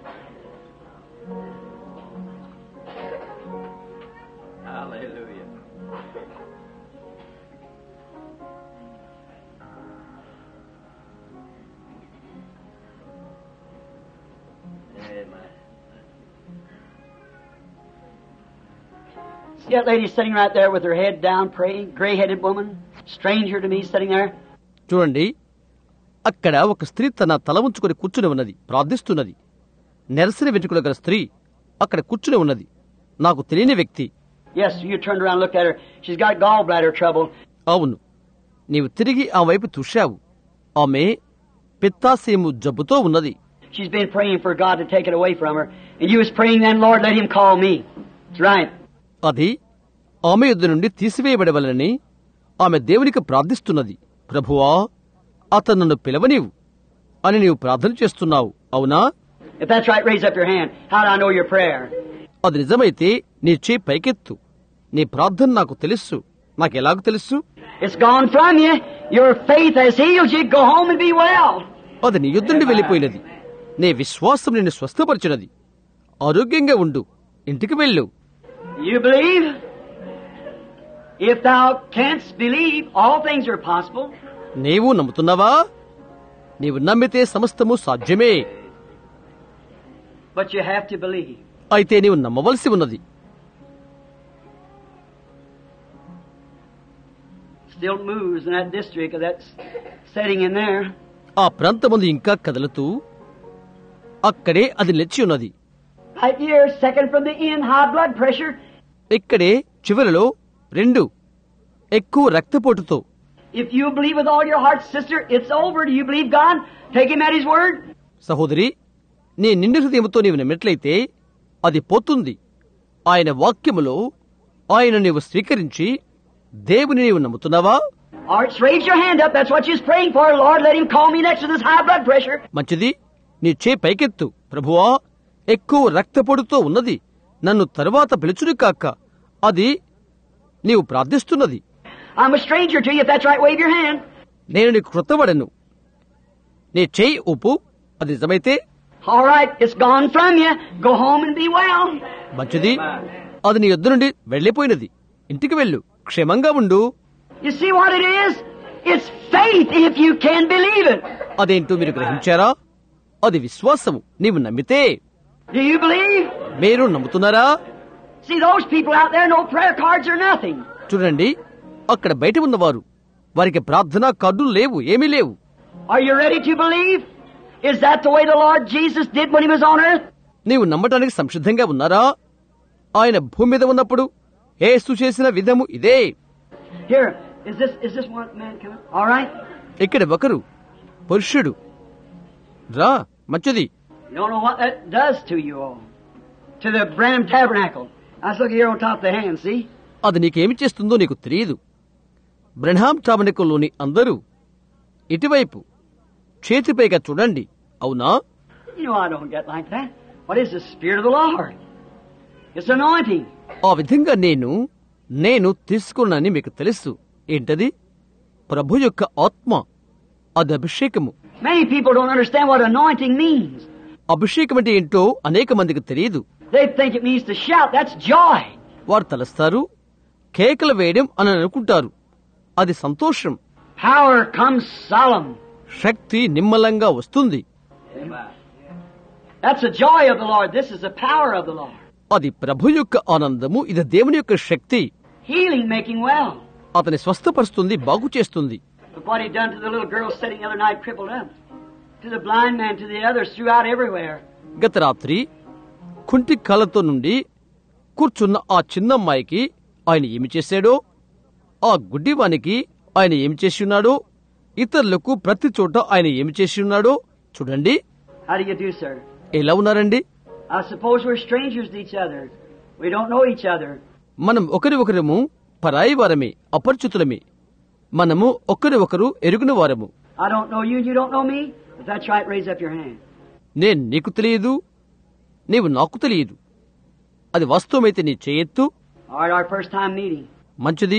See that lady sitting right there with her head down praying, gray-headed woman, stranger to me sitting there. చూడండి, అక్కడ ఒక స్త్రీ తన తల ఉంచుకొని కూర్చుని ఉన్నది, ప్రార్థిస్తున్నది. నెరసిన వెంట్రుకల గల స్త్రీ అక్కడ కూర్చుని ఉన్నది. నాకు తెలియని వ్యక్తి. Yes, you turned around and looked at her. She's got gallbladder trouble. అవును, నీవు తిరిగి ఆ వైపు చూశావు. ఆమె పిత్తాశయము జబ్బుతో ఉన్నది. She's been praying for God to take it away from her. And you was praying then, Lord, let Him call me. That's right. అది ఆమె యుద్ధ నుండి తీసివేయబడవలని ఆమె దేవునికి ప్రార్థిస్తున్నది. ప్రభువా, అతను నన్ను పిలవనీవు అని నీవు ప్రార్థన చేస్తున్నావు, అవునా? If that's right, raise up your hand. How do I know your prayer? అది నిజమైతే నీ చేయి పైకెత్తు. నీ ప్రార్థన నాకు తెలుసు. నాకెలాగ తెలుసు? It's gone from you. Your faith has healed you. Go home and be well. అది నీ యుద్ధ నుండి వెళ్ళిపోయినది. నీ విశ్వాసం నిన్ను స్వస్థపరిచినది. ఆరోగ్యంగా ఉండు, ఇంటికి వెళ్ళు. You believe? If thou canst believe, all things are possible. నీవు నమ్ముతున్నావా? నీవు నమ్మితే సమస్తము సాధ్యమే. But you have to believe. అయితే నీవు నమ్మవలసి ఉన్నది. Still moves in that district of that setting in there. ఆ ప్రాంతమందు ఇంకా కదలుతూ అక్కడే అది నిలిచి ఉన్నది. Right here, second from the end, high blood pressure. ఇక్కడే చివరిలో రెండు ఎక్కువ రక్తపోటుతో. If you believe with all your heart, sister, it's over. Do you believe God? Take him at his word. సహోదరి, నీ నిండు హృదయంతో నీవు నమ్మినట్లయితే అది పోతుంది. ఆయన వాక్యములో ఆయన నీవు స్వీకరించి దేవుని నీవు నమ్ముతున్నావా? All right, raise your hand up. That's what you're praying for. Lord, let him call me next to this high blood pressure. మంచిది. నీ చే పైకెత్తు. ప్రభువా, ఎక్కువ రక్తపోటుతో ఉన్నది, నన్ను తరువాత పిలుచును కాక. అది నీవు ప్రార్థిస్తున్నది. I'm a stranger to you. If that's right, wave your hand. నేను నీకు క్రొత్తవాడను. నీ చేయి ఊపు. అది నిజమైతే All right, it's gone from you. Go home and be well. మంచిది. అది నీ యొద్ద నుండి వెళ్లిపోయినది. ఇంటికి వెళ్ళు, క్షేమంగా ఉండు. You see what it is? It's faith if you can believe it. అదేంటో మీరు గ్రహించారా? అది విశ్వాసము. నీవు నమ్మితే. Do you believe? మీరు నమ్ముతున్నారా? See those people out there, no prayer cards or nothing. చూడండి, అక్కడ బయట ఉన్నవారు, వారికి ప్రార్థనా కార్డులు లేవు, ఏమీ లేవు. Are you ready to believe? Is that the way the Lord Jesus did when he was on earth? నీవు నమ్మటానికి సంసిద్ధంగా ఉన్నారా? ఆయన భూమి మీద ఉన్నప్పుడు యేసు చేసిన విధము ఇదే. Here, is this is this one man coming? All right. ఇక్కడ ఒకరు పురుషుడు రా. మంచిది. You don't know what that does to you all. To the Branham Tabernacle. I was looking here on top of the hand, see? అది నీకేమి చేస్తుందో నీకు తెలియదు. బ్రెన్హామ్ టాబర్నకుల్లోని అందరూ ఇటువైపు చేతిపైగా చూడండి. అవునా? You know I don't get like that. What is the Spirit of the Lord? It's anointing. ఆ విధంగా నేను నేను తీసుకున్నానని మీకు తెలుసు. ఏంటది? ప్రభు యొక్క ఆత్మ. అది అభిషేకము. Many people don't understand what anointing means. అభిషేకం అంటే ఏంటో అనేక మందికి తెలియదు. They think it means to shout. That's joy. వారు తలస్తారు, కేకలు వేయడం అని అనుకుంటారు. అది సంతోషం. Power comes solemn. శక్తి నిమ్మలంగా వస్తుంది. That's the joy of the Lord. This is the power of the Lord. అది ప్రభు యొక్క ఆనందము. ఇది దేవుని యొక్క శక్తి. Healing, making well. అతని స్వస్థపరుస్తుంది, బాగు చేస్తుంది. Look what he done to the little girl sitting the other night crippled up. To the blind man, to the others, throughout everywhere. గత రాత్రి కుంటి కాళ్ళతో నుండి కూర్చున్న ఆ చిన్నమ్మాయికి ఆయన ఏమి చేశాడో, ఆ గుడ్డివానికి ఆయన ఏమి చేసి ఉన్నాడో, ఇతరులకు ప్రతి చోట ఆయన ఏమి చేసి ఉన్నాడో చూడండి. How do you do, sir? ఎలా ఉన్నారండి? I suppose we're strangers to each other. We don't know each other. మనం ఒకరి ఒకరము పరాయి వారమే, అపరిచితులమే. మనము ఒకరి ఒకరు ఎరుగున వారము. I don't know you and you don't know me. If that's right, raise up your hand. నేను నీకు తెలియదు, నీవు నాకు తెలియదు. అది వాస్తవమైతే నీ చేయెత్తు. All right, our first time meeting. మంచిది.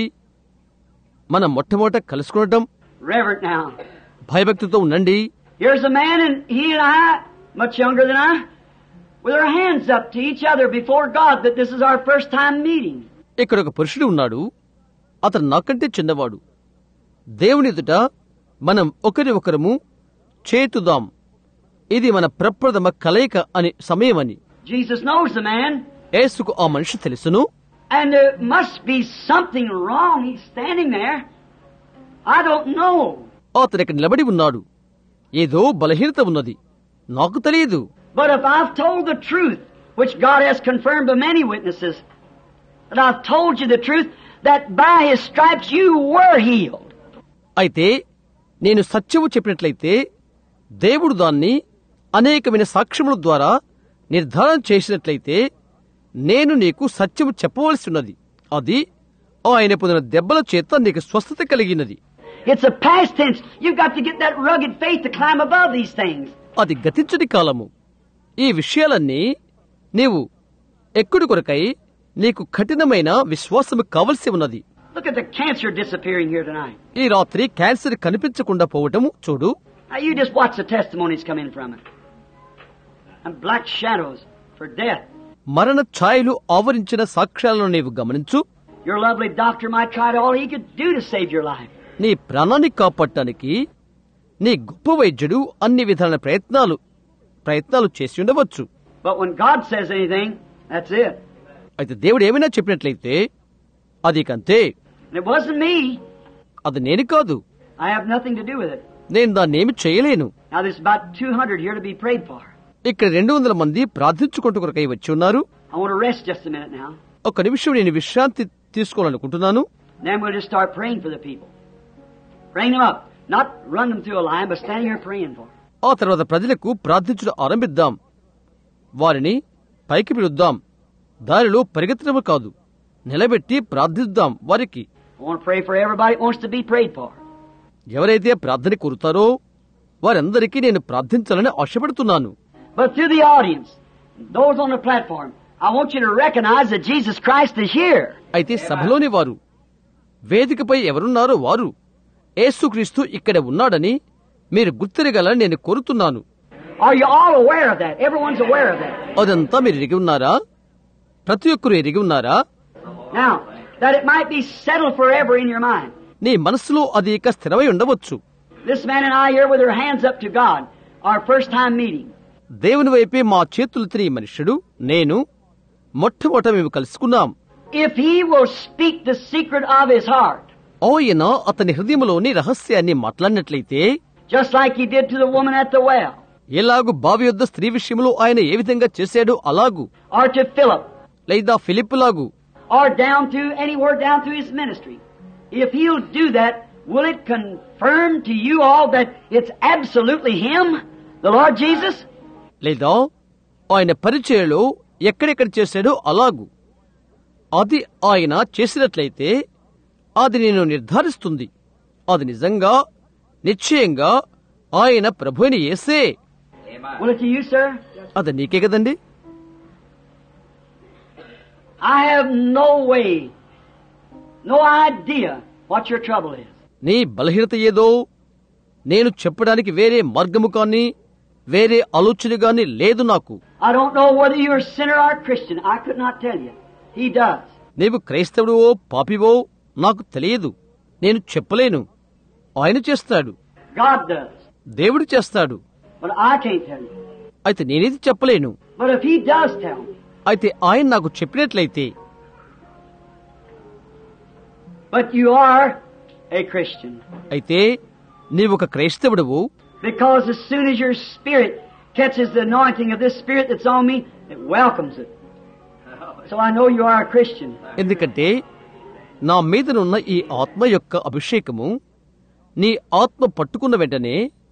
మనం మొట్టమొదట కలుసుకునటం. Reverent now. భయభక్తితో ఉండండి. Here's a man and he and I, much younger than I, with our hands up to each other before God that this is our first time meeting. ఇక్కడ ఒక పురుషుడు ఉన్నాడు. అతను నాకంటే చిన్నవాడు. దేవుని ఎదుట మనం ఒకరి ఒకరము చేతుదాం. ఇది మన ప్రప్రథమ కలయిక అని సమయమని. Jesus knows the man. యేసుకు ఆ మనిషి తెలుసును. And there must be something wrong. He's standing there. I don't know. అతను ఇక్కడ నిలబడి ఉన్నాడు. ఏదో బలహీనత ఉన్నది. నాకు తెలియదు. But if I've told the truth, which God has confirmed by many witnesses, that I've told you the truth, that by His stripes you were healed. అయితే నేను సత్యము చెప్పినట్లయితే దేవుడు దాన్ని అనేకమైన సాక్ష్యముల ద్వారా నిర్ధారణ చేసినట్లయితే నేను నీకు సత్యము చెప్పవలసి ఉన్నది. అది ఆయన పొందిన దెబ్బల చేత నీకు స్వస్థత కలిగినది. It's a past tense. You've got to get that rugged faith to climb above these things. అది గతించని కాలము. ఈ విషయాలన్నీ నీవు ఎక్కుడు కొరకై నీకు కఠినమైన విశ్వాసము కావలసి ఉన్నది. Look at the cancer disappearing here tonight. ఈ రాత్రి క్యాన్సర్ కనిపించకుండా పోవటము చూడు. Now you just watch the testimonies come in from it. And black shadows for death. మరణ ఛాయలు ఆవరించిన సాక్ష్యాలను నీవు గమనించు. Your lovely doctor might try all he could do to save your life. నీ ప్రాణాన్ని కాపాడటానికి నీ గొప్ప వైద్యుడు అన్ని విధాల ప్రయత్నాలు ప్రయత్నాలు చేసి ఉండవచ్చు. But when God says anything, that's it. అయితే దేవుడు ఏమైనా చెప్పినట్లయితే అది కంతే. And it wasn't me. అది నేను కాదు. I have nothing to do with it. నేను దాన్నేమి చేయలేను. Now there's about two hundred here to be prayed for. ఇక్కడ రెండు వందల మంది ప్రార్థించుకుంటూ కొరకై వచ్చి ఉన్నారు. I want to rest just a minute now. ఒక నిమిషం నేను విశ్రాంతి తీసుకోవాలనుకుంటున్నాను. Then we'll just start praying for the people. Bring them up. Not run them through a line, but stand here praying for them. ఆ తర్వాత ప్రజలకు ప్రార్థించడం ఆరంభిద్దాం. వారిని పైకి పిలుద్దాం. దారిలో పరిగెత్తడం కాదు, నిలబెట్టి ప్రార్థిద్దాం. వారికి I want to pray for everybody that wants to be prayed for. ఎవరైతే ప్రార్థన కోరుతారో వారందరికీ నేను ప్రార్థించాలని ఆశపడుతున్నాను. But through the audience, those on the platform, I want you to recognize that Jesus Christ is here. అయితే సభలోని వారు, వేదికపై ఎవరున్నారో వారు యేసుక్రీస్తు ఇక్కడ ఉన్నాడని మీరు గుర్తిరగాలని నేను కోరుతున్నాను. Are you all aware of that? Everyone's aware of that. అదంతా మీరు ఎరిగి ఉన్నారా? ప్రతి ఒక్కరు ఎరిగి ఉన్నారా? Now, that it might be settled forever in your mind. నీ మనసులో అది ఇక స్థిరమై ఉండవచ్చు. This man and I here with our hands up to God, our first time meeting. దేవుని వైపే మా చేతులు తిరిగి మనుష్యుడు నేను మొట్టమొదట మేము కలుసుకున్నాం. If he will speak the secret of his heart, ఆయన అతని హృదయంలోని రహస్యాన్ని మాట్లాడినట్లయితే, just like he did to the woman at the well, ఎలాగు బావి యొద్ద స్త్రీ విషయంలో ఆయన ఏ విధంగా చేశాడో అలాగు, or to Philip, లేదా ఫిలిప్పు లాగు, or down through anywhere down through his ministry. If he'll do that, will it confirm to you all that it's absolutely him, the Lord Jesus? లేదా ఆయన పరిచయలో ఎక్కడెక్కడ చేశాడో అలాగు అది ఆయన చేసినట్లయితే అది నేను నిర్ధారిస్తుంది. అది నిజంగా నిశ్చయంగా ఆయన ప్రభువైన యేసే. Will it to you, sir? అది నీకే కదండి. I have no way, no idea what your trouble is. నీ బలహీనత ఏదో నేను చెప్పడానికి వేరే మార్గము కానీ వేరే ఆలోచన గాని లేదు నాకు. I don't know whether you're a sinner or a Christian. I could not tell you. He does. నీవు క్రైస్తవుడివో పాపివో నాకు తెలియదు. నేను చెప్పలేను. ఆయన చేస్తాడు. God does. దేవుడు చేస్తాడు. But I can't tell you. అయితే నేనేది చెప్పలేను. But if he does tell me, అయితే ఆయన నాకు చెప్పినట్లయితే, but you are a Christian. అయితే నీవు ఒక క్రైస్తవుడవు. Because as soon as your spirit catches the anointing of this spirit that's on me, it welcomes it. So I know you are a Christian. ఎందుకంటే నా మీదనున్న ఈ ఆత్మ యొక్క అభిషేకము నీ ఆత్మ పట్టుకున్న వెంటనే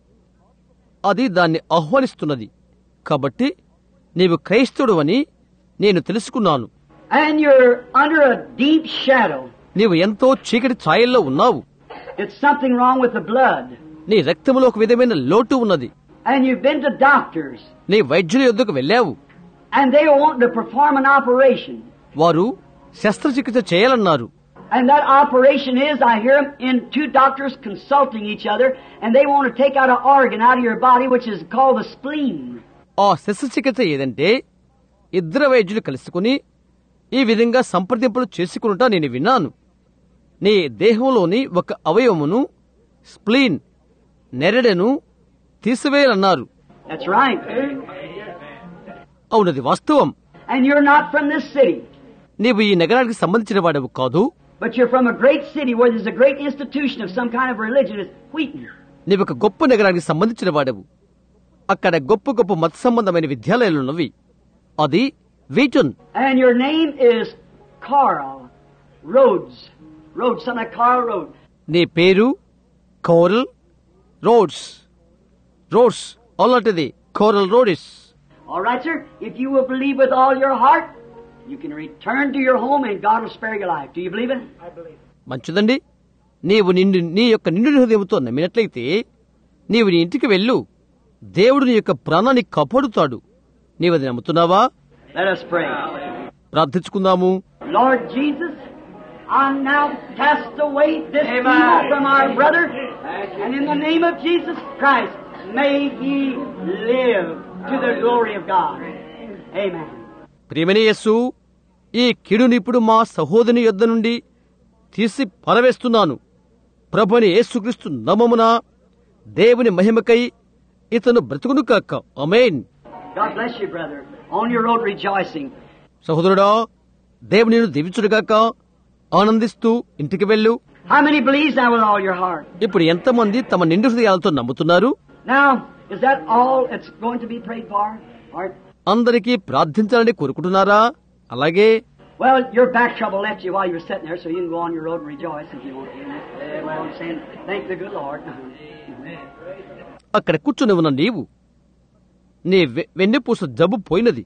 అది దాన్ని ఆహ్వానిస్తున్నది. కాబట్టి నీవు క్రైస్తవుడు అని నేను తెలుసుకున్నాను. And you're under a deep shadow. నీవు ఎంతో చీకటి ఛాయల్లో ఉన్నావు. It's something wrong with the blood. నీ రక్తంలో ఒక విధమైన లోటు ఉన్నది. And you've been to doctors. నీ వైద్యుల యొద్దకు వెళ్ళావు. And they want to perform an operation. వారు శస్త్రచికిత్స చేయాలన్నారు. And that operation is, I hear them in two doctors consulting each other, and they want to take out an organ out of your body, which is called the spleen. ఆ శస్త్రచికిత్స ఏదంటే ఇద్దరు వైద్యులు కలుసుకుని ఈ విధంగా సంప్రదింపులు చేసుకునుట నేను విన్నాను. నీ దేహంలోని ఒక అవయవమును స్ప్లీన్ నెరడను తీసివేయాలన్నారు. That's right. అవునది వాస్తవం. And you're not from this city, నీవు ఈ నగరానికి సంబంధించిన వాడవు కాదు. but you're from a great city where there's a great institution of some kind of religion. It's Wheaton. నీవు ఒక గొప్ప నగరానికి సంబంధించిన వాడవు. అక్కడ గొప్ప గొప్ప మత సంబంధమైన విద్యాలయాలున్నవి. అది వీటన్. And your name is Carl Rhodes. Rhodes, something like Carl Rhodes. నీ పేరు కోరల్ రోడ్స్. రోడ్స్ అలాంటిది Coral Rhodes. All right, sir. If you will believe with all your heart, you can return to your home and God will spare your life. Do you believe it? I believe. మంచిదండి. నీవు నిన్ను నీ యొక్క నిండు హృదయంతో నమ్మినట్లయితే నీవు నీ ఇంటికి వెళ్ళు. దేవుడు నీ యొక్క ప్రాణాన్ని కాపాడుతాడు. నీవు అది నమ్ముతున్నావా? Let us pray. ప్రార్థించుకుందాము. Lord Jesus, I now cast away this evil from our brother, and in the name of Jesus Christ, may he live to the glory of God. Amen. ప్రియమైన యేసు, ఈ కీడుని ఇప్పుడు మా సహోదరుని యొద్ద నుండి తీసి పరవేస్తున్నాను. ప్రభుని యేసుక్రీస్తు నామమున దేవుని మహిమకై ఇతను బ్రతుకును కాక. ఆమేన్. God bless you, brother. On your road rejoicing. సహోదరుడా, దేవుని నిన్ను దీవించుడుగాక. ఆనందిస్తూ ఇంటికి వెళ్ళు. How many believes now with all your heart? ఇప్పుడు ఎంతమంది తమ నిండు హృదయాలతో నమ్ముతున్నారు? Now, is that all it's going to be prayed for? Or, అందరికీ ప్రార్థించాలని కోరుకుంటున్నారా? అలాగే well, your back trouble left you while you were sitting there, so you can go on your road and rejoice if you want to. Uh, well, I'm saying, thank the good Lord. అక్కడ కూర్చుని ఉన్న నీవు, నీ వె- వెన్నెపూస జబ్బు పోయినది,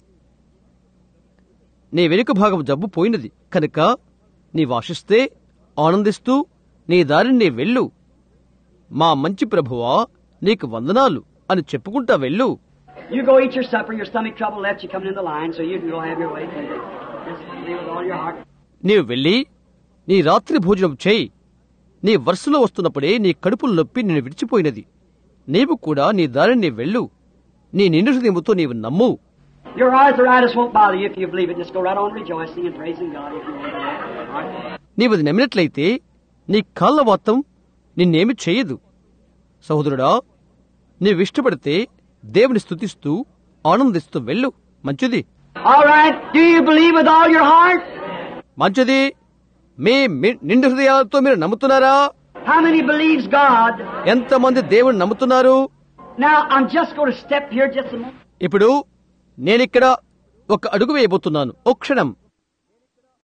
నీ వెనుక భాగం జబ్బు పోయినది కనుక నీవు ఆశిస్తే ఆనందిస్తూ నీ దారిని నీ వెళ్ళు. మా మంచి ప్రభువా, నీకు వందనాలు అని చెప్పుకుంటా వెళ్ళు. You go eat your supper, your stomach trouble left you coming in the line, so you can go have your way. Just believe with all your heart. నీవు వెళ్ళి నీ రాత్రి భోజనం చేయి. నీ వరుసలో వస్తున్నప్పుడే నీ కడుపులు నొప్పి నిన్ను విడిచిపోయినది. నీవు కూడా నీ దారిని నీ వెళ్ళు. నీ నిండు హృదయముతో నీవు నమ్ము. Your arthritis won't bother you if you believe it. Just go right on rejoicing and praising God if you want to. All right? నీవు అది నమ్మినట్లయితే నీ కాళ్ళ వాతం నిన్నేమి చేయదు. సహోదరుడా, నీవు ఇష్టపడితే దేవుని స్తుతిస్తూ ఆనందిస్తూ వెళ్ళు. మంచిది, All right. Do you believe with all your heart? మంచిది. మీ మీ- నిండు హృదయాలతో మీరు నమ్ముతున్నారా? How many believes God? ఎంతమంది దేవుని నమ్ముతున్నారు? Now, I'm just going to step here just a moment. ఇప్పుడు నేనిక్కడ ఒక అడుగు వేయబోతున్నాను. ఓ క్షణం